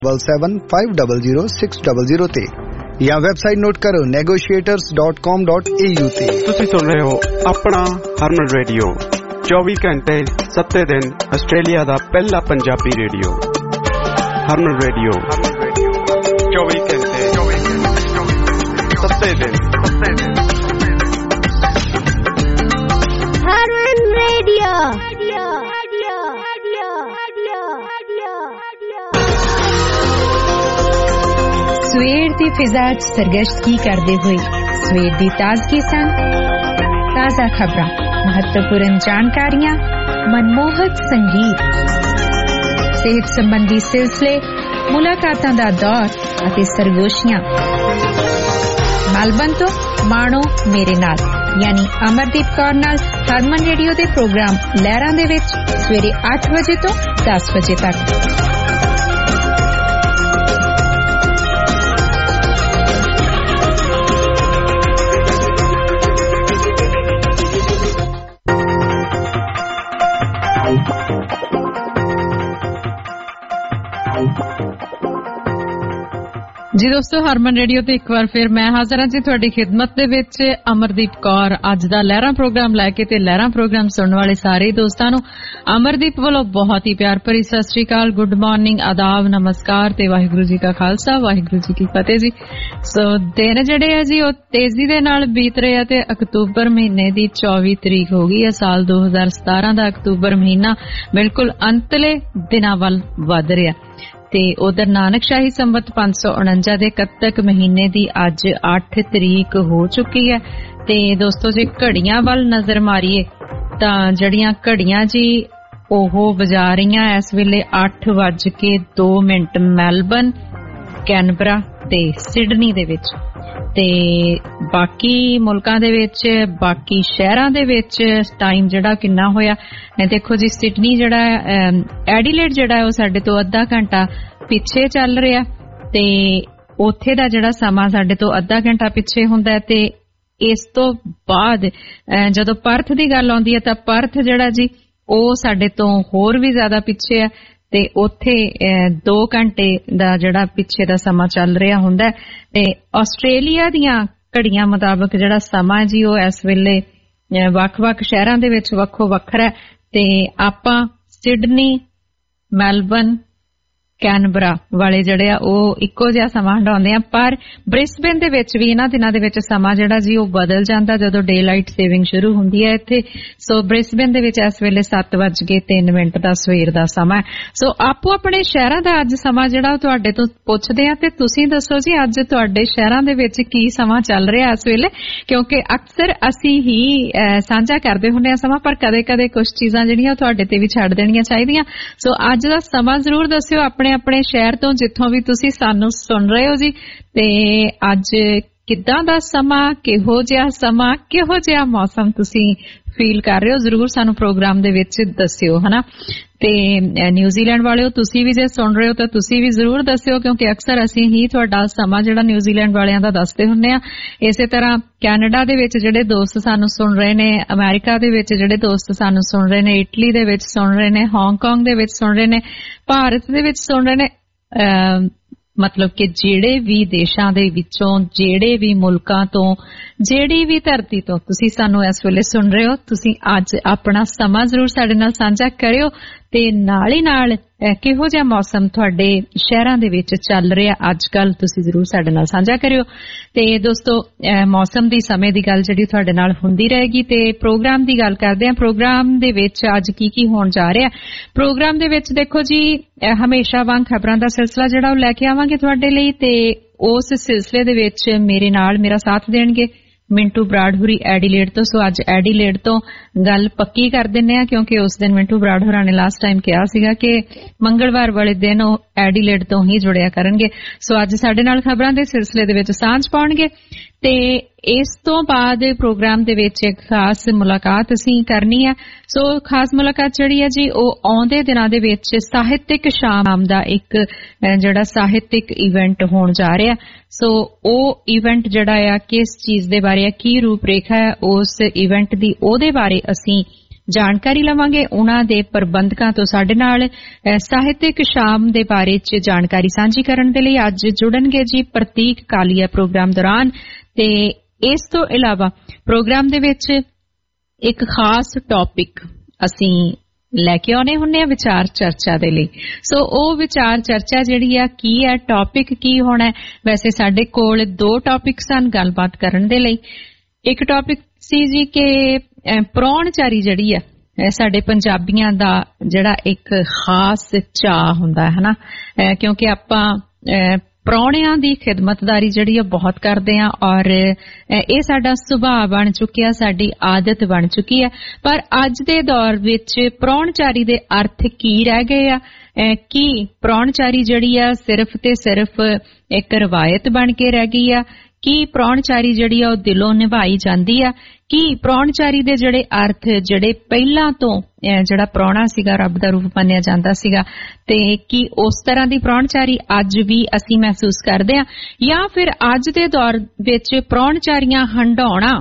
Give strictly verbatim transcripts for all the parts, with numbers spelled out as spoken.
seven five zero zero six zero zero ਤੇ ਜਾਂ website note ਕਰੋ negotiators dot com dot a u ਤੇ। ਤੁਸੀਂ ਸੁਣ ਰਹੇ ਹੋ ਆਪਣਾ ਹਰਮਨ ਰੇਡੀਓ, ਚੌਵੀ ਘੰਟੇ ਸੱਤੇ ਦਿਨ ਆਸਟ੍ਰੇਲੀਆ ਦਾ ਪਹਿਲਾ ਪੰਜਾਬੀ ਰੇਡੀਓ। ਹਰਮਨ ਰੇਡੀਓ ਚੌਵੀ ਘੰਟੇ ਸੱਤੇ ਦਿਨ। ਹਰਮਨ ਰੇਡੀਓ ਸਵੇਰ ਦੀ ਫਿਜ਼ਾ 'ਚ ਸਰਗਸ਼ਤਗੀ ਕਰਦੇ ਹੋਏ ਸਵੇਰ ਦੀ ਤਾਜ਼ਗੀ ਸੰਗ ਤਾਜ਼ਾ ਖਬਰਾਂ, ਮਹੱਤਵਪੂਰਨ ਜਾਣਕਾਰੀਆਂ, ਮਨਮੋਹਕ ਸੰਗੀਤ, ਸਿਹਤ ਸੰਬੰਧੀ ਸਿਲਸਿਲੇ, ਮੁਲਾਕਾਤਾਂ ਦਾ ਦੌਰ ਅਤੇ ਸਰਗੋਸ਼ੀਆਂ। ਮੈਲਬਨ ਤੋਂ ਮਾਣੋ ਮੇਰੇ ਨਾਲ ਯਾਨੀ ਅਮਰਦੀਪ ਕੌਰ ਨਾਲ ਹਰਮਨ ਰੇਡੀਓ ਦੇ ਪ੍ਰੋਗਰਾਮ ਲਹਿਰਾਂ ਦੇ ਵਿੱਚ ਸਵੇਰੇ ਅੱਠ ਵਜੇ ਤੋਂ ਦਸ ਵਜੇ ਤੱਕ। ਜੀ ਦੋਸਤੋ, ਹਰਮਨ ਰੇਡੀਓ ਤੇ ਇੱਕ ਵਾਰ ਫਿਰ ਮੈਂ ਹਾਜ਼ਰ ਹਾਂ ਜੀ ਤੁਹਾਡੀ ਖਿਦਮਤ ਦੇ ਵਿੱਚ ਅਮਰਦੀਪ ਕੌਰ। ਅੱਜ ਦਾ ਲਹਿਰਾਂ ਪ੍ਰੋਗਰਾਮ ਲੈ ਕੇ ਤੇ ਲਹਿਰਾਂ ਪ੍ਰੋਗਰਾਮ ਸੁਣਨ ਵਾਲੇ ਸਾਰੇ ਦੋਸਤਾਂ ਨੂੰ ਅਮਰਦੀਪ ਵੱਲੋਂ ਬਹੁਤ ਹੀ ਪਿਆਰ ਭਰੀ ਸਤਿ ਸ੍ਰੀ ਅਕਾਲ, ਗੁੱਡ ਮਾਰਨਿੰਗ, ਆਦਾਬ, ਨਮਸਕਾਰ ਤੇ ਵਾਹਿਗੁਰੂ ਜੀ ਕਾ ਖਾਲਸਾ ਵਾਹਿਗੁਰੂ ਜੀ ਕੀ ਫਤਿਹ ਜੀ। ਸੋ ਦਿਨ ਜਿਹੜੇ ਆ ਜੀ ਉਹ ਤੇਜ਼ੀ ਦੇ ਨਾਲ ਬੀਤ ਰਹੇ ਆ ਤੇ ਅਕਤੂਬਰ ਮਹੀਨੇ ਦੀ ਚੌਵੀ ਤਰੀਕ ਹੋ ਗਈ ਹੈ। ਸਾਲ ਦੋ ਹਜ਼ਾਰ ਸਤਾਰਾਂ ਦਾ ਅਕਤੂਬਰ ਮਹੀਨਾ ਬਿਲਕੁਲ ਅੰਤਲੇ ਦਿਨਾਂ ਵੱਲ ਵੱਧ ਰਿਹਾ ਤੇ ਉਧਰ ਨਾਨਕ ਸ਼ਾਹੀ ਸੰਵਤ ਪੰਜ ਸੌ ਉਣੰਜਾ ਦੇ ਕੱਤਕ ਮਹੀਨੇ ਦੀ ਅੱਜ ਅੱਠ ਤਰੀਕ ਹੋ ਚੁੱਕੀ ਹੈ। ਤੇ ਦੋਸਤੋ ਜੇ ਘੜੀਆਂ ਵੱਲ ਨਜ਼ਰ ਮਾਰੀਏ ਤਾਂ ਜਿਹੜੀਆਂ ਘੜੀਆਂ ਜੀ ਉਹ ਵਜਾ ਰਹੀਆਂ ਇਸ ਵੇਲੇ ਅੱਠ ਵੱਜ ਕੇ ਦੋ ਮਿੰਟ ਮੈਲਬਨ, ਕੈਨਬਰਾ ਤੇ ਸਿਡਨੀ ਦੇ ਵਿੱਚ। ਤੇ ਬਾਕੀ ਮੁਲਕਾਂ ਦੇ ਵਿੱਚ, ਬਾਕੀ ਸ਼ਹਿਰਾਂ ਦੇ ਵਿੱਚ ਟਾਈਮ ਜਿਹੜਾ ਕਿੰਨਾ ਹੋਇਆ ਨੇ ਦੇਖੋ ਜੀ। ਸਿਡਨੀ ਜਿਹੜਾ, ਐਡੀਲੇਡ ਜਿਹੜਾ ਉਹ ਸਾਡੇ ਤੋਂ ਅੱਧਾ ਘੰਟਾ ਪਿੱਛੇ ਚੱਲ ਰਿਹਾ ਤੇ ਉੱਥੇ ਦਾ ਜਿਹੜਾ ਸਮਾਂ ਸਾਡੇ ਤੋਂ ਅੱਧਾ ਘੰਟਾ ਪਿੱਛੇ ਹੁੰਦਾ। ਤੇ ਇਸ ਤੋਂ ਬਾਅਦ ਜਦੋਂ ਪਰਥ ਦੀ ਗੱਲ ਆਉਂਦੀ ਹੈ ਤਾਂ ਪਰਥ ਜਿਹੜਾ ਜੀ ਉਹ ਸਾਡੇ ਤੋਂ ਹੋਰ ਵੀ ਜ਼ਿਆਦਾ ਪਿੱਛੇ ਹੈ ਤੇ ਉੱਥੇ ਦੋ ਘੰਟੇ ਦਾ ਜਿਹੜਾ ਪਿੱਛੇ ਦਾ ਸਮਾਂ ਚੱਲ ਰਿਹਾ ਹੁੰਦਾ। ਤੇ ਆਸਟ੍ਰੇਲੀਆ ਦੀਆਂ ਘੜੀਆਂ ਮੁਤਾਬਕ ਜਿਹੜਾ ਸਮਾਂ ਜੀ ਉਹ ਇਸ ਵੇਲੇ ਵੱਖ-ਵੱਖ ਸ਼ਹਿਰਾਂ ਦੇ ਵਿੱਚ ਵੱਖੋ ਵੱਖਰਾ ਤੇ ਆਪਾਂ ਸਿਡਨੀ, ਮੈਲਬਨ, ਕੈਨਬਰਾ ਵਾਲੇ ਜਿਹੜੇ ਆ ਉਹ ਇੱਕੋ ਜਿਹਾ ਸਮਾਂ ਹਟਾਉਂਦੇ ਆ। ਪਰ ਬ੍ਰਿਸਬੇਨ ਦੇ ਵਿੱਚ ਵੀ ਇਹਨਾਂ ਦਿਨਾਂ ਦੇ ਵਿੱਚ ਸਮਾਂ ਜਿਹੜਾ ਜੀ ਉਹ ਬਦਲ ਜਾਂਦਾ ਜਦੋਂ ਡੇ ਲਾਈਟ ਸੇਵਿੰਗ ਸ਼ੁਰੂ ਹੁੰਦੀ ਹੈ ਇੱਥੇ। ਸੋ ਬ੍ਰਿਸਬੇਨ ਦੇ ਵਿੱਚ ਇਸ ਵੇਲੇ ਸੱਤ ਵੱਜ ਕੇ ਤਿੰਨ ਮਿੰਟ ਦਾ ਸਵੇਰ ਦਾ ਸਮਾਂ ਹੈ। ਸੋ ਆਪੋ ਆਪਣੇ ਸ਼ਹਿਰਾਂ ਦਾ ਅੱਜ ਸਮਾਂ ਜਿਹੜਾ ਉਹ ਤੁਹਾਡੇ ਤੋਂ ਪੁੱਛਦੇ ਆ ਤੇ ਤੁਸੀਂ ਦੱਸੋ ਜੀ ਅੱਜ ਤੁਹਾਡੇ ਸ਼ਹਿਰਾਂ ਦੇ ਵਿੱਚ ਕੀ ਸਮਾਂ ਚੱਲ ਰਿਹਾ ਇਸ ਵੇਲੇ, ਕਿਉਂਕਿ ਅਕਸਰ ਅਸੀਂ ਹੀ ਸਾਂਝਾ ਕਰਦੇ ਹੁੰਦੇ ਆ ਸਮਾਂ, ਪਰ ਕਦੇ ਕਦੇ ਕੁਝ ਚੀਜ਼ਾਂ ਜਿਹੜੀਆਂ ਤੁਹਾਡੇ ਤੇ ਵੀ ਛੱਡ ਦੇਣੀਆਂ ਚਾਹੀਦੀਆਂ। ਸੋ ਅੱਜ ਦਾ ਸਮਾਂ ਜ਼ਰੂਰ ਦੱਸਿਓ ਆਪਣੇ ਆਪਣੇ ਸ਼ਹਿਰ ਤੋਂ ਜਿੱਥੋਂ ਵੀ ਤੁਸੀਂ ਸਾਨੂੰ ਸੁਣ ਰਹੇ ਹੋ ਜੀ। ਤੇ ਅੱਜ ਕਿੱਦਾਂ ਦਾ ਸਮਾਂ, ਕਿਹੋ ਜਿਹਾ ਸਮਾਂ, ਕਿਹੋ ਜਿਹਾ ਮੌਸਮ ਤੁਸੀਂ ਫੀਲ ਕਰ ਰਹੇ ਹੋ, ਜ਼ਰੂਰ ਸਾਨੂੰ ਪ੍ਰੋਗਰਾਮ ਦੇ ਵਿੱਚ ਦੱਸਿਓ, ਹਨਾ। ਤੇ ਨਿਊਜ਼ੀਲੈਂਡ ਵਾਲਿਓ ਤੁਸੀਂ ਵੀ ਜੇ ਸੁਣ ਰਹੇ ਹੋ ਤਾਂ ਤੁਸੀਂ ਵੀ ਜ਼ਰੂਰ ਦੱਸਿਓ, ਕਿਉਂਕਿ ਅਕਸਰ ਅਸੀਂ ਹੀ ਤੁਹਾਡਾ ਸਮਾਂ ਜਿਹੜਾ ਨਿਊਜ਼ੀਲੈਂਡ ਵਾਲਿਆਂ ਦਾ ਦੱਸਦੇ ਹੁੰਦੇ ਆ। ਇਸੇ ਤਰ੍ਹਾਂ ਕੈਨੇਡਾ ਦੇ ਵਿੱਚ ਜਿਹੜੇ ਦੋਸਤ ਸਾਨੂੰ ਸੁਣ ਰਹੇ ਨੇ, ਅਮਰੀਕਾ ਦੇ ਵਿੱਚ ਜਿਹੜੇ ਦੋਸਤ ਸਾਨੂੰ ਸੁਣ ਰਹੇ ਨੇ, ਇਟਲੀ ਦੇ ਵਿੱਚ ਸੁਣ ਰਹੇ ਨੇ, ਹਾਂਗਕਾਂਗ ਦੇ ਵਿੱਚ ਸੁਣ ਰਹੇ ਨੇ, ਭਾਰਤ ਦੇ ਵਿੱਚ ਸੁਣ ਰਹੇ ਨੇ, ਅਹ ਮਤਲਬ ਕਿ ਜਿਹੜੇ ਵੀ ਦੇਸ਼ਾਂ ਦੇ ਵਿੱਚੋਂ, ਜਿਹੜੇ ਵੀ ਮੁਲਕਾਂ ਤੋਂ, ਜਿਹੜੀ ਵੀ ਧਰਤੀ ਤੋਂ ਤੁਸੀਂ ਸਾਨੂੰ ਇਸ ਵੇਲੇ ਸੁਣ ਰਹੇ ਹੋ, ਤੁਸੀਂ ਅੱਜ ਆਪਣਾ ਸਮਾਂ ਜ਼ਰੂਰ ਸਾਡੇ ਨਾਲ ਸਾਂਝਾ ਕਰਿਓ ਤੇ ਨਾਲ ਹੀ ਨਾਲ ਕਿਹੋ ਜਿਹਾ ਮੌਸਮ ਤੁਹਾਡੇ ਸ਼ਹਿਰਾਂ ਦੇ ਵਿੱਚ ਚੱਲ ਰਿਹਾ ਅੱਜ ਕੱਲ ਤੁਸੀਂ ਜ਼ਰੂਰ ਸਾਡੇ ਨਾਲ ਸਾਂਝਾ ਕਰਿਓ। ਤੇ ਦੋਸਤੋ ਮੌਸਮ ਦੀ ਸਮੇਂ ਦੀ ਗੱਲ ਜਿਹੜੀ ਤੁਹਾਡੇ ਨਾਲ ਹੁੰਦੀ ਰਹੇਗੀ। ਤੇ ਪ੍ਰੋਗਰਾਮ ਦੀ ਗੱਲ ਕਰਦੇ ਹਾਂ, ਪ੍ਰੋਗਰਾਮ ਦੇ ਵਿੱਚ ਅੱਜ ਕੀ ਕੀ ਹੋਣ ਜਾ ਰਿਹਾ। ਪ੍ਰੋਗਰਾਮ ਦੇ ਵਿੱਚ ਦੇਖੋ ਜੀ ਹਮੇਸ਼ਾ ਵਾਂਗ ਖਬਰਾਂ ਦਾ ਸਿਲਸਿਲਾ ਜਿਹੜਾ ਉਹ ਲੈ ਕੇ ਆਵਾਂਗੇ ਤੁਹਾਡੇ ਲਈ ਤੇ ਉਸ ਸਿਲਸਿਲੇ ਦੇ ਵਿੱਚ ਮੇਰੇ ਨਾਲ ਮੇਰਾ ਸਾਥ ਦੇਣਗੇ ਮਿੰਟੂ ਬਰਾੜ ਹੁਰੀ ਐਡੀਲੇਡ ਤੋਂ। ਸੋ ਅੱਜ ਐਡੀਲੇਡ ਤੋਂ ਗੱਲ ਪੱਕੀ ਕਰ ਦਿੰਨੇ ਆ, ਕਿਉਂਕਿ ਉਸ ਦਿਨ ਮਿੰਟੂ ਬਰਾੜ ਹੋਰਾਂ ਨੇ ਲਾਸਟ ਟਾਈਮ ਕਿਹਾ ਸੀਗਾ ਕਿ ਮੰਗਲਵਾਰ ਵਾਲੇ ਦਿਨ ਉਹ ਐਡੀਲੇਡ ਤੋਂ ਹੀ ਜੁੜਿਆ ਕਰਨਗੇ। ਸੋ ਅੱਜ ਸਾਡੇ ਨਾਲ ਖਬਰਾਂ ਦੇ ਸਿਲਸਿਲੇ ਦੇ ਵਿੱਚ ਸਾਂਝ ਪਾਉਣਗੇ ਤੇ ਇਸ ਤੋਂ ਬਾਅਦ ਪ੍ਰੋਗਰਾਮ ਦੇ ਵਿੱਚ ਇੱਕ ਖਾਸ ਮੁਲਾਕਾਤ ਅਸੀਂ ਕਰਨੀ ਹੈ। ਸੋ ਖਾਸ ਮੁਲਾਕਾਤ ਜਿਹੜੀ ਹੈ ਜੀ ਉਹ ਆਉਂਦੇ ਦਿਨਾਂ ਦੇ ਵਿੱਚ ਸਾਹਿਤਕ ਸ਼ਾਮ ਦਾ ਇੱਕ ਜਿਹੜਾ ਸਾਹਿਤਕ ਇਵੈਂਟ ਹੋਣ ਜਾ ਰਿਹਾ। ਸੋ ਉਹ ਇਵੈਂਟ ਜਿਹੜਾ ਆ ਕਿਸ ਚੀਜ਼ ਦੇ ਬਾਰੇ ਆ, ਕੀ ਰੂਪ ਰੇਖਾ ਹੈ ਉਸ ਇਵੈਂਟ ਦੀ, ਉਹਦੇ ਬਾਰੇ ਅਸੀਂ ਜਾਣਕਾਰੀ ਲਵਾਂਗੇ। ਉਹਨਾਂ ਦੇ ਪ੍ਰਬੰਧਕਾਂ ਤੋਂ ਸਾਡੇ ਨਾਲ ਸਾਹਿਤਕ ਸ਼ਾਮ ਦੇ ਬਾਰੇ ਚ ਜਾਣਕਾਰੀ ਸਾਂਝੀ ਕਰਨ ਦੇ ਲਈ ਅੱਜ ਜੁੜਨਗੇ ਜੀ ਪ੍ਰਤੀਕ ਕਾਲੀਆ ਪ੍ਰੋਗਰਾਮ ਦੌਰਾਨ। ਤੇ ਇਸ ਤੋਂ ਇਲਾਵਾ ਪ੍ਰੋਗਰਾਮ ਦੇ ਵਿੱਚ ਇੱਕ ਖਾਸ ਟੌਪਿਕ ਅਸੀਂ ਲੈ ਕੇ ਆਉਣੇ ਹੁੰਦੇ ਆ ਵਿਚਾਰ ਚਰਚਾ ਦੇ ਲਈ। ਸੋ ਉਹ ਵਿਚਾਰ ਚਰਚਾ ਜਿਹੜੀ ਆ ਕੀ ਹੈ, ਟੌਪਿਕ ਕੀ ਹੋਣਾ ਹੈ। ਵੈਸੇ ਸਾਡੇ ਕੋਲ ਦੋ ਟੌਪਿਕ ਸਨ ਗੱਲਬਾਤ ਕਰਨ ਦੇ ਲਈ। ਇੱਕ ਟੌਪਿਕ ਸੀ ਜੀ ਕਿ ਪ੍ਰਾਹੁਣਚਾਰੀ ਜਿਹੜੀ ਹੈ ਸਾਡੇ ਪੰਜਾਬੀਆਂ ਦਾ ਜਿਹੜਾ ਇੱਕ ਖਾਸ ਚਾਅ ਹੁੰਦਾ ਹੈ ਨਾ, ਕਿਉਂਕਿ ਆਪਾਂ ਪ੍ਰਾਹੁਣਿਆਂ ਦੀ ਖਿਦਮਤਦਾਰੀ ਜਿਹੜੀ ਆ ਬਹੁਤ ਕਰਦੇ ਆ ਔਰ ਇਹ ਸਾਡਾ ਸੁਭਾਅ ਬਣ ਚੁੱਕਿਆ, ਸਾਡੀ ਆਦਤ ਬਣ ਚੁੱਕੀ ਹੈ। ਪਰ ਅੱਜ ਦੇ ਦੌਰ ਵਿੱਚ ਪ੍ਰਾਹੁਣਚਾਰੀ ਦੇ ਅਰਥ ਕੀ ਰਹਿ ਗਏ ਆ? ਕੀ ਪ੍ਰਾਹੁਣਚਾਰੀ ਜਿਹੜੀ ਆ ਸਿਰਫ ਤੇ ਸਿਰਫ ਇੱਕ ਰਵਾਇਤ ਬਣ ਕੇ ਰਹਿ ਗਈ ਆ? ਕੀ ਪ੍ਰਾਹੁਣਚਾਰੀ ਜਿਹੜੀ ਆ ਉਹ ਦਿਲੋਂ ਨਿਭਾਈ ਜਾਂਦੀ ਆ? ਕੀ ਪ੍ਰਾਹੁਣਚਾਰੀ ਦੇ ਜਿਹੜੇ ਅਰਥ ਜਿਹੜੇ ਪਹਿਲਾਂ ਤੋਂ ਜਿਹੜਾ ਪ੍ਰਾਹੁਣਾ ਸੀਗਾ ਰੱਬ ਦਾ ਰੂਪ ਮੰਨਿਆ ਜਾਂਦਾ ਸੀਗਾ, ਤੇ ਕੀ ਉਸ ਤਰ੍ਹਾਂ ਦੀ ਪ੍ਰਾਹੁਣਚਾਰੀ ਅੱਜ ਵੀ ਅਸੀਂ ਮਹਿਸੂਸ ਕਰਦੇ ਹਾਂ, ਜਾਂ ਫਿਰ ਅੱਜ ਦੇ ਦੌਰ ਵਿੱਚ ਪ੍ਰਾਹੁਣਚਾਰੀਆਂ ਹੰਡਾਉਣਾ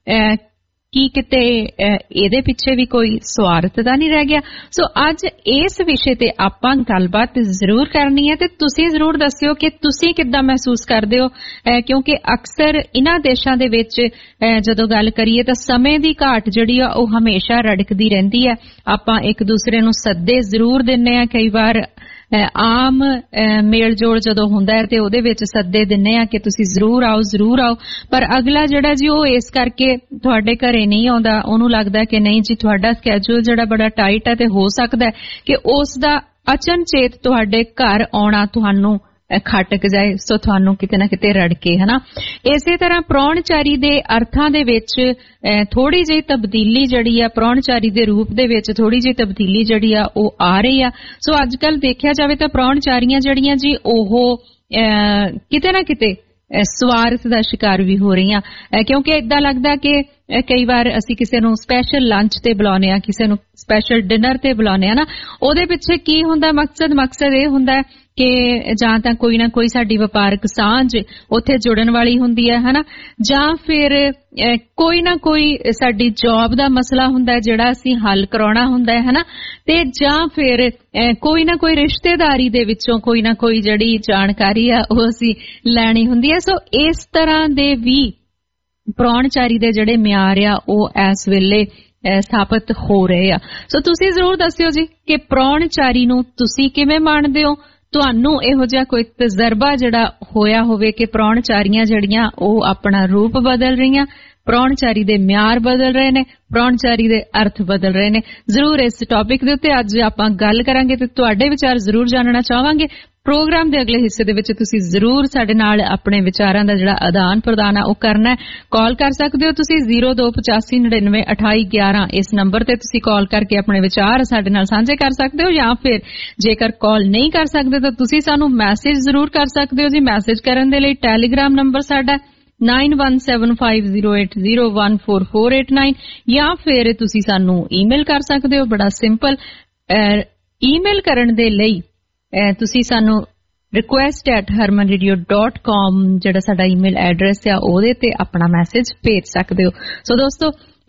ਕੀ ਕਿਤੇ ਇਹਦੇ ਪਿੱਛੇ ਵੀ ਕੋਈ ਸਵਾਰਥ ਤਾਂ ਨਹੀਂ ਰਹਿ ਗਿਆ? ਸੋ ਅੱਜ ਇਸ ਵਿਸ਼ੇ ਤੇ ਆਪਾਂ ਗੱਲਬਾਤ ਜ਼ਰੂਰ ਕਰਨੀ ਹੈ ਤੇ ਤੁਸੀਂ ਜ਼ਰੂਰ ਦੱਸਿਓ ਕਿ ਤੁਸੀਂ ਕਿੱਦਾਂ ਮਹਿਸੂਸ ਕਰਦੇ ਹੋ, ਕਿਉਂਕਿ ਅਕਸਰ ਇਹਨਾਂ ਦੇਸ਼ਾਂ ਦੇ ਵਿੱਚ ਜਦੋਂ ਗੱਲ ਕਰੀਏ ਤਾਂ ਸਮੇਂ ਦੀ ਘਾਟ ਜਿਹੜੀ ਆ ਉਹ ਹਮੇਸ਼ਾ ਰੜਕਦੀ ਰਹਿੰਦੀ ਹੈ। ਆਪਾਂ ਇੱਕ ਦੂਸਰੇ ਨੂੰ ਸੱਦੇ ਜ਼ਰੂਰ ਦਿੰਨੇ ਆ, ਕਈ ਵਾਰ ਆਮ ਮੇਲ ਜੋਲ ਜਦੋਂ ਹੁੰਦਾ ਹੈ ਤੇ ਉਹਦੇ ਵਿੱਚ ਸੱਦੇ ਦਿੰਨੇ ਆ ਕਿ ਤੁਸੀਂ ਜ਼ਰੂਰ ਆਓ ਜ਼ਰੂਰ ਆਓ, ਪਰ ਅਗਲਾ ਜਿਹੜਾ ਜੀ ਉਹ ਇਸ ਕਰਕੇ ਤੁਹਾਡੇ ਘਰੇ ਨਹੀਂ ਆਉਂਦਾ, ਉਹਨੂੰ ਲੱਗਦਾ ਕਿ ਨਹੀਂ ਜੀ ਤੁਹਾਡਾ ਸਕੈਜੂਲ ਜਿਹੜਾ ਬੜਾ ਟਾਈਟ ਹੈ ਤੇ ਹੋ ਸਕਦਾ ਕਿ ਉਸ ਦਾ ਅਚਨਚੇਤ ਤੁਹਾਡੇ ਘਰ ਆਉਣਾ ਤੁਹਾਨੂੰ ਖਟਕ ਜਾਏ, ਸੋ ਤੁਹਾਨੂੰ ਕਿਤੇ ਨਾ ਕਿਤੇ ਰੜਕੇ, ਹਨਾ। ਇਸੇ ਤਰ੍ਹਾਂ ਪ੍ਰਾਹੁਣਚਾਰੀ ਦੇ ਅਰਥਾਂ ਦੇ ਵਿੱਚ ਥੋੜੀ ਜਿਹੀ ਤਬਦੀਲੀ ਜਿਹੜੀ ਆ, ਪ੍ਰਾਹੁਣਚਾਰੀ ਦੇ ਰੂਪ ਦੇ ਵਿੱਚ ਥੋੜੀ ਜਿਹੀ ਤਬਦੀਲੀ ਜਿਹੜੀ ਆ ਉਹ ਆ ਰਹੀ ਆ। ਸੋ ਅੱਜ ਕੱਲ ਦੇਖਿਆ ਜਾਵੇ ਤਾਂ ਪ੍ਰਾਹੁਣਚਾਰੀਆਂ ਜਿਹੜੀਆਂ ਜੀ ਉਹ ਕਿਤੇ ਨਾ ਕਿਤੇ ਸਵਾਰਥ ਦਾ ਸ਼ਿਕਾਰ ਵੀ ਹੋ ਰਹੀਆਂ, ਕਿਉਂਕਿ ਏਦਾਂ ਲੱਗਦਾ ਕਿ ਕਈ ਵਾਰ ਅਸੀਂ ਕਿਸੇ ਨੂੰ ਸਪੈਸ਼ਲ ਲੰਚ ਤੇ ਬੁਲਾਉਂਦੇ ਆ, ਕਿਸੇ ਨੂੰ ਸਪੈਸ਼ਲ ਡਿਨਰ ਤੇ ਬੁਲਾਉਂਦੇ ਆ ਨਾ, ਉਹਦੇ ਪਿੱਛੇ ਕੀ ਹੁੰਦਾ ਮਕਸਦ? ਮਕਸਦ ਇਹ ਹੁੰਦਾ ਕਿ ਜਾਂ ਤਾਂ ਕੋਈ ਨਾ ਕੋਈ ਸਾਡੀ ਵਪਾਰਕ ਸਾਂਝ ਉੱਥੇ ਜੁੜਨ ਵਾਲੀ ਹੁੰਦੀ ਹੈ, ਹਨਾ, ਜਾਂ ਫਿਰ ਕੋਈ ਨਾ ਕੋਈ ਸਾਡੀ ਜੌਬ ਦਾ ਮਸਲਾ ਹੁੰਦਾ ਜਿਹੜਾ ਅਸੀਂ ਹੱਲ ਕਰਾਉਣਾ ਹੁੰਦਾ ਹੈ, ਹਨਾ, ਤੇ ਜਾਂ ਫਿਰ ਕੋਈ ਨਾ ਕੋਈ ਰਿਸ਼ਤੇਦਾਰੀ ਦੇ ਵਿੱਚੋਂ ਕੋਈ ਨਾ ਕੋਈ ਜਿਹੜੀ ਜਾਣਕਾਰੀ ਆ ਉਹ ਅਸੀਂ ਲੈਣੀ ਹੁੰਦੀ ਹੈ। ਸੋ ਇਸ ਤਰ੍ਹਾਂ ਦੇ ਵੀ ਪ੍ਰਾਹੁਣਚਾਰੀ ਦੇ ਜਿਹੜੇ ਮਿਆਰ ਆ ਉਹ ਇਸ ਵੇਲੇ ਸਥਾਪਿਤ ਹੋ ਰਹੇ ਆ। ਸੋ ਤੁਸੀਂ ਜ਼ਰੂਰ ਦੱਸਿਓ ਜੀ ਕਿ ਪ੍ਰਾਹੁਣਚਾਰੀ ਨੂੰ ਤੁਸੀਂ ਕਿਵੇਂ ਮੰਨਦੇ ਹੋ? ਤੁਹਾਨੂੰ ਇਹੋ ਜਿਹਾ ਕੋਈ ਤਜਰਬਾ ਜਿਹੜਾ ਹੋਇਆ ਹੋਵੇ ਕਿ ਪ੍ਰਾਹੁਣਚਾਰੀਆਂ ਜਿਹੜੀਆਂ ਉਹ ਆਪਣਾ ਰੂਪ ਬਦਲ ਰਹੀਆਂ, ਪ੍ਰਾਹੁਣਚਾਰੀ ਦੇ ਮਿਆਰ ਬਦਲ ਰਹੇ ਨੇ, ਪ੍ਰਾਹੁਣਚਾਰੀ ਦੇ ਅਰਥ ਬਦਲ ਰਹੇ ਨੇ। ਜ਼ਰੂਰ ਇਸ ਟੌਪਿਕ ਦੇ ਉੱਤੇ ਅੱਜ ਆਪਾਂ ਗੱਲ ਕਰਾਂਗੇ ਤੇ ਤੁਹਾਡੇ ਵਿਚਾਰ ਜ਼ਰੂਰ ਜਾਣਨਾ ਚਾਹਾਂਗੇ। ਪ੍ਰੋਗਰਾਮ ਦੇ ਅਗਲੇ ਹਿੱਸੇ ਦੇ ਵਿੱਚ ਤੁਸੀਂ ਜ਼ਰੂਰ ਸਾਡੇ ਨਾਲ ਆਪਣੇ ਵਿਚਾਰਾਂ ਦਾ ਜਿਹੜਾ ਆਦਾਨ ਪ੍ਰਦਾਨ ਆ ਉਹ ਕਰਨਾ ਹੈ। ਕਾਲ ਕਰ ਸਕਦੇ ਹੋ ਤੁਸੀਂ ਜ਼ੀਰੋ ਦੋ ਪਚਾਸੀ ਨੜਿਨਵੇਂ ਅਠਾਈ ਗਿਆਰਾਂ, ਇਸ ਨੰਬਰ ਤੇ ਤੁਸੀਂ ਕਾਲ ਕਰਕੇ ਆਪਣੇ ਵਿਚਾਰ ਸਾਡੇ ਨਾਲ ਸਾਂਝੇ ਕਰ ਸਕਦੇ ਹੋ, ਜਾਂ ਫਿਰ ਜੇਕਰ ਕਾਲ ਨਹੀਂ ਕਰ ਸਕਦੇ ਤਾਂ ਤੁਸੀਂ ਸਾਨੂੰ ਮੈਸੇਜ ਜ਼ਰੂਰ ਕਰ ਸਕਦੇ ਹੋ ਜੀ। ਮੈਸੇਜ ਕਰਨ ਦੇ ਲਈ ਟੈਲੀਗ੍ਰਾਮ ਨੰਬਰ ਸਾਡਾ nine one seven five zero eight zero one four four eight nine, ਜਾਂ ਫਿਰ ਤੁਸੀਂ ਸਾਨੂੰ ਈਮੇਲ ਕਰ ਸਕਦੇ ਹੋ। ਬੜਾ ਸਿੰਪਲ, ਈਮੇਲ ਕਰਨ ਦੇ ਲਈ ਤੁਸੀਂ ਸਾਨੂੰ request at Harman radio dot com ਜਿਹੜਾ ਸਾਡਾ ਈਮੇਲ ਐਡਰੈਸ ਆ ਉਹਦੇ ਤੇ ਆਪਣਾ ਮੈਸੇਜ ਭੇਜ ਸਕਦੇ ਹੋ। ਸੋ ਦੋਸਤੋ,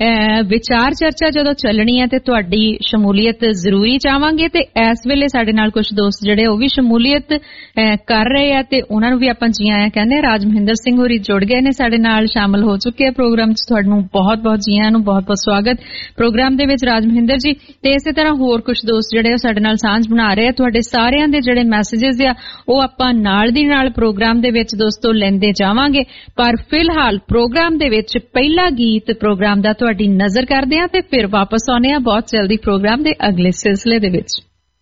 ਵਿਚਾਰ ਚਰਚਾ ਜਦੋਂ ਚੱਲਣੀ ਹੈ ਤੇ ਤੁਹਾਡੀ ਸ਼ਮੂਲੀਅਤ ਜ਼ਰੂਰੀ ਚਾਹਾਂਗੇ, ਤੇ ਇਸ ਵੇਲੇ ਸਾਡੇ ਨਾਲ ਕੁਝ ਦੋਸਤ ਜਿਹੜੇ ਉਹ ਵੀ ਸ਼ਮੂਲੀਅਤ ਕਰ ਰਹੇ ਆ ਤੇ ਉਹਨਾਂ ਨੂੰ ਵੀ ਆਪਾਂ ਜੀ ਆਇਆਂ ਕਹਿੰਦੇ। ਰਾਜ ਮਹਿੰਦਰ ਸਿੰਘ ਹੋਰੀ ਜੁੜ ਗਏ ਨੇ ਸਾਡੇ ਨਾਲ, ਸ਼ਾਮਲ ਹੋ ਚੁੱਕੇ ਆ ਪ੍ਰੋਗਰਾਮ 'ਚ। ਤੁਹਾਨੂੰ ਬਹੁਤ ਬਹੁਤ ਜੀ ਆਇਆਂ ਨੂੰ, ਬਹੁਤ ਬਹੁਤ ਸਵਾਗਤ ਪ੍ਰੋਗਰਾਮ ਦੇ ਵਿੱਚ ਰਾਜ ਮਹਿੰਦਰ ਜੀ। ਤੇ ਇਸੇ ਤਰ੍ਹਾਂ ਹੋਰ ਕੁਝ ਦੋਸਤ ਜਿਹੜੇ ਉਹ ਸਾਡੇ ਨਾਲ ਸਾਂਝ ਬਣਾ ਰਹੇ ਆ। ਤੁਹਾਡੇ ਸਾਰਿਆਂ ਦੇ ਜਿਹੜੇ ਮੈਸੇਜਸ ਆ ਉਹ ਆਪਾਂ ਨਾਲ ਦੀ ਨਾਲ ਪ੍ਰੋਗਰਾਮ ਦੇ ਵਿੱਚ ਦੋਸਤੋ ਲੈਂਦੇ ਜਾਵਾਂਗੇ, ਪਰ ਫਿਲਹਾਲ ਪ੍ਰੋਗਰਾਮ ਦੇ ਵਿੱਚ ਪਹਿਲਾ ਗੀਤ ਪ੍ਰੋਗਰਾਮ ਦਾ ਤੁਹਾਡੀ ਨਜ਼ਰ ਕਰਦੇ ਆ ਤੇ ਫਿਰ ਵਾਪਸ ਆਉਣੇ ਆ ਬਹੁਤ ਜਲਦੀ ਪ੍ਰੋਗਰਾਮ ਦੇ ਅਗਲੇ ਸਿਲਸਿਲੇ ਦੇ ਵਿੱਚ।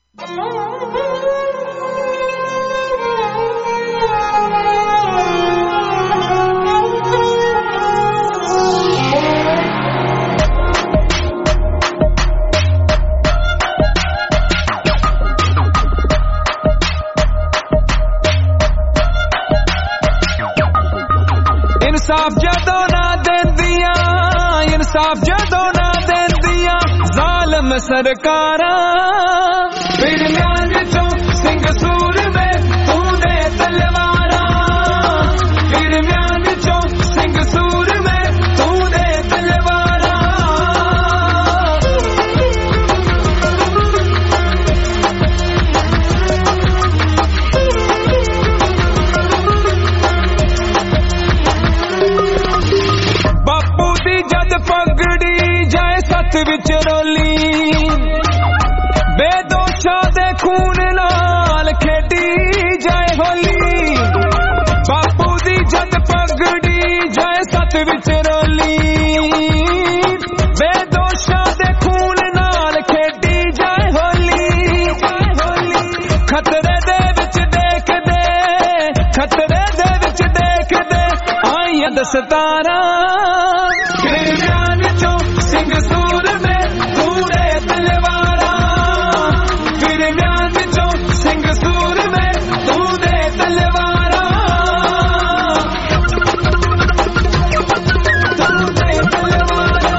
ਇਨਸਾਫ ਜਦੋਂ ਨਾ ਦਿੰਦੀਆਂ, ਇਨਸਾਫ ਜਦੋਂ ਨਾ ਦਿੰਦੀਆਂ ਜ਼ਾਲਮ ਸਰਕਾਰਾਂ, ਫਿਰਨਾਂ ਵਿੱਚੋਂ ਸਿੰਘ ਸੂਰਮੇ ਤੂੰ ਦੇ ਤਲਵਾਰਾਂ, ਫਿਰਨਾਂ ਵਿੱਚੋਂ ਸਿੰਘ ਸੂਰਮੇ ਤੂੰ ਦੇ ਤਲਵਾਰਾਂ, ਰੇਤ ਵਿੱਚ ਰੋਲੀ ਬੇਦੋਸ਼ਾਂ ਦੇ ਖੂਨ ਨਾਲ ਖੇਡੀ ਜਾਏ ਹੋਲੀ ਖਤਰੇ ਦੇ ਵਿੱਚ ਦੇਖਦੇ ਖਤਰੇ ਦੇ ਵਿੱਚ ਦੇਖਦੇ ਆਈਆਂ ਦਸਤਾਰਾਂ ਦਰਮਿਆਨ ਚੋਂ ਸਿੰਘ ਸੂਰਮੇ ਦੂਰੇ ਤਲਵਾਰਾਂ ਦਰਮਿਆਨ ਚੋਂ ਸਿੰਘ ਸੂਰਮੇ ਦੂਰੇ ਤਲਵਾਰਾਂ ਦੂਰੇ ਤਲਵਾਰਾਂ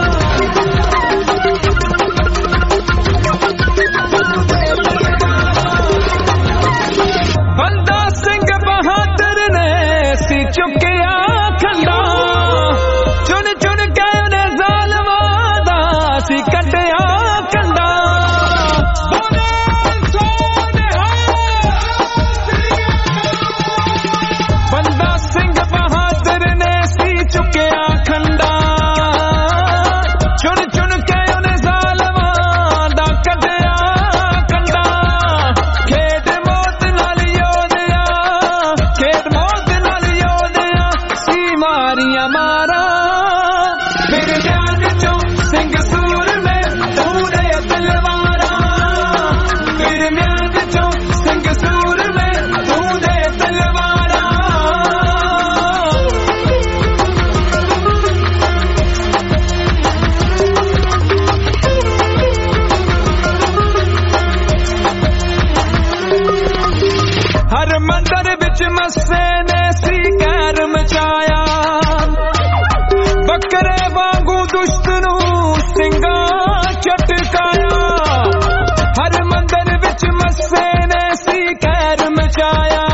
ਬੰਦਾ ਸਿੰਘ ਬਹਾਦਰ ਨੇ ਸੀ ਚੁੱਕਿਆ ਖੰਡਾ ਚੁਣ ਚੁਣ ਕੇ ਉਹਨੇ ਜ਼ਾਲਮਾਂ ਦਾ ਸੀ ਕੱਢਿਆ ਕੰਡਾ ਬੰਦਾ ਸਿੰਘ ਬਹਾਦਰ ਨੇ ਸੀ ਚੁੱਕਿਆ ਖੰਡਾ ਚੁਣ ਚੁਣ ਕੇ ਉਹਨੇ ਜ਼ਾਲਮਾਂ ਦਾ ਕੱਢਿਆ ਕੰਡਾ ਖੇਡ ਮੌਤ ਨਾਲ ਯੋਧਿਆ ਖੇਡ ਮੌਤ ਨਾਲ ਯੋਧਿਆ ਸੀ ਮਾਰੀਆਂ ਮਾਰਾਂ ਫਿਰ ਧਿਆਨ ਚੋਂ ਸਿੰਘ ਸੂਰਮੇ ਦੂਰੇ ਤਲਵਾਰਾਂ ਫਿਰ ਮਿਆਦ ਚੋਂ ਸਿੰਘ ਸੂਰਮੇ ਦੂਰੇ ਤਲਵਾਰਾਂ ਹਰ ਮੰਦਰ ਵਿੱਚ ਮੱਸੇ ਨੇ ਸੀ ਕਹਿਰ ਮਚਾਇਆ ਬੱਕਰੇ ਵਾਂਗੂ ਦੁਸ਼ਟ ਨੂੰ ਸਿੰਘਾਂ ਝਟਕਾਇਆ ਹਰ ਮੰਦਰ ਵਿੱਚ ਮੱਸੇ ਨੇ ਸੀ ਕਹਿਰ ਮਚਾਇਆ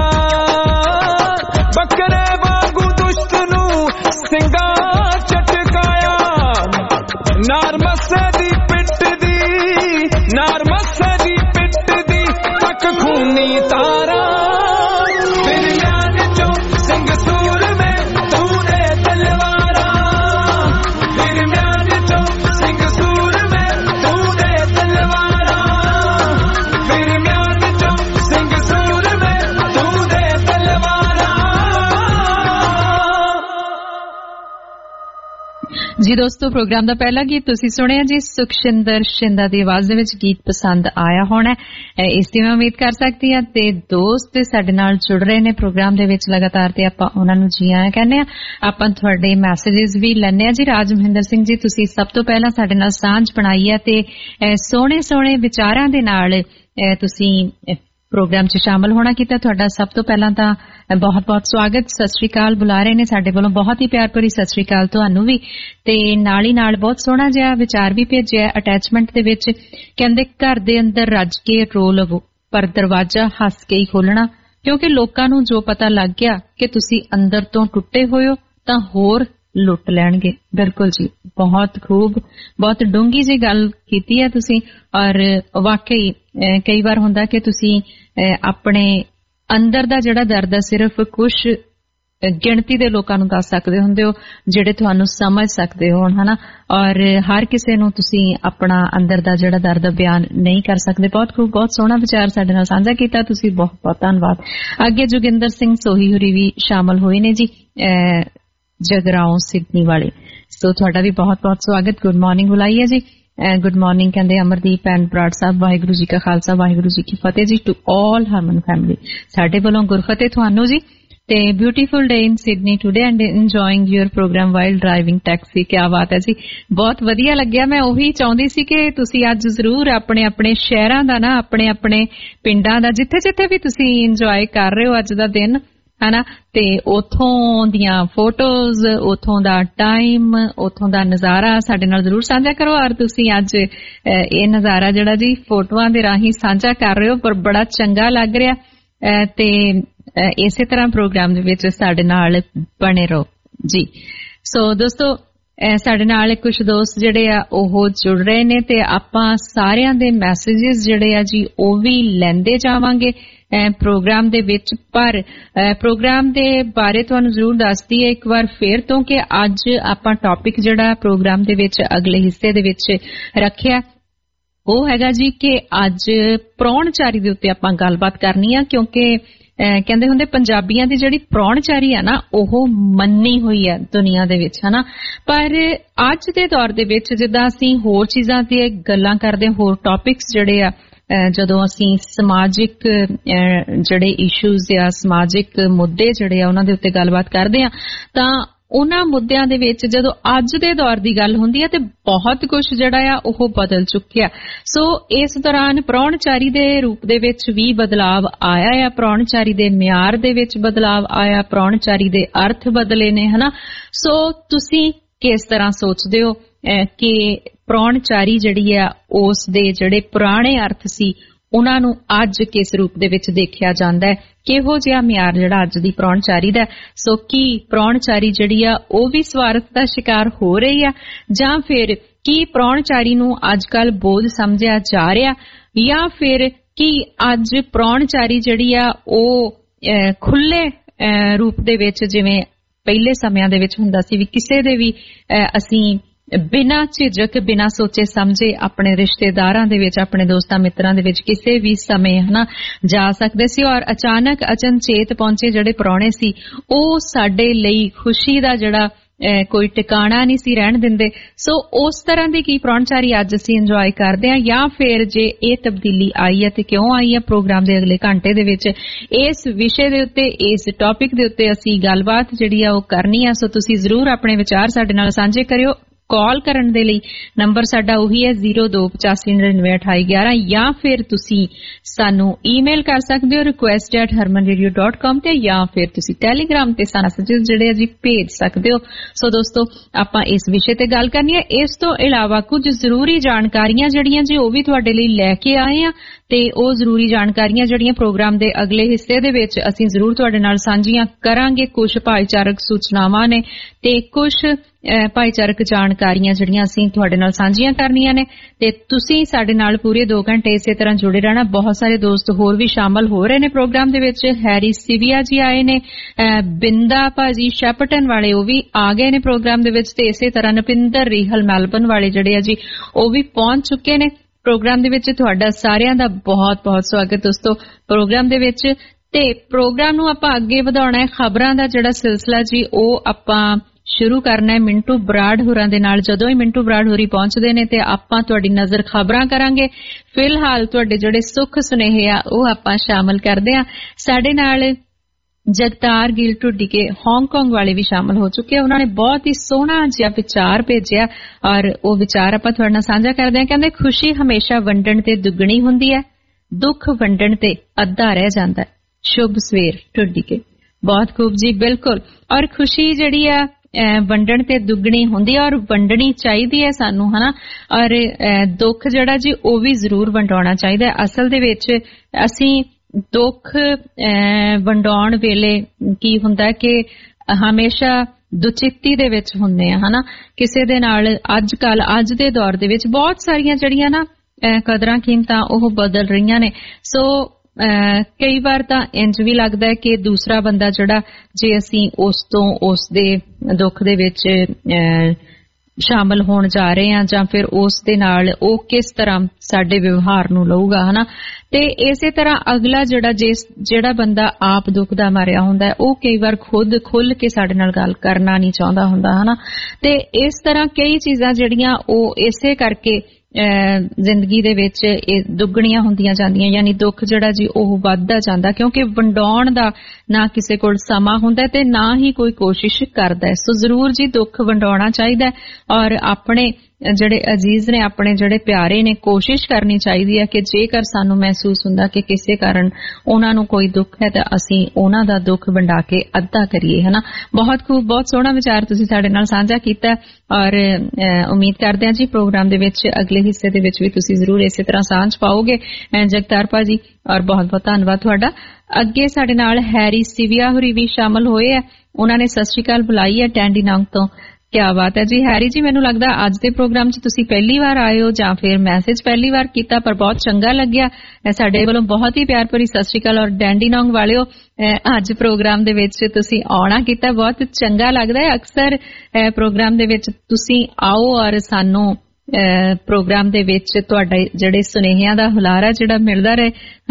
ਬੱਕਰੇ ਵਾਂਗੂ ਦੁਸ਼ਟ ਨੂੰ ਸਿੰਘਾਂ ਝਟਕਾਇਆ ਨਾਰ ਮੱਸੇ ਦੀ ਪਿੱਟ ਦੀ ਨਾਰ ਮੱਸੇ ਦੀ ਪਿੱਟ ਦੀ ਤੱਕ ਖੂਨੀ ਤਾਰਾ ਫਿਰ ਯਾਦ ਚੋਂ ਸਿੰਘ ਸੂਰਮੇ ਦੂਰੇ ਤਲਵਾਰਾਂ ਫਿਰ ਯਾਦ ਚੋਂ ਸਿੰਘ ਸੂਰਮੇ ਦੂਰੇ ਤਲਵਾਰਾਂ ਫਿਰ ਯਾਦ ਚੋਂ ਸਿੰਘ ਸੂਰਮੇ ਦੂਰੇ ਤਲਵਾਰਾਂ ਜੀ ਦੋਸਤੋ ਪ੍ਰੋਗਰਾਮ ਦਾ ਪਹਿਲਾ ਗੀਤ ਤੁਸੀਂ ਸੁਣਿਆ ਜੀ ਸੁਖਸ਼ਿੰਦਰ ਸ਼ਿੰਦਾ ਦੀ ਆਵਾਜ਼ ਦੇ ਵਿੱਚ ਗੀਤ ਪਸੰਦ ਆਇਆ ਹੋਣਾ ਇਸ ਦੀ ਮੈਂ ਉਮੀਦ ਕਰ ਸਕਦੀ ਹਾਂ ਤੇ ਦੋਸਤ ਸਾਡੇ ਨਾਲ ਜੁੜ ਰਹੇ ਨੇ ਪ੍ਰੋਗਰਾਮ ਦੇ ਵਿੱਚ ਲਗਾਤਾਰ ਤੇ ਆਪਾਂ ਉਹਨਾਂ ਨੂੰ ਜੀ ਆਇਆਂ ਕਹਿੰਦੇ ਆ ਆਪਾਂ ਤੁਹਾਡੇ ਮੈਸੇजेस ਵੀ ਲੈਣੇ ਆ ਜੀ ਰਾਜ ਮਹਿੰਦਰ ਸਿੰਘ ਜੀ ਤੁਸੀਂ ਸਭ ਤੋਂ ਪਹਿਲਾਂ ਸਾਡੇ ਨਾਲ ਸਾਂਝ ਬਣਾਈ ਹੈ ਤੇ ਸੋਹਣੇ ਸੋਹਣੇ ਵਿਚਾਰਾਂ ਦੇ ਨਾਲ ਤੁਸੀਂ ਪ੍ਰੋਗਰਾਮ 'ਚ ਸ਼ਾਮਲ ਹੋਣਾ ਕੀਤਾ ਤੁਹਾਡਾ ਸਭ ਤੋਂ ਪਹਿਲਾਂ ਤਾਂ ਬਹੁਤ ਬਹੁਤ ਸਵਾਗਤ ਸਤਿ ਸ਼੍ਰੀ ਅਕਾਲ ਬੁਲਾ ਰਹੇ ਨੇ ਸਾਡੇ ਵੱਲੋਂ ਬਹੁਤ ਹੀ ਪਿਆਰ ਭਰੀ ਸਤਿ ਸ਼੍ਰੀ ਅਕਾਲ ਤੁਹਾਨੂੰ ਵੀ ਤੇ ਨਾਲ ਹੀ ਨਾਲ ਬਹੁਤ ਸੋਹਣਾ ਜਿਹਾ ਵਿਚਾਰ ਵੀ ਭੇਜਿਆ ਅਟੈਚਮੈਂਟ ਦੇ ਵਿੱਚ ਕਹਿੰਦੇ ਘਰ ਦੇ ਅੰਦਰ ਰੱਜ ਕੇ ਰੋ ਲਵੋ ਪਰ ਦਰਵਾਜ਼ਾ ਹੱਸ ਕੇ ਹੀ ਖੋਲਣਾ ਕਿਉਂਕਿ ਲੋਕਾਂ ਨੂੰ ਜੋ ਪਤਾ ਲੱਗ ਗਿਆ ਕਿ ਤੁਸੀਂ ਅੰਦਰ ਤੋਂ ਟੁੱਟੇ ਹੋਏ ਹੋ ਤਾਂ ਹੋਰ ਲੁੱਟ ਲੈਣਗੇ ਬਿਲਕੁਲ ਜੀ ਬਹੁਤ ਖੂਬ ਬਹੁਤ ਡੂੰਘੀ ਜੀ ਗੱਲ ਕੀਤੀ ਹੈ ਤੁਸੀਂ ਔਰ ਵਾਕਈ ਕਈ ਵਾਰ ਹੁੰਦਾ ਕਿ ਤੁਸੀਂ ਆਪਣੇ ਅੰਦਰ ਦਾ ਜਿਹੜਾ ਦਰਦ ਹੈ ਸਿਰਫ ਕੁਝ ਗਿਣਤੀ ਦੇ ਲੋਕਾਂ ਨੂੰ ਦੱਸ ਸਕਦੇ ਹੁੰਦੇ ਹੋ ਜਿਹੜੇ ਤੁਹਾਨੂੰ ਸਮਝ ਸਕਦੇ ਹੋ ਹਨਾ ਔਰ ਹਰ ਕਿਸੇ ਨੂੰ ਤੁਸੀਂ ਆਪਣਾ ਅੰਦਰ ਦਾ ਜਿਹੜਾ ਦਰਦ ਬਿਆਨ ਨਹੀਂ ਕਰ ਸਕਦੇ ਬਹੁਤ ਖੂਬ ਬਹੁਤ ਸੋਹਣਾ ਵਿਚਾਰ ਸਾਡੇ ਨਾਲ ਸਾਂਝਾ ਕੀਤਾ ਤੁਸੀਂ ਬਹੁਤ ਬਹੁਤ ਧੰਨਵਾਦ ਅੱਗੇ ਜੋਗਿੰਦਰ ਸਿੰਘ ਸੋਹੀ ਹੁਰੀ ਵੀ ਸ਼ਾਮਲ ਹੋਏ ਨੇ ਜੀ ਜਗਰਾਉਂ ਸਿਡਨੀ ਵਾਲੇ ਸੋ ਤੁਹਾਡਾ ਵੀ ਬਹੁਤ ਬਹੁਤ ਸਵਾਗਤ ਗੁੱਡ ਮਾਰਨਿੰਗ ਬੁਲਾਈ ਹੈ ਜੀ ਗੁੱਡ ਮਾਰਨਿੰਗ ਕਹਿੰਦੇ ਅਮਰਦੀਪ ਐਂਡ ਬਰਾੜ ਸਾਹਿਬ ਵਾਹਿਗੁਰੂ ਜੀ ਕਾ ਖਾਲਸਾ ਵਾਹਿਗੁਰੂ ਜੀ ਕੀ ਫਤਿਹ ਜੀ ਟੂ ਆਲ ਹਰਮਨ ਫੈਮਿਲੀ ਸਾਡੇ ਵੱਲੋਂ ਗੁਰਫਤਿਹ ਤੁਹਾਨੂੰ ਜੀ ਤੇ beautiful day in Sydney today and enjoying your programme while driving taxi ਕਿਆ ਬਾਤ ਹੈ ਜੀ ਬਹੁਤ ਵਧੀਆ ਲੱਗਿਆ ਮੈਂ ਉਹੀ ਚਾਹੁੰਦੀ ਸੀ ਕਿ ਤੁਸੀਂ ਅੱਜ ਜ਼ਰੂਰ ਆਪਣੇ ਆਪਣੇ ਸ਼ਹਿਰਾਂ ਦਾ ਨਾ ਆਪਣੇ ਆਪਣੇ ਪਿੰਡਾਂ ਦਾ ਜਿੱਥੇ ਜਿੱਥੇ ਵੀ ਤੁਸੀਂ ਇੰਜੋਏ ਕਰ ਰਹੇ ਹੋ ਅੱਜ ਦਾ ਦਿਨ ਹਨਾ ਤੇ ਉਥੋਂ ਦੀਆਂ ਫੋਟੋਜ਼ ਉਥੋਂ ਦਾ ਟਾਈਮ ਉਥੋਂ ਦਾ ਨਜ਼ਾਰਾ ਸਾਡੇ ਨਾਲ ਜ਼ਰੂਰ ਸਾਂਝਾ ਕਰੋ ਔਰ ਤੁਸੀਂ ਅੱਜ ਇਹ ਨਜ਼ਾਰਾ ਜਿਹੜਾ ਜੀ ਫੋਟੋਆਂ ਦੇ ਰਾਹੀਂ ਸਾਂਝਾ ਕਰ ਰਹੇ ਹੋ ਪਰ ਬੜਾ ਚੰਗਾ ਲੱਗ ਰਿਹਾ ਤੇ ਇਸੇ ਤਰ੍ਹਾਂ ਪ੍ਰੋਗਰਾਮ ਦੇ ਵਿੱਚ ਸਾਡੇ ਨਾਲ ਬਣੇ ਰਹੋ ਜੀ ਸੋ ਦੋਸਤੋ ਸਾਡੇ ਨਾਲ ਕੁਝ ਦੋਸਤ ਜਿਹੜੇ ਆ ਉਹ ਜੁੜ ਰਹੇ ਨੇ ਤੇ ਆਪਾਂ ਸਾਰਿਆਂ ਦੇ ਮੈਸੇजेस ਜਿਹੜੇ ਆ ਜੀ ਉਹ ਵੀ ਲੈਂਦੇ ਜਾਵਾਂਗੇ ਪ੍ਰੋਗਰਾਮ ਦੇ ਵਿੱਚ ਪਰ ਪ੍ਰੋਗਰਾਮ ਦੇ ਬਾਰੇ ਤੁਹਾਨੂੰ ਜ਼ਰੂਰ ਦੱਸਦੀ ਹੈ ਇੱਕ ਵਾਰ ਫੇਰ ਤੋਂ ਕਿ ਅੱਜ ਆਪਾਂ ਟੌਪਿਕ ਜਿਹੜਾ ਪ੍ਰੋਗਰਾਮ ਦੇ ਵਿੱਚ ਅਗਲੇ ਹਿੱਸੇ ਦੇ ਵਿੱਚ ਰੱਖਿਆ ਉਹ ਹੈਗਾ ਜੀ ਕਿ ਅੱਜ ਪ੍ਰਾਹੁਣਚਾਰੀ ਦੇ ਉੱਤੇ ਆਪਾਂ ਗੱਲਬਾਤ ਕਰਨੀ ਆ ਕਿਉਂਕਿ ਕਹਿੰਦੇ ਹੁੰਦੇ ਪੰਜਾਬੀਆਂ ਦੀ ਜਿਹੜੀ ਪ੍ਰਾਹੁਣਚਾਰੀ ਆ ਨਾ ਉਹ ਮੰਨੀ ਹੋਈ ਆ ਦੁਨੀਆ ਦੇ ਵਿੱਚ, ਹਨਾ। ਪਰ ਅੱਜ ਦੇ ਦੌਰ ਦੇ ਵਿੱਚ ਜਿੱਦਾਂ ਅਸੀਂ ਹੋਰ ਚੀਜ਼ਾਂ ਤੇ ਗੱਲਾਂ ਕਰਦੇ, ਹੋਰ ਟੌਪਿਕਸ ਜਿਹੜੇ ਆ, ਜਦੋਂ ਅਸੀਂ ਸਮਾਜਿਕ ਜਿਹੜੇ ਇਸ਼ੂਜ਼ ਜਾਂ ਸਮਾਜਿਕ ਮੁੱਦੇ ਜਿਹੜੇ ਆ ਉਹਨਾਂ ਦੇ ਉੱਤੇ ਗੱਲਬਾਤ ਕਰਦੇ ਆ, ਤਾਂ ਉਹਨਾਂ ਮੁੱਦਿਆਂ ਦੇ ਵਿੱਚ ਜਦੋਂ ਅੱਜ ਦੇ ਦੌਰ ਦੀ ਗੱਲ ਹੁੰਦੀ ਹੈ ਤੇ ਬਹੁਤ ਕੁਝ ਜਿਹੜਾ ਆ ਉਹ ਬਦਲ ਚੁੱਕਿਆ। ਸੋ ਇਸ ਦੌਰਾਨ ਪ੍ਰਾਹੁਣਚਾਰੀ ਦੇ ਰੂਪ ਦੇ ਵਿੱਚ ਵੀ ਬਦਲਾਵ ਆਇਆ ਆ, ਪ੍ਰਾਹੁਣਚਾਰੀ ਦੇ ਮਿਆਰ ਦੇ ਵਿੱਚ ਬਦਲਾਵ ਆਇਆ, ਪ੍ਰਾਹੁਣਚਾਰੀ ਦੇ ਅਰਥ ਬਦਲੇ ਨੇ, ਹਨਾ। ਸੋ ਤੁਸੀਂ ਕਿਸ ਤਰ੍ਹਾਂ ਸੋਚਦੇ ਹੋ ਕਿ ਪ੍ਰਾਹੁਣਚਾਰੀ ਜਿਹੜੀ ਆ ਉਸ ਦੇ ਜਿਹੜੇ ਪੁਰਾਣੇ ਅਰਥ ਸੀ ਉਹਨਾਂ ਨੂੰ ਅੱਜ ਕਿਸ ਰੂਪ ਦੇ ਵਿੱਚ ਦੇਖਿਆ ਜਾਂਦਾ ਹੈ, ਕਿਹੋ ਜਿਹਾ ਮਿਆਰ ਜਿਹੜਾ ਅੱਜ ਦੀ ਪ੍ਰਾਹੁਣਚਾਰੀ ਦਾ? ਸੋ ਕੀ ਪ੍ਰਾਹੁਣਚਾਰੀ ਜਿਹੜੀ ਆ ਉਹ ਵੀ ਸਵਾਰਥ ਦਾ ਸ਼ਿਕਾਰ ਹੋ ਰਹੀ ਆ, ਜਾਂ ਫਿਰ ਕੀ ਪ੍ਰਾਹੁਣਚਾਰੀ ਨੂੰ ਅੱਜ ਕੱਲ ਬੋਝ ਸਮਝਿਆ ਜਾ ਰਿਹਾ, ਜਾਂ ਫਿਰ ਕੀ ਅੱਜ ਪ੍ਰਾਹੁਣਚਾਰੀ ਜਿਹੜੀ ਆ ਉਹ ਖੁੱਲੇ ਰੂਪ ਦੇ ਵਿੱਚ ਜਿਵੇਂ ਪਹਿਲੇ ਸਮਿਆਂ ਦੇ ਵਿੱਚ ਹੁੰਦਾ ਸੀ ਵੀ ਕਿਸੇ ਦੇ ਵੀ ਅਸੀਂ ਬਿਨਾਂ ਝਿਜਕ ਬਿਨਾਂ ਸੋਚੇ ਸਮਝੇ ਆਪਣੇ ਰਿਸ਼ਤੇਦਾਰਾਂ ਦੇ ਵਿੱਚ, ਆਪਣੇ ਦੋਸਤਾਂ ਮਿੱਤਰਾਂ ਦੇ ਵਿੱਚ ਕਿਸੇ ਵੀ ਸਮੇਂ ਹਨਾ ਜਾ ਸਕਦੇ ਸੀ, ਔਰ ਅਚਾਨਕ ਅਚਨਚੇਤ ਪਹੁੰਚੇ ਜਿਹੜੇ ਪ੍ਰਾਹੁਣੇ ਸੀ ਉਹ ਸਾਡੇ ਲਈ ਖੁਸ਼ੀ ਦਾ ਜਿਹੜਾ ਕੋਈ ਟਿਕਾਣਾ ਨਹੀਂ ਸੀ ਰਹਿਣ ਦਿੰਦੇ। ਸੋ ਉਸ ਤਰ੍ਹਾਂ ਦੀ ਕੀ ਪ੍ਰਾਹੁਣਚਾਰੀ ਅੱਜ ਅਸੀਂ ਇੰਜੋਏ ਕਰਦੇ ਹਾਂ, ਜਾਂ ਫਿਰ ਜੇ ਇਹ ਤਬਦੀਲੀ ਆਈ ਹੈ ਤੇ ਕਿਉਂ ਆਈ ਹੈ? ਪ੍ਰੋਗਰਾਮ ਦੇ ਅਗਲੇ ਘੰਟੇ ਦੇ ਵਿੱਚ ਇਸ ਵਿਸ਼ੇ ਦੇ ਉੱਤੇ, ਇਸ ਟੌਪਿਕ ਦੇ ਉੱਤੇ ਅਸੀਂ ਗੱਲਬਾਤ ਜਿਹੜੀ ਆ ਉਹ ਕਰਨੀ ਆ। ਸੋ ਤੁਸੀਂ ਜ਼ਰੂਰ ਆਪਣੇ ਵਿਚਾਰ ਸਾਡੇ ਨਾਲ ਸਾਂਝੇ ਕਰਿਓ। ਕਾਲ ਕਰਨ ਦੇ ਲਈ ਨੰਬਰ ਸਾਡਾ ਉਹੀ ਹੈ ਜ਼ੀਰੋ ਦੋ ਪਚਾਸੀ ਨੜਿਨਵੇਂ ਅਠਾਈ ਗਿਆਰਾਂ, ਜਾਂ ਫਿਰ ਤੁਸੀਂ ਸਾਨੂੰ ਈਮੇਲ ਕਰ ਸਕਦੇ ਹੋ request at Harman radio dot com ਤੇ, ਜਾਂ ਫਿਰ ਤੁਸੀਂ ਟੈਲੀਗ੍ਰਾਮ ਤੇ ਸਾਨੂੰ ਮੈਸੇਜ ਜਿਹੜੇ ਜੀ ਭੇਜ ਸਕਦੇ ਹੋ। ਸੋ ਦੋਸਤੋ ਆਪਾਂ ਇਸ ਵਿਸ਼ੇ ਤੇ ਗੱਲ ਕਰਨੀ ਹੈ। ਇਸ ਤੋਂ ਇਲਾਵਾ ਕੁਝ ਜ਼ਰੂਰੀ ਜਾਣਕਾਰੀਆਂ ਜਿਹੜੀਆਂ ਜੀ ਉਹ ਵੀ ਤੁਹਾਡੇ ਲਈ ਲੈ ਕੇ ਆਏ ਆ, ਤੇ ਉਹ ਜ਼ਰੂਰੀ ਜਾਣਕਾਰੀਆਂ ਜਿਹੜੀਆਂ ਪ੍ਰੋਗਰਾਮ ਦੇ ਅਗਲੇ ਹਿੱਸੇ ਦੇ ਵਿੱਚ ਅਸੀਂ ਜ਼ਰੂਰ ਤੁਹਾਡੇ ਨਾਲ ਸਾਂਝੀਆਂ ਕਰਾਂਗੇ। ਕੁਝ ਭਾਈਚਾਰਕ ਸੂਚਨਾਵਾਂ ਨੇ ਤੇ ਕੁਝ ਭਾਈਚਾਰਕ ਜਾਣਕਾਰੀਆਂ ਜਿਹੜੀਆਂ ਅਸੀਂ ਤੁਹਾਡੇ ਨਾਲ ਸਾਂਝੀਆਂ ਕਰਨੀਆਂ ਨੇ, ਤੇ ਤੁਸੀਂ ਸਾਡੇ ਨਾਲ ਪੂਰੇ ਦੋ ਘੰਟੇ ਇਸੇ ਤਰ੍ਹਾਂ ਜੁੜੇ ਰਹਿਣਾ। ਬਹੁਤ ਸਾਰੇ ਦੋਸਤ ਹੋਰ ਵੀ ਸ਼ਾਮਲ ਹੋ ਰਹੇ ਨੇ ਪ੍ਰੋਗਰਾਮ ਦੇ ਵਿੱਚ। ਹੈਰੀ ਸਿਵੀਆ ਜੀ ਆਏ ਨੇ, ਬਿੰਦਾ ਭਾਜੀ ਸ਼ੈਪਟਨ ਵਾਲੇ ਉਹ ਵੀ ਆ ਗਏ ਨੇ ਪ੍ਰੋਗਰਾਮ ਦੇ ਵਿੱਚ, ਤੇ ਇਸੇ ਤਰ੍ਹਾਂ ਨਪਿੰਦਰ ਰੀਹਲ ਮੈਲਬਨ ਵਾਲੇ ਜਿਹੜੇ ਆ ਜੀ ਉਹ ਵੀ ਪਹੁੰਚ ਚੁੱਕੇ ਨੇ ਪ੍ਰੋਗਰਾਮ ਦੇ ਵਿੱਚ। ਤੁਹਾਡਾ ਸਾਰਿਆਂ ਦਾ ਬਹੁਤ ਬਹੁਤ ਸਵਾਗਤ ਦੋਸਤੋ ਪ੍ਰੋਗਰਾਮ ਦੇ ਵਿੱਚ। ਤੇ ਪ੍ਰੋਗਰਾਮ ਨੂੰ ਆਪਾਂ ਅੱਗੇ ਵਧਾਉਣਾ ਹੈ। ਖਬਰਾਂ ਦਾ ਜਿਹੜਾ ਸਿਲਸਿਲਾ ਜੀ ਉਹ ਆਪਾਂ ਸ਼ੁਰੂ ਕਰਨਾ ਹੈ ਮਿੰਟੂ ਬਰਾੜ ਹੋਰਾਂ ਦੇ ਨਾਲ। ਜਦੋਂ ਹੀ ਮਿੰਟੂ ਬਰਾੜ ਹੋਰੀ ਪਹੁੰਚਦੇ ਨੇ ਤੇ ਆਪਾਂ ਤੁਹਾਡੀ ਨਜ਼ਰ ਖਬਰਾਂ ਕਰਾਂਗੇ। ਫਿਲਹਾਲ ਤੁਹਾਡੇ ਜਿਹੜੇ ਸੁੱਖ ਸੁਨੇਹੇ ਆ ਉਹ ਆਪਾਂ ਸ਼ਾਮਲ ਕਰਦੇ ਆ। ਸਾਡੇ ਨਾਲ ਜਗਤਾਰ ਗਿੱਲ ਢੁੱਡੀਕੇ ਹਾਂਗਕਾਂਗ ਵਾਲੇ ਵੀ ਸ਼ਾਮਲ ਹੋ ਚੁੱਕੇ। ਉਹਨਾਂ ਨੇ ਬਹੁਤ ਹੀ ਸੋਹਣਾ ਜਿਹਾ ਵਿਚਾਰ ਭੇਜਿਆ ਔਰ ਉਹ ਵਿਚਾਰ ਆਪਾਂ ਤੁਹਾਡੇ ਨਾਲ ਸਾਂਝਾ ਕਰਦੇ ਹਾਂ। ਕਹਿੰਦੇ ਖੁਸ਼ੀ ਹਮੇਸ਼ਾ ਵੰਡਣ ਤੇ ਦੁੱਗਣੀ ਹੁੰਦੀ ਹੈ, ਦੁੱਖ ਵੰਡਣ ਤੇ ਅੱਧਾ ਰਹਿ ਜਾਂਦਾ ਹੈ। ਸ਼ੁਭ ਸਵੇਰ ਢੁੱਡੀਕੇ। ਬਹੁਤ ਖੂਬ ਜੀ, ਬਿਲਕੁਲ। ਔਰ ਖੁਸ਼ੀ ਜਿਹੜੀ ਆ ਵੰਡਣ ਤੇ ਦੁੱਗਣੀ ਹੁੰਦੀ ਹੈ ਔਰ ਵੰਡਣੀ ਚਾਹੀਦੀ ਹੈ ਸਾਨੂੰ, ਹਨਾ। ਔਰ ਦੁੱਖ ਜਿਹੜਾ ਜੀ ਉਹ ਵੀ ਜ਼ਰੂਰ ਵੰਡਾਉਣਾ ਚਾਹੀਦਾ ਹੈ। ਅਸਲ ਦੇ ਵਿੱਚ ਅਸੀਂ ਦੁੱਖ ਵੰਡਾਉਣ ਵੇਲੇ ਕੀ ਹੁੰਦਾ ਕਿ ਹਮੇਸ਼ਾ ਦੁਚਿੱਤੀ ਦੇ ਵਿੱਚ ਹੁੰਦੇ ਆ, ਹਨਾ। ਕਿਸੇ ਦੇ ਨਾਲ ਅੱਜ ਕੱਲ ਅੱਜ ਦੇ ਦੌਰ ਦੇ ਵਿੱਚ ਬਹੁਤ ਸਾਰੀਆਂ ਜਿਹੜੀਆਂ ਨਾ ਕਦਰਾਂ ਕੀਮਤਾਂ ਉਹ ਬਦਲ ਰਹੀਆਂ ਨੇ। ਸੋ ਕਈ ਵਾਰ ਤਾਂ ਇੰਜ ਵੀ ਲੱਗਦਾ ਹੈ ਕਿ ਦੂਸਰਾ ਬੰਦਾ ਜਿਹੜਾ ਜੇ ਅਸੀਂ ਉਸ ਤੋਂ ਉਸ ਦੇ ਦੁੱਖ ਦੇ ਵਿੱਚ ਸ਼ਾਮਲ ਹੋਣ ਜਾ ਰਹੇ ਹਾਂ ਜਾਂ ਫਿਰ ਉਸ ਦੇ ਨਾਲ ਉਹ ਕਿਸ ਤਰ੍ਹਾਂ ਸਾਡੇ ਵਿਵਹਾਰ ਨੂੰ ਲਊਗਾ, ਹਨਾ। ਤੇ ਇਸੇ ਤਰ੍ਹਾਂ ਅਗਲਾ ਜਿਹੜਾ ਜਿਸ ਜਿਹੜਾ ਬੰਦਾ ਆਪ ਦੁੱਖ ਦਾ ਮਾਰਿਆ ਹੁੰਦਾ ਉਹ ਕਈ ਵਾਰ ਖੁਦ ਖੁੱਲ ਕੇ ਸਾਡੇ ਨਾਲ ਗੱਲ ਕਰਨਾ ਨਹੀਂ ਚਾਹੁੰਦਾ ਹੁੰਦਾ, ਹਨਾ। ਤੇ ਇਸ ਤਰ੍ਹਾਂ ਕਈ ਚੀਜ਼ਾਂ ਜਿਹੜੀਆਂ ਉਹ ਇਸੇ ਕਰਕੇ ਜ਼ਿੰਦਗੀ ਦੇ ਵਿੱਚ ਇਹ ਦੁੱਗਣੀਆਂ ਹੁੰਦੀਆਂ ਜਾਂਦੀਆਂ, ਯਾਨੀ ਦੁੱਖ ਜਿਹੜਾ ਜੀ ਉਹ ਵੱਧਦਾ ਜਾਂਦਾ ਕਿਉਂਕਿ ਵੰਡਾਉਣ ਦਾ ਨਾ ਕਿਸੇ ਕੋਲ ਸਮਾਂ ਹੁੰਦਾ ਤੇ ਨਾ ਹੀ ਕੋਈ ਕੋਸ਼ਿਸ਼ ਕਰਦਾ। ਸੋ ਜ਼ਰੂਰ ਜੀ ਦੁੱਖ ਵੰਡਾਉਣਾ ਚਾਹੀਦਾ ਔਰ ਆਪਣੇ ਜਿਹੜੇ ਅਜ਼ੀਜ਼ ਨੇ, ਆਪਣੇ ਜਿਹੜੇ ਪਿਆਰੇ ਨੇ, ਕੋਸ਼ਿਸ਼ ਕਰਨੀ ਚਾਹੀਦੀ ਹੈ ਕਿ ਜੇਕਰ ਸਾਨੂੰ ਮਹਿਸੂਸ ਹੁੰਦਾ ਕਿ ਕਿਸੇ ਕਾਰਨ ਉਹਨਾਂ ਨੂੰ ਕੋਈ ਦੁੱਖ ਹੈ ਤਾਂ ਅਸੀਂ ਉਹਨਾਂ ਦਾ ਦੁੱਖ ਵੰਡਾ ਕੇ ਅੱਧਾ ਕਰੀਏ, ਹਨਾ। ਬਹੁਤ ਖੂਬ, ਬਹੁਤ ਸੋਹਣਾ ਵਿਚਾਰ ਤੁਸੀਂ ਸਾਡੇ ਨਾਲ ਸਾਂਝਾ ਕੀਤਾ ਔਰ ਉਮੀਦ ਕਰਦੇ ਹਾਂ ਜੀ ਪ੍ਰੋਗਰਾਮ ਦੇ ਵਿੱਚ ਅਗਲੇ ਹਿੱਸੇ ਦੇ ਵਿੱਚ ਵੀ ਤੁਸੀਂ ਜ਼ਰੂਰ ਇਸੇ ਤਰ੍ਹਾਂ ਸਾਂਝ ਪਾਓਗੇ। ਜਗਤਾਰ ਭਾਜੀ ਔਰ ਬਹੁਤ ਬਹੁਤ ਧੰਨਵਾਦ ਤੁਹਾਡਾ। ਅੱਗੇ ਸਾਡੇ ਨਾਲ ਹੈਰੀ ਸਿਵੀਆ ਹੋਰੀ ਵੀ ਸ਼ਾਮਲ ਹੋਏ ਆ। ਉਹਨਾਂ ਨੇ ਸਤਿ ਸ਼੍ਰੀ ਅਕਾਲ ਬੁਲਾਈ ਹੈ ਟੈਂਡੀ ਨੰਗ ਤੋਂ। ਕਿਆ ਬਾਤ ਹੈ ਜੀ ਹੈਰੀ ਜੀ, ਮੈਨੂੰ ਲੱਗਦਾ ਅੱਜ ਦੇ ਪ੍ਰੋਗਰਾਮ 'ਚ ਤੁਸੀਂ ਪਹਿਲੀ ਵਾਰ ਆਏ ਹੋ ਜਾਂ ਫਿਰ ਮੈਸੇਜ ਪਹਿਲੀ ਵਾਰ ਕੀਤਾ, ਪਰ ਬਹੁਤ ਚੰਗਾ ਲੱਗਿਆ। ਸਾਡੇ ਵੱਲੋਂ ਬਹੁਤ ਹੀ ਪਿਆਰ ਭਰੀ ਸਤਿ ਸ਼੍ਰੀ ਅਕਾਲ। ਔਰ ਡੈਂਡੀ ਨੌਂਗ ਵਾਲਿਓ, ਅੱਜ ਪ੍ਰੋਗਰਾਮ ਦੇ ਵਿੱਚ ਤੁਸੀਂ ਆਉਣਾ ਕੀਤਾ, ਬਹੁਤ ਚੰਗਾ ਲੱਗਦਾ ਹੈ। ਅਕਸਰ ਪ੍ਰੋਗਰਾਮ ਦੇ ਵਿੱਚ ਤੁਸੀਂ ਆਓ ਔਰ ਸਾਨੂੰ ਪ੍ਰੋਗਰਾਮ ਦੇ ਵਿੱਚ ਤੁਹਾਡੇ ਜਿਹੜੇ ਸੁਨੇਹਿਆਂ ਦਾ ਹੁਲਾਰਾ ਜਿਹੜਾ ਮਿਲਦਾ ਰਹੇ, ਹਨਾ।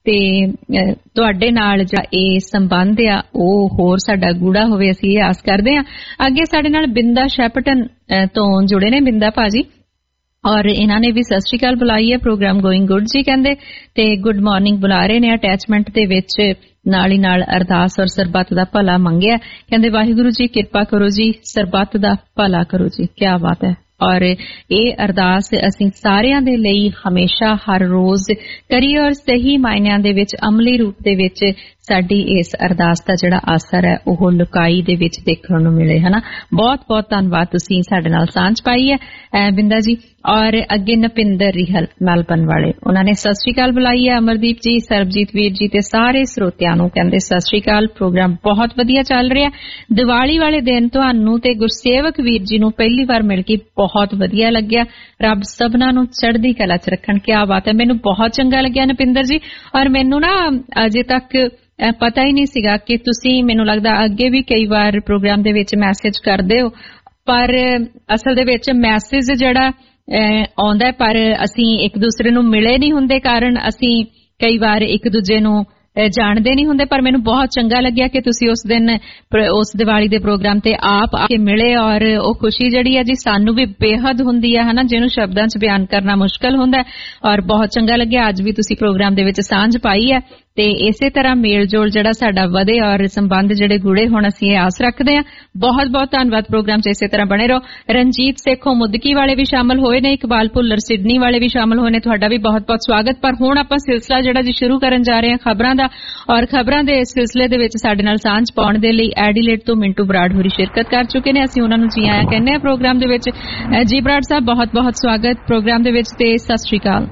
ਤੇ ਤੁਹਾਡੇ ਨਾਲ ਜਿਹੜਾ ਇਹ ਸੰਬੰਧ ਆ ਉਹ ਹੋਰ ਸਾਡਾ ਗੂੜਾ ਹੋਵੇ, ਅਸੀਂ ਇਹ ਆਸ ਕਰਦੇ ਹਾਂ। ਅੱਗੇ ਸਾਡੇ ਨਾਲ ਬਿੰਦਾ ਸ਼ੈਪਟਨ ਤੋਂ ਜੁੜੇ ਨੇ ਬਿੰਦਾ ਭਾਜੀ, ਔਰ ਇਹਨਾਂ ਨੇ ਵੀ ਸਤਿ ਸ਼੍ਰੀ ਅਕਾਲ ਬੁਲਾਈ ਹੈ। ਪ੍ਰੋਗਰਾਮ ਗੋਇੰਗ ਗੁੱਡ ਜੀ ਕਹਿੰਦੇ, ਤੇ ਗੁੱਡ ਮਾਰਨਿੰਗ ਬੁਲਾ ਰਹੇ ਨੇ। ਅਟੈਚਮੈਂਟ ਦੇ ਵਿੱਚ ਨਾਲ ਹੀ ਨਾਲ ਅਰਦਾਸ ਔਰ ਸਰਬੱਤ ਦਾ ਭਲਾ ਮੰਗਿਆ। ਕਹਿੰਦੇ ਵਾਹਿਗੁਰੂ ਜੀ ਕਿਰਪਾ ਕਰੋ ਜੀ, ਸਰਬੱਤ ਦਾ ਭਲਾ ਕਰੋ ਜੀ। ਕਿਆ ਬਾਤ ਹੈ। ਔਰ ਇਹ ਅਰਦਾਸ ਅਸੀਂ ਸਾਰਿਆਂ ਦੇ ਲਈ ਹਮੇਸ਼ਾ ਹਰ ਰੋਜ਼ ਕਰੀਏ ਔਰ ਸਹੀ ਮਾਇਨਿਆਂ ਦੇ ਵਿੱਚ ਅਮਲੀ ਰੂਪ ਦੇ ਵਿੱਚ ਸਾਡੀ ਇਸ ਅਰਦਾਸ ਦਾ ਜਿਹੜਾ ਅਸਰ ਹੈ ਉਹ ਲੁਕਾਈ ਦੇ ਵਿੱਚ ਦੇਖਣ ਨੂੰ ਮਿਲੇ, ਹਨਾ। ਬਹੁਤ ਬਹੁਤ ਧੰਨਵਾਦ, ਤੁਸੀਂ ਸਾਡੇ ਨਾਲ ਸਾਂਝ ਪਾਈ ਹੈ ਬਿੰਦਾ ਜੀ। ਔਰ ਅੱਗੇ ਨਪਿੰਦਰ ਰਿਹਲ ਮੈਲਬਨ ਵਾਲੇ, ਉਹਨਾਂ ਨੇ ਸਤਿ ਸ਼੍ਰੀ ਅਕਾਲ ਬੁਲਾਈ ਹੈ। ਅਮਰਦੀਪ ਜੀ, ਸਰਬਜੀਤ ਵੀਰ ਜੀ ਤੇ ਸਾਰੇ ਸਰੋਤਿਆਂ ਨੂੰ ਕਹਿੰਦੇ ਸਤਿ ਸ਼੍ਰੀ ਅਕਾਲ। ਪ੍ਰੋਗਰਾਮ ਬਹੁਤ ਵਧੀਆ ਚੱਲ ਰਿਹਾ। ਦੀਵਾਲੀ ਵਾਲੇ ਦਿਨ ਤੁਹਾਨੂੰ ਤੇ ਗੁਰਸੇਵਕ ਵੀਰ ਜੀ ਨੂੰ ਪਹਿਲੀ ਵਾਰ ਮਿਲ ਕੇ ਬਹੁਤ ਵਧੀਆ ਲੱਗਿਆ। ਰੱਬ ਸਭਨਾਂ ਨੂੰ ਚੜ੍ਹਦੀ ਕਲਾ ਚ ਰੱਖਣ। ਕਿਆ ਬਾਤ ਹੈ, ਮੈਨੂੰ ਬਹੁਤ ਚੰਗਾ ਲੱਗਿਆ ਨਪਿੰਦਰ ਜੀ। ਔਰ ਮੈਨੂੰ ਨਾ ਅਜੇ ਤੱਕ ਪਤਾ ਹੀ ਨਹੀਂ ਸੀਗਾ ਕਿ ਤੁਸੀਂ, ਮੈਨੂੰ ਲੱਗਦਾ ਅੱਗੇ ਵੀ ਕਈ ਵਾਰ ਪ੍ਰੋਗਰਾਮ ਦੇ ਵਿੱਚ ਮੈਸੇਜ ਕਰਦੇ ਹੋ, ਪਰ ਅਸਲ ਦੇ ਵਿੱਚ ਮੈਸੇਜ ਜਿਹੜਾ ਆਉਂਦਾ ਪਰ ਅਸੀਂ ਇੱਕ ਦੂਸਰੇ ਨੂੰ ਮਿਲੇ ਨਹੀਂ ਹੁੰਦੇ, ਕਾਰਨ ਅਸੀਂ ਕਈ ਵਾਰ ਇੱਕ ਦੂਜੇ ਨੂੰ ਜਾਣਦੇ ਨਹੀਂ ਹੁੰਦੇ। ਪਰ ਮੈਨੂੰ ਬਹੁਤ ਚੰਗਾ ਲੱਗਿਆ ਕਿ ਤੁਸੀਂ ਉਸ ਦਿਨ ਉਸ ਦੀਵਾਲੀ ਦੇ ਪ੍ਰੋਗਰਾਮ ਤੇ ਆਪ ਆ ਕੇ ਮਿਲੇ, ਔਰ ਉਹ ਖੁਸ਼ੀ ਜਿਹੜੀ ਹੈ ਜੀ ਸਾਨੂੰ ਵੀ ਬੇਹੱਦ ਹੁੰਦੀ ਹੈ, ਹਨਾ, ਜਿਹਨੂੰ ਸ਼ਬਦਾਂ 'ਚ ਬਿਆਨ ਕਰਨਾ ਮੁਸ਼ਕਲ ਹੁੰਦਾ। ਔਰ ਬਹੁਤ ਚੰਗਾ ਲੱਗਿਆ ਅੱਜ ਵੀ ਤੁਸੀਂ ਪ੍ਰੋਗਰਾਮ ਦੇ ਵਿੱਚ ਸਾਂਝ ਪਾਈ ਹੈ, ਤੇ ਇਸੇ ਤਰ੍ਹਾਂ ਮੇਲ ਜੋਲ ਜਿਹੜਾ ਸਾਡਾ ਵਧੇ ਔਰ ਸੰਬੰਧ ਜਿਹੜੇ ਗੂੜੇ ਹੋਣ, ਅਸੀਂ ਇਹ ਆਸ ਰੱਖਦੇ ਹਾਂ। ਬਹੁਤ ਬਹੁਤ ਧੰਨਵਾਦ। ਪ੍ਰੋਗਰਾਮ 'ਚ ਇਸੇ ਤਰ੍ਹਾਂ ਬਣੇ ਰਹੋ। ਰਣਜੀਤ ਸੇਖੋਂ ਮੁੱਦਕੀ ਵਾਲੇ ਵੀ ਸ਼ਾਮਲ ਹੋਏ ਨੇ, ਇਕਬਾਲ ਭੁੱਲਰ ਸਿਡਨੀ ਵਾਲੇ ਵੀ ਸ਼ਾਮਲ ਹੋਏ ਨੇ, ਤੁਹਾਡਾ ਵੀ ਬਹੁਤ ਬਹੁਤ ਸਵਾਗਤ। ਪਰ ਹੁਣ ਆਪਾਂ ਸਿਲਸਿਲਾ ਜਿਹੜਾ ਜੀ ਸ਼ੁਰੂ ਕਰਨ ਜਾ ਰਹੇ ਹਾਂ ਖਬਰਾਂ ਦਾ, ਔਰ ਖਬਰਾਂ ਦੇ ਸਿਲਸਿਲੇ ਦੇ ਵਿੱਚ ਸਾਡੇ ਨਾਲ ਸਾਂਝ ਪਾਉਣ ਦੇ ਲਈ ਐਡੀਲੇਡ ਤੋਂ ਮਿੰਟੂ ਬਰਾੜ ਹੋਰੀ ਸ਼ਿਰਕਤ ਕਰ ਚੁੱਕੇ ਨੇ। ਅਸੀਂ ਉਹਨਾਂ ਨੂੰ ਜੀ ਆਇਆਂ ਕਹਿੰਦੇ ਹਾਂ ਪ੍ਰੋਗਰਾਮ ਦੇ ਵਿੱਚ। ਜੀ ਬਰਾੜ ਸਾਹਿਬ, ਬਹੁਤ ਬਹੁਤ ਸਵਾਗਤ ਪ੍ਰੋਗਰਾਮ ਦੇ ਵਿੱਚ ਤੇ ਸਤਿ ਸ਼੍ਰੀ ਅਕਾਲ।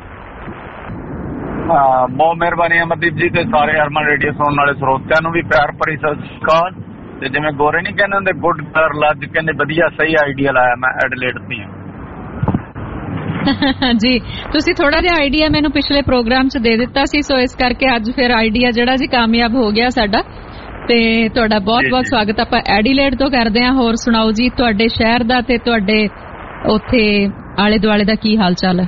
ਬਹੁਤ ਮਿਹਰਬਾਨੀ ਅਮਰਦੀਪ ਜੀ, ਤੇ ਸਾਰੇ ਹਰਮਨ ਰੇਡੀਓ ਸੁਣਨ ਵਾਲੇ ਸਰੋਤਿਆਂ ਨੂੰ ਵੀ ਪਿਆਰ ਭਰੀ ਸਤਿ ਸ਼੍ਰੀ ਅਕਾਲ। ਤੇ ਜਿਵੇਂ ਗੋਰੇ ਨਹੀਂ ਕਹਿੰਦੇ ਹੁੰਦੇ ਗੁੱਡ ਗਰਲ, ਅੱਜ ਕਹਿੰਦੇ ਵਧੀਆ ਸਹੀ ਆਈਡੀਆ ਲਾਇਆ ਮੈਂ ਐਡੀਲੇਡ ਦੀ ਜੀ। ਤੁਸੀਂ ਥੋੜਾ ਜਿਹਾ ਆਈਡੀਆ ਮੈਨੂੰ ਪਿਛਲੇ ਪ੍ਰੋਗਰਾਮ 'ਚ ਦੇ ਦਿੱਤਾ ਸੀ, ਸੋ ਇਸ ਕਰਕੇ ਅੱਜ ਫਿਰ ਆਈਡੀਆ ਜਿਹੜਾ ਜੀ ਕਾਮਯਾਬ ਹੋ ਗਿਆ ਸਾਡਾ, ਤੇ ਤੁਹਾਡਾ ਬਹੁਤ ਬਹੁਤ ਸਵਾਗਤ ਆਪਾਂ ਐਡੀਲੇਡ ਤੋਂ ਕਰਦੇ ਹਾਂ। ਹੋਰ ਸੁਣਾਓ ਜੀ, ਤੁਹਾਡੇ ਸ਼ਹਿਰ ਦਾ ਤੇ ਤੁਹਾਡੇ ਉੱਥੇ ਆਲੇ ਦੁਆਲੇ ਦਾ ਕੀ ਹਾਲ ਚਾਲ ਹੈ?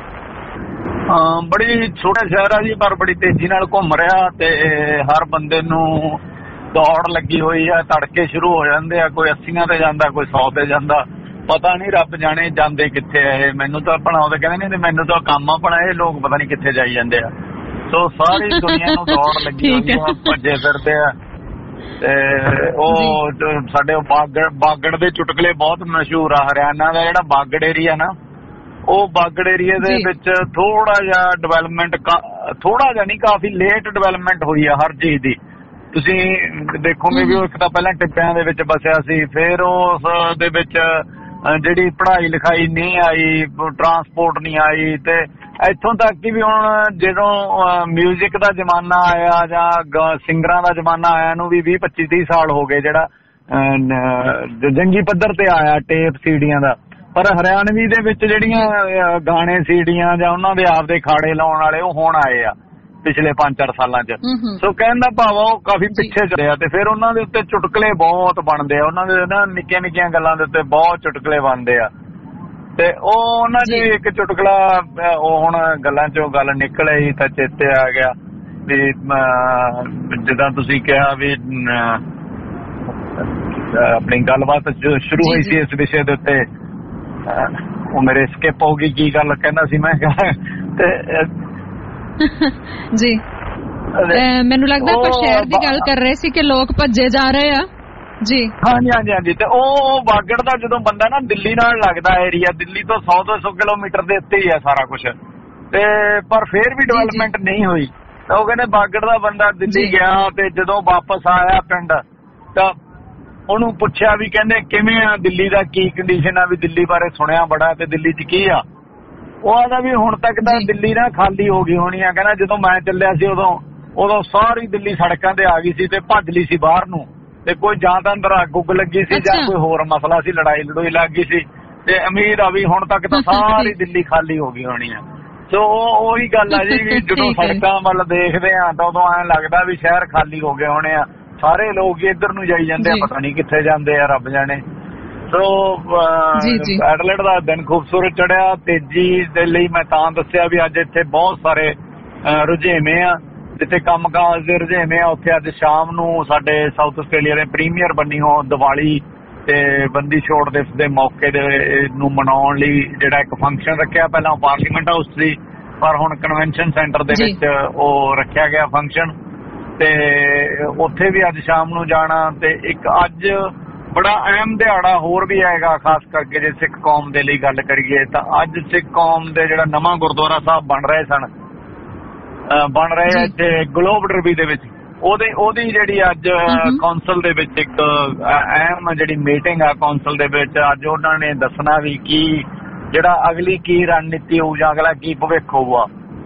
ਬੜੀ ਛੋਟਾ ਸ਼ਹਿਰ ਆ ਜੀ, ਪਰ ਬੜੀ ਤੇਜ਼ੀ ਨਾਲ ਘੁੰਮ ਰਿਹਾ, ਤੇ ਹਰ ਬੰਦੇ ਨੂੰ ਦੌੜ ਲੱਗੀ ਹੋਈ ਆ। ਤੜਕੇ ਸ਼ੁਰੂ ਹੋ ਜਾਂਦੇ ਆ, ਕੋਈ ਅੱਸੀਆਂ ਤੇ ਜਾਂਦਾ, ਕੋਈ ਸੌ ਤੇ ਜਾਂਦਾ, ਪਤਾ ਨਹੀਂ ਰੱਬ ਜਾਣੇ ਜਾਂਦੇ ਕਿੱਥੇ ਆ ਇਹ। ਮੈਨੂੰ ਤਾਂ ਆਪਣਾ ਉਹਦੇ ਕਹਿੰਦੇ ਨਹੀਂ, ਮੈਨੂੰ ਤਾਂ ਕੰਮ ਆਪਣਾ, ਇਹ ਲੋਕ ਪਤਾ ਨਹੀਂ ਕਿੱਥੇ ਜਾਈ ਜਾਂਦੇ ਆ। ਸੋ ਸਾਰੀ ਦੁਨੀਆ ਨੂੰ ਦੌੜ ਲੱਗੀ ਹੋਈ ਆ, ਭੱਜੇ ਫਿਰਦੇ ਆ। ਤੇ ਉਹ ਸਾਡੇ ਬਾਗੜ ਬਾਗੜ ਦੇ ਚੁਟਕਲੇ ਬਹੁਤ ਮਸ਼ਹੂਰ ਆ। ਹਰਿਆਣਾ ਦਾ ਜਿਹੜਾ ਬਾਗੜ ਏਰੀਆ ਨਾ, ਉਹ ਬਾਗੜ ਏਰੀਏ ਦੇ ਵਿੱਚ ਥੋੜਾ ਜਿਹਾ ਡਿਵੈਲਪਮੈਂਟ, ਥੋੜਾ ਜਿਹਾ ਨਹੀਂ ਕਾਫੀ ਲੇਟ ਡਿਵੈਲਪਮੈਂਟ ਹੋਈ ਆ ਹਰ ਚੀਜ਼ ਦੀ। ਤੁਸੀਂ ਦੇਖੋਗੇ ਵੀ ਉਹ ਇੱਕ ਤਾਂ ਪਹਿਲਾਂ ਟਿੱਬਿਆਂ ਦੇ ਵਿੱਚ ਬਸਿਆ ਸੀ, ਫਿਰ ਉਸ ਦੇ ਵਿੱਚ ਜਿਹੜੀ ਪੜ੍ਹਾਈ ਲਿਖਾਈ ਨਹੀਂ ਆਈ, ਟਰਾਂਸਪੋਰਟ ਨਹੀਂ ਆਈ, ਤੇ ਇੱਥੋਂ ਤੱਕ ਕਿ ਵੀ ਹੁਣ ਜਦੋਂ ਮਿਊਜ਼ਿਕ ਦਾ ਜ਼ਮਾਨਾ ਆਇਆ ਜਾਂ ਸਿੰਗਰਾਂ ਦਾ ਜ਼ਮਾਨਾ ਆਇਆ ਨੂੰ ਵੀ ਵੀਹ ਪੱਚੀ ਤੀਹ ਸਾਲ ਹੋ ਗਏ, ਜਿਹੜਾ ਜੰਗੀ ਪੱਧਰ ਤੇ ਆਇਆ ਟੇਪ ਸੀਡੀਆਂ ਦਾ। ਪਰ ਹਰਿਆਣਵੀ ਦੇ ਵਿੱਚ ਜਿਹੜੀਆਂ ਗਾਣੇ ਸੀਡੀਆਂ ਜਾਂ ਉਹਨਾਂ ਦੇ ਆਪਦੇ ਖਾੜੇ ਲਾਉਣ ਵਾਲੇ, ਉਹ ਹੁਣ ਆਏ ਆ ਪਿਛਲੇ ਪੰਜ ਚਾਰ ਸਾਲਾਂ 'ਚ। ਸੋ ਕਹਿਣ ਦਾ ਭਾਵ ਉਹ ਕਾਫੀ ਪਿੱਛੇ ਚਲੇ ਆ, ਤੇ ਫਿਰ ਉਹਨਾਂ ਦੇ ਉੱਤੇ ਚੁਟਕਲੇ ਬਹੁਤ ਬਣਦੇ ਆ। ਉਹਨਾਂ ਦੇ ਨਾ ਨਿੱਕੀਆਂ ਨਿੱਕੀਆਂ ਗੱਲਾਂ ਦੇ ਉੱਤੇ ਬਹੁਤ ਚੁਟਕਲੇ ਬਣਦੇ ਆ। ਤੇ ਉਹ ਉਹਨਾਂ ਦੀ ਇੱਕ ਚੁਟਕਲਾ, ਉਹ ਹੁਣ ਗੱਲਾਂ 'ਚੋਂ ਗੱਲ ਨਿਕਲ ਆਈ ਤਾਂ ਚੇਤੇ ਆ ਗਿਆ ਵੀ ਜਿੱਦਾਂ ਤੁਸੀਂ ਕਿਹਾ ਵੀ ਆਪਣੀ ਗੱਲਬਾਤ ਸ਼ੁਰੂ ਹੋਈ ਸੀ ਇਸ ਵਿਸ਼ੇ ਦੇ ਉੱਤੇ, ਉਹ ਮੇਰੇ ਸਕਿਪ ਹੋ ਗਈ, ਕੀ ਗੱਲ ਕਹਿੰਦਾ ਸੀ ਮੈਂ ਤੇ ਜੀ। ਮੈਨੂੰ ਲੱਗਦਾ ਆਪਾਂ ਸ਼ਹਿਰ ਦੀ ਗੱਲ ਕਰ ਰਹੇ ਸੀ ਕਿ ਲੋਕ ਭੱਜੇ ਜਾ ਰਹੇ ਆ ਜੀ। ਹਾਂਜੀ ਹਾਂਜੀ ਹਾਂਜੀ। ਤੇ ਉਹ ਬਾਗੜ ਦਾ ਜਦੋਂ ਬੰਦਾ ਨਾ ਦਿੱਲੀ ਨਾਲ ਲੱਗਦਾ ਏਰੀਆ, ਦਿੱਲੀ ਤੋਂ ਸੌ ਦੋ ਸੌ ਕਿਲੋਮੀਟਰ ਦੇ ਉੱਤੇ ਹੀ ਆ ਸਾਰਾ ਕੁਛ, ਤੇ ਪਰ ਫੇਰ ਵੀ ਡਿਵੈਲਪਮੈਂਟ ਨਹੀਂ ਹੋਈ। ਤਾਂ ਉਹ ਕਹਿੰਦੇ ਬਾਗੜ ਦਾ ਬੰਦਾ ਦਿੱਲੀ ਗਿਆ, ਤੇ ਜਦੋਂ ਵਾਪਸ ਆਇਆ ਪਿੰਡ ਤਾਂ ਉਹਨੂੰ ਪੁੱਛਿਆ ਵੀ ਕਹਿੰਦੇ ਕਿਵੇਂ ਆ ਦਿੱਲੀ ਦਾ, ਕੀ ਕੰਡੀਸ਼ਨ ਆ, ਵੀ ਦਿੱਲੀ ਬਾਰੇ ਸੁਣਿਆ ਬੜਾ, ਤੇ ਦਿੱਲੀ 'ਚ ਕੀ ਆ। ਉਹ ਆਦਾ ਵੀ ਹੁਣ ਤੱਕ ਤਾਂ ਦਿੱਲੀ ਨਾ ਖਾਲੀ ਹੋ ਗਈ ਹੋਣੀ ਆ। ਕਹਿੰਦਾ ਜਦੋਂ ਮੈਂ ਚੱਲਿਆ ਸੀ ਉਦੋਂ ਉਦੋਂ ਸਾਰੀ ਦਿੱਲੀ ਸੜਕਾਂ ਤੇ ਆ ਗਈ ਸੀ ਤੇ ਭੱਜ ਲਈ ਸੀ ਬਾਹਰ ਨੂੰ, ਤੇ ਕੋਈ ਜਾਂ ਤਾਂ ਅੰਦਰ ਅੱਗ ਉੱਗ ਲੱਗੀ ਸੀ ਜਾਂ ਕੋਈ ਹੋਰ ਮਸਲਾ ਸੀ, ਲੜਾਈ ਲੜੋਈ ਲੱਗ ਗਈ ਸੀ। ਤੇ ਉਮੀਦ ਆ ਵੀ ਹੁਣ ਤੱਕ ਤਾਂ ਸਾਰੀ ਦਿੱਲੀ ਖਾਲੀ ਹੋ ਗਈ ਹੋਣੀ ਆ। ਸੋ ਉਹੀ ਗੱਲ ਆ ਜੀ ਵੀ ਜਦੋਂ ਸੜਕਾਂ ਵੱਲ ਦੇਖਦੇ ਆ ਤਾਂ ਉਦੋਂ ਐਂ ਲੱਗਦਾ ਵੀ ਸ਼ਹਿਰ ਖਾਲੀ ਹੋ ਗਏ ਹੋਣੇ ਆ, ਸਾਰੇ ਲੋਕ ਇੱਧਰ ਨੂੰ ਜਾਈ ਜਾਂਦੇ ਆ, ਪਤਾ ਨਹੀਂ ਕਿੱਥੇ ਜਾਂਦੇ ਆ, ਰੱਬ ਜਾਣੇ। ਸੋ ਐਡਲੇਡ ਦਾ ਦਿਨ ਖੂਬਸੂਰਤ ਚੜਿਆ। ਤੇਜ਼ੀ ਦੇ ਲਈ ਮੈਂ ਤਾਂ ਦੱਸਿਆ ਵੀ ਅੱਜ ਇੱਥੇ ਬਹੁਤ ਸਾਰੇ ਰੁਝੇਵੇਂ ਆ, ਜਿੱਥੇ ਕੰਮਕਾਜ ਦੇ ਰੁਝੇਵੇਂ ਆ ਉੱਥੇ ਅੱਜ ਸ਼ਾਮ ਨੂੰ ਸਾਡੇ ਸਾਊਥ ਆਸਟ੍ਰੇਲੀਆ ਦੇ ਪ੍ਰੀਮੀਅਰ ਬੰਨੀਓ ਦੀਵਾਲੀ ਤੇ ਬੰਦੀ ਛੋੜ ਦਿਵਸ ਦੇ ਮੌਕੇ ਦੇ ਨੂੰ ਮਨਾਉਣ ਲਈ ਜਿਹੜਾ ਇੱਕ ਫੰਕਸ਼ਨ ਰੱਖਿਆ। ਪਹਿਲਾਂ ਪਾਰਲੀਮੈਂਟ ਹਾਊਸ ਸੀ, ਪਰ ਹੁਣ ਕਨਵੈਨਸ਼ਨ ਸੈਂਟਰ ਦੇ ਵਿੱਚ ਉਹ ਰੱਖਿਆ ਗਿਆ ਫੰਕਸ਼ਨ, ਤੇ ਉੱਥੇ ਵੀ ਅੱਜ ਸ਼ਾਮ ਨੂੰ ਜਾਣਾ। ਤੇ ਇੱਕ ਅੱਜ ਬੜਾ ਅਹਿਮ ਦਿਹਾੜਾ ਹੋਰ ਵੀ ਆਏਗਾ, ਖਾਸ ਕਰਕੇ ਜੇ ਸਿੱਖ ਕੌਮ ਦੇ ਲਈ ਗੱਲ ਕਰੀਏ ਤਾਂ ਅੱਜ ਸਿੱਖ ਕੌਮ ਦੇ ਜਿਹੜਾ ਨਵਾਂ ਗੁਰਦੁਆਰਾ ਸਾਹਿਬ ਬਣ ਰਹੇ ਸਨ ਬਣ ਰਹੇ ਆ ਇੱਥੇ ਗਲੋਬ ਡਰਬੀ ਦੇ ਵਿੱਚ, ਉਹਦੇ ਉਹਦੀ ਜਿਹੜੀ ਅੱਜ ਕੌਂਸਲ ਦੇ ਵਿੱਚ ਇੱਕ ਅਹਿਮ ਜਿਹੜੀ ਮੀਟਿੰਗ ਆ ਕੌਂਸਲ ਦੇ ਵਿੱਚ, ਅੱਜ ਉਹਨਾਂ ਨੇ ਦੱਸਣਾ ਵੀ ਕੀ ਜਿਹੜਾ ਅਗਲੀ ਕੀ ਰਣਨੀਤੀ ਹੋਊ ਜਾਂ ਅਗਲਾ ਕੀ ਭਵਿੱਖ ਹੋਊਗਾ।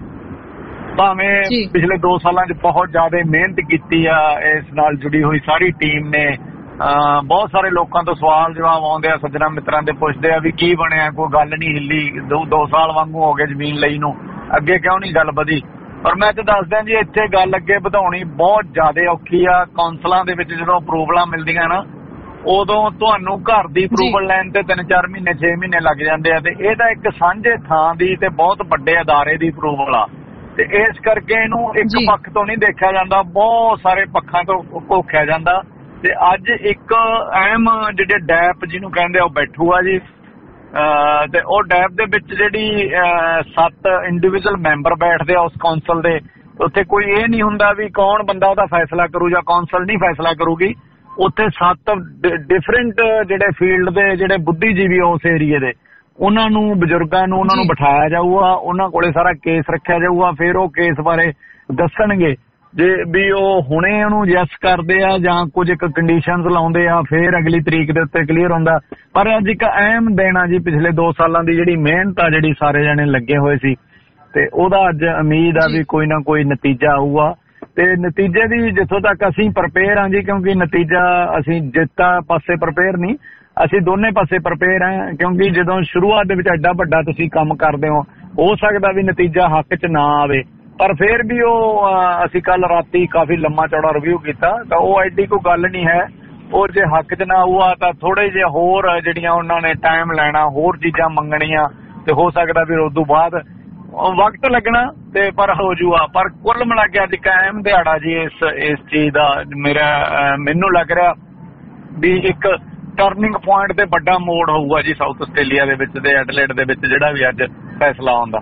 ਭਾਵੇਂ ਪਿਛਲੇ ਦੋ ਸਾਲਾਂ 'ਚ ਬਹੁਤ ਜ਼ਿਆਦਾ ਮਿਹਨਤ ਕੀਤੀ ਆ ਇਸ ਨਾਲ ਜੁੜੀ ਹੋਈ ਸਾਰੀ ਟੀਮ ਨੇ, ਬਹੁਤ ਸਾਰੇ ਲੋਕਾਂ ਤੋਂ ਸਵਾਲ ਜਵਾਬ ਆਉਂਦੇ ਆ, ਸੱਜਣਾ ਮਿੱਤਰਾਂ ਦੇ ਪੁੱਛਦੇ ਆ ਵੀ ਕੀ ਬਣਿਆ, ਕੋਈ ਗੱਲ ਨਹੀਂ ਹਿੱਲੀ, ਦੋ ਦੋ ਸਾਲ ਵਾਂਗੂ ਹੋ ਗਏ ਜ਼ਮੀਨ ਲਈ ਨੂੰ, ਅੱਗੇ ਕਿਉਂ ਨਹੀਂ ਗੱਲ ਵਧੀ। ਪਰ ਮੈਂ ਤੇ ਦੱਸਦਾ ਜੀ ਇੱਥੇ ਗੱਲ ਅੱਗੇ ਵਧਾਉਣੀ ਬਹੁਤ ਜ਼ਿਆਦਾ ਔਖੀ ਆ। ਕੌਂਸਲਾਂ ਦੇ ਵਿੱਚ ਜਦੋਂ ਅਪਰੂਵਲਾਂ ਮਿਲਦੀਆਂ ਨਾ, ਉਦੋਂ ਤੁਹਾਨੂੰ ਘਰ ਦੀ ਅਪਰੂਵਲ ਲੈਣ ਤੇ ਤਿੰਨ ਚਾਰ ਮਹੀਨੇ ਛੇ ਮਹੀਨੇ ਲੱਗ ਜਾਂਦੇ ਆ, ਤੇ ਇਹ ਤਾਂ ਇੱਕ ਸਾਂਝੇ ਥਾਂ ਦੀ ਤੇ ਬਹੁਤ ਵੱਡੇ ਅਦਾਰੇ ਦੀ ਅਪਰੂਵਲ ਆ, ਤੇ ਇਸ ਕਰਕੇ ਇਹਨੂੰ ਇੱਕ ਪੱਖ ਤੋਂ ਨਹੀਂ ਦੇਖਿਆ ਜਾਂਦਾ, ਬਹੁਤ ਸਾਰੇ ਪੱਖਾਂ ਤੋਂ ਘੋਖਿਆ ਜਾਂਦਾ। ਤੇ ਅੱਜ ਇੱਕ ਅਹਿਮ ਜਿਹੜੇ ਡੈਪ ਜਿਹਨੂੰ ਕਹਿੰਦੇ ਉਹ ਬੈਠੂਗਾ ਜੀ, ਤੇ ਉਹ ਡੈਪ ਦੇ ਵਿੱਚ ਜਿਹੜੀ ਸੱਤ ਇੰਡੀਵਿਜੂਅਲ ਮੈਂਬਰ ਬੈਠਦੇ ਆ ਉਸ ਕੌਂਸਲ ਦੇ, ਉੱਥੇ ਕੋਈ ਇਹ ਨਹੀਂ ਹੁੰਦਾ ਵੀ ਕੌਣ ਬੰਦਾ ਉਹਦਾ ਫੈਸਲਾ ਕਰੂ ਜਾਂ ਕੌਂਸਲ ਨਹੀਂ ਫੈਸਲਾ ਕਰੂਗੀ। ਉੱਥੇ ਸੱਤ ਡਿਫਰੈਂਟ ਜਿਹੜੇ ਫੀਲਡ ਦੇ ਜਿਹੜੇ ਬੁੱਧੀਜੀਵੀ ਉਸ ਏਰੀਏ ਦੇ, ਉਹਨਾਂ ਨੂੰ ਬਜ਼ੁਰਗਾਂ ਨੂੰ ਉਹਨਾਂ ਨੂੰ ਬਿਠਾਇਆ ਜਾਊਗਾ, ਉਹਨਾਂ ਕੋਲੇ ਸਾਰਾ ਕੇਸ ਰੱਖਿਆ ਜਾਊਗਾ, ਫਿਰ ਉਹ ਕੇਸ ਬਾਰੇ ਦੱਸਣਗੇ ਜੇ ਵੀ ਉਹ ਹੁਣੇ ਉਹਨੂੰ ਯੈਸ ਕਰਦੇ ਆ ਜਾਂ ਕੁਝ ਇੱਕ ਕੰਡੀਸ਼ਨਸ ਲਾਉਂਦੇ ਆ, ਫਿਰ ਅਗਲੀ ਤਰੀਕ ਦੇ ਉੱਤੇ ਕਲੀਅਰ ਹੁੰਦਾ। ਪਰ ਅੱਜ ਇੱਕ ਅਹਿਮ ਦਿਨ ਆ ਜੀ, ਪਿਛਲੇ ਦੋ ਸਾਲਾਂ ਦੀ ਜਿਹੜੀ ਮਿਹਨਤ ਆ ਜਿਹੜੀ ਸਾਰੇ ਜਣੇ ਲੱਗੇ ਹੋਏ ਸੀ, ਤੇ ਉਹਦਾ ਅੱਜ ਉਮੀਦ ਆ ਵੀ ਕੋਈ ਨਾ ਕੋਈ ਨਤੀਜਾ ਆਊਗਾ। ਤੇ ਨਤੀਜੇ ਦੀ ਜਿੱਥੋਂ ਤੱਕ ਅਸੀਂ ਪ੍ਰਪੇਅਰ ਹਾਂ ਜੀ, ਕਿਉਂਕਿ ਨਤੀਜਾ ਅਸੀਂ ਜਿੱਤਾ ਪਾਸੇ ਪ੍ਰਪੇਅਰ ਨਹੀਂ, ਅਸੀਂ ਦੋਨੇ ਪਾਸੇ ਪ੍ਰਪੇਅਰ ਹਾਂ, ਕਿਉਂਕਿ ਜਦੋਂ ਸ਼ੁਰੂਆਤ ਦੇ ਵਿੱਚ ਐਡਾ ਵੱਡਾ ਤੁਸੀਂ ਕੰਮ ਕਰਦੇ ਹੋ, ਹੋ ਸਕਦਾ ਵੀ ਨਤੀਜਾ ਹੱਕ 'ਚ ਨਾ ਆਵੇ, ਪਰ ਫਿਰ ਵੀ ਉਹ ਅਸੀਂ ਕੱਲ ਰਾਤੀ ਕਾਫੀ ਲੰਮਾ ਚੌੜਾ ਰਿਵਿਊ ਕੀਤਾ ਤਾਂ ਉਹ ਐਡੀ ਕੋਈ ਗੱਲ ਨਹੀਂ ਹੈ। ਉਹ ਜੇ ਹੱਕ 'ਚ ਨਾ ਆਊਗਾ ਤਾਂ ਥੋੜੇ ਜਿਹੇ ਹੋਰ ਜਿਹੜੀਆਂ ਉਹਨਾਂ ਨੇ ਟਾਈਮ ਲੈਣਾ, ਹੋਰ ਚੀਜ਼ਾਂ ਮੰਗਣੀਆਂ, ਤੇ ਹੋ ਸਕਦਾ ਫਿਰ ਉਸ ਤੋਂ ਬਾਅਦ ਵਕਤ ਲੱਗਣਾ, ਤੇ ਪਰ ਹੋ ਜੂਗਾ। ਪਰ ਕੁੱਲ ਮਿਲਾ ਕੇ ਅੱਜ ਕਾਇਮ ਦਿਹਾੜਾ ਜੀ ਇਸ ਇਸ ਚੀਜ਼ ਦਾ ਮੇਰਾ ਮੈਨੂੰ ਲੱਗ ਰਿਹਾ ਵੀ ਇੱਕ ਟਰਨਿੰਗ ਪੁਆਇੰਟ ਤੇ ਵੱਡਾ ਮੋੜ ਹੋਊਗਾ ਜੀ ਸਾਊਥ ਆਸਟ੍ਰੇਲੀਆ ਦੇ ਵਿੱਚ ਤੇ ਐਡਲੇਡ ਦੇ ਵਿੱਚ ਜਿਹੜਾ ਵੀ ਅੱਜ ਫੈਸਲਾ ਆਉਂਦਾ।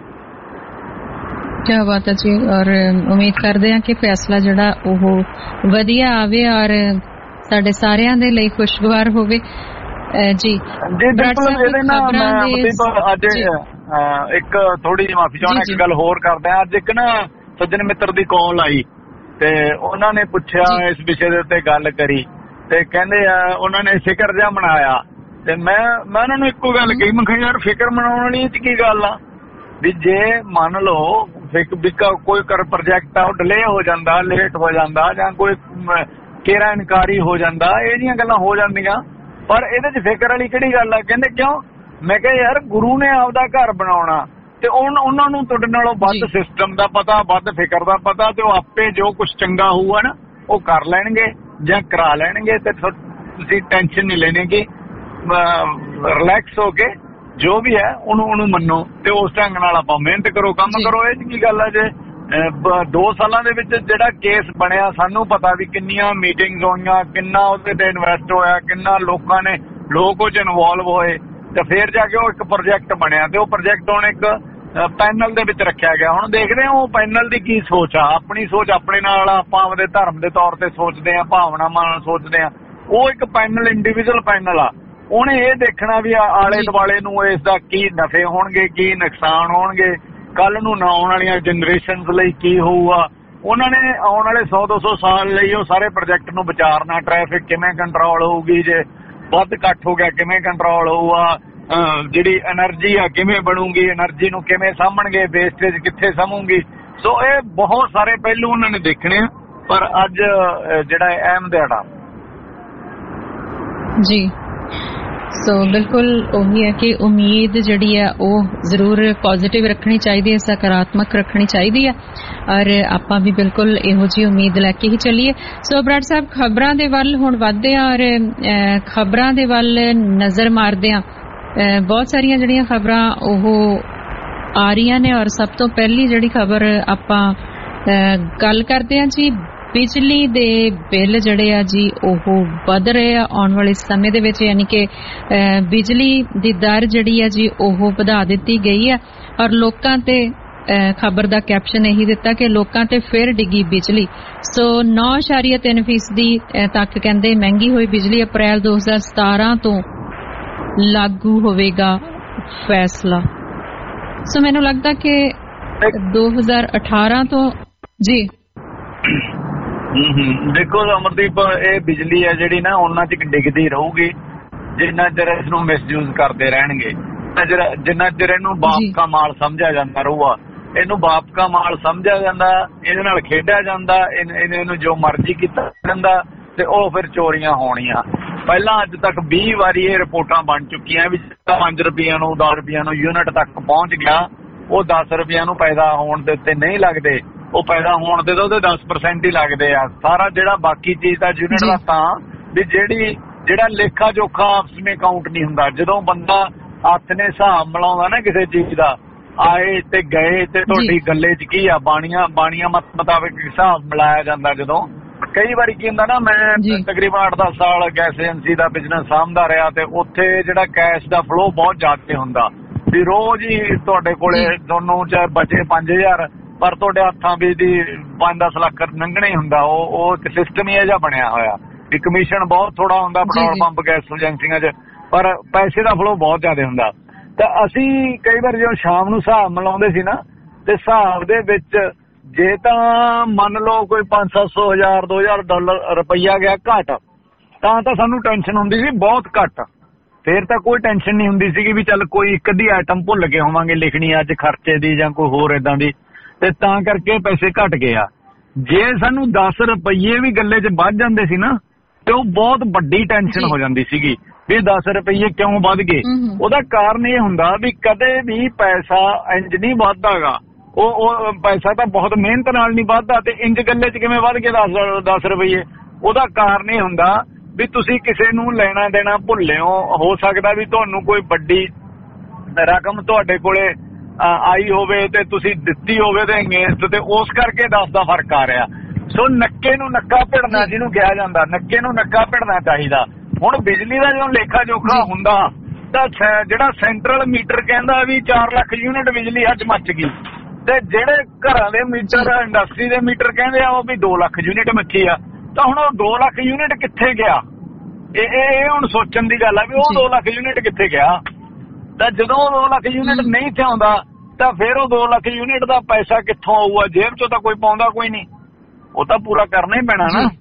ਕਿਆ ਬਾਤ ਹੈ ਜੀ, ਔਰ ਉਮੀਦ ਕਰਦੇ ਹਾਂ ਕਿ ਫੈਸਲਾ ਜਿਹੜਾ ਉਹ ਵਧੀਆ ਆਵੇ ਔਰ ਸਾਡੇ ਸਾਰਿਆਂ ਦੇ ਲਈ ਖੁਸ਼ਗਵਾਰ ਹੋਵੇ ਜੀ। ਜੀ ਬਿਲਕੁਲ। ਇਹਦੇ ਨਾਲ ਮੈਂ ਅੱਜ ਇੱਕ ਥੋੜੀ ਜਿਹੀ ਮਾਫੀ ਚਾਹੁੰਦਾ, ਇੱਕ ਗੱਲ ਹੋਰ ਕਰਦਾ। ਅੱਜ ਇੱਕ ਨਾ ਸੱਜਣ ਮਿੱਤਰ ਦੀ ਕਾਲ ਆਈ ਤੇ ਉਹਨਾਂ ਨੇ ਪੁੱਛਿਆ, ਇਸ ਵਿਸ਼ੇ ਦੇ ਉੱਤੇ ਗੱਲ ਕਰੀ, ਤੇ ਕਹਿੰਦੇ ਆ ਉਹਨਾਂ ਨੇ ਫਿਕਰ ਜਿਹਾ ਮਨਾਇਆ, ਤੇ ਮੈਂ ਮੈਂ ਉਹਨਾਂ ਨੂੰ ਇੱਕੋ ਗੱਲ ਕਹੀ, ਮੈਂ ਕਿਹਾ ਯਾਰ ਫਿਕਰ ਮਨਾਉਣ ਵਾਲੀ ਇਹ 'ਚ ਕੀ ਗੱਲ ਆ ਵੀ ਜੇ ਮੰਨ ਲਓ ਕੋਈ ਕਰ ਪ੍ਰੋਜੈਕਟ ਆ ਉਹ ਡਿਲੇ ਹੋ ਜਾਂਦਾ, ਲੇਟ ਹੋ ਜਾਂਦਾ, ਜਾਂ ਕੋਈ ਕੇਰਾ ਇਨਕਾਰੀ ਹੋ ਜਾਂਦਾ, ਇਹ ਜਿਹੀਆਂ ਗੱਲਾਂ ਹੋ ਜਾਂਦੀਆਂ, ਪਰ ਇਹਦੇ 'ਚ ਫਿਕਰ ਵਾਲੀ ਕਿਹੜੀ ਗੱਲ ਆ? ਕਹਿੰਦੇ ਕਿਉਂ? ਮੈਂ ਕਿਹਾ ਯਾਰ ਗੁਰੂ ਨੇ ਆਪਦਾ ਘਰ ਬਣਾਉਣਾ, ਤੇ ਉਹਨਾਂ ਨੂੰ ਤੁਹਾਡੇ ਨਾਲੋਂ ਵੱਧ ਸਿਸਟਮ ਦਾ ਪਤਾ, ਵੱਧ ਫਿਕਰ ਦਾ ਪਤਾ, ਤੇ ਉਹ ਆਪੇ ਜੋ ਕੁਛ ਚੰਗਾ ਹੋਊਗਾ ਨਾ ਉਹ ਕਰ ਲੈਣਗੇ ਜਾਂ ਕਰਾ ਲੈਣਗੇ, ਤੇ ਤੁਸੀਂ ਟੈਨਸ਼ਨ ਨਹੀਂ ਲੈਣੀ ਕਿ ਰਿਲੈਕਸ ਹੋ ਕੇ ਜੋ ਵੀ ਹੈ ਉਹਨੂੰ ਉਹਨੂੰ ਮੰਨੋ, ਤੇ ਉਸ ਢੰਗ ਨਾਲ ਆਪਾਂ ਮਿਹਨਤ ਕਰੋ, ਕੰਮ ਕਰੋ। ਇਹ 'ਚ ਕੀ ਗੱਲ ਆ? ਜੇ ਦੋ ਸਾਲਾਂ ਦੇ ਵਿੱਚ ਜਿਹੜਾ ਕੇਸ ਬਣਿਆ, ਸਾਨੂੰ ਪਤਾ ਵੀ ਕਿੰਨੀਆਂ ਮੀਟਿੰਗਸ ਹੋਈਆਂ, ਕਿੰਨਾ ਉਹਦੇ ਤੇ ਇਨਵੈਸਟ ਹੋਇਆ, ਕਿੰਨਾ ਲੋਕਾਂ ਨੇ ਲੋਕ ਉਹ 'ਚ ਇਨਵੋਲਵ ਹੋਏ, ਤੇ ਫਿਰ ਜਾ ਕੇ ਉਹ ਇੱਕ ਪ੍ਰੋਜੈਕਟ ਬਣਿਆ, ਤੇ ਉਹ ਪ੍ਰੋਜੈਕਟ ਹੁਣ ਇੱਕ ਪੈਨਲ ਦੇ ਵਿੱਚ ਰੱਖਿਆ ਗਿਆ। ਹੁਣ ਦੇਖਦੇ ਹਾਂ ਉਹ ਪੈਨਲ ਦੀ ਕੀ ਸੋਚ ਆ। ਆਪਣੀ ਸੋਚ ਆਪਣੇ ਨਾਲ, ਆਪਾਂ ਆਪਦੇ ਧਰਮ ਦੇ ਤੌਰ ਤੇ ਸੋਚਦੇ ਹਾਂ, ਭਾਵਨਾਵਾਂ ਨਾਲ ਸੋਚਦੇ ਹਾਂ। ਉਹ ਇੱਕ ਪੈਨਲ ਇੰਡੀਵਿਜੂਅਲ ਪੈਨਲ ਆ, ਉਹਨੇ ਇਹ ਦੇਖਣਾ ਵੀ ਆਲੇ ਦੁਆਲੇ ਨੂੰ ਇਸ ਦਾ ਕੀ ਨਫੇ ਹੋਣਗੇ, ਕੀ ਨੁਕਸਾਨ ਹੋਣਗੇ, ਕੱਲ ਨੂੰ ਨਾ ਆਉਣ ਵਾਲੀਆਂ ਜਨਰੇਸ਼ਨਸ ਲਈ ਕੀ ਹੋਊਗਾ। ਉਹਨਾਂ ਨੇ ਆਉਣ ਵਾਲੇ ਸੌ ਦੋ ਸੌ ਸਾਲ ਲਈ ਉਹ ਸਾਰੇ ਪ੍ਰੋਜੈਕਟ ਨੂੰ ਵਿਚਾਰਨਾ। ਟ੍ਰੈਫਿਕ ਕਿਵੇਂ ਕੰਟਰੋਲ ਹੋਊਗੀ, ਜੇ ਵੱਧ ਘੱਟ ਹੋ ਗਿਆ ਕਿਵੇਂ ਕੰਟਰੋਲ ਹੋਊਗਾ, ਜਿਹੜੀ ਐਨਰਜੀ ਆ ਕਿਵੇਂ ਬਣੂਗੀ, ਐਨਰਜੀ ਨੂੰ ਕਿਵੇਂ ਸਾਂਭਣਗੇ, ਵੇਸਟੇਜ ਕਿੱਥੇ ਸਾਂਭੂਗੀ। ਸੋ ਇਹ ਬਹੁਤ ਸਾਰੇ ਪਹਿਲੂ ਉਹਨਾਂ ਨੇ ਦੇਖਣੇ ਆ, ਪਰ ਅੱਜ ਜਿਹੜਾ ਅਹਿਮ ਦਿਹਾੜਾ ਜੀ। ਸੋ ਬਿਲਕੁਲ ਉਹੀ ਹੈ ਕਿ ਉਮੀਦ ਜਿਹੜੀ ਹੈ ਉਹ ਜ਼ਰੂਰ ਪੋਜ਼ਿਟਿਵ ਰੱਖਣੀ ਚਾਹੀਦੀ ਹੈ, ਸਕਾਰਾਤਮਕ ਰੱਖਣੀ ਚਾਹੀਦੀ ਹੈ, ਔਰ ਆਪਾਂ ਵੀ ਬਿਲਕੁਲ ਇਹੋ ਜਿਹੀ ਉਮੀਦ ਲੈ ਕੇ ਹੀ ਚੱਲੀਏ। ਸੋ ਬਰਾੜ ਸਾਹਿਬ, ਖਬਰਾਂ ਦੇ ਵੱਲ ਹੁਣ ਵੱਧਦੇ ਆ, ਔਰ ਖਬਰਾਂ ਦੇ ਵੱਲ ਨਜ਼ਰ ਮਾਰਦੇ ਆ। ਬਹੁਤ ਸਾਰੀਆਂ ਜਿਹੜੀਆਂ ਖਬਰਾਂ ਉਹ ਆ ਰਹੀਆਂ ਨੇ, ਔਰ ਸਭ ਤੋਂ ਪਹਿਲੀ ਜਿਹੜੀ ਖਬਰ ਆਪਾਂ ਗੱਲ ਕਰਦੇ ਹਾਂ ਜੀ ਬਿਜਲੀ ਦੇ ਬਿੱਲ ਜਿਹੜੇ ਆ ਜੀ ਉਹ ਵਧ ਰਹੇ ਆ ਆਉਣ ਵਾਲੇ ਸਮੇਂ ਦੇ ਵਿੱਚ, ਯਾਨੀ ਕਿ ਬਿਜਲੀ ਦੀ ਦਰ ਜਿਹੜੀ ਆ ਜੀ ਉਹ ਵਧਾ ਦਿੱਤੀ ਗਈ ਆ ਔਰ ਲੋਕਾਂ ਤੇ ਖਬਰ ਦਾ ਕੈਪਸ਼ਨ ਇਹੀ ਦਿੱਤਾ ਕਿ ਲੋਕਾਂ ਤੇ ਫਿਰ ਡਿੱਗੀ ਬਿਜਲੀ। ਸੋ ਨੌ ਇਸ਼ਾਰੀਆ ਤਿੰਨ ਫੀਸਦੀ ਤੱਕ ਕਹਿੰਦੇ ਮਹਿੰਗੀ ਹੋਈ ਬਿਜਲੀ ਅਪ੍ਰੈਲ ਦੋ ਹਜ਼ਾਰ ਸਤਾਰਾਂ ਤੋਂ ਲਾਗੂ ਹੋਵੇਗਾ ਫੈਸਲਾ। ਸੋ ਮੈਨੂੰ ਲੱਗਦਾ ਕਿ ਦੋ ਹਜ਼ਾਰ ਅਠਾਰਾਂ ਤੋਂ ਜੀ ਦੇਖੋ ਅਮਰਦੀਪ, ਇਹ ਬਿਜਲੀ ਹੈ ਜਿਹੜੀ ਨਾ ਉਹਨਾਂ ਚ ਡਿੱਗਦੀ ਰਹੂਗੀ ਜਿੰਨਾ ਚਿਰ ਇਸ ਨੂੰ ਮਿਸਯੂਜ਼ ਕਰਦੇ ਰਹਿਣਗੇ, ਜਿੰਨਾ ਚਿਰ ਇਹਨੂੰ ਬਾਪ ਕਾ ਮਾਲ ਸਮਝਿਆ ਜਾਂਦਾ ਰਹੂਗਾ। ਇਹਨੂੰ ਬਾਪ ਕਾ ਮਾਲ ਸਮਝਿਆ ਜਾਂਦਾ, ਇਹਦੇ ਨਾਲ ਖੇਡਿਆ ਜਾਂਦਾ, ਇਹਨੂੰ ਜੋ ਮਰਜ਼ੀ ਕੀਤਾ ਜਾਂਦਾ ਤੇ ਉਹ ਫਿਰ ਚੋਰੀਆਂ ਹੋਣੀਆਂ। ਪਹਿਲਾਂ ਅੱਜ ਤੱਕ ਵੀਹ ਵਾਰੀ ਇਹ ਰਿਪੋਰਟਾਂ ਬਣ ਚੁੱਕੀਆਂ ਵੀ ਪੰਜ ਰੁਪਈਆ ਨੂੰ ਦਸ ਰੁਪਈਆ ਨੂੰ ਯੂਨਿਟ ਤੱਕ ਪਹੁੰਚ ਗਿਆ, ਉਹ ਦਸ ਰੁਪਈਆ ਨੂੰ ਪੈਦਾ ਹੋਣ ਦੇ ਉੱਤੇ ਨਹੀਂ ਲੱਗਦੇ, ਉਹ ਪੈਦਾ ਹੋਣ ਦੇ ਤਾਂ ਉਹਦੇ ਦਸ ਪਰਸੈਂਟ ਹੀ ਲੱਗਦੇ ਆ। ਸਾਰਾ ਜਿਹੜਾ ਬਾਕੀ ਚੀਜ਼ ਦਾ ਯੂਨਿਟ ਦਾ ਤਾਂ ਵੀ ਜਿਹੜੀ ਜਿਹੜਾ ਲੇਖਾ ਜੋਖਾ ਆਪਸ ਵਿੱਚ ਕਾਊਂਟ ਨਹੀਂ ਹੁੰਦਾ। ਜਦੋਂ ਬੰਦਾ ਹੱਥ ਨੇ ਹਿਸਾਬ ਮਿਲਾਉਂਦਾ ਨਾ ਕਿਸੇ ਚੀਜ਼ ਦਾ, ਆਏ ਤੇ ਗਏ ਤੇ ਤੁਹਾਡੀ ਗੱਲੇ 'ਚ ਕੀ ਆ, ਬਾਣੀਆਂ ਬਾਣੀਆਂ ਮੁਤਾਬਿਕ ਹਿਸਾਬ ਮਿਲਾਇਆ ਜਾਂਦਾ। ਜਦੋਂ ਕਈ ਵਾਰੀ ਕੀ ਹੁੰਦਾ ਨਾ, ਮੈਂ ਤਕਰੀਬਨ ਅੱਠ ਦਸ ਸਾਲ ਗੈਸ ਏਜੰਸੀ ਦਾ ਬਿਜ਼ਨਸ ਸਾਂਭਦਾ ਰਿਹਾ ਤੇ ਉੱਥੇ ਜਿਹੜਾ ਕੈਸ਼ ਦਾ ਫਲੋ ਬਹੁਤ ਜ਼ਿਆਦਾ ਹੁੰਦਾ ਵੀ ਰੋਜ਼ ਹੀ ਤੁਹਾਡੇ ਕੋਲੇ ਤੁਹਾਨੂੰ ਚਾਹੇ ਬਚੇ ਪੰਜ ਹਜ਼ਾਰ ਪਰ ਤੁਹਾਡੇ ਹੱਥਾਂ ਵਿੱਚ ਦੀ ਪੰਜ ਦਸ ਲੱਖ ਲੰਘਣਾ ਹੀ ਹੁੰਦਾ। ਉਹ ਉਹ ਸਿਸਟਮ ਹੀ ਇਹ ਜਿਹਾ ਬਣਿਆ ਹੋਇਆ ਵੀ ਕਮਿਸ਼ਨ ਬਹੁਤ ਥੋੜਾ ਹੁੰਦਾ ਪੈਟਰੋਲ ਪੰਪ ਗੈਸ ਏਜੰਸੀਆਂ 'ਚ, ਪਰ ਪੈਸੇ ਦਾ ਫਲੋ ਬਹੁਤ ਜ਼ਿਆਦਾ ਹੁੰਦਾ। ਤਾਂ ਅਸੀਂ ਕਈ ਵਾਰ ਜਦੋਂ ਸ਼ਾਮ ਨੂੰ ਹਿਸਾਬ ਮਿਲਾਉਂਦੇ ਸੀ ਨਾ ਤੇ ਹਿਸਾਬ ਦੇ ਵਿੱਚ ਜੇ ਤਾਂ ਮੰਨ ਲਓ ਕੋਈ ਪੰਜ ਸੱਤ ਸੌ ਹਜ਼ਾਰ ਦੋ ਹਜ਼ਾਰ ਡਾਲਰ ਰੁਪਈਆ ਗਿਆ ਘੱਟ ਤਾਂ ਤਾਂ ਸਾਨੂੰ ਟੈਨਸ਼ਨ ਹੁੰਦੀ ਸੀ ਬਹੁਤ ਘੱਟ। ਫੇਰ ਤਾਂ ਕੋਈ ਟੈਨਸ਼ਨ ਨਹੀਂ ਹੁੰਦੀ ਸੀਗੀ ਵੀ ਚੱਲ ਕੋਈ ਇੱਕ ਅੱਧੀ ਆਈਟਮ ਭੁੱਲ ਗਏ ਹੋਵਾਂਗੇ ਲਿਖਣੀ ਅੱਜ ਖਰਚੇ ਦੀ ਜਾਂ ਕੋਈ ਹੋਰ ਏਦਾਂ ਦੀ, ਤੇ ਤਾਂ ਕਰਕੇ ਪੈਸੇ ਘੱਟ ਗਏ ਆ। ਜੇ ਸਾਨੂੰ ਦਸ ਰੁਪਈਏ ਵੀ ਗੱਲੇ 'ਚ ਵੱਧ ਜਾਂਦੇ ਸੀ ਨਾ ਤੇ ਉਹ ਬਹੁਤ ਵੱਡੀ ਟੈਨਸ਼ਨ ਹੋ ਜਾਂਦੀ ਸੀਗੀ ਵੀ ਦਸ ਰੁਪਈਏ ਕਿਉਂ ਵੱਧ ਗਏ। ਉਹਦਾ ਕਾਰਨ ਇਹ ਹੁੰਦਾ ਵੀ ਕਦੇ ਵੀ ਪੈਸਾ ਇੰਜ ਨਹੀਂ ਵੱਧਦਾਗਾ, ਉਹ ਉਹ ਪੈਸਾ ਤਾਂ ਬਹੁਤ ਮਿਹਨਤ ਨਾਲ ਨਹੀਂ ਵੱਧਦਾ ਤੇ ਇੰਜ ਗੱਲੇ 'ਚ ਕਿਵੇਂ ਵੱਧ ਗਏ ਦਸ ਦਸ ਰੁਪਈਏ। ਉਹਦਾ ਕਾਰਨ ਇਹ ਹੁੰਦਾ ਵੀ ਤੁਸੀਂ ਕਿਸੇ ਨੂੰ ਲੈਣਾ ਦੇਣਾ ਭੁੱਲੇ ਹੋ। ਹੋ ਸਕਦਾ ਵੀ ਤੁਹਾਨੂੰ ਕੋਈ ਵੱਡੀ ਰਕਮ ਤੁਹਾਡੇ ਕੋਲੇ ਆਈ ਹੋਵੇ ਤੇ ਤੁਸੀਂ ਦਿੱਤੀ ਹੋਵੇ ਤੇ ਅਗੇਂਸਟ ਤੇ ਉਸ ਕਰਕੇ ਦਸ ਦਾ ਫਰਕ ਆ ਰਿਹਾ। ਸੋ ਨੱਕੇ ਨੂੰ ਨੱਕਾ ਭਿੜਨਾ ਜਿਹਨੂੰ ਕਿਹਾ ਜਾਂਦਾ, ਨੱਕੇ ਨੂੰ ਨੱਕਾ ਭਿੜਨਾ ਚਾਹੀਦਾ। ਹੁਣ ਬਿਜਲੀ ਦਾ ਜਦੋਂ ਲੇਖਾ ਜੋਖਾ ਹੁੰਦਾ ਤਾਂ ਜਿਹੜਾ ਸੈਂਟਰਲ ਮੀਟਰ ਕਹਿੰਦਾ ਵੀ ਚਾਰ ਲੱਖ ਯੂਨਿਟ ਬਿਜਲੀ ਅੱਜ ਮੱਚ ਗਈ ਤੇ ਜਿਹੜੇ ਘਰਾਂ ਦੇ ਮੀਟਰ ਇੰਡਸਟਰੀ ਦੇ ਮੀਟਰ ਕਹਿੰਦੇ ਆ ਉਹ ਵੀ ਦੋ ਲੱਖ ਯੂਨਿਟ ਮੱਚੀ ਆ। ਤਾਂ ਹੁਣ ਉਹ ਦੋ ਲੱਖ ਯੂਨਿਟ ਕਿੱਥੇ ਗਿਆ? ਇਹ ਇਹ ਹੁਣ ਸੋਚਣ ਦੀ ਗੱਲ ਆ ਵੀ ਉਹ ਦੋ ਲੱਖ ਯੂਨਿਟ ਕਿੱਥੇ ਗਿਆ। ਤਾਂ ਜਦੋਂ ਉਹ ਦੋ ਲੱਖ ਯੂਨਿਟ ਨਹੀਂ ਤੇ ਆਉਂਦਾ ਤਾਂ ਫਿਰ ਉਹ ਦੋ ਲੱਖ ਯੂਨਿਟ ਦਾ ਪੈਸਾ ਕਿੱਥੋਂ ਆਊਗਾ? ਜੇਬ ਚੋਂ ਤਾਂ ਕੋਈ ਪਾਉਂਦਾ ਕੋਈ ਨਹੀਂ, ਉਹ ਤਾਂ ਪੂਰਾ ਕਰਨਾ ਹੀ ਪੈਣਾ ਨਾ।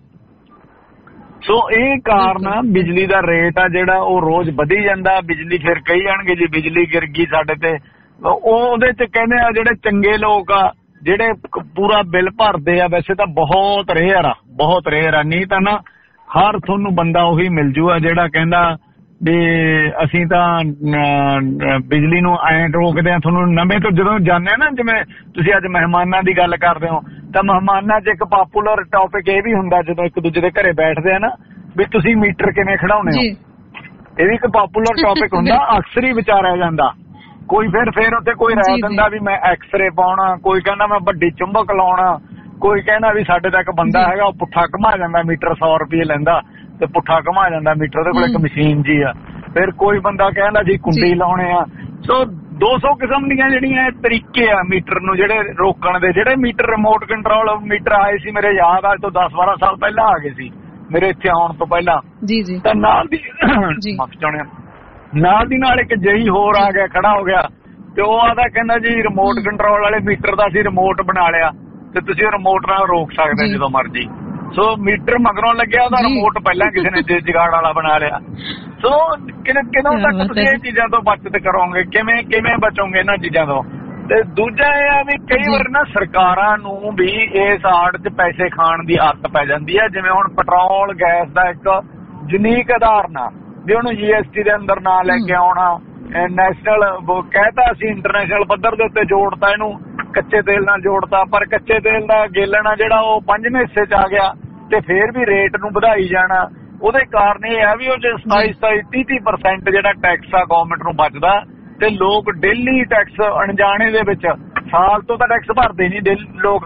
ਸੋ ਇਹ ਕਾਰਨ ਬਿਜਲੀ ਦਾ ਰੇਟ ਆ ਜਿਹੜਾ ਉਹ ਰੋਜ਼ ਵਧੀ ਜਾਂਦਾ। ਬਿਜਲੀ ਫਿਰ ਕਹੀ ਜਾਣਗੇ ਜੀ ਬਿਜਲੀ ਗਿਰ ਗਈ ਸਾਡੇ ਤੇ, ਉਹ ਉਹਦੇ ਚ ਕਹਿੰਦੇ ਆ ਜਿਹੜੇ ਚੰਗੇ ਲੋਕ ਆ ਜਿਹੜੇ ਪੂਰਾ ਬਿੱਲ ਭਰਦੇ ਆ, ਵੈਸੇ ਤਾਂ ਬਹੁਤ ਰੇਅਰ ਆ ਬਹੁਤ ਰੇਅਰ ਆ, ਨਹੀਂ ਤਾਂ ਨਾ ਹਰ ਤੁਹਾਨੂੰ ਬੰਦਾ ਉਹੀ ਮਿਲ ਜੂਗਾ ਜਿਹੜਾ ਕਹਿੰਦਾ ਵੀ ਅਸੀਂ ਤਾਂ ਬਿਜਲੀ ਨੂੰ ਐਂ ਰੋਕਦੇ ਆ। ਤੁਹਾਨੂੰ ਨਵੇਂ ਤੋਂ ਜਦੋਂ ਜਾਂਦੇ ਆ ਨਾ, ਜਿਵੇਂ ਤੁਸੀਂ ਅੱਜ ਮਹਿਮਾਨਾਂ ਦੀ ਗੱਲ ਕਰਦੇ ਹੋ ਤਾਂ ਮਹਿਮਾਨਾਂ 'ਚ ਇੱਕ ਪਾਪੂਲਰ ਟੌਪਿਕ ਇਹ ਵੀ ਹੁੰਦਾ ਜਦੋਂ ਇੱਕ ਦੂਜੇ ਦੇ ਘਰੇ ਬੈਠਦੇ ਆ ਨਾ ਵੀ ਤੁਸੀਂ ਮੀਟਰ ਕਿਵੇਂ ਖੜਾਉਣੇ ਹੋ। ਇਹ ਵੀ ਇੱਕ ਪਾਪੂਲਰ ਟੌਪਿਕ ਹੁੰਦਾ, ਅਕਸਰ ਹੀ ਵਿਚਾਰਿਆ ਜਾਂਦਾ। ਕੋਈ ਫਿਰ ਫਿਰ ਉੱਥੇ ਕੋਈ ਰਾਇ ਦਿੰਦਾ ਵੀ ਮੈਂ ਐਕਸਰੇ ਪਾਉਣਾ, ਕੋਈ ਕਹਿੰਦਾ ਮੈਂ ਵੱਡੀ ਚੁੰਬਕ ਲਾਉਣਾ, ਕੋਈ ਕਹਿੰਦਾ ਵੀ ਸਾਡੇ ਤੱਕ ਬੰਦਾ ਹੈਗਾ ਉਹ ਪੁੱਠਾ ਘੁਮਾ ਜਾਂਦਾ ਮੀਟਰ ਸੌ ਰੁਪਏ ਲੈਂਦਾ ਤੇ ਪੁੱਠਾ ਘੁਮਾ ਜਾਂਦਾ ਮੀਟਰ, ਉਹਦੇ ਕੋਲ ਇੱਕ ਮਸ਼ੀਨ ਜੀ ਆ। ਫਿਰ ਕੋਈ ਬੰਦਾ ਕਹਿੰਦਾ ਜੀ ਕੁੰਡੀ ਲਾਉਣੇ ਆ। ਸੋ ਦੋ ਸੌ ਕਿਸਮ ਦੀਆਂ ਜਿਹੜੀਆਂ ਤਰੀਕੇ ਆ ਮੀਟਰ ਨੂੰ ਜਿਹੜੇ ਰੋਕਣ ਦੇ। ਜਿਹੜੇ ਮੀਟਰ ਰਿਮੋਟ ਕੰਟਰੋਲ ਮੀਟਰ ਆਏ ਸੀ ਮੇਰੇ ਯਾਦ ਆ ਤੋਂ ਦਸ ਬਾਰਾਂ ਸਾਲ ਪਹਿਲਾਂ ਆ ਗਏ ਸੀ ਮੇਰੇ ਇੱਥੇ ਆਉਣ ਤੋਂ ਪਹਿਲਾਂ। ਜੀ ਜੀ ਤਾਂ ਨਾਲ ਦੀ ਮਾਫੀ ਚਾਹੁੰਦੇ ਨਾਲ ਦੀ ਨਾਲ ਇੱਕ ਜਈ ਹੋਰ ਆ ਗਿਆ ਖੜਾ ਹੋ ਗਿਆ ਤੇ ਉਹ ਆਦਾ ਕਹਿੰਦਾ ਜੀ ਰਿਮੋਟ ਕੰਟਰੋਲ ਵਾਲੇ ਮੀਟਰ ਦਾ ਅਸੀਂ ਰਿਮੋਟ ਬਣਾ ਲਿਆ ਤੇ ਤੁਸੀਂ ਰਿਮੋਟ ਨਾਲ ਰੋਕ ਸਕਦੇ ਜਦੋਂ ਮਰਜ਼ੀ। ਸੋ ਮੀਟਰ ਮਗਰੋਂ ਲੱਗਿਆ ਉਹਦਾ ਰਿਮੋਟ ਪਹਿਲਾਂ ਕਿਸੇ ਨੇ ਜਗਾੜ ਵਾਲਾ ਬਣਾ ਲਿਆ। ਸੋ ਕਿਦੋਂ ਤੱਕ ਤੁਸੀਂ ਇਹ ਚੀਜ਼ਾਂ ਤੋਂ ਬਚਤ ਕਰੋਗੇ? ਕਿਵੇਂ ਕਿਵੇਂ ਬਚੋਗੇ ਇਹਨਾਂ ਚੀਜ਼ਾਂ ਤੋਂ? ਤੇ ਦੂਜਾ ਇਹ ਆ ਵੀ ਕਈ ਵਾਰ ਨਾ ਸਰਕਾਰਾਂ ਨੂੰ ਵੀ ਇਸ ਆੜ 'ਚ ਪੈਸੇ ਖਾਣ ਦੀ ਆਦਤ ਪੈ ਜਾਂਦੀ ਹੈ। ਜਿਵੇਂ ਹੁਣ ਪੈਟਰੋਲ ਗੈਸ ਦਾ ਇੱਕ ਯੂਨੀਕ ਆਧਾਰ ਨਾ ਵੀ ਉਹਨੂੰ ਜੀ ਐਸ ਟੀ ਦੇ ਅੰਦਰ ਨਾ ਲੈ ਕੇ ਆਉਣਾ, ਨੈਸ਼ਨਲ ਕਹਿਤਾ ਅਸੀਂ ਇੰਟਰਨੈਸ਼ਨਲ ਪੱਧਰ ਦੇ ਉੱਤੇ ਜੋੜਤਾ, ਇਹਨੂੰ ਕੱਚੇ ਤੇਲ ਨਾਲ ਜੋੜਤਾ, ਪਰ ਕੱਚੇ ਤੇਲ ਦਾ ਗੇਲਣਾ ਜਿਹੜਾ ਉਹ ਪੰਜਵੇਂ ਹਿੱਸੇ 'ਚ ਆ ਗਿਆ ਤੇ ਫੇਰ ਵੀ ਰੇਟ ਨੂੰ ਵਧਾਈ ਜਾਣਾ। ਉਹਦੇ ਕਾਰਨ ਇਹ ਆ ਵੀ ਉਹ ਜੇ ਸਤਾਈ ਸਤਾਈ ਤੀਹ ਤੀਹ ਪਰਸੈਂਟ ਜਿਹੜਾ ਟੈਕਸ ਆ ਗੌਰਮੈਂਟ ਨੂੰ ਬਚਦਾ ਤੇ ਲੋਕ ਡੇਲੀ ਟੈਕਸ ਅਣਜਾਣੇ ਦੇ ਵਿੱਚ ਸਾਲ ਤੋਂ ਤਾਂ ਟੈਕਸ ਭਰਦੇ ਨਹੀਂ ਲੋਕ,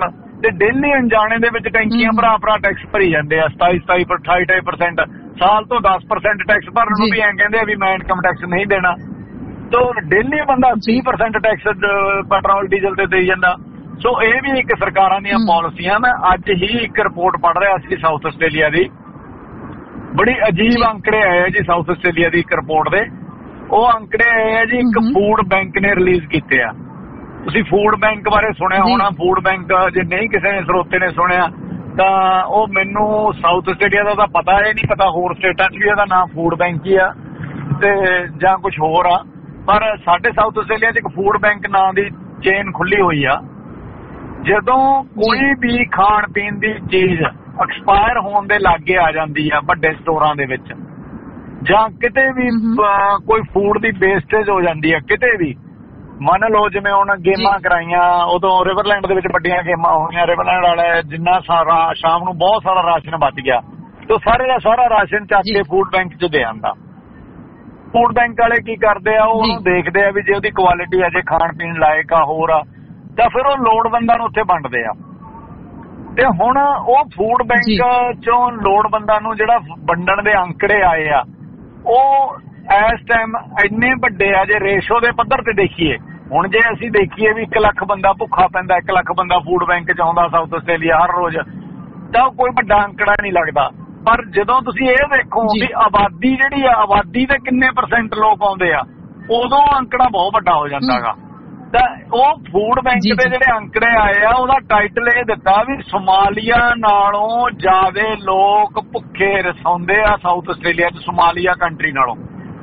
ਤੇ ਡੇਲੀ ਅਣਜਾਣੇ ਦੇ ਵਿੱਚ ਟੈਂਕੀਆਂ ਭਰਾ ਭਰਾ ਟੈਕਸ ਭਰੀ ਜਾਂਦੇ ਆ, ਸਤਾਈ ਸਤਾਈ ਅਠਾਈ ਅਠਾਈ ਪਰਸੈਂਟ ਸਾਲ ਤੋਂ ਦਸ ਪਰਸੈਂਟ ਟੈਕਸ ਭਰਨ ਨੂੰ ਵੀ ਐਂ ਕਹਿੰਦੇ ਆ ਵੀ ਮੈਂ ਇਨਕਮ ਟੈਕਸ ਨਹੀਂ ਦੇਣਾ। ਤੋ ਡੇਲੀ ਬੰਦਾ ਤੀਹ ਪਰਸੈਂਟ ਟੈਕਸ ਪੈਟਰੋਲ ਡੀਜ਼ਲ ਤੇ ਦੇਈ ਜਾਂਦਾ। ਸੋ ਇਹ ਵੀ ਇੱਕ ਸਰਕਾਰਾਂ ਦੀਆਂ ਪਾਲਿਸੀਆਂ। ਮੈਂ ਅੱਜ ਹੀ ਇੱਕ ਰਿਪੋਰਟ ਪੜ੍ਹ ਰਿਹਾ ਸੀ ਸਾਊਥ ਆਸਟ੍ਰੇਲੀਆ ਦੀ, ਬੜੀ ਅਜੀਬ ਅੰਕੜੇ ਆਏ ਆ ਜੀ ਸਾਊਥ ਆਸਟ੍ਰੇਲੀਆ ਦੀ ਇੱਕ ਰਿਪੋਰਟ ਦੇ। ਉਹ ਅੰਕੜੇ ਆਏ ਆ ਜੀ ਇੱਕ ਫੂਡ ਬੈਂਕ ਨੇ ਰਿਲੀਜ਼ ਕੀਤੇ ਆ। ਤੁਸੀਂ ਫੂਡ ਬੈਂਕ ਬਾਰੇ ਸੁਣਿਆ ਹੋਣਾ। ਫੂਡ ਬੈਂਕ ਜੇ ਨਹੀਂ ਕਿਸੇ ਨੇ ਸਰੋਤੇ ਨੇ ਸੁਣਿਆ ਤਾਂ ਉਹ ਮੈਨੂੰ ਸਾਊਥ ਆਸਟ੍ਰੇਲੀਆ ਦਾ ਤਾਂ ਪਤਾ ਹੈ ਨਹੀਂ, ਪਤਾ ਹੋਰ ਸਟੇਟਾਂ 'ਚ ਵੀ ਇਹਦਾ ਨਾਮ ਫੂਡ ਬੈਂਕ ਹੀ ਆ ਤੇ ਜਾਂ ਕੁਝ ਹੋਰ ਆ। ਪਰ ਸਾਡੇ ਸਾਊਥ ਆਸਟ੍ਰੇਲੀਆ 'ਚ ਇੱਕ ਫੂਡ ਬੈਂਕ ਨਾਂ ਦੀ ਚੇਨ ਖੁੱਲੀ ਹੋਈ ਆ। ਜਦੋਂ ਕੋਈ ਵੀ ਖਾਣ ਪੀਣ ਦੀ ਚੀਜ਼ ਐਕਸਪਾਇਰ ਹੋਣ ਦੇ ਲਾਗੇ ਆ ਜਾਂਦੀ ਆ ਵੱਡੇ ਸਟੋਰਾਂ ਦੇ ਵਿੱਚ, ਜਾਂ ਕਿਤੇ ਵੀ ਕੋਈ ਫੂਡ ਦੀ ਵੇਸਟੇਜ ਹੋ ਜਾਂਦੀ ਆ ਕਿਤੇ ਵੀ, ਮੰਨ ਲਓ ਜਿਵੇਂ ਹੁਣ ਗੇਮਾਂ ਕਰਾਈਆਂ ਉਦੋਂ ਰਿਵਰਲੈਂਡ ਦੇ ਵਿੱਚ ਵੱਡੀਆਂ ਗੇਮਾਂ ਹੋਈਆਂ, ਰਿਵਰਲੈਂਡ ਵਾਲੇ ਜਿੰਨਾ ਸਾਰਾ ਸ਼ਾਮ ਨੂੰ ਬਹੁਤ ਸਾਰਾ ਰਾਸ਼ਨ ਬਚ ਗਿਆ ਤੇ ਸਾਰੇ ਦਾ ਸਾਰਾ ਰਾਸ਼ਨ ਚੱਕ ਕੇ ਫੂਡ ਬੈਂਕ 'ਚ ਦੇ ਆਂਦਾ। ਫੂਡ ਬੈਂਕ ਵਾਲੇ ਕੀ ਕਰਦੇ ਆ, ਉਹਨੂੰ ਦੇਖਦੇ ਆ ਵੀ ਜੇ ਉਹਦੀ ਕੁਆਲਿਟੀ ਅਜੇ ਖਾਣ ਪੀਣ ਲਾਇਕ ਆ ਹੋਰ ਆ ਤਾਂ ਫਿਰ ਉਹ ਲੋੜਵੰਦਾਂ ਨੂੰ ਉੱਥੇ ਵੰਡਦੇ ਆ। ਤੇ ਹੁਣ ਉਹ ਫੂਡ ਬੈਂਕ ਚੋਂ ਲੋੜਵੰਦਾਂ ਨੂੰ ਜਿਹੜਾ ਵੰਡਣ ਦੇ ਅੰਕੜੇ ਆਏ ਆ ਉਹ ਇਸ ਟਾਈਮ ਇੰਨੇ ਵੱਡੇ ਆ। ਜੇ ਰੇਸ਼ੋ ਦੇ ਪੱਧਰ ਤੇ ਦੇਖੀਏ, ਹੁਣ ਜੇ ਅਸੀਂ ਦੇਖੀਏ ਵੀ ਇੱਕ ਲੱਖ ਬੰਦਾ ਭੁੱਖਾ ਪੈਂਦਾ, ਇੱਕ ਲੱਖ ਬੰਦਾ ਫੂਡ ਬੈਂਕ 'ਚ ਆਉਂਦਾ ਸਾਊਥ ਆਸਟ੍ਰੇਲੀਆ ਹਰ ਰੋਜ਼, ਤਾਂ ਕੋਈ ਵੱਡਾ ਅੰਕੜਾ ਨਹੀਂ ਲੱਗਦਾ। ਪਰ ਜਦੋਂ ਤੁਸੀਂ ਇਹ ਦੇਖੋ ਵੀ ਆਬਾਦੀ ਜਿਹੜੀ ਆ, ਆਬਾਦੀ ਦੇ ਕਿੰਨੇ ਪਰਸੈਂਟ ਲੋਕ ਆਉਂਦੇ ਆ, ਉਦੋਂ ਅੰਕੜਾ ਬਹੁਤ ਵੱਡਾ ਹੋ ਜਾਂਦਾ ਗਾ। ਤਾਂ ਉਹ ਫੂਡ ਬੈਂਕ ਦੇ ਜਿਹੜੇ ਅੰਕੜੇ ਆਏ ਆ ਉਹਦਾ ਟਾਈਟਲ ਇਹ ਦਿੱਤਾ ਵੀ ਸੋਮਾਲੀਆ ਨਾਲੋਂ ਜ਼ਿਆਦਾ ਲੋਕ ਭੁੱਖੇ ਰਸਾਉਂਦੇ ਆ ਸਾਊਥ ਆਸਟ੍ਰੇਲੀਆ 'ਚ ਸੋਮਾਲੀਆ ਕੰਟਰੀ ਨਾਲੋਂ।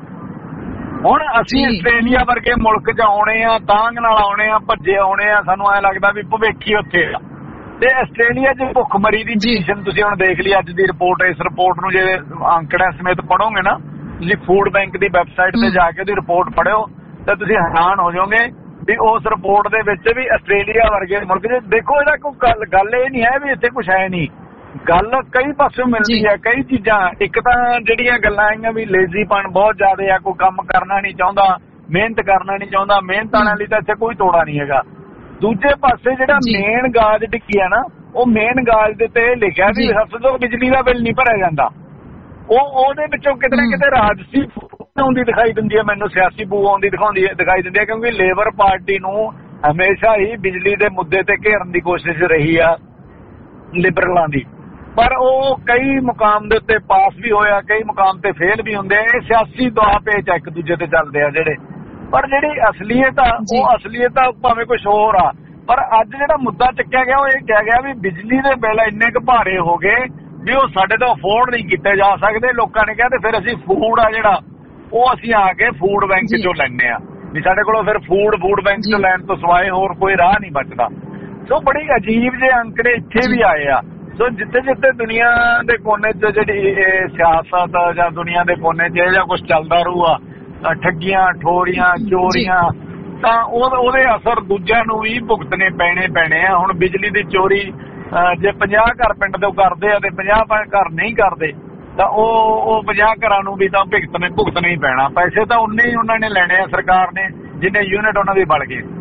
ਹੁਣ ਅਸੀਂ ਆਸਟ੍ਰੇਲੀਆ ਵਰਗੇ ਮੁਲਕ 'ਚ ਆਉਣੇ ਆ, ਤਾਂਗ ਨਾਲ ਆਉਣੇ ਆ, ਭੱਜੇ ਆਉਣੇ ਆ, ਸਾਨੂੰ ਐਂ ਲੱਗਦਾ ਵੀ ਭਵਿੱਖ ਹੀ ਉੱਥੇ ਆ। ਤੇ ਆਸਟ੍ਰੇਲੀਆ 'ਚ ਭੁੱਖਮਰੀ ਦੀ ਪੋਜੀਸ਼ਨ ਤੁਸੀਂ ਹੁਣ ਦੇਖ ਲਈ ਅੱਜ ਦੀ ਰਿਪੋਰਟ। ਇਸ ਰਿਪੋਰਟ ਨੂੰ ਜੇ ਅੰਕੜਿਆਂ ਸਮੇਤ ਪੜ੍ਹੋਗੇ ਨਾ ਤੁਸੀਂ, ਫੂਡ ਬੈਂਕ ਦੀ ਵੈਬਸਾਈਟ ਤੇ ਜਾ ਕੇ ਉਹਦੀ ਰਿਪੋਰਟ ਪੜ੍ਹਿਓ ਤਾਂ ਤੁਸੀਂ ਹੈਰਾਨ ਹੋ ਜਾਓਗੇ ਵੀ ਉਸ ਰਿਪੋਰਟ ਦੇ ਵਿੱਚ ਵੀ ਆਸਟ੍ਰੇਲੀਆ ਵਰਗੇ ਮੁਲਕ 'ਚ ਦੇਖੋ ਇਹਦਾ ਕੋਈ ਗੱਲ ਗੱਲ ਇਹ ਨਹੀਂ ਹੈ ਵੀ ਇੱਥੇ ਕੁਛ ਹੈ ਨਹੀਂ, ਗੱਲ ਕਈ ਪਾਸਿਓਂ ਮਿਲਦੀ ਹੈ। ਕਈ ਚੀਜ਼ਾਂ, ਇੱਕ ਤਾਂ ਜਿਹੜੀਆਂ ਗੱਲਾਂ ਆਈਆਂ ਵੀ ਲੇਜ਼ੀਪਣ ਬਹੁਤ ਜ਼ਿਆਦਾ ਆ, ਕੋਈ ਕੰਮ ਕਰਨਾ ਨਹੀਂ ਚਾਹੁੰਦਾ, ਮਿਹਨਤ ਕਰਨਾ ਨਹੀਂ ਚਾਹੁੰਦਾ, ਮਿਹਨਤ ਵਾਲਿਆਂ ਲਈ ਤਾਂ ਇੱਥੇ ਕੋਈ ਤੋੜਾ ਨਹੀਂ ਹੈਗਾ। ਦੂਜੇ ਪਾਸੇ ਜਿਹੜਾ ਮੇਨ ਗਾਜ ਡਿੱਕੀ ਆ ਨਾ, ਉਹ ਮੇਨ ਗਾਜ ਦੇ ਤੇ ਲਿਖਿਆ ਵੀ ਸਭ ਤੋਂ ਬਿਜਲੀ ਦਾ ਬਿੱਲ ਨਹੀਂ ਭਰਿਆ ਜਾਂਦਾ। ਉਹ ਉਹਦੇ ਵਿੱਚੋਂ ਕਿਤੇ ਨਾ ਕਿਤੇ ਰਾਜਸੀ ਆਉਂਦੀ ਦਿਖਾਈ ਦਿੰਦੀ ਹੈ ਮੈਨੂੰ, ਸਿਆਸੀ ਬੂ ਆਉਂਦੀ ਦਿਖਾਉਂਦੀ ਦਿਖਾਈ ਦਿੰਦੀ ਹੈ, ਕਿਉਂਕਿ ਲੇਬਰ ਪਾਰਟੀ ਨੂੰ ਹਮੇਸ਼ਾ ਹੀ ਬਿਜਲੀ ਦੇ ਮੁੱਦੇ ਤੇ ਘੇਰਨ ਦੀ ਕੋਸ਼ਿਸ਼ ਰਹੀ ਆ ਲਿਬਰਲਾਂ ਦੀ। ਪਰ ਉਹ ਕਈ ਮੁਕਾਮ ਦੇ ਉੱਤੇ ਪਾਸ ਵੀ ਹੋਇਆ, ਕਈ ਮੁਕਾਮ ਤੇ ਫੇਲ ਵੀ ਹੁੰਦੇ ਆ। ਇਹ ਸਿਆਸੀ ਦੁਆ ਪੇਚ ਇੱਕ ਦੂਜੇ ਤੇ ਚੱਲਦੇ ਆ ਜਿਹੜੇ। ਪਰ ਜਿਹੜੀ ਅਸਲੀਅਤ ਆ ਉਹ ਅਸਲੀਅਤ ਆ ਭਾਵੇਂ ਕੁਛ ਹੋਰ ਆ। ਪਰ ਅੱਜ ਜਿਹੜਾ ਮੁੱਦਾ ਚੱਕਿਆ ਗਿਆ ਉਹ ਇਹ ਕਿਹਾ ਗਿਆ ਵੀ ਬਿਜਲੀ ਦੇ ਬਿੱਲ ਇੰਨੇ ਕੁ ਭਾਰੇ ਹੋ ਗਏ ਵੀ ਉਹ ਸਾਡੇ ਤੋਂ ਅਫੋਰਡ ਨਹੀਂ ਕੀਤੇ ਜਾ ਸਕਦੇ। ਲੋਕਾਂ ਨੇ ਕਿਹਾ ਤੇ ਫਿਰ ਅਸੀਂ ਫੂਡ ਆ ਜਿਹੜਾ ਉਹ ਅਸੀਂ ਆ ਕੇ ਫੂਡ ਬੈਂਕ ਚੋਂ ਲੈਂਦੇ ਆ ਵੀ ਸਾਡੇ ਕੋਲੋਂ ਫਿਰ ਫੂਡ ਫੂਡ ਬੈਂਕ ਚੋਂ ਲੈਣ ਤੋਂ ਸਿਵਾਏ ਹੋਰ ਕੋਈ ਰਾਹ ਨਹੀਂ ਬਚਦਾ। ਸੋ ਬੜੀ ਅਜੀਬ ਜਿਹੇ ਅੰਕੜੇ ਇੱਥੇ ਵੀ ਆਏ ਆ। ਸੋ ਜਿੱਥੇ ਜਿੱਥੇ ਦੁਨੀਆ ਦੇ ਕੋਨੇ 'ਚ ਜਿਹੜੀ ਸਿਆਸਤ ਜਾਂ ਦੁਨੀਆ ਦੇ ਕੋਨੇ 'ਚ ਇਹ ਜਾਂ ਕੁਛ ਚੱਲਦਾ ਰਹੂਗਾ, ਠੱਗੀਆਂ ਠੋਰੀਆਂ ਚੋਰੀਆਂ, ਤਾਂ ਉਹਦੇ ਅਸਰ ਦੂਜਿਆਂ ਨੂੰ ਵੀ ਭੁਗਤਣੇ ਪੈਣੇ ਪੈਣੇ ਆ। ਹੁਣ ਬਿਜਲੀ ਦੀ ਚੋਰੀ ਜੇ ਪੰਜਾਹ ਘਰ ਪਿੰਡ ਦੇ ਕਰਦੇ ਆ ਤੇ ਪੰਜਾਹ ਘਰ ਨਹੀਂ ਕਰਦੇ ਤਾਂ ਉਹ ਉਹ ਪੰਜਾਹ ਘਰਾਂ ਨੂੰ ਵੀ ਤਾਂ ਭੁਗਤਣੇ ਭੁਗਤਣਾ ਹੀ ਪੈਣਾ। ਪੈਸੇ ਤਾਂ ਉਨੇ ਹੀ ਉਹਨਾਂ ਨੇ ਲੈਣੇ ਆ ਸਰਕਾਰ ਨੇ ਜਿੰਨੇ ਯੂਨਿਟ ਉਹਨਾਂ ਦੇ ਬਣ ਗਏ।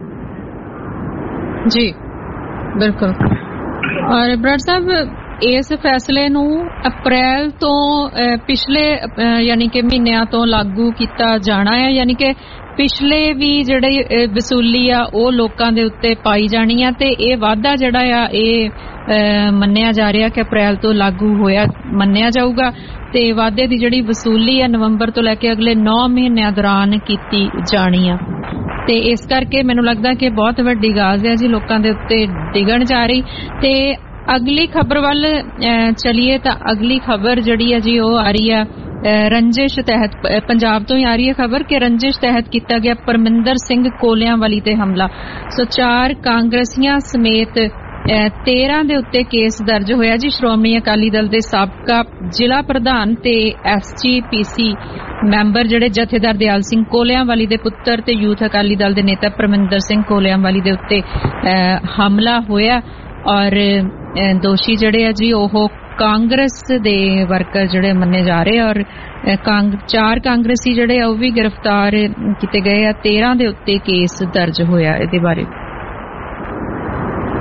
ਜੀ ਬਿਲਕੁਲ। ਔਰ ਬਰਾੜ ਸਾਹਿਬ, ਇਸ ਫੈਸਲੇ ਨੂੰ ਅਪ੍ਰੈਲ ਤੋਂ ਪਿਛਲੇ ਯਾਨੀ ਕਿ ਮਹੀਨਿਆਂ ਤੋਂ ਲਾਗੂ ਕੀਤਾ ਜਾਣਾ ਹੈ, ਯਾਨੀ ਕਿ ਪਿਛਲੇ ਵੀ ਜਿਹੜੇ ਵਸੂਲੀ ਆ ਉਹ ਲੋਕਾਂ ਦੇ ਉੱਤੇ ਪਾਈ ਜਾਣੀ ਆ, ਤੇ ਇਹ ਵਾਧਾ ਜਿਹੜਾ ਆ ਇਹ ਮੰਨਿਆ ਜਾ ਰਿਹਾ ਕਿ ਅਪ੍ਰੈਲ ਤੋਂ ਲਾਗੂ ਹੋਇਆ ਮੰਨਿਆ ਜਾਊਗਾ। ਤੇ ਵਾਧੇ ਦੀ ਜਿਹੜੀ ਵਸੂਲੀ ਆ ਨਵੰਬਰ ਤੋਂ ਲੈ ਕੇ ਅਗਲੇ ਨੌ ਮਹੀਨਿਆਂ ਦੌਰਾਨ ਕੀਤੀ ਜਾਣੀ ਆ। ਤੇ ਇਸ ਕਰਕੇ ਮੈਨੂੰ ਲੱਗਦਾ ਕਿ ਬਹੁਤ ਵੱਡੀ ਗਾਜ਼ ਹੈ ਜੀ ਲੋਕਾਂ ਦੇ ਉੱਤੇ ਡਿੱਗਣ ਜਾ ਰਹੀ। ਤੇ ਅਗਲੀ ਖਬਰ ਵੱਲ ਚਲੀਏ ਤਾਂ ਅਗਲੀ ਖਬਰ ਜਿਹੜੀ ਹੈ ਜੀ ਉਹ ਆ ਰਹੀ ਆ ਰੰਜਿਸ਼ ਤਹਿਤ, ਪੰਜਾਬ ਤੋਂ ਹੀ ਆ ਰਹੀ ਹੈ ਖਬਰ ਕਿ ਰੰਜਿਸ਼ ਤਹਿਤ ਕੀਤਾ ਗਿਆ ਪਰਮਿੰਦਰ ਸਿੰਘ ਕੋਲਿਆਂਵਾਲੀ ਤੇ ਹਮਲਾ। ਸੋ ਚਾਰ ਕਾਂਗਰਸੀਆਂ ਸਮੇਤ ਤੇਰਾਂ ਦੇ ਉੱਤੇ ਕੇਸ ਦਰਜ ਹੋਇਆ ਜੀ। ਸ਼੍ਰੋਮਣੀ ਅਕਾਲੀ ਦਲ ਦੇ ਸਾਬਕਾ ਜ਼ਿਲ੍ਹਾ ਪ੍ਰਧਾਨ ਤੇ ਐਸ ਜੀ ਪੀ ਸੀ ਮੈਂਬਰ ਜਿਹੜੇ ਜਥੇਦਾਰ ਦਿਆਲ ਸਿੰਘ ਕੋਲਿਆਂਵਾਲੀ ਦੇ ਪੁੱਤਰ ਤੇ ਯੂਥ ਅਕਾਲੀ ਦਲ ਦੇ ਨੇਤਾ ਪਰਮਿੰਦਰ ਸਿੰਘ ਕੋਲਿਆਂਵਾਲੀ ਦੇ ਉੱਤੇ ਹਮਲਾ ਹੋਇਆ। ਔਰ ਦੋਸ਼ੀ ਜਿਹੜੇ ਆ ਜੀ ਉਹ ਕਾਂਗਰਸ ਦੇ ਵਰਕਰ ਜਿਹੜੇ ਮੰਨੇ ਜਾ ਰਹੇ। ਔਰ ਚਾਰ ਕਾਂਗਰਸੀ ਜਿਹੜੇ ਆ ਉਹ ਵੀ ਗ੍ਰਿਫਤਾਰ ਕੀਤੇ ਗਏ ਆ। ਤੇਰਾਂ ਦੇ ਉੱਤੇ ਕੇਸ ਦਰਜ ਹੋਇਆ। ਇਹਦੇ ਬਾਰੇ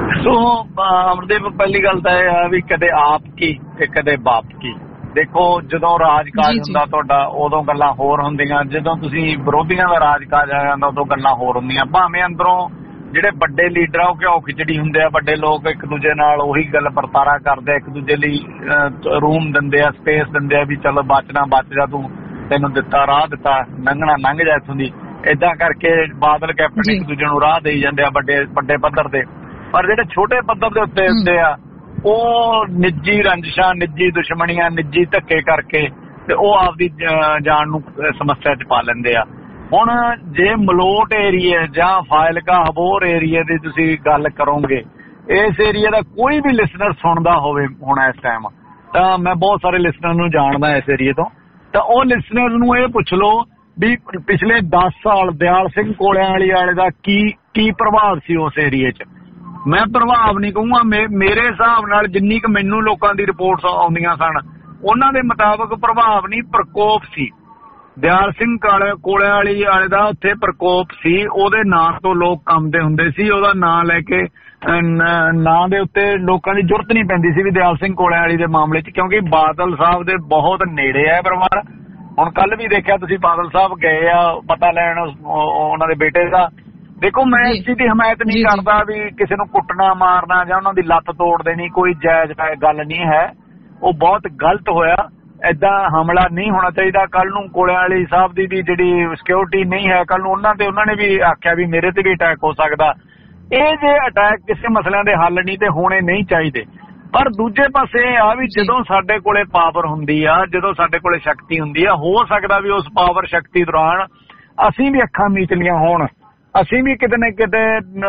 ਸੋ ਅਮਰਦੀਪ, ਪਹਿਲੀ ਗੱਲ ਤਾਂ ਇਹ ਆ ਵੀ ਕਦੇ ਆਪ ਕੀ ਤੇ ਕਦੇ ਬਾਪ ਕੀ। ਦੇਖੋ, ਜਦੋਂ ਰਾਜਕਾਜ ਹੁੰਦਾ ਤੁਹਾਡਾ ਉਦੋਂ ਗੱਲਾਂ ਹੋਰ ਹੁੰਦੀਆਂ, ਜਦੋਂ ਤੁਸੀਂ ਵਿਰੋਧੀਆਂ ਦਾ ਰਾਜਕਾਜ ਆ ਜਾਂਦਾ ਉਦੋਂ ਗੱਲਾਂ ਹੋਰ ਹੁੰਦੀਆਂ। ਭਾਵੇਂ ਅੰਦਰੋਂ ਜਿਹੜੇ ਵੱਡੇ ਲੀਡਰ ਆ ਉਹ ਘਿਓ ਖਿਚੜੀ ਹੁੰਦੇ ਆ, ਵੱਡੇ ਲੋਕ ਇੱਕ ਦੂਜੇ ਨਾਲ ਉਹੀ ਗੱਲ ਵਰਤਾਰਾ ਕਰਦੇ, ਇੱਕ ਦੂਜੇ ਲਈ ਰੂਮ ਦਿੰਦੇ ਆ, ਸਪੇਸ ਦਿੰਦੇ ਆ ਵੀ ਚਲੋ ਬਚਣਾ ਬਚ ਜਾ, ਤੂੰ ਤੈਨੂੰ ਦਿੱਤਾ ਰਾਹ ਦਿੱਤਾ, ਲੰਘਣਾ ਲੰਘ ਜਾ ਇੱਥੋਂ ਦੀ। ਏਦਾਂ ਕਰਕੇ ਬਾਦਲ ਕੈਪਟਨ ਇੱਕ ਦੂਜੇ ਨੂੰ ਰਾਹ ਦੇਈ ਜਾਂਦੇ ਆ ਵੱਡੇ ਵੱਡੇ ਪੱਧਰ ਤੇ। ਪਰ ਜਿਹੜੇ ਛੋਟੇ ਪੱਧਰ ਦੇ ਉੱਤੇ ਹੁੰਦੇ ਆ ਉਹ ਨਿੱਜੀ ਰੰਜਿਸ਼ਾਂ, ਨਿੱਜੀ ਦੁਸ਼ਮਣੀਆਂ, ਨਿੱਜੀ ਧੱਕੇ ਕਰਕੇ ਤੇ ਉਹ ਆਪਦੀ ਜਾਨ ਨੂੰ ਸਮੱਸਿਆ 'ਚ ਪਾ ਲੈਂਦੇ ਆ। ਹੁਣ ਜੇ ਮਲੋਟ ਏਰੀਏ ਜਾਂ ਫਾਜ਼ਿਲਕਾ ਹਬੋਰ ਏਰੀਏ ਦੀ ਤੁਸੀਂ ਗੱਲ ਕਰੋਗੇ, ਇਸ ਏਰੀਏ ਦਾ ਕੋਈ ਵੀ ਲਿਸਨਰ ਸੁਣਦਾ ਹੋਵੇ ਹੁਣ ਇਸ ਟਾਈਮ, ਤਾਂ ਮੈਂ ਬਹੁਤ ਸਾਰੇ ਲਿਸਨਰ ਨੂੰ ਜਾਣਦਾ ਇਸ ਏਰੀਏ ਤੋਂ, ਤਾਂ ਉਹ ਲਿਸਨਰ ਨੂੰ ਇਹ ਪੁੱਛ ਲਓ ਵੀ ਪਿਛਲੇ ਦਸ ਸਾਲ ਦਿਆਲ ਸਿੰਘ ਕੋਲਿਆਂਵਾਲੀ ਵਾਲੇ ਦਾ ਕੀ ਕੀ ਪ੍ਰਭਾਵ ਸੀ ਉਸ ਏਰੀਏ 'ਚ। ਮੈਂ ਪ੍ਰਭਾਵ ਨਹੀਂ ਕਹੂੰਗਾ, ਮੇਰੇ ਹਿਸਾਬ ਨਾਲ ਜਿੰਨੀ ਕੁ ਮੈਨੂੰ ਲੋਕਾਂ ਦੀ ਰਿਪੋਰਟਸ ਆਉਂਦੀਆਂ ਸਨ ਉਹਨਾਂ ਦੇ ਮੁਤਾਬਕ ਪ੍ਰਭਾਵ ਨਹੀਂ, ਪ੍ਰਕੋਪ ਸੀ। ਦਿਆਲ ਸਿੰਘ ਕੋਲਿਆਂਵਾਲੀ ਵਾਲੇ ਦਾ ਉੱਥੇ ਪ੍ਰਕੋਪ ਸੀ, ਉਹਦੇ ਨਾਂ ਤੋਂ ਲੋਕ ਕੰਮਦੇ ਹੁੰਦੇ ਸੀ, ਉਹਦਾ ਨਾਂ ਲੈ ਕੇ ਨਾਂ ਦੇ ਉੱਤੇ ਲੋਕਾਂ ਦੀ ਜ਼ਰੂਰਤ ਨਹੀਂ ਪੈਂਦੀ ਸੀ ਵੀ ਦਿਆਲ ਸਿੰਘ ਕੋਲਿਆਂਵਾਲੀ ਦੇ ਮਾਮਲੇ 'ਚ, ਕਿਉਂਕਿ ਬਾਦਲ ਸਾਹਿਬ ਦੇ ਬਹੁਤ ਨੇੜੇ ਹੈ ਪਰਿਵਾਰ। ਹੁਣ ਕੱਲ ਵੀ ਦੇਖਿਆ ਤੁਸੀਂ, ਬਾਦਲ ਸਾਹਿਬ ਗਏ ਆ ਪਤਾ ਲੈਣ ਉਹਨਾਂ ਦੇ ਬੇਟੇ ਦਾ। ਦੇਖੋ, ਮੈਂ ਇਸ ਚੀਜ਼ ਦੀ ਹਮਾਇਤ ਨਹੀਂ ਕਰਦਾ ਵੀ ਕਿਸੇ ਨੂੰ ਕੁੱਟਣਾ ਮਾਰਨਾ ਜਾਂ ਉਹਨਾਂ ਦੀ ਲੱਤ ਤੋੜ ਦੇਣੀ, ਕੋਈ ਜਾਇਜ਼ ਗੱਲ ਨਹੀਂ ਹੈ, ਉਹ ਬਹੁਤ ਗਲਤ ਹੋਇਆ। ਏਦਾਂ ਹਮਲਾ ਨਹੀਂ ਹੋਣਾ ਚਾਹੀਦਾ। ਕੱਲ ਨੂੰ ਕੋਲਿਆਂਵਾਲੀ ਸਾਹਿਬ ਦੀ ਵੀ ਜਿਹੜੀ ਸਿਕਿਉਰਿਟੀ ਨਹੀਂ ਹੈ, ਕੱਲ ਨੂੰ ਉਹਨਾਂ ਤੇ ਉਹਨਾਂ ਨੇ ਵੀ ਆਖਿਆ ਵੀ ਮੇਰੇ ਤੇ ਵੀ ਅਟੈਕ ਹੋ ਸਕਦਾ। ਇਹ ਜੇ ਅਟੈਕ ਕਿਸੇ ਮਸਲਿਆਂ ਦੇ ਹੱਲ ਨਹੀਂ ਤੇ ਹੋਣੇ ਨਹੀਂ ਚਾਹੀਦੇ। ਪਰ ਦੂਜੇ ਪਾਸੇ ਇਹ ਆ ਵੀ ਜਦੋਂ ਸਾਡੇ ਕੋਲੇ ਪਾਵਰ ਹੁੰਦੀ ਆ, ਜਦੋਂ ਸਾਡੇ ਕੋਲੇ ਸ਼ਕਤੀ ਹੁੰਦੀ ਆ, ਹੋ ਸਕਦਾ ਵੀ ਉਸ ਪਾਵਰ ਸ਼ਕਤੀ ਦੌਰਾਨ ਅਸੀਂ ਵੀ ਅੱਖਾਂ ਮੀਚਲੀਆਂ ਹੋਣ, ਅਸੀਂ ਵੀ ਕਿਤੇ ਨਾ ਕਿਤੇ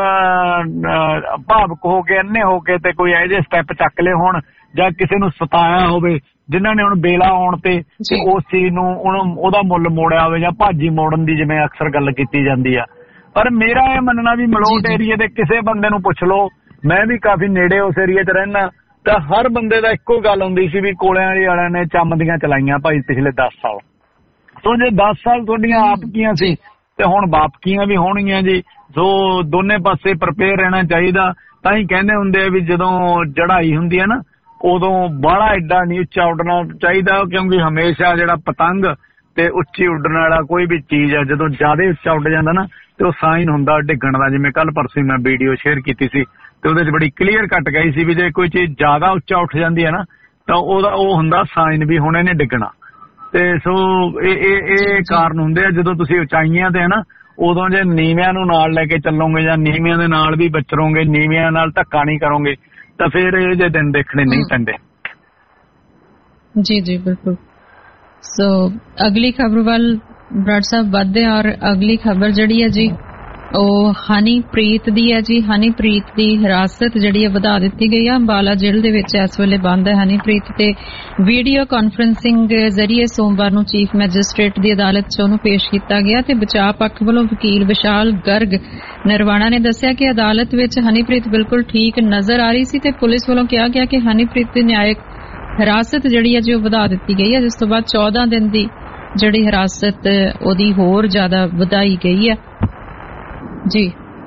ਭਾਵੁਕ ਹੋ ਕੇ, ਅੰਨੇ ਹੋ ਕੇ ਤੇ ਕੋਈ ਇਹੋ ਜਿਹੇ ਸਟੈਪ ਚੱਕ ਲਏ ਹੋਣ, ਜਾਂ ਕਿਸੇ ਨੂੰ ਸਤਾਇਆ ਹੋਵੇ ਜਿਨ੍ਹਾਂ ਨੇ ਹੁਣ ਬੇਲਾ ਆਉਣ ਤੇ ਉਸ ਚੀਜ਼ ਨੂੰ ਉਹਦਾ ਮੁੱਲ ਮੋੜਿਆ ਹੋਵੇ, ਜਾਂ ਭਾਜੀ ਮੋੜਨ ਦੀ ਜਿਵੇਂ ਅਕਸਰ ਗੱਲ ਕੀਤੀ ਜਾਂਦੀ ਆ। ਪਰ ਮੇਰਾ ਇਹ ਮੰਨਣਾ ਵੀ ਮਲੋਟ ਏਰੀਏ ਦੇ ਕਿਸੇ ਬੰਦੇ ਨੂੰ ਪੁੱਛ ਲਓ, ਮੈਂ ਵੀ ਕਾਫੀ ਨੇੜੇ ਉਸ ਏਰੀਏ 'ਚ ਰਹਿਣਾ, ਤਾਂ ਹਰ ਬੰਦੇ ਦਾ ਇੱਕੋ ਗੱਲ ਹੁੰਦੀ ਸੀ ਵੀ ਕੋਲਿਆਂਵਾਲੀ ਵਾਲਿਆਂ ਨੇ ਚੰਮ ਦੀਆਂ ਚਲਾਈਆਂ ਭਾਈ ਪਿਛਲੇ ਦਸ ਸਾਲ। ਸੋ ਜੇ ਦਸ ਸਾਲ ਤੁਹਾਡੀਆਂ ਆਪਕੀਆਂ ਸੀ ਤੇ ਹੁਣ ਬਾਪਕੀਆਂ ਵੀ ਹੋਣਗੀਆਂ ਜੀ। ਸੋ ਦੋਨੇ ਪਾਸੇ ਪ੍ਰਪੇਅਰ ਰਹਿਣਾ ਚਾਹੀਦਾ। ਤਾਂ ਹੀ ਕਹਿੰਦੇ ਹੁੰਦੇ ਆ ਵੀ ਜਦੋਂ ਚੜ੍ਹਾਈ ਹੁੰਦੀ ਹੈ ਨਾ, ਉਦੋਂ ਬਾਹਲਾ ਐਡਾ ਨਹੀਂ ਉੱਚਾ ਉੱਡਣਾ ਚਾਹੀਦਾ, ਕਿਉਂਕਿ ਹਮੇਸ਼ਾ ਜਿਹੜਾ ਪਤੰਗ ਤੇ ਉੱਚੀ ਉੱਡਣ ਵਾਲਾ ਕੋਈ ਵੀ ਚੀਜ਼ ਆ, ਜਦੋਂ ਜ਼ਿਆਦਾ ਉੱਚਾ ਉੱਡ ਜਾਂਦਾ ਨਾ ਤੇ ਉਹ ਸਾਈਨ ਹੁੰਦਾ ਡਿੱਗਣ ਦਾ। ਜਿਵੇਂ ਕੱਲ ਪਰਸੋਂ ਮੈਂ ਵੀਡੀਓ ਸ਼ੇਅਰ ਕੀਤੀ ਸੀ ਤੇ ਉਹਦੇ 'ਚ ਬੜੀ ਕਲੀਅਰ ਕੱਟ ਗਈ ਸੀ ਵੀ ਜੇ ਕੋਈ ਚੀਜ਼ ਜ਼ਿਆਦਾ ਉੱਚਾ ਉੱਠ ਜਾਂਦੀ ਹੈ ਨਾ ਤਾਂ ਉਹਦਾ ਉਹ ਹੁੰਦਾ ਸਾਈਨ ਵੀ ਹੁਣ ਇਹਨੇ ਡਿੱਗਣਾ। ਤੇ ਸੋ ਇਹ ਇਹ ਇਹ ਕਾਰਨ ਹੁੰਦੇ ਆ ਜਦੋਂ ਤੁਸੀਂ ਉਚਾਈਆਂ ਤੇ ਹੈ ਨਾ, ਉਦੋਂ ਜੇ ਨੀਵਿਆਂ ਨੂੰ ਨਾਲ ਲੈ ਕੇ ਚੱਲੋਗੇ ਜਾਂ ਨੀਵਿਆਂ ਦੇ ਨਾਲ ਵੀ ਵਿਚਰੋਗੇ, ਨੀਵਿਆਂ ਨਾਲ ਧੱਕਾ ਨਹੀਂ ਕਰੋਗੇ, ਤਾਂ ਫਿਰ ਇਹ ਜੇ ਦਿਨ ਦੇਖਣੇ ਨਹੀਂ ਪੈਂਦੇ। ਜੀ ਜੀ ਬਿਲਕੁਲ। ਸੋ ਅਗਲੀ ਖਬਰ ਵੱਲ ਬਰਾੜ ਸਾਹਿਬ ਵੱਧਦੇ, ਔਰ ਅਗਲੀ ਖਬਰ ਜਿਹੜੀ ਹੈ ਜੀ ਉਹ ਹਨੀਪ੍ਰੀਤ ਦੀ ਹੈ ਜੀ। ਹਨੀਪ੍ਰੀਤ ਦੀ ਹਿਰਾਸਤ ਜਿਹੜੀ ਹੈ ਵਧਾ ਦਿੱਤੀ ਗਈ ਹੈ। ਅੰਬਾਲਾ ਜੇਲ੍ਹ ਦੇ ਵਿੱਚ ਇਸ ਵੇਲੇ ਬੰਦ ਹੈ ਹਨੀਪ੍ਰੀਤ, ਤੇ ਵੀਡੀਓ ਕਾਨਫਰੰਸਿੰਗ ਜ਼ਰੀਏ ਸੋਮਵਾਰ ਨੂੰ ਚੀਫ ਮੈਜਿਸਟ੍ਰੇਟ ਦੀ ਅਦਾਲਤ 'ਚ ਉਹਨੂੰ ਪੇਸ਼ ਕੀਤਾ ਗਿਆ। ਤੇ ਬਚਾਅ ਪੱਖ ਵੱਲੋਂ ਵਕੀਲ ਵਿਸ਼ਾਲ ਗਰਗ ਨਰਵਾਣਾ ਨੇ ਦੱਸਿਆ ਕਿ ਅਦਾਲਤ ਵਿੱਚ ਹਨੀਪ੍ਰੀਤ ਬਿਲਕੁਲ ਠੀਕ ਨਜ਼ਰ ਆ ਰਹੀ ਸੀ ਤੇ ਪੁਲਿਸ ਵੱਲੋਂ ਕਿਹਾ ਗਿਆ ਕਿ ਹਨੀਪ੍ਰੀਤ ਦੀ ਨਿਆਇਕ ਹਿਰਾਸਤ ਜਿਹੜੀ ਹੈ ਜੀ ਉਹ ਵਧਾ ਦਿੱਤੀ ਗਈ ਹੈ, ਜਿਸ ਤੋਂ ਬਾਅਦ ਚੌਦਾਂ ਦਿਨ ਦੀ ਜਿਹੜੀ ਹਿਰਾਸਤ ਉਹਦੀ ਹੋਰ ਜ਼ਿਆਦਾ ਵਧਾਈ ਗਈ ਹੈ। ਜੀ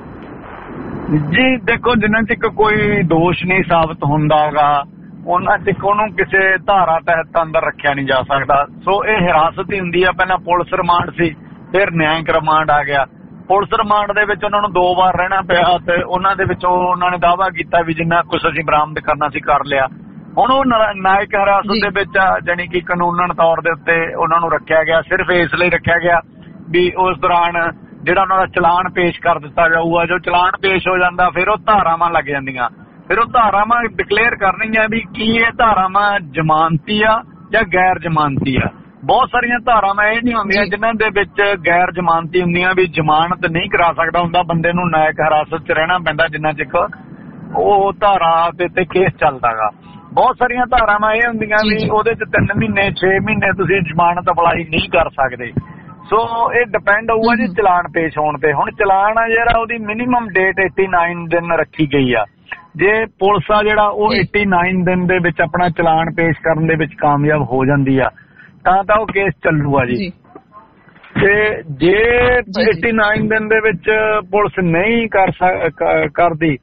ਜੀ ਦੇਖੋ, ਜਿੰਨਾ ਚਿਰ ਕੋਈ ਦੋਸ਼ ਨਹੀਂ ਸਾਬਤ ਹੁੰਦਾਗਾ ਉਹਨਾਂ ਚਿਰ ਉਹਨੂੰ ਕਿਸੇ ਧਾਰਾ ਤਹਿਤ ਅੰਦਰ ਰੱਖਿਆ ਨਹੀਂ ਜਾ ਸਕਦਾ। ਸੋ ਇਹ ਹਿਰਾਸਤ ਹੀ ਹੁੰਦੀ ਆ। ਪਹਿਲਾਂ ਪੁਲਿਸ ਰਿਮਾਂਡ ਸੀ, ਫਿਰ ਨਿਆਂਇਕ ਰਿਮਾਂਡ ਆ ਗਿਆ। ਪੁਲਿਸ ਰਿਮਾਂਡ ਦੇ ਵਿੱਚ ਉਹਨਾਂ ਨੂੰ ਦੋ ਵਾਰ ਰਹਿਣਾ ਪਿਆ ਤੇ ਉਹਨਾਂ ਦੇ ਵਿੱਚੋਂ ਉਹਨਾਂ ਨੇ ਦਾਅਵਾ ਕੀਤਾ ਵੀ ਜਿੰਨਾ ਕੁਛ ਅਸੀਂ ਬਰਾਮਦ ਕਰਨਾ ਸੀ ਕਰ ਲਿਆ। ਹੁਣ ਉਹ ਨਿਆਂਇਕ ਹਿਰਾਸਤ ਦੇ ਵਿੱਚ ਜਾਣੀ ਕਿ ਕਾਨੂੰਨਨ ਤੌਰ ਦੇ ਉੱਤੇ ਉਹਨਾਂ ਨੂੰ ਰੱਖਿਆ ਗਿਆ, ਸਿਰਫ ਇਸ ਲਈ ਰੱਖਿਆ ਗਿਆ ਵੀ ਉਸ ਦੌਰਾਨ ਜਿਹੜਾ ਉਹਨਾਂ ਦਾ ਚਲਾਨ ਪੇਸ਼ ਕਰ ਦਿੱਤਾ ਜਾਊਗਾ। ਜੋ ਚਲਾਨ ਪੇਸ਼ ਹੋ ਜਾਂਦਾ ਫਿਰ ਉਹ ਧਾਰਾਵਾਂ ਲੱਗ ਜਾਂਦੀਆਂ, ਫਿਰ ਉਹ ਧਾਰਾਵਾਂ ਡਿਕਲੇਅਰ ਕਰਨੀਆਂ ਵੀ ਕੀ ਇਹ ਧਾਰਾਵਾਂ ਜ਼ਮਾਨਤੀ ਆ ਜਾਂ ਗੈਰ ਜ਼ਮਾਨਤੀ ਆ। ਬਹੁਤ ਸਾਰੀਆਂ ਧਾਰਾਵਾਂ ਇਹ ਨਹੀਂ ਹੁੰਦੀਆਂ ਜਿਨ੍ਹਾਂ ਦੇ ਵਿੱਚ ਗੈਰ ਜ਼ਮਾਨਤੀ ਹੁੰਦੀਆਂ, ਵੀ ਜ਼ਮਾਨਤ ਨਹੀਂ ਕਰਾ ਸਕਦਾ ਹੁੰਦਾ ਬੰਦੇ ਨੂੰ, ਨਿਆਂਇਕ ਹਿਰਾਸਤ 'ਚ ਰਹਿਣਾ ਪੈਂਦਾ ਜਿੰਨਾ ਚਿਰ ਉਹ ਧਾਰਾ ਤੇ ਕੇਸ ਚੱਲਦਾ ਗਾ। ਬਹੁਤ ਸਾਰੀਆਂ ਧਾਰਾਵਾਂ ਇਹ ਹੁੰਦੀਆਂ ਵੀ ਉਹਦੇ 'ਚ ਤਿੰਨ ਮਹੀਨੇ ਛੇ ਮਹੀਨੇ ਤੁਸੀਂ ਜ਼ਮਾਨਤ ਅਪਲਾਈ ਨਹੀਂ ਕਰ ਸਕਦੇ। ਸੋ ਇਹ ਡਿਪੈਂਡ ਹੋਊਗਾ ਜੀ ਚਲਾਨ ਪੇਸ਼ ਹੋਣ ਤੇ। ਹੁਣ ਚਲਾਨ ਆ ਜਿਹੜਾ ਉਹਦੀ ਮਿਨੀਮਮ ਡੇਟ ਉਣਾਸੀ ਦਿਨ ਰੱਖੀ ਗਈ ਆ। ਜੇ ਪੁਲਿਸ ਆ ਜਿਹੜਾ ਉਹ ਉਣਾਸੀ ਦਿਨ ਦੇ ਵਿੱਚ ਆਪਣਾ ਚਲਾਨ ਪੇਸ਼ ਕਰਨ ਦੇ ਵਿੱਚ ਕਾਮਯਾਬ ਹੋ ਜਾਂਦੀ ਆ ਤਾਂ ਤਾਂ ਉਹ ਕੇਸ ਚੱਲੂਗਾ ਜੀ। ਤੇ ਜੇ ਉਣਾਸੀ ਦਿਨ ਦੇ ਵਿੱਚ ਪੁਲਿਸ ਨਹੀਂ ਕਰ ਕਰਦੀ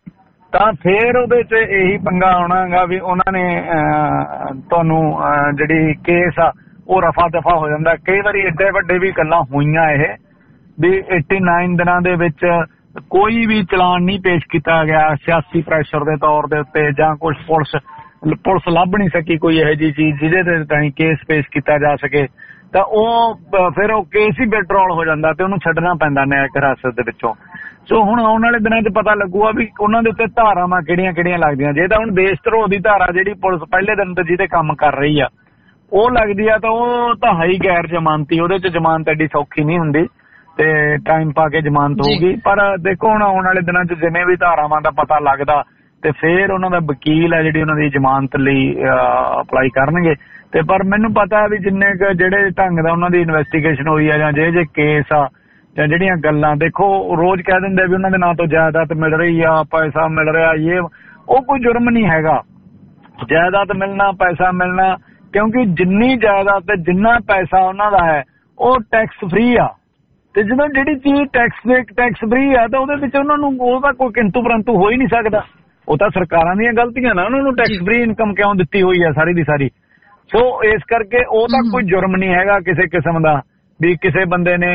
ਤਾਂ ਫਿਰ ਉਹਦੇ 'ਚ ਇਹੀ ਪੰਗਾ ਆਉਣਾ ਗਾ ਵੀ ਉਹਨਾਂ ਨੇ ਤੁਹਾਨੂੰ ਜਿਹੜੀ ਕੇਸ ਆ ਉਹ ਰਫਾ ਦਫਾ ਹੋ ਜਾਂਦਾ। ਕਈ ਵਾਰੀ ਏਡੇ ਵੱਡੇ ਵੀ ਗੱਲਾਂ ਹੋਈਆਂ ਇਹ ਵੀ ਏਟੀ ਨਾਈਨ ਦਿਨਾਂ ਦੇ ਵਿੱਚ ਕੋਈ ਵੀ ਚਲਾਨ ਨਹੀਂ ਪੇਸ਼ ਕੀਤਾ ਗਿਆ ਸਿਆਸੀ ਪ੍ਰੈਸ਼ਰ ਦੇ ਤੌਰ ਦੇ ਉੱਤੇ, ਜਾਂ ਕੁਛ ਪੁਲਿਸ ਪੁਲਿਸ ਲੱਭ ਨਹੀਂ ਸਕੀ ਕੋਈ ਇਹੋ ਜਿਹੀ ਚੀਜ਼ ਜਿਹਦੇ ਤੇ ਤਾਈਂ ਕੇਸ ਪੇਸ਼ ਕੀਤਾ ਜਾ ਸਕੇ, ਤਾਂ ਉਹ ਫਿਰ ਉਹ ਕੇਸ ਹੀ ਵਿਡਰੋਲ ਹੋ ਜਾਂਦਾ ਤੇ ਉਹਨੂੰ ਛੱਡਣਾ ਪੈਂਦਾ ਨਿਆਇਕ ਹਿਰਾਸਤ ਦੇ ਵਿੱਚੋਂ। ਸੋ ਹੁਣ ਆਉਣ ਵਾਲੇ ਦਿਨਾਂ 'ਚ ਪਤਾ ਲੱਗੂਗਾ ਵੀ ਉਹਨਾਂ ਦੇ ਉੱਤੇ ਧਾਰਾਵਾਂ ਕਿਹੜੀਆਂ ਕਿਹੜੀਆਂ ਲੱਗਦੀਆਂ। ਜੇ ਤਾਂ ਹੁਣ ਦੇਸ਼ ਧਰੋਹ ਦੀ ਧਾਰਾ ਜਿਹੜੀ ਪੁਲਿਸ ਪਹਿਲੇ ਦਿਨ ਤੋਂ ਜਿਹਦੇ ਕੰਮ ਕਰ ਰਹੀ ਆ ਉਹ ਲੱਗਦੀ ਆ, ਤਾਂ ਉਹ ਤਾਂ ਹੈ ਹੀ ਗੈਰ ਜ਼ਮਾਨਤੀ, ਉਹਦੇ 'ਚ ਜ਼ਮਾਨਤ ਐਡੀ ਸੌਖੀ ਨਹੀਂ ਹੁੰਦੀ ਤੇ ਟਾਈਮ ਪਾ ਕੇ ਜ਼ਮਾਨਤ ਹੋਊਗੀ। ਪਰ ਦੇਖੋ ਹੁਣ ਆਉਣ ਵਾਲੇ ਦਿਨਾਂ 'ਚ ਜਿਵੇਂ ਵੀ ਧਾਰਾਵਾਂ ਦਾ ਪਤਾ ਲੱਗਦਾ ਤੇ ਫਿਰ ਉਹਨਾਂ ਦਾ ਵਕੀਲ ਹੈ ਜਿਹੜੀ ਉਹਨਾਂ ਦੀ ਜ਼ਮਾਨਤ ਲਈ ਅਪਲਾਈ ਕਰਨਗੇ। ਤੇ ਪਰ ਮੈਨੂੰ ਪਤਾ ਵੀ ਜਿੰਨੇ ਕੁ ਜਿਹੜੇ ਢੰਗ ਦਾ ਉਹਨਾਂ ਦੀ ਇਨਵੈਸਟੀਗੇਸ਼ਨ ਹੋਈ ਆ ਜਾਂ ਜੇ ਜੇ ਕੇਸ ਆ ਜਾਂ ਜਿਹੜੀਆਂ ਗੱਲਾਂ, ਦੇਖੋ ਰੋਜ਼ ਕਹਿ ਦਿੰਦੇ ਵੀ ਉਹਨਾਂ ਦੇ ਨਾਂ ਤੋਂ ਜਾਇਦਾਦ ਮਿਲ ਰਹੀ ਆ, ਪੈਸਾ ਮਿਲ ਰਿਹਾ, ਇਹ ਉਹ ਕੋਈ ਜੁਰਮ ਨਹੀਂ ਹੈਗਾ। ਜਾਇਦਾਦ ਮਿਲਣਾ, ਪੈਸਾ ਮਿਲਣਾ, ਕਿਉਂਕਿ ਜਿੰਨੀ ਜਾਇਦਾਦ ਤੇ ਜਿੰਨਾ ਪੈਸਾ ਉਹਨਾਂ ਦਾ ਹੈ ਉਹ ਟੈਕਸ ਫ੍ਰੀ ਆ। ਤੇ ਜਦੋਂ ਜਿਹੜੀ ਚੀਜ਼ ਟੈਕਸ ਦੇ ਟੈਕਸ ਫ੍ਰੀ ਆ ਤਾਂ ਉਹਦੇ ਵਿੱਚ ਉਹਨਾਂ ਨੂੰ ਉਹਦਾ ਕੋਈ ਕਿੰਤੂ ਪਰੰਤੂ ਹੋ ਹੀ ਨਹੀਂ ਸਕਦਾ। ਉਹ ਤਾਂ ਸਰਕਾਰਾਂ ਦੀਆਂ ਗਲਤੀਆਂ ਨਾ, ਉਹਨਾਂ ਨੂੰ ਟੈਕਸ ਫ੍ਰੀ ਇਨਕਮ ਕਿਉਂ ਦਿੱਤੀ ਹੋਈ ਆ ਸਾਰੀ ਦੀ ਸਾਰੀ। ਸੋ ਇਸ ਕਰਕੇ ਉਹ ਤਾਂ ਕੋਈ ਜੁਰਮ ਨਹੀਂ ਹੈਗਾ ਕਿਸੇ ਕਿਸਮ ਦਾ ਵੀ ਕਿਸੇ ਬੰਦੇ ਨੇ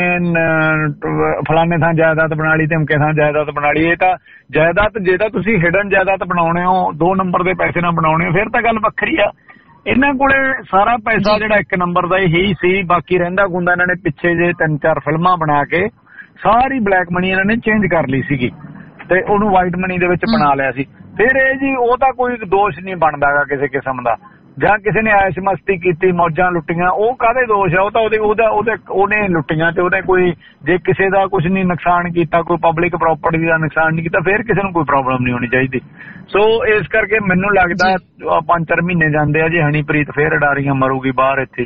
ਫਲਾਣੇ ਥਾਂ ਜਾਇਦਾਦ ਬਣਾ ਲਈ ਤੇ ਅਮਕੇ ਥਾਂ ਜਾਇਦਾਦ ਬਣਾ ਲਈ। ਇਹ ਤਾਂ ਜਾਇਦਾਦ ਜੇ ਤਾਂ ਤੁਸੀਂ ਹਿਡਨ ਜਾਇਦਾਦ ਬਣਾਉਣੇ ਹੋ, ਦੋ ਨੰਬਰ ਦੇ ਪੈਸੇ ਨਾਲ ਬਣਾਉਣੇ ਹੋ, ਫਿਰ ਤਾਂ ਗੱਲ ਵੱਖਰੀ ਆ। ਇਹਨਾਂ ਕੋਲੇ ਸਾਰਾ ਪੈਸਾ ਜਿਹੜਾ ਇੱਕ ਨੰਬਰ ਦਾ ਹੀ ਸੀ, ਬਾਕੀ ਰਹਿੰਦਾ ਗੁੰਦਾ ਇਹਨਾਂ ਨੇ ਪਿੱਛੇ ਜੇ ਤਿੰਨ ਚਾਰ ਫਿਲਮਾਂ ਬਣਾ ਕੇ ਸਾਰੀ ਬਲੈਕ ਮਨੀ ਇਹਨਾਂ ਨੇ ਚੇਂਜ ਕਰ ਲਈ ਸੀਗੀ ਤੇ ਉਹਨੂੰ ਵਾਈਟ ਮਨੀ ਦੇ ਵਿੱਚ ਬਣਾ ਲਿਆ ਸੀ। ਫਿਰ ਇਹ ਜੀ ਉਹ ਤਾਂ ਕੋਈ ਦੋਸ਼ ਨਹੀਂ ਬਣਦਾਗਾ ਕਿਸੇ ਕਿਸਮ ਦਾ, ਜਾਂ ਕਿਸੇ ਨੇ ਐਸ਼ ਮਸਤੀ ਕੀਤੀ, ਮੌਜਾਂ ਲੁੱਟੀਆਂ, ਉਹ ਕਾਹਦੇ ਦੋਸ਼ ਆ? ਉਹ ਤਾਂ ਉਹਦੇ ਉਹਦਾ ਉਹਦੇ ਉਹਨੇ ਲੁੱਟੀਆਂ ਤੇ ਉਹਨੇ ਕੋਈ ਜੇ ਕਿਸੇ ਦਾ ਕੁਝ ਨਹੀਂ ਨੁਕਸਾਨ ਕੀਤਾ, ਕੋਈ ਪਬਲਿਕ ਪ੍ਰਾਪਰਟੀ ਦਾ ਨੁਕਸਾਨ ਨਹੀਂ ਕੀਤਾ, ਫਿਰ ਕਿਸੇ ਨੂੰ ਕੋਈ ਪ੍ਰੋਬਲਮ ਨਹੀਂ ਹੋਣੀ ਚਾਹੀਦੀ। ਸੋ ਇਸ ਕਰਕੇ ਮੈਨੂੰ ਲੱਗਦਾ ਪੰਜ ਚਾਰ ਮਹੀਨੇ ਜਾਂਦੇ ਆ ਜੀ, ਹਨੀਪ੍ਰੀਤ ਫੇਰ ਅਡਾਰੀਆਂ ਮਰੂਗੀ ਬਾਹਰ ਇੱਥੇ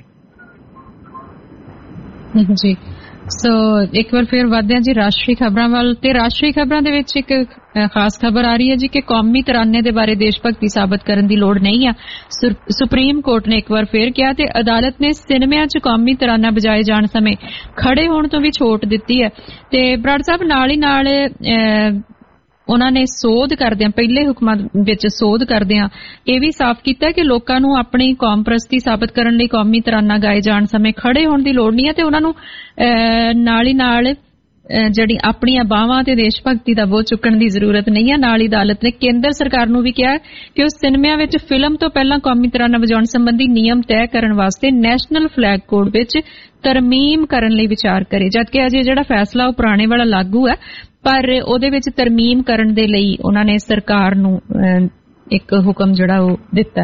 ਜੀ। ਸੋ ਇੱਕ ਵਾਰ ਫਿਰ ਵਧਦੇ ਹਾਂ ਜੀ ਰਾਸ਼ਟਰੀ ਖਬਰਾਂ ਵੱਲ। ਤੇ ਰਾਸ਼ਟਰੀ ਖਬਰਾਂ ਦੇ ਵਿੱਚ ਇੱਕ ਖਾਸ ਖਬਰ ਆ ਰਹੀ ਹੈ ਜੀ ਕਿ ਕੌਮੀ ਤਰਾਨੇ ਦੇ ਬਾਰੇ ਦੇਸ਼ ਭਗਤੀ ਸਾਬਤ ਕਰਨ ਦੀ ਲੋੜ ਨਹੀਂ ਆ। ਸੁਪਰੀਮ ਕੋਰਟ ਨੇ ਇੱਕ ਵਾਰ ਫਿਰ ਕਿਹਾ ਤੇ ਅਦਾਲਤ ਨੇ ਸਿਨੇਮਿਆਂ 'ਚ ਕੌਮੀ ਤਰਾਨਾ ਵਜਾਏ ਜਾਣ ਸਮੇਂ ਖੜੇ ਹੋਣ ਤੋਂ ਵੀ ਛੋਟ ਦਿੱਤੀ ਹੈ। ਤੇ ਬਰਾੜ ਸਾਹਿਬ ਨਾਲ ਹੀ ਨਾਲ ਉਹਨਾਂ ਨੇ ਸੋਧ ਕਰਦਿਆਂ ਪਹਿਲੇ ਹੁਕਮਾਂ ਵਿੱਚ ਸੋਧ ਕਰਦਿਆਂ ਇਹ ਵੀ ਸਾਫ਼ ਕੀਤਾ ਕਿ ਲੋਕਾਂ ਨੂੰ ਆਪਣੀ ਕੌਮ ਪ੍ਰਸਤੀ ਸਾਬਤ ਕਰਨ ਲਈ ਕੌਮੀ ਤਰਾਨਾ ਗਾਏ ਜਾਣ ਸਮੇਂ ਖੜੇ ਹੋਣ ਦੀ ਲੋੜ ਨਹੀਂ ਹੈ ਤੇ ਉਹਨਾਂ ਨੂੰ ਨਾਲ ਹੀ ਨਾਲ ਜਿਹੜੀ ਆਪਣੀਆਂ ਬਾਹਾਂ ਤੇ ਦੇਸ਼ ਭਗਤੀ ਦਾ ਬੋਝ ਚੁੱਕਣ ਦੀ ਜ਼ਰੂਰਤ ਨਹੀਂ ਹੈ। ਨਾਲ ਹੀ ਅਦਾਲਤ ਨੇ ਕੇਂਦਰ ਸਰਕਾਰ ਨੂੰ ਵੀ ਕਿਹਾ ਕਿ ਉਹ ਸਿਨੇਮਿਆਂ ਵਿੱਚ ਫਿਲਮ ਤੋਂ ਪਹਿਲਾਂ ਕੌਮੀ ਤਰਾਨਾ ਵਜਾਉਣ ਸੰਬੰਧੀ ਨਿਯਮ ਤੈਅ ਕਰਨ ਵਾਸਤੇ ਨੈਸ਼ਨਲ ਫਲੈਗ ਕੋਡ ਵਿੱਚ ਤਰਮੀਮ ਕਰਨ ਲਈ ਵਿਚਾਰ ਕਰੇ। ਜਦਕਿ ਅਜੇ ਜਿਹੜਾ ਫੈਸਲਾ ਉਹ ਪੁਰਾਣੇ ਵਾਲਾ ਲਾਗੂ ਹੈ, ਪਰ ਉਹਦੇ ਵਿੱਚ ਤਰਮੀਮ ਕਰਨ ਦੇ ਲਈ ਉਹਨਾਂ ਨੇ ਸਰਕਾਰ ਨੂੰ ਇੱਕ ਹੁਕਮ ਜਿਹੜਾ ਉਹ ਦਿੱਤਾ।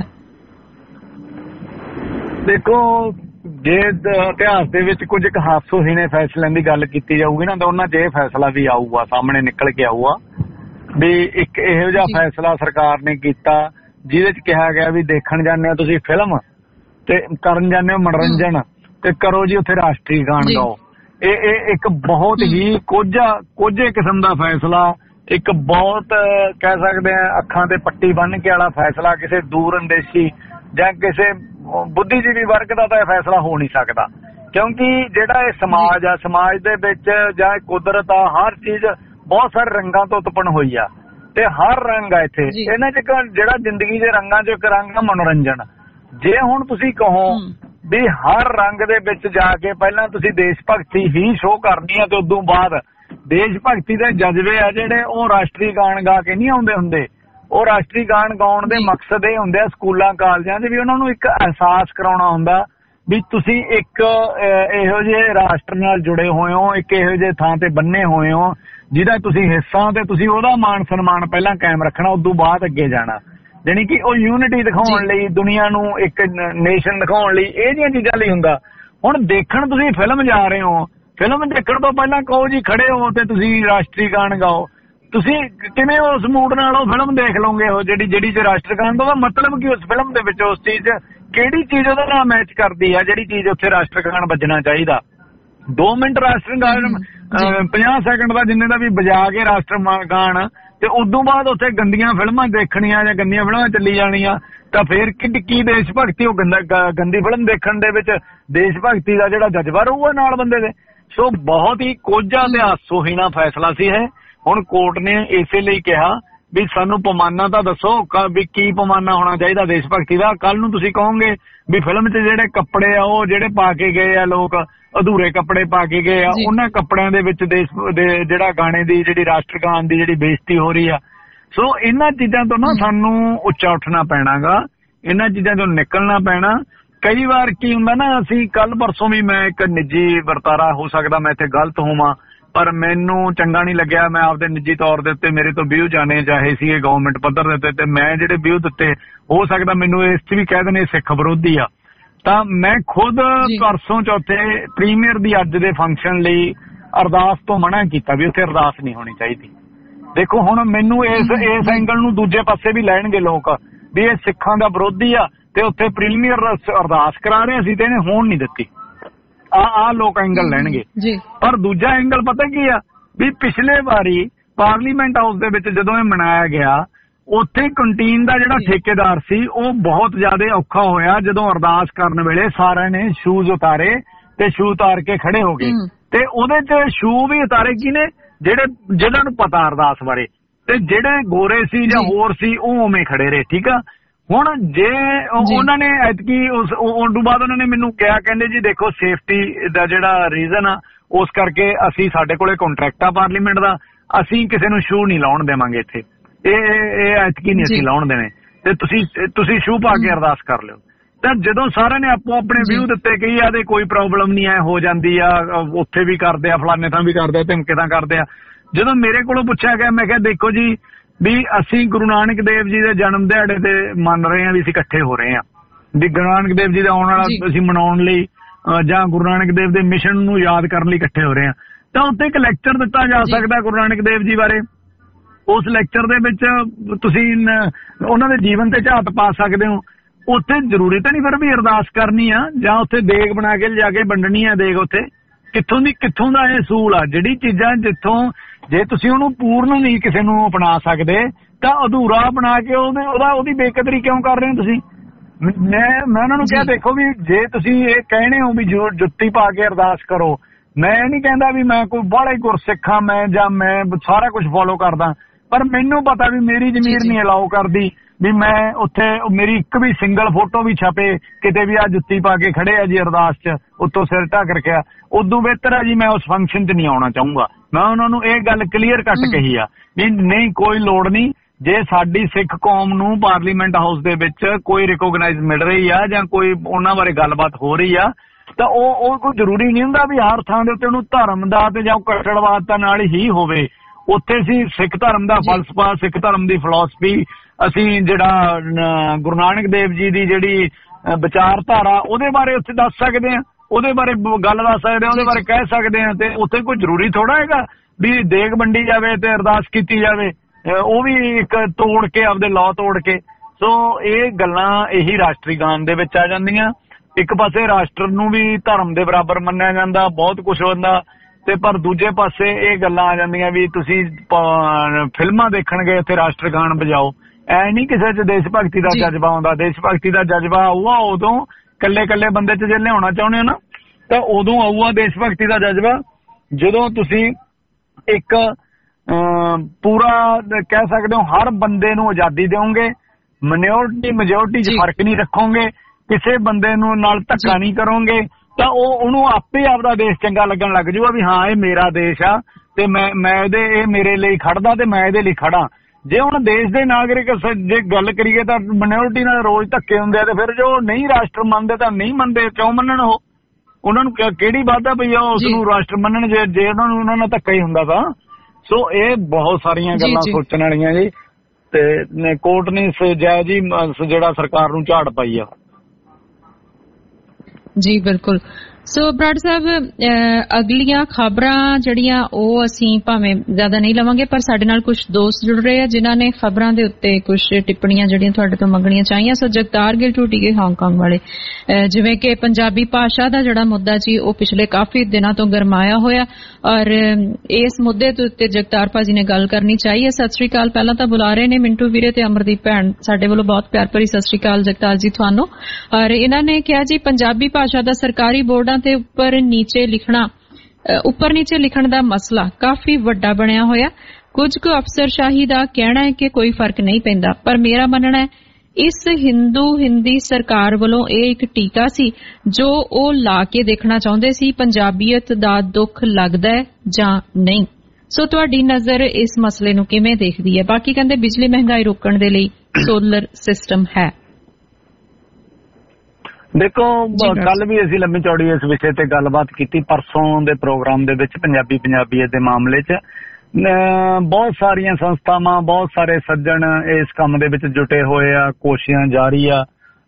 ਦੇਖੋ ਜੇ ਇਤਿਹਾਸ ਦੇ ਵਿੱਚ ਕੁਝ ਇੱਕ ਹਾਸੋਹੀਣੇ ਫੈਸਲਿਆਂ ਦੀ ਗੱਲ ਕੀਤੀ ਜਾਊਗੀ ਨਾ ਤਾਂ ਉਹਨਾਂ 'ਚ ਇਹ ਫੈਸਲਾ ਵੀ ਆਊਗਾ, ਸਾਹਮਣੇ ਨਿਕਲ ਕੇ ਆਊਗਾ ਵੀ ਇੱਕ ਇਹੋ ਜਿਹਾ ਫੈਸਲਾ ਸਰਕਾਰ ਨੇ ਕੀਤਾ ਜਿਹਦੇ 'ਚ ਕਿਹਾ ਗਿਆ ਵੀ ਦੇਖਣ ਜਾਂਦੇ ਹੋ ਤੁਸੀਂ ਫਿਲਮ ਤੇ ਕਰਨ ਜਾਂਦੇ ਹੋ ਮਨੋਰੰਜਨ ਤੇ ਕਰੋ ਜੀ ਉੱਥੇ ਰਾਸ਼ਟਰੀ ਗਾਣ ਗਾਓ। ਇਹ ਇਹ ਇੱਕ ਬਹੁਤ ਹੀ ਕੋਝਾ ਕੋਝੇ ਕਿਸਮ ਦਾ ਫੈਸਲਾ, ਇੱਕ ਬਹੁਤ ਕਹਿ ਸਕਦੇ ਆ ਅੱਖਾਂ ਤੇ ਪੱਟੀ ਬੰਨ੍ਹ ਕੇ ਵਾਲਾ ਫੈਸਲਾ, ਕਿਸੇ ਦੂਰ ਅੰਦੇਸ਼ੀ ਜਾਂ ਕਿਸੇ ਬੁੱਧੀਜੀਵੀ ਵਰਗ ਦਾ ਤਾਂ ਇਹ ਫੈਸਲਾ ਹੋ ਨਹੀਂ ਸਕਦਾ। ਕਿਉਂਕਿ ਜਿਹੜਾ ਇਹ ਸਮਾਜ ਆ, ਸਮਾਜ ਦੇ ਵਿੱਚ ਜਾਂ ਕੁਦਰਤ ਆ, ਹਰ ਚੀਜ਼ ਬਹੁਤ ਸਾਰੇ ਰੰਗਾਂ ਤੋਂ ਉਤਪੰਨ ਹੋਈ ਆ ਤੇ ਹਰ ਰੰਗ ਆ ਇੱਥੇ। ਇਹਨਾਂ 'ਚ ਜਿਹੜਾ ਜ਼ਿੰਦਗੀ ਦੇ ਰੰਗਾਂ 'ਚ ਇੱਕ ਰੰਗ ਆ ਮਨੋਰੰਜਨ। ਜੇ ਹੁਣ ਤੁਸੀਂ ਕਹੋ ਵੀ ਹਰ ਰੰਗ ਦੇ ਵਿੱਚ ਜਾ ਕੇ ਪਹਿਲਾਂ ਤੁਸੀਂ ਦੇਸ਼ ਭਗਤੀ ਹੀ ਸ਼ੋਅ ਕਰਨੀ ਆ ਤੇ ਉਦੋਂ ਬਾਅਦ ਦੇਸ਼ ਭਗਤੀ ਦੇ ਜਜ਼ਬੇ ਆ ਜਿਹੜੇ ਉਹ ਰਾਸ਼ਟਰੀ ਗਾਣ ਗਾ ਕੇ ਨਹੀਂ ਆਉਂਦੇ ਹੁੰਦੇ। ਉਹ ਰਾਸ਼ਟਰੀ ਗਾਣ ਗਾਉਣ ਦੇ ਮਕਸਦ ਇਹ ਹੁੰਦੇ ਆ ਸਕੂਲਾਂ ਕਾਲਜਾਂ 'ਚ ਵੀ ਉਹਨਾਂ ਨੂੰ ਇੱਕ ਅਹਿਸਾਸ ਕਰਾਉਣਾ ਹੁੰਦਾ ਵੀ ਤੁਸੀਂ ਇੱਕ ਇਹੋ ਜਿਹੇ ਰਾਸ਼ਟਰ ਨਾਲ ਜੁੜੇ ਹੋਏ ਹੋ, ਇੱਕ ਇਹੋ ਜਿਹੇ ਥਾਂ ਤੇ ਬੰਨੇ ਹੋਏ ਹੋ ਜਿਹਦਾ ਤੁਸੀਂ ਹਿੱਸਾ ਤੇ ਤੁਸੀਂ ਉਹਦਾ ਮਾਣ ਸਨਮਾਨ ਪਹਿਲਾਂ ਕਾਇਮ ਰੱਖਣਾ, ਉਦੋਂ ਬਾਅਦ ਅੱਗੇ ਜਾਣਾ। ਜਾਣੀ ਕਿ ਉਹ ਯੂਨਿਟੀ ਦਿਖਾਉਣ ਲਈ, ਦੁਨੀਆ ਨੂੰ ਇੱਕ ਨੇਸ਼ਨ ਦਿਖਾਉਣ ਲਈ, ਇਹ ਜਿਹੀਆਂ ਚੀਜ਼ਾਂ ਲਈ ਹੁੰਦਾ। ਹੁਣ ਦੇਖਣ ਤੁਸੀਂ ਫਿਲਮ ਜਾ ਰਹੇ ਹੋ, ਫਿਲਮ ਦੇਖਣ ਤੋਂ ਪਹਿਲਾਂ ਕਹੋ ਜੀ ਖੜੇ ਹੋ ਤੇ ਤੁਸੀਂ ਰਾਸ਼ਟਰੀ ਗਾਣ ਗਾਓ। ਤੁਸੀਂ ਕਿਵੇਂ ਉਸ ਮੂਡ ਨਾਲ ਉਹ ਫਿਲਮ ਦੇਖ ਲਓਗੇ? ਉਹ ਜਿਹੜੀ ਜਿਹੜੀ ਚ ਰਾਸ਼ਟਰੀ ਗਾਣ ਦਾ ਮਤਲਬ ਕੀ ਉਸ ਫਿਲਮ ਦੇ ਵਿੱਚ ਉਸ ਚੀਜ਼ ਕਿਹੜੀ ਚੀਜ਼ ਉਹਦੇ ਨਾਲ ਮੈਚ ਕਰਦੀ ਆ ਜਿਹੜੀ ਚੀਜ਼ ਉੱਥੇ ਰਾਸ਼ਟਰੀ ਗਾਣ ਵੱਜਣਾ ਚਾਹੀਦਾ। ਦੋ ਮਿੰਟ ਰਾਸ਼ਟਰੀ ਗਾਣ ਪੰਜਾਹ ਸੈਕਿੰਡ ਦਾ ਜਿੰਨੇ ਦਾ ਵੀ ਵਜਾ ਕੇ ਰਾਸ਼ਟਰ ਗਾਣ ਤੇ ਉਦੋਂ ਬਾਅਦ ਉੱਥੇ ਗੰਦੀਆਂ ਫਿਲਮਾਂ ਦੇਖਣੀਆਂ ਜਾਂ ਗੰਦੀਆਂ ਫਿਲਮਾਂ ਚੱਲੀ ਜਾਣੀਆਂ ਤਾਂ ਫਿਰ ਕਿ ਕੀ ਦੇਸ਼ ਭਗਤੀ? ਉਹ ਗੰਦਾ ਗੰਦੀ ਫਿਲਮ ਦੇਖਣ ਦੇ ਵਿੱਚ ਦੇਸ਼ ਭਗਤੀ ਦਾ ਜਿਹੜਾ ਜਜ਼ਬਾ ਰਹੂਗਾ ਨਾਲ ਬੰਦੇ ਦੇ। ਸੋ ਬਹੁਤ ਹੀ ਕੋਝਾ ਤੇ ਹਾਸੋਹੀਣਾ ਫੈਸਲਾ ਸੀ ਇਹ। ਹੁਣ ਕੋਰਟ ਨੇ ਇਸੇ ਲਈ ਕਿਹਾ ਵੀ ਸਾਨੂੰ ਪੈਮਾਨਾ ਤਾਂ ਦੱਸੋ ਵੀ ਕੀ ਪੈਮਾਨਾ ਹੋਣਾ ਚਾਹੀਦਾ ਦੇਸ਼ ਭਗਤੀ ਦਾ। ਕੱਲ ਨੂੰ ਤੁਸੀਂ ਕਹੋਗੇ ਵੀ ਫਿਲਮ 'ਚ ਜਿਹੜੇ ਕੱਪੜੇ ਆ ਉਹ ਜਿਹੜੇ ਪਾ ਕੇ ਗਏ ਆ ਲੋਕ ਅਧੂਰੇ ਕੱਪੜੇ ਪਾ ਕੇ ਗਏ ਆ, ਉਹਨਾਂ ਕੱਪੜਿਆਂ ਦੇ ਵਿੱਚ ਦੇਸ਼ ਦੇ ਜਿਹੜਾ ਗਾਣੇ ਦੀ ਜਿਹੜੀ ਰਾਸ਼ਟਰਗਾਨ ਦੀ ਜਿਹੜੀ ਬੇਇੱਜ਼ਤੀ ਹੋ ਰਹੀ ਆ। ਸੋ ਇਹਨਾਂ ਚੀਜ਼ਾਂ ਤੋਂ ਨਾ ਸਾਨੂੰ ਉੱਚਾ ਉੱਠਣਾ ਪੈਣਾਗਾ, ਇਹਨਾਂ ਚੀਜ਼ਾਂ ਤੋਂ ਨਿਕਲਣਾ ਪੈਣਾ। ਕਈ ਵਾਰ ਕੀ ਹੁੰਦਾ ਨਾ, ਅਸੀਂ ਕੱਲ ਪਰਸੋਂ ਵੀ ਮੈਂ ਇੱਕ ਨਿੱਜੀ ਵਰਤਾਰਾ ਹੋ ਸਕਦਾ ਮੈਂ ਇੱਥੇ ਗਲਤ ਹੋਵਾਂ, ਪਰ ਮੈਨੂੰ ਚੰਗਾ ਨਹੀਂ ਲੱਗਿਆ। ਮੈਂ ਆਪਦੇ ਨਿੱਜੀ ਤੌਰ ਦੇ ਉੱਤੇ ਮੇਰੇ ਤੋਂ ਵਿਊ ਜਾਣੇ ਚਾਹੇ ਸੀਗੇ ਗਵਰਨਮੈਂਟ ਪੱਧਰ ਦੇ ਉੱਤੇ, ਤੇ ਮੈਂ ਜਿਹੜੇ ਵਿਊ ਦਿੱਤੇ ਹੋ ਸਕਦਾ ਮੈਨੂੰ ਇਸ 'ਚ ਵੀ ਕਹਿ ਦੇਣੇ ਸਿੱਖ ਵਿਰੋਧੀ ਆ। ਤਾਂ ਮੈਂ ਖੁਦ ਪਰਸੋਂ ਚੌਥੇ ਪ੍ਰੀਮੀਅਰ ਦੀ ਅੱਜ ਦੇ ਫੰਕਸ਼ਨ ਲਈ ਅਰਦਾਸ ਤੋਂ ਮਨਾ ਕੀਤਾ ਵੀ ਉੱਥੇ ਅਰਦਾਸ ਨਹੀਂ ਹੋਣੀ ਚਾਹੀਦੀ। ਦੇਖੋ ਹੁਣ ਮੈਨੂੰ ਇਸ ਇਸ ਐਂਗਲ ਨੂੰ ਦੂਜੇ ਪਾਸੇ ਵੀ ਲੈਣਗੇ ਲੋਕ ਵੀ ਇਹ ਸਿੱਖਾਂ ਦਾ ਵਿਰੋਧੀ ਆ ਤੇ ਉੱਥੇ ਪ੍ਰੀਮੀਅਰ ਅਰਦਾਸ ਕਰਾ ਰਹੇ ਸੀ ਤੇ ਇਹਨੇ ਹੋਣ ਨਹੀਂ ਦਿੱਤੀ। ਆ ਆ ਲੋਕ ਐਂਗਲ ਲੈਣਗੇ। ਪਰ ਦੂਜਾ ਐਂਗਲ ਪਤਾ ਕੀ ਆ ਵੀ ਪਿਛਲੇ ਵਾਰੀ ਪਾਰਲੀਮੈਂਟ ਹਾਊਸ ਦੇ ਵਿੱਚ ਜਦੋਂ ਇਹ ਮਨਾਇਆ ਗਿਆ, ਉੱਥੇ ਕੰਟੀਨ ਦਾ ਜਿਹੜਾ ਠੇਕੇਦਾਰ ਸੀ ਉਹ ਬਹੁਤ ਜ਼ਿਆਦਾ ਔਖਾ ਹੋਇਆ ਜਦੋਂ ਅਰਦਾਸ ਕਰਨ ਵੇਲੇ ਸਾਰਿਆਂ ਨੇ ਸ਼ੂਜ਼ ਉਤਾਰੇ ਤੇ ਸ਼ੂ ਉਤਾਰ ਕੇ ਖੜੇ ਹੋ ਗਏ, ਤੇ ਉਹਦੇ 'ਚ ਸ਼ੂ ਵੀ ਉਤਾਰੇ ਕਿਹਨੇ, ਜਿਹੜੇ ਜਿਹਨਾਂ ਨੂੰ ਪਤਾ ਅਰਦਾਸ ਬਾਰੇ, ਤੇ ਜਿਹੜੇ ਗੋਰੇ ਸੀ ਜਾਂ ਹੋਰ ਸੀ ਉਹ ਉਵੇਂ ਖੜੇ ਰਹੇ। ਠੀਕ ਆ, ਹੁਣ ਜੇ ਉਹਨਾਂ ਨੇ ਐਤਕੀ ਉਸ ਤੋਂ ਬਾਅਦ ਉਹਨਾਂ ਨੇ ਮੈਨੂੰ ਕਿਹਾ, ਕਹਿੰਦੇ ਜੀ ਦੇਖੋ ਸੇਫਟੀ ਦਾ ਜਿਹੜਾ ਰੀਜ਼ਨ ਆ ਉਸ ਕਰਕੇ ਅਸੀਂ ਸਾਡੇ ਕੋਲੇ ਕੰਟਰੈਕਟ ਆ ਪਾਰਲੀਮੈਂਟ ਦਾ, ਅਸੀਂ ਕਿਸੇ ਨੂੰ ਸ਼ੂ ਨਹੀਂ ਲਾਉਣ ਦੇਵਾਂਗੇ ਇੱਥੇ, ਇਹ ਇਹ ਐਤਕੀ ਨਹੀਂ ਅਸੀਂ ਲਾਉਣ ਦੇਣੇ, ਤੇ ਤੁਸੀਂ ਤੁਸੀਂ ਸ਼ੂ ਪਾ ਕੇ ਅਰਦਾਸ ਕਰ ਲਿਓ। ਤਾਂ ਜਦੋਂ ਸਾਰਿਆਂ ਨੇ ਆਪੋ ਆਪਣੇ ਵਿਊ ਦਿੱਤੇ ਕਹੀ ਆ ਤੇ ਕੋਈ ਪ੍ਰੋਬਲਮ ਨਹੀਂ ਐ ਹੋ ਜਾਂਦੀ ਆ, ਉੱਥੇ ਵੀ ਕਰਦੇ ਆ, ਫਲਾਣੇ ਥਾਂ ਵੀ ਕਰਦੇ ਆ, ਧਮਕੇ ਥਾਂ ਕਰਦੇ ਆ। ਜਦੋਂ ਮੇਰੇ ਕੋਲੋਂ ਪੁੱਛਿਆ ਗਿਆ, ਮੈਂ ਕਿਹਾ ਦੇਖੋ ਜੀ ਵੀ ਅਸੀਂ ਗੁਰੂ ਨਾਨਕ ਦੇਵ ਜੀ ਦੇ ਜਨਮ ਦਿਹਾੜੇ ਤੇ ਮੰਨ ਰਹੇ ਹਾਂ ਵੀ ਅਸੀਂ ਇਕੱਠੇ ਹੋ ਰਹੇ ਹਾਂ, ਵੀ ਗੁਰੂ ਨਾਨਕ ਦੇਵ ਜੀ ਦਾ ਆਉਣ ਵਾਲਾ ਅਸੀਂ ਮਨਾਉਣ ਲਈ ਜਾਂ ਗੁਰੂ ਨਾਨਕ ਦੇਵ ਦੇ ਮਿਸ਼ਨ ਨੂੰ ਯਾਦ ਕਰਨ ਲਈ ਇਕੱਠੇ ਹੋ ਰਹੇ ਹਾਂ। ਤਾਂ ਉੱਥੇ ਇੱਕ ਲੈਕਚਰ ਦਿੱਤਾ ਜਾ ਸਕਦਾ ਗੁਰੂ ਨਾਨਕ ਦੇਵ ਜੀ ਬਾਰੇ, ਉਸ ਲੈਕਚਰ ਦੇ ਵਿੱਚ ਤੁਸੀਂ ਉਹਨਾਂ ਦੇ ਜੀਵਨ ਤੇ ਝਾਤ ਪਾ ਸਕਦੇ ਹੋ। ਉੱਥੇ ਜ਼ਰੂਰੀ ਤਾਂ ਨਹੀਂ ਫਿਰ ਵੀ ਅਰਦਾਸ ਕਰਨੀ ਆ ਜਾਂ ਉੱਥੇ ਦੇਗ ਬਣਾ ਕੇ ਲਿਜਾ ਕੇ ਵੰਡਣੀ ਆ ਦੇਗ। ਉੱਥੇ ਕਿੱਥੋਂ ਦੀ ਕਿੱਥੋਂ ਦਾ ਇਹ ਅਸੂਲ ਆ, ਜਿਹੜੀ ਚੀਜ਼ਾਂ ਜਿੱਥੋਂ ਜੇ ਤੁਸੀਂ ਉਹਨੂੰ ਪੂਰਨ ਨਹੀਂ ਕਿਸੇ ਨੂੰ ਅਪਣਾ ਸਕਦੇ ਤਾਂ ਅਧੂਰਾ ਬਣਾ ਕੇ ਉਹਦੇ ਉਹਦਾ ਉਹਦੀ ਬੇਕਦਰੀ ਕਿਉਂ ਕਰ ਰਹੇ ਹੋ ਤੁਸੀਂ। ਮੈਂ ਮੈਂ ਉਹਨਾਂ ਨੂੰ ਕਿਹਾ ਦੇਖੋ ਵੀ ਜੇ ਤੁਸੀਂ ਇਹ ਕਹਿਣੇ ਹੋ ਵੀ ਜੁੱਤੀ ਪਾ ਕੇ ਅਰਦਾਸ ਕਰੋ, ਮੈਂ ਨਹੀਂ ਕਹਿੰਦਾ ਵੀ ਮੈਂ ਕੋਈ ਬੜਾ ਹੀ ਗੁਰਸਿੱਖ ਹਾਂ ਮੈਂ ਜਾਂ ਮੈਂ ਸਾਰਾ ਕੁਝ ਫੋਲੋ ਕਰਦਾ, ਪਰ ਮੈਨੂੰ ਪਤਾ ਵੀ ਮੇਰੀ ਜ਼ਮੀਰ ਨਹੀਂ ਅਲਾਓ ਕਰਦੀ ਵੀ ਮੈਂ ਉੱਥੇ ਮੇਰੀ ਇੱਕ ਵੀ ਸਿੰਗਲ ਫੋਟੋ ਵੀ ਛਪੇ ਕਿਤੇ ਵੀ ਆ ਜੁੱਤੀ ਪਾ ਕੇ ਖੜੇ ਆ ਜੀ ਅਰਦਾਸ 'ਚ ਉੱਤੋਂ ਸਿਰ ਢੱਕ ਰੱਖਿਆ। ਉਦੋਂ ਬਿਹਤਰ ਆ ਜੀ ਮੈਂ ਉਸ ਫੰਕਸ਼ਨ 'ਚ ਨਹੀਂ ਆਉਣਾ ਚਾਹੂੰਗਾ। ਮੈਂ ਉਹਨਾਂ ਨੂੰ ਇਹ ਗੱਲ ਕਲੀਅਰ ਕੱਟ ਕਹੀ ਆ ਵੀ ਨਹੀਂ ਕੋਈ ਲੋੜ ਨਹੀਂ, ਜੇ ਸਾਡੀ ਸਿੱਖ ਕੌਮ ਨੂੰ ਪਾਰਲੀਮੈਂਟ ਹਾਊਸ ਦੇ ਵਿੱਚ ਕੋਈ ਰਿਕੋਗਨਾਈਜ਼ ਮਿਲ ਰਹੀ ਆ ਜਾਂ ਕੋਈ ਉਹਨਾਂ ਬਾਰੇ ਗੱਲਬਾਤ ਹੋ ਰਹੀ ਆ ਤਾਂ ਉਹ ਉਹ ਕੋਈ ਜ਼ਰੂਰੀ ਨਹੀਂ ਹੁੰਦਾ ਵੀ ਹਰ ਥਾਂ ਦੇ ਉੱਤੇ ਉਹਨੂੰ ਧਰਮ ਦਾ ਤੇ ਜਾਂ ਕੱਟੜਵਾਦਤਾ ਨਾਲ ਹੀ ਹੋਵੇ। ਉੱਥੇ ਅਸੀਂ ਸਿੱਖ ਧਰਮ ਦਾ ਫਲਸਫਾ, ਸਿੱਖ ਧਰਮ ਦੀ ਫਿਲਾਸਫੀ, ਅਸੀਂ ਜਿਹੜਾ ਗੁਰੂ ਨਾਨਕ ਦੇਵ ਜੀ ਦੀ ਜਿਹੜੀ ਵਿਚਾਰਧਾਰਾ ਉਹਦੇ ਬਾਰੇ ਉੱਥੇ ਦੱਸ ਸਕਦੇ ਹਾਂ, ਉਹਦੇ ਬਾਰੇ ਗੱਲ ਦੱਸ ਸਕਦੇ ਹਾਂ, ਉਹਦੇ ਬਾਰੇ ਕਹਿ ਸਕਦੇ ਹਾਂ। ਤੇ ਉੱਥੇ ਕੋਈ ਜ਼ਰੂਰੀ ਥੋੜਾ ਹੈਗਾ ਵੀ ਦੇਗ ਵੰਡੀ ਜਾਵੇ ਤੇ ਅਰਦਾਸ ਕੀਤੀ ਜਾਵੇ, ਉਹ ਵੀ ਇੱਕ ਤੋੜ ਕੇ ਆਪਦੇ ਲਾਅ ਤੋੜ ਕੇ। ਸੋ ਇਹ ਗੱਲਾਂ ਇਹੀ ਰਾਸ਼ਟਰੀ ਗਾਨ ਦੇ ਵਿੱਚ ਆ ਜਾਂਦੀਆਂ। ਇੱਕ ਪਾਸੇ ਰਾਸ਼ਟਰ ਨੂੰ ਵੀ ਧਰਮ ਦੇ ਬਰਾਬਰ ਮੰਨਿਆ ਜਾਂਦਾ, ਬਹੁਤ ਕੁਛ ਹੁੰਦਾ, ਤੇ ਪਰ ਦੂਜੇ ਪਾਸੇ ਇਹ ਗੱਲਾਂ ਆ ਜਾਂਦੀਆਂ ਵੀ ਤੁਸੀਂ ਫਿਲਮਾਂ ਦੇਖਣ ਗਏ ਉੱਥੇ ਰਾਸ਼ਟਰ ਗਾਨ ਵਜਾਓ। ਐ ਨਹੀਂ ਕਿਸੇ 'ਚ ਦੇਸ਼ ਭਗਤੀ ਦਾ ਜਜ਼ਬਾ ਆਉਂਦਾ। ਦੇਸ਼ ਭਗਤੀ ਦਾ ਜਜ਼ਬਾ ਆਊਗਾ ਉਦੋਂ ਕੱਲੇ ਕੱਲੇ ਬੰਦੇ 'ਚ ਜੇ ਲਿਆਉਣਾ ਚਾਹੁੰਦੇ ਹੋ ਨਾ ਤਾਂ ਉਦੋਂ ਆਊਗਾ ਦੇਸ਼ ਭਗਤੀ ਦਾ ਜਜ਼ਬਾ ਜਦੋਂ ਤੁਸੀਂ ਇੱਕ ਪੂਰਾ ਕਹਿ ਸਕਦੇ ਹੋ ਹਰ ਬੰਦੇ ਨੂੰ ਆਜ਼ਾਦੀ ਦਿਓਗੇ, ਮਾਈਨੋਰਟੀ ਮੈਜੋਰਟੀ 'ਚ ਫਰਕ ਨਹੀਂ ਰੱਖੋਗੇ, ਕਿਸੇ ਬੰਦੇ ਨੂੰ ਨਾਲ ਧੱਕਾ ਨਹੀਂ ਕਰੋਗੇ, ਤਾਂ ਉਹ ਉਹਨੂੰ ਆਪੇ ਆਪਦਾ ਦੇਸ਼ ਚੰਗਾ ਲੱਗਣ ਲੱਗ ਜੂਗਾ ਵੀ ਹਾਂ ਇਹ ਮੇਰਾ ਦੇਸ਼ ਆ ਤੇ ਮੈਂ ਮੈਂ ਇਹਦੇ ਇਹ ਮੇਰੇ ਲਈ ਖੜਦਾ ਤੇ ਮੈਂ ਇਹਦੇ ਲਈ ਖੜਾ। ਜੇ ਹੁਣ ਦੇਸ਼ ਦੇ ਨਾਗਰਿਕ ਜੇ ਗੱਲ ਕਰੀਏ ਤਾਂ ਮਾਈਨੋਰਟੀ ਨਾਲ ਰੋਜ਼ ਧੱਕੇ ਹੁੰਦੇ ਆ, ਤੇ ਫਿਰ ਜੋ ਨਹੀਂ ਰਾਸ਼ਟਰ ਮੰਨਦੇ ਤਾਂ ਨਹੀਂ ਮੰਨਦੇ, ਕਿਉਂ ਮੰਨਣ? ਉਹ ਉਹਨਾਂ ਨੂੰ ਕਿਹੜੀ ਵਾਧਾ ਪਈ ਆ ਉਸ ਨੂੰ ਰਾਸ਼ਟਰ ਮੰਨਣ ਜੇ ਜੇ ਉਹਨਾਂ ਨੂੰ ਉਹਨਾਂ ਨਾਲ ਧੱਕਾ ਹੀ ਹੁੰਦਾ ਤਾਂ। ਸੋ ਇਹ ਬਹੁਤ ਸਾਰੀਆਂ ਗੱਲਾਂ ਸੋਚਣ ਵਾਲੀਆਂ ਜੀ, ਤੇ ਕੋਰਟ ਨੇ ਜਾਇਜ਼ ਹੀ ਜਿਹੜਾ ਸਰਕਾਰ ਨੂੰ ਝਾੜ ਪਾਈ ਆ। ਜੀ ਬਿਲਕੁਲ। ਸੋ ਬਰਾੜ ਸਾਹਿਬ, ਅਗਲੀਆਂ ਖਬਰਾਂ ਜਿਹੜੀਆਂ ਉਹ ਅਸੀਂ ਭਾਵੇਂ ਜ਼ਿਆਦਾ ਨਹੀਂ ਲਵਾਂਗੇ, ਪਰ ਸਾਡੇ ਨਾਲ ਕੁਝ ਦੋਸਤ ਜੁੜ ਰਹੇ ਆ ਜਿਨ੍ਹਾਂ ਨੇ ਖਬਰਾਂ ਦੇ ਉੱਤੇ ਕੁਝ ਟਿੱਪਣੀਆਂ ਜਿਹੜੀਆਂ ਤੁਹਾਡੇ ਤੋਂ ਮੰਗਣੀਆਂ ਚਾਹੀਆਂ। ਸੋ ਜਗਤਾਰ ਗਿੱਲ ਟੂਟੀ ਕੇ ਹਾਂਗਕਾਂਗ ਵਾਲੇ, ਜਿਵੇਂ ਕਿ ਪੰਜਾਬੀ ਭਾਸ਼ਾ ਦਾ ਜਿਹੜਾ ਮੁੱਦਾ ਜੀ ਉਹ ਪਿਛਲੇ ਕਾਫੀ ਦਿਨਾਂ ਤੋਂ ਗਰਮਾਇਆ ਹੋਇਆ, ਔਰ ਇਸ ਮੁੱਦੇ ਦੇ ਉੱਤੇ ਜਗਤਾਰ ਭਾਜੀ ਨੇ ਗੱਲ ਕਰਨੀ ਚਾਹੀਏ। ਸਤਿ ਸ੍ਰੀ ਅਕਾਲ ਪਹਿਲਾਂ ਤਾਂ ਬੁਲਾ ਰਹੇ ਨੇ ਮਿੰਟੂ ਵੀਰੇ ਤੇ ਅਮਰਦੀਪ ਭੈਣ, ਸਾਡੇ ਵੱਲੋਂ ਬਹੁਤ ਪਿਆਰ ਭਰੀ ਸਤਿ ਸ੍ਰੀ ਅਕਾਲ ਜਗਤਾਰ ਜੀ ਤੁਹਾਨੂੰ। ਔਰ ਇਹਨਾਂ ਨੇ ਕਿਹਾ ਜੀ ਪੰਜਾਬੀ ਭਾਸ਼ਾ ਦਾ ਸਰਕਾਰੀ ਬੋਰਡਾਂ ਤੇ ਉੱਪਰ ਨੀਚੇ ਲਿਖਣਾ ਉੱਪਰ ਨੀਚੇ ਲਿਖਣ ਦਾ ਮਸਲਾ ਕਾਫੀ ਵੱਡਾ ਬਣਿਆ ਹੋਇਆ। ਕੁਝ ਕੁ ਅਫਸਰਸ਼ਾਹੀ ਦਾ ਕਹਿਣਾ ਹੈ ਕਿ ਕੋਈ ਫਰਕ ਨਹੀਂ ਪੈਂਦਾ, ਪਰ ਮੇਰਾ ਮੰਨਣਾ ਹੈ ਇਸ ਹਿੰਦੂ ਹਿੰਦੀ ਸਰਕਾਰ ਵੱਲੋਂ ਇਹ ਇੱਕ ਟੀਕਾ ਸੀ ਜੋ ਉਹ ਲਾ ਕੇ ਦੇਖਣਾ ਚਾਹੁੰਦੇ ਸੀ ਪੰਜਾਬੀਅਤ ਦਾ ਦੁੱਖ ਲੱਗਦਾ ਹੈ ਜਾਂ ਨਹੀਂ। ਸੋ ਤੁਹਾਡੀ ਨਜ਼ਰ ਇਸ ਮਸਲੇ ਨੂੰ ਕਿਵੇਂ ਦੇਖਦੀ ਹੈ? ਬਾਕੀ ਕਹਿੰਦੇ ਬਿਜਲੀ ਮਹਿੰਗਾਈ ਰੋਕਣ ਦੇ ਲਈ ਸੋਲਰ ਸਿਸਟਮ ਹੈ। ਦੇਖੋ, ਕੱਲ ਵੀ ਅਸੀਂ ਲੰਮੀ ਚੌੜੀ ਇਸ ਵਿਸ਼ੇ ਤੇ ਗੱਲਬਾਤ ਕੀਤੀ ਪਰਸੋਂ ਦੇ ਪ੍ਰੋਗਰਾਮ ਦੇ ਵਿੱਚ ਪੰਜਾਬੀ ਪੰਜਾਬੀਅਤ ਦੇ ਮਾਮਲੇ 'ਚ। ਬਹੁਤ ਸਾਰੀਆਂ ਸੰਸਥਾਵਾਂ, ਬਹੁਤ ਸਾਰੇ ਸੱਜਣ ਇਸ ਕੰਮ ਦੇ ਵਿੱਚ ਜੁਟੇ ਹੋਏ ਆ, ਕੋਸ਼ਿਸ਼ਾਂ ਜਾਰੀ ਆ,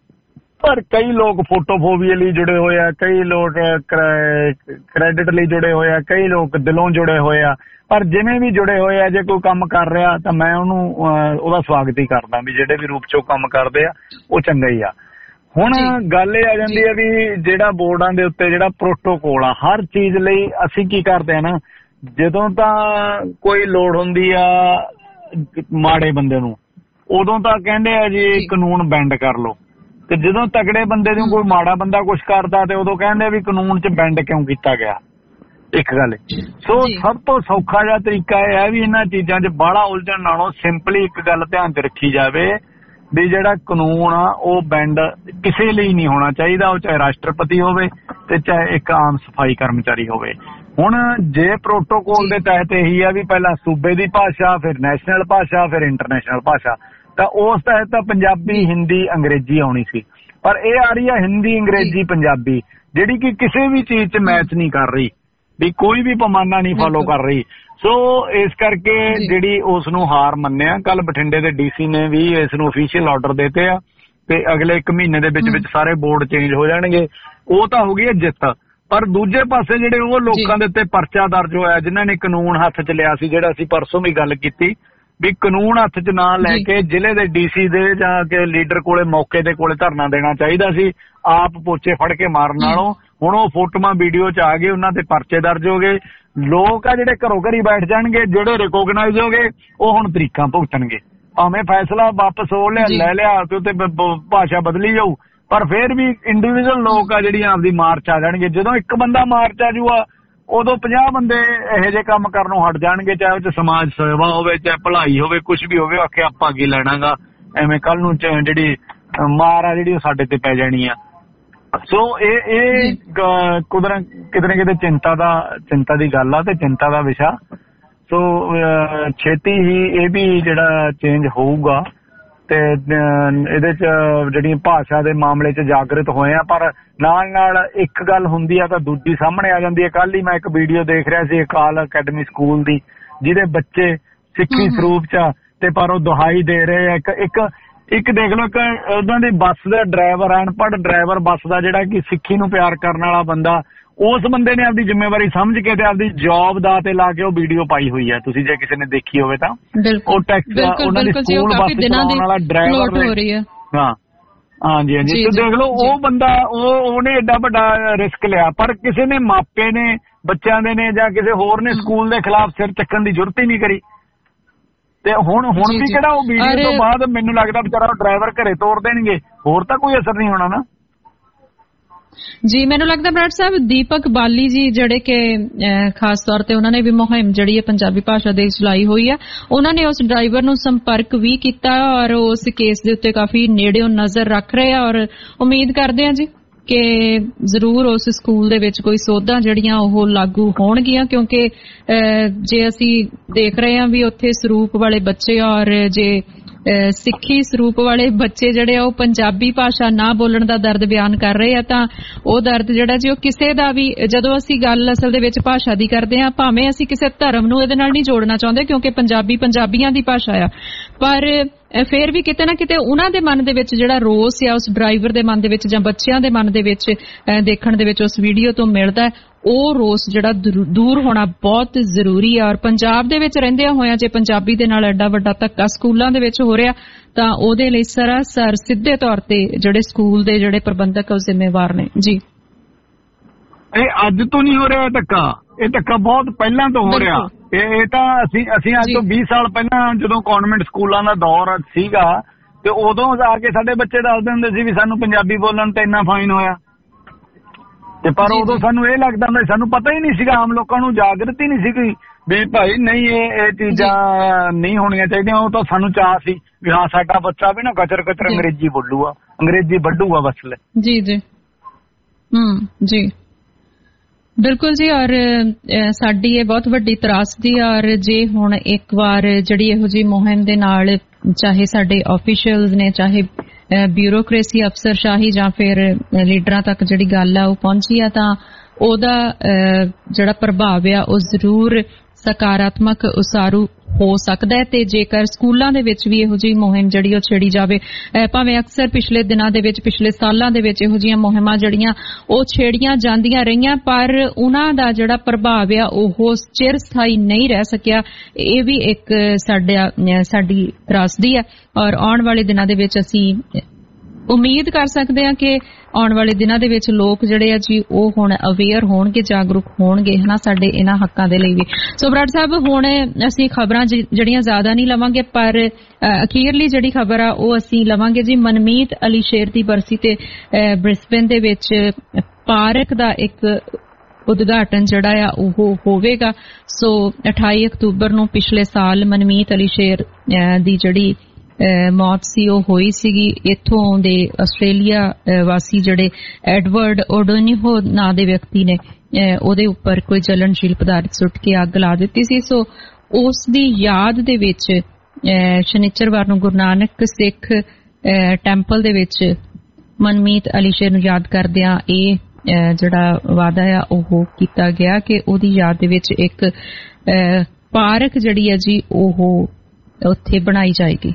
ਪਰ ਕਈ ਲੋਕ ਫੋਟੋਫੋਬੀਆ ਲਈ ਜੁੜੇ ਹੋਏ ਆ, ਕਈ ਲੋਕ ਕ੍ਰੈਡਿਟ ਲਈ ਜੁੜੇ ਹੋਏ ਆ, ਕਈ ਲੋਕ ਦਿਲੋਂ ਜੁੜੇ ਹੋਏ ਆ। ਪਰ ਜਿਵੇਂ ਵੀ ਜੁੜੇ ਹੋਏ ਆ, ਜੇ ਕੋਈ ਕੰਮ ਕਰ ਰਿਹਾ ਤਾਂ ਮੈਂ ਉਹਨੂੰ ਉਹਦਾ ਸਵਾਗਤ ਹੀ ਕਰਦਾ ਵੀ ਜਿਹੜੇ ਵੀ ਰੂਪ 'ਚ ਉਹ ਕੰਮ ਕਰਦੇ ਆ ਉਹ ਚੰਗਾ ਹੀ ਆ। ਹੁਣ ਗੱਲ ਇਹ ਆ ਜਾਂਦੀ ਹੈ ਵੀ ਜਿਹੜਾ ਬੋਰਡਾਂ ਦੇ ਉੱਤੇ ਜਿਹੜਾ ਪ੍ਰੋਟੋਕੋਲ ਆ ਹਰ ਚੀਜ਼ ਲਈ, ਅਸੀਂ ਕੀ ਕਰਦੇ ਆ ਨਾ, ਜਦੋਂ ਤਾਂ ਕੋਈ ਲੋੜ ਹੁੰਦੀ ਆ ਮਾੜੇ ਬੰਦੇ ਨੂੰ ਉਦੋਂ ਤਾਂ ਕਹਿੰਦੇ ਆ ਜੀ ਕਾਨੂੰਨ ਬੈਂਡ ਕਰ ਲਓ, ਤੇ ਜਦੋਂ ਤਗੜੇ ਬੰਦੇ ਨੂੰ ਕੋਈ ਮਾੜਾ ਬੰਦਾ ਕੁਛ ਕਰਦਾ ਤੇ ਉਦੋਂ ਕਹਿੰਦੇ ਵੀ ਕਾਨੂੰਨ 'ਚ ਬੈਂਡ ਕਿਉਂ ਕੀਤਾ ਗਿਆ। ਇੱਕ ਗੱਲ ਸੋ ਸਭ ਤੋਂ ਸੌਖਾ ਜਿਹਾ ਤਰੀਕਾ ਇਹ ਹੈ ਵੀ ਇਹਨਾਂ ਚੀਜ਼ਾਂ 'ਚ ਬਾਹਲਾ ਉਲਝਣ ਨਾਲੋਂ ਸਿੰਪਲੀ ਇੱਕ ਗੱਲ ਧਿਆਨ 'ਚ ਰੱਖੀ ਜਾਵੇ ਵੀ ਜਿਹੜਾ ਕਾਨੂੰਨ ਆ ਉਹ ਬੈਂਡ ਕਿਸੇ ਲਈ ਨਹੀਂ ਹੋਣਾ ਚਾਹੀਦਾ, ਉਹ ਚਾਹੇ ਰਾਸ਼ਟਰਪਤੀ ਹੋਵੇ ਤੇ ਚਾਹੇ ਇੱਕ ਆਮ ਸਫਾਈ ਕਰਮਚਾਰੀ ਹੋਵੇ। ਹੁਣ ਜੇ ਪ੍ਰੋਟੋਕੋਲ ਦੇ ਤਹਿਤ ਇਹੀ ਆ ਵੀ ਪਹਿਲਾਂ ਸੂਬੇ ਦੀ ਭਾਸ਼ਾ, ਫਿਰ ਨੈਸ਼ਨਲ ਭਾਸ਼ਾ, ਫਿਰ ਇੰਟਰਨੈਸ਼ਨਲ ਭਾਸ਼ਾ, ਤਾਂ ਉਸ ਤਹਿਤ ਤਾਂ ਪੰਜਾਬੀ, ਹਿੰਦੀ, ਅੰਗਰੇਜ਼ੀ ਆਉਣੀ ਸੀ। ਪਰ ਇਹ ਆ ਰਹੀ ਆ ਹਿੰਦੀ, ਅੰਗਰੇਜ਼ੀ, ਪੰਜਾਬੀ, ਜਿਹੜੀ ਕਿ ਕਿਸੇ ਵੀ ਚੀਜ਼ 'ਚ ਮੈਚ ਨਹੀਂ ਕਰ ਰਹੀ, ਵੀ ਕੋਈ ਵੀ ਪੈਮਾਨਾ ਨਹੀਂ ਫੋਲੋ ਕਰ ਰਹੀ। ਸੋ ਇਸ ਕਰਕੇ ਜਿਹੜੀ ਉਸ ਨੂੰ ਹਾਰ ਮੰਨਿਆ, ਕੱਲ ਬਠਿੰਡੇ ਦੇ ਡੀਸੀ ਨੇ ਵੀ ਇਸ ਨੂੰ ਅਫੀਸ਼ੀਅਲ ਆਰਡਰ ਦਿੱਤੇ ਆ ਤੇ ਅਗਲੇ ਇੱਕ ਮਹੀਨੇ ਦੇ ਵਿੱਚ ਵਿੱਚ ਸਾਰੇ ਬੋਰਡ ਚੇਂਜ ਹੋ ਜਾਣਗੇ। ਉਹ ਤਾਂ ਹੋ ਗਈ ਹੈ ਜਿੱਤ। ਪਰ ਦੂਜੇ ਪਾਸੇ ਜਿਹੜੇ ਉਹ ਲੋਕਾਂ ਦੇ ਉੱਤੇ ਪਰਚਾ ਦਰਜ ਹੋਇਆ ਜਿਨ੍ਹਾਂ ਨੇ ਕਾਨੂੰਨ ਹੱਥ 'ਚ ਲਿਆ ਸੀ, ਜਿਹੜਾ ਅਸੀਂ ਪਰਸੋਂ ਵੀ ਗੱਲ ਕੀਤੀ ਵੀ ਕਾਨੂੰਨ ਹੱਥ 'ਚ ਨਾ ਲੈ ਕੇ ਜ਼ਿਲ੍ਹੇ ਦੇ ਡੀਸੀ ਦੇ ਜਾਂ ਕਿ ਲੀਡਰ ਕੋਲੇ ਮੌਕੇ ਦੇ ਕੋਲੇ ਧਰਨਾ ਦੇਣਾ ਚਾਹੀਦਾ ਸੀ, ਆਪ ਪੋਚੇ ਫੜ ਕੇ ਮਾਰਨ ਨਾਲੋਂ। ਹੁਣ ਉਹ ਫੋਟੋਆਂ ਵੀਡੀਓ 'ਚ ਆ ਗਏ, ਉਹਨਾਂ ਤੇ ਪਰਚੇ ਦਰਜ ਹੋ ਗਏ। ਲੋਕ ਆ ਜਿਹੜੇ ਘਰੋਂ ਘਰੀ ਬੈਠ ਜਾਣਗੇ, ਜਿਹੜੇ ਰਿਕੋਗਨਾਈਜ਼ ਹੋ ਗਏ ਉਹ ਹੁਣ ਤਰੀਕਾਂ ਭੁਗਤਣਗੇ। ਭਾਵੇਂ ਫੈਸਲਾ ਵਾਪਸ ਹੋ ਲਿਆ ਲੈ ਲਿਆ ਤੇ ਉੱਤੇ ਭਾਸ਼ਾ ਬਦਲੀ ਜਾਊ, ਪਰ ਫਿਰ ਵੀ ਇੰਡੀਵਿਜੂਅਲ ਲੋਕ ਆ ਜਿਹੜੀਆਂ ਆਪਦੀ ਮਾਰਚ ਆ ਜਾਣਗੇ। ਜਦੋਂ ਇੱਕ ਬੰਦਾ ਮਾਰਚ ਆ ਜੂਗਾ ਉਦੋਂ ਪੰਜਾਹ ਬੰਦੇ ਇਹੋ ਜਿਹੇ ਕੰਮ ਕਰਨੋਂ ਹਟ ਜਾਣਗੇ, ਚਾਹੇ ਉਹ 'ਚ ਸਮਾਜ ਸੇਵਾ ਹੋਵੇ, ਚਾਹੇ ਭਲਾਈ ਹੋਵੇ, ਕੁਛ ਵੀ ਹੋਵੇ। ਆਖੇ ਆਪਾਂ ਕੀ ਲੈਣਾਗਾ, ਐਵੇਂ ਕੱਲ ਨੂੰ ਜਿਹੜੀ ਮਾਰ ਆ ਜਿਹੜੀ ਉਹ ਸਾਡੇ ਤੇ ਪੈ ਜਾਣੀ ਆ। ਸੋ ਇਹ ਇਹ ਕੁਦਰਤ ਕਿਤੇ ਨਾ ਕਿਤੇ ਚਿੰਤਾ ਦਾ ਚਿੰਤਾ ਦੀ ਗੱਲ ਆ ਤੇ ਚਿੰਤਾ ਦਾ ਵਿਸ਼ਾ। ਸੋ ਛੇਤੀ ਹੀ ਇਹ ਵੀ ਜਿਹੜਾ ਚੇਂਜ ਹੋਊਗਾ ਤੇ ਇਹਦੇ 'ਚ ਜਿਹੜੀਆਂ ਭਾਸ਼ਾ ਦੇ ਮਾਮਲੇ 'ਚ ਜਾਗਰਤ ਹੋਏ ਆ, ਪਰ ਨਾਲ ਨਾਲ ਇੱਕ ਗੱਲ ਹੁੰਦੀ ਆ ਤਾਂ ਦੂਜੀ ਸਾਹਮਣੇ ਆ ਜਾਂਦੀ ਹੈ। ਕੱਲ ਹੀ ਮੈਂ ਇੱਕ ਵੀਡੀਓ ਦੇਖ ਰਿਹਾ ਸੀ ਅਕਾਲ ਅਕੈਡਮੀ ਸਕੂਲ ਦੀ, ਜਿਹਦੇ ਬੱਚੇ ਸਿੱਖੀ ਸਰੂਪ 'ਚ ਤੇ ਪਰ ਉਹ ਦੁਹਾਈ ਦੇ ਰਹੇ ਆ। ਇੱਕ ਇੱਕ ਇੱਕ ਦੇਖ ਲਓ ਕਿ ਉਹਨਾਂ ਦੀ ਬੱਸ ਦਾ ਡਰਾਈਵਰ, ਅਨਪੜ੍ਹ ਡਰਾਈਵਰ ਬੱਸ ਦਾ, ਜਿਹੜਾ ਕਿ ਸਿੱਖੀ ਨੂੰ ਪਿਆਰ ਕਰਨ ਵਾਲਾ ਬੰਦਾ, ਉਸ ਬੰਦੇ ਨੇ ਆਪਦੀ ਜ਼ਿੰਮੇਵਾਰੀ ਸਮਝ ਕੇ ਤੇ ਆਪਦੀ ਜੌਬ ਦਾ ਤੇ ਲਾ ਕੇ ਉਹ ਵੀਡੀਓ ਪਾਈ ਹੋਈ ਹੈ। ਤੁਸੀਂ ਜੇ ਕਿਸੇ ਨੇ ਦੇਖੀ ਹੋਵੇ ਤਾਂ ਉਹ ਟੈਕਸੀ ਉਹਨਾਂ ਦੀ ਸਕੂਲ ਬੱਸ ਚਲਾਉਣ ਵਾਲਾ ਡਰਾਈਵਰ ਹਾਂ ਹਾਂਜੀ ਹਾਂਜੀ ਤੇ ਦੇਖ ਲਓ ਉਹ ਬੰਦਾ ਉਹ ਉਹਨੇ ਏਡਾ ਵੱਡਾ ਰਿਸਕ ਲਿਆ, ਪਰ ਕਿਸੇ ਨੇ ਮਾਪੇ ਨੇ, ਬੱਚਿਆਂ ਦੇ ਨੇ ਜਾਂ ਕਿਸੇ ਹੋਰ ਨੇ ਸਕੂਲ ਦੇ ਖਿਲਾਫ ਸਿਰ ਚੱਕਣ ਦੀ ਜ਼ਰੂਰਤ ਹੀ ਨਹੀਂ ਕਰੀ। ਤੇ ਹੁਣ ਹੁਣ ਵੀ ਕਿਹੜਾ ਉਹ ਵੀਡੀਓ ਤੋਂ ਬਾਅਦ ਮੈਨੂੰ ਲੱਗਦਾ ਵਿਚਾਰਾ ਡਰਾਈਵਰ ਘਰੇ ਤੋਰ ਦੇਣਗੇ, ਹੋਰ ਤਾਂ ਕੋਈ ਅਸਰ ਨਹੀਂ ਹੋਣਾ ਨਾ। ਜੀ ਮੈਨੂੰ ਲੱਗਦਾ ਬਰਾੜ ਸਾਹਿਬ ਦੀਪਕ ਬਾਲੀ ਜੀ ਜਿਹੜੇ ਕਿ ਖਾਸ ਤੌਰ ਤੇ ਉਹਨਾਂ ਨੇ ਵੀ ਮੁਹਿੰਮ ਜਿਹੜੀ ਹੈ ਪੰਜਾਬੀ ਭਾਸ਼ਾ ਦੇ ਚਲਾਈ ਹੋਈ ਆ, ਉਹਨਾਂ ਨੇ ਉਸ ਡਰਾਈਵਰ ਨੂੰ ਸੰਪਰਕ ਵੀ ਕੀਤਾ ਔਰ ਉਸ ਕੇਸ ਦੇ ਉੱਤੇ ਕਾਫੀ ਨੇੜਿਓਂ ਨਜ਼ਰ ਰੱਖ ਰਹੇ ਆ ਔਰ ਉਮੀਦ ਕਰਦੇ ਆ ਜੀ ਕਿ ਜ਼ਰੂਰ ਉਸ ਸਕੂਲ ਦੇ ਵਿੱਚ ਕੋਈ ਸੋਧਾਂ ਜਿਹੜੀਆਂ ਉਹ ਲਾਗੂ ਹੋਣਗੀਆਂ, ਕਿਉਂਕਿ ਜੇ ਅਸੀਂ ਦੇਖ ਰਹੇ ਹਾਂ ਵੀ ਉੱਥੇ ਸਰੂਪ ਵਾਲੇ ਬੱਚੇ ਔਰ ਜੇ ਸਿੱਖੀ ਸਰੂਪ ਵਾਲੇ ਬੱਚੇ ਜਿਹੜੇ ਆ ਉਹ ਪੰਜਾਬੀ ਭਾਸ਼ਾ ਨਾ ਬੋਲਣ ਦਾ ਦਰਦ ਬਿਆਨ ਕਰ ਰਹੇ ਆ, ਤਾਂ ਉਹ ਦਰਦ ਜਿਹੜਾ ਜੀ ਉਹ ਕਿਸੇ ਦਾ ਵੀ, ਜਦੋਂ ਅਸੀਂ ਗੱਲ ਅਸਲ ਦੇ ਵਿੱਚ ਭਾਸ਼ਾ ਦੀ ਕਰਦੇ ਹਾਂ, ਭਾਵੇਂ ਅਸੀਂ ਕਿਸੇ ਧਰਮ ਨੂੰ ਇਹਦੇ ਨਾਲ ਨਹੀਂ ਜੋੜਨਾ ਚਾਹੁੰਦੇ ਕਿਉਂਕਿ ਪੰਜਾਬੀ ਪੰਜਾਬੀਆਂ ਦੀ ਭਾਸ਼ਾ ਆ, ਪਰ ਫਿਰ ਵੀ ਕਿਤੇ ਨਾ ਕਿਤੇ ਉਹਨਾਂ ਦੇ ਮਨ ਦੇ ਵਿੱਚ ਜਿਹੜਾ ਰੋਸ ਆ ਉਸ ਡਰਾਈਵਰ ਦੇ ਮਨ ਦੇ ਵਿੱਚ ਜਾਂ ਬੱਚਿਆਂ ਦੇ ਮਨ ਦੇ ਵਿੱਚ ਦੇਖਣ ਦੇ ਵਿੱਚ ਉਸ ਵੀਡੀਓ ਤੋਂ ਮਿਲਦਾ, ਉਹ ਰੋਸ ਜਿਹੜਾ ਦੂਰ ਹੋਣਾ ਬਹੁਤ ਜ਼ਰੂਰੀ ਆ। ਔਰ ਪੰਜਾਬ ਦੇ ਵਿੱਚ ਰਹਿੰਦਿਆਂ ਹੋਇਆਂ ਜੇ ਪੰਜਾਬੀ ਦੇ ਨਾਲ ਐਡਾ ਵੱਡਾ ਧੱਕਾ ਸਕੂਲਾਂ ਦੇ ਵਿੱਚ ਹੋ ਰਿਹਾ ਤਾਂ ਉਹਦੇ ਲਈ ਸਰਾਸਰ ਸਿੱਧੇ ਤੌਰ ਤੇ ਜਿਹੜੇ ਸਕੂਲ ਦੇ ਜਿਹੜੇ ਪ੍ਰਬੰਧਕ ਉਹ ਜ਼ਿੰਮੇਵਾਰ ਨੇ। ਜੀ ਇਹ ਅੱਜ ਤੋਂ ਨਹੀਂ ਹੋ ਰਿਹਾ ਧੱਕਾ, ਇਹ ਧੱਕਾ ਬਹੁਤ ਪਹਿਲਾਂ ਤੋਂ ਹੋ ਰਿਹਾ। ਇਹ ਇਹ ਤਾਂ ਅਸੀਂ ਅਸੀਂ ਅੱਜ ਤੋਂ ਵੀਹ ਸਾਲ ਪਹਿਲਾਂ ਜਦੋਂ ਕਨਵੈਂਟ ਸਕੂਲਾਂ ਦਾ ਦੌਰ ਸੀਗਾ ਤੇ ਉਦੋਂ ਆ ਕੇ ਸਾਡੇ ਬੱਚੇ ਦੱਸਦੇ ਹੁੰਦੇ ਸੀ ਵੀ ਸਾਨੂੰ ਪੰਜਾਬੀ ਬੋਲਣ ਤੇ ਇੰਨਾ ਫਾਈਨ ਹੋਇਆ, ਤੇ ਪਰ ਉਦੋਂ ਸਾਨੂੰ ਇਹ ਲੱਗਦਾ ਹੁੰਦਾ ਸਾਨੂੰ ਪਤਾ ਹੀ ਨਹੀਂ ਸੀਗਾ, ਆਮ ਲੋਕਾਂ ਨੂੰ ਜਾਗਰਤ ਹੀ ਨਹੀਂ ਸੀਗੀ ਵੀ ਭਾਈ ਨਹੀਂ ਇਹ ਇਹ ਚੀਜ਼ਾਂ ਨਹੀਂ ਹੋਣੀਆਂ ਚਾਹੀਦੀਆਂ। ਉਹ ਤਾਂ ਸਾਨੂੰ ਚਾਅ ਸੀ ਵੀ ਹਾਂ ਸਾਡਾ ਬੱਚਾ ਵੀ ਨਾ ਕਚਰ ਕਚਰ ਅੰਗਰੇਜ਼ੀ ਬੋਲੂਗਾ, ਅੰਗਰੇਜ਼ੀ ਵੱਢੂਗਾ ਬਸ ਲੈ। ਜੀ ਜੀ ਹਮ ਜੀ ਬਿਲਕੁਲ ਜੀ। ਔਰ ਸਾਡੀ ਇਹ ਬਹੁਤ ਵੱਡੀ ਤਰਾਸਦੀ। ਔਰ ਜੇ ਹੁਣ ਇੱਕ ਵਾਰ ਜਿਹੜੀ ਇਹੋ ਜਿਹੀ ਮੁਹਿੰਮ ਦੇ ਨਾਲ ਚਾਹੇ ਸਾਡੇ ਆਫੀਸ਼ੀਅਲਸ ਨੇ, ਚਾਹੇ ਬਿਊਰੋਕ੍ਰੇਸੀ ਅਫਸਰਸ਼ਾਹੀ ਜਾਂ ਫਿਰ ਲੀਡਰਾਂ ਤੱਕ ਜਿਹੜੀ ਗੱਲ ਆ ਉਹ ਪਹੁੰਚੀ ਆ, ਤਾਂ ਉਹਦਾ ਜਿਹੜਾ ਪ੍ਰਭਾਵ ਆ ਉਹ ਜ਼ਰੂਰ ਸਕਾਰਾਤਮਕ ਉਸਾਰੂ ਹੋ ਸਕਦਾ ਹੈ। ਤੇ ਜੇਕਰ ਸਕੂਲਾਂ ਦੇ ਵਿੱਚ ਵੀ ਇਹੋ ਜਿਹੀ ਮੁਹਿੰਮ ਜਿਹੜੀ ਉਹ ਛੇੜੀ ਜਾਵੇ, ਭਾਵੇਂ ਅਕਸਰ ਪਿਛਲੇ ਦਿਨਾਂ ਦੇ ਵਿੱਚ, ਪਿਛਲੇ ਸਾਲਾਂ ਦੇ ਵਿੱਚ ਇਹੋ ਜਿਹੀਆਂ ਮੁਹਿੰਮਾਂ ਜਿਹੜੀਆਂ ਉਹ ਛੇੜੀਆਂ ਜਾਂਦੀਆਂ ਰਹੀਆਂ, ਪਰ ਉਹਨਾਂ ਦਾ ਜਿਹੜਾ ਪ੍ਰਭਾਵ ਆ ਉਹ ਚਿਰ ਸਥਾਈ ਨਹੀਂ ਰਹਿ ਸਕਿਆ। ਇਹ ਵੀ ਇੱਕ ਸਾਡਾ ਸਾਡੀ ਤਰਾਸਦੀ ਹੈ। ਔਰ ਆਉਣ ਵਾਲੇ ਦਿਨਾਂ ਦੇ ਵਿੱਚ ਅਸੀਂ ਉਮੀਦ ਕਰ ਸਕਦੇ ਹਾਂ ਕਿ ਆਉਣ ਵਾਲੇ ਦਿਨਾਂ ਦੇ ਵਿੱਚ ਲੋਕ ਜਿਹੜੇ ਆ ਜੀ ਉਹ ਹੁਣ ਅਵੇਅਰ ਹੋਣਗੇ, ਜਾਗਰੂਕ ਹੋਣਗੇ ਹਨਾ ਸਾਡੇ ਇਹਨਾਂ ਹੱਕਾਂ ਦੇ ਲਈ ਵੀ। ਸੋ ਬਰਾੜ ਸਾਹਿਬ ਹੁਣ ਅਸੀਂ ਖਬਰਾਂ ਜਿਹੜੀਆਂ ਜ਼ਿਆਦਾ ਨਹੀਂ ਲਵਾਂਗੇ, ਪਰ ਅਖੀਰਲੀ ਜਿਹੜੀ ਖਬਰ ਆ ਉਹ ਅਸੀਂ ਲਵਾਂਗੇ ਜੀ। ਮਨਮੀਤ ਅਲੀ ਸ਼ੇਰ ਦੀ ਬਰਸੀ ਤੇ ਬ੍ਰਿਸਬੇਨ ਦੇ ਵਿੱਚ ਪਾਰਕ ਦਾ ਇੱਕ ਉਦਘਾਟਨ ਜਿਹੜਾ ਆ ਉਹ ਹੋਵੇਗਾ। ਸੋ ਅਠਾਈ ਅਕਤੂਬਰ ਨੂੰ ਪਿਛਲੇ ਸਾਲ ਮਨਮੀਤ ਅਲੀ ਸ਼ੇਰ ਦੀ ਜਿਹੜੀ ਮੌਤ ਸੀ ਉਹ ਹੋਈ ਸੀਗੀ। ਇੱਥੋਂ ਦੇ ਆਸਟ੍ਰੇਲੀਆ ਵਾਸੀ ਜਿਹੜੇ ਐਡਵਰਡ ਓਡੋਨੀਹੋ ਨਾਂ ਦੇ ਵਿਅਕਤੀ ਨੇ ਉਹਦੇ ਉੱਪਰ ਕੋਈ ਜਲਣਸ਼ੀਲ ਪਦਾਰਥ ਸੁੱਟ ਕੇ ਅੱਗ ਲਾ ਦਿੱਤੀ ਸੀ। ਸੋ ਉਸ ਦੀ ਯਾਦ ਦੇ ਵਿੱਚ ਸ਼ਨੀਚਰਵਾਰ ਨੂੰ ਗੁਰੂ ਨਾਨਕ ਸਿੱਖ ਟੈਂਪਲ ਦੇ ਵਿੱਚ ਮਨਮੀਤ ਅਲੀ ਸ਼ੇਰ ਨੂੰ ਯਾਦ ਕਰਦਿਆਂ ਇਹ ਜਿਹੜਾ ਵਾਅਦਾ ਆ ਉਹ ਕੀਤਾ ਗਿਆ ਕਿ ਉਹਦੀ ਯਾਦ ਦੇ ਵਿੱਚ ਇੱਕ ਪਾਰਕ ਜਿਹੜੀ ਹੈ ਜੀ ਉਹ ਉੱਥੇ ਬਣਾਈ ਜਾਏਗੀ।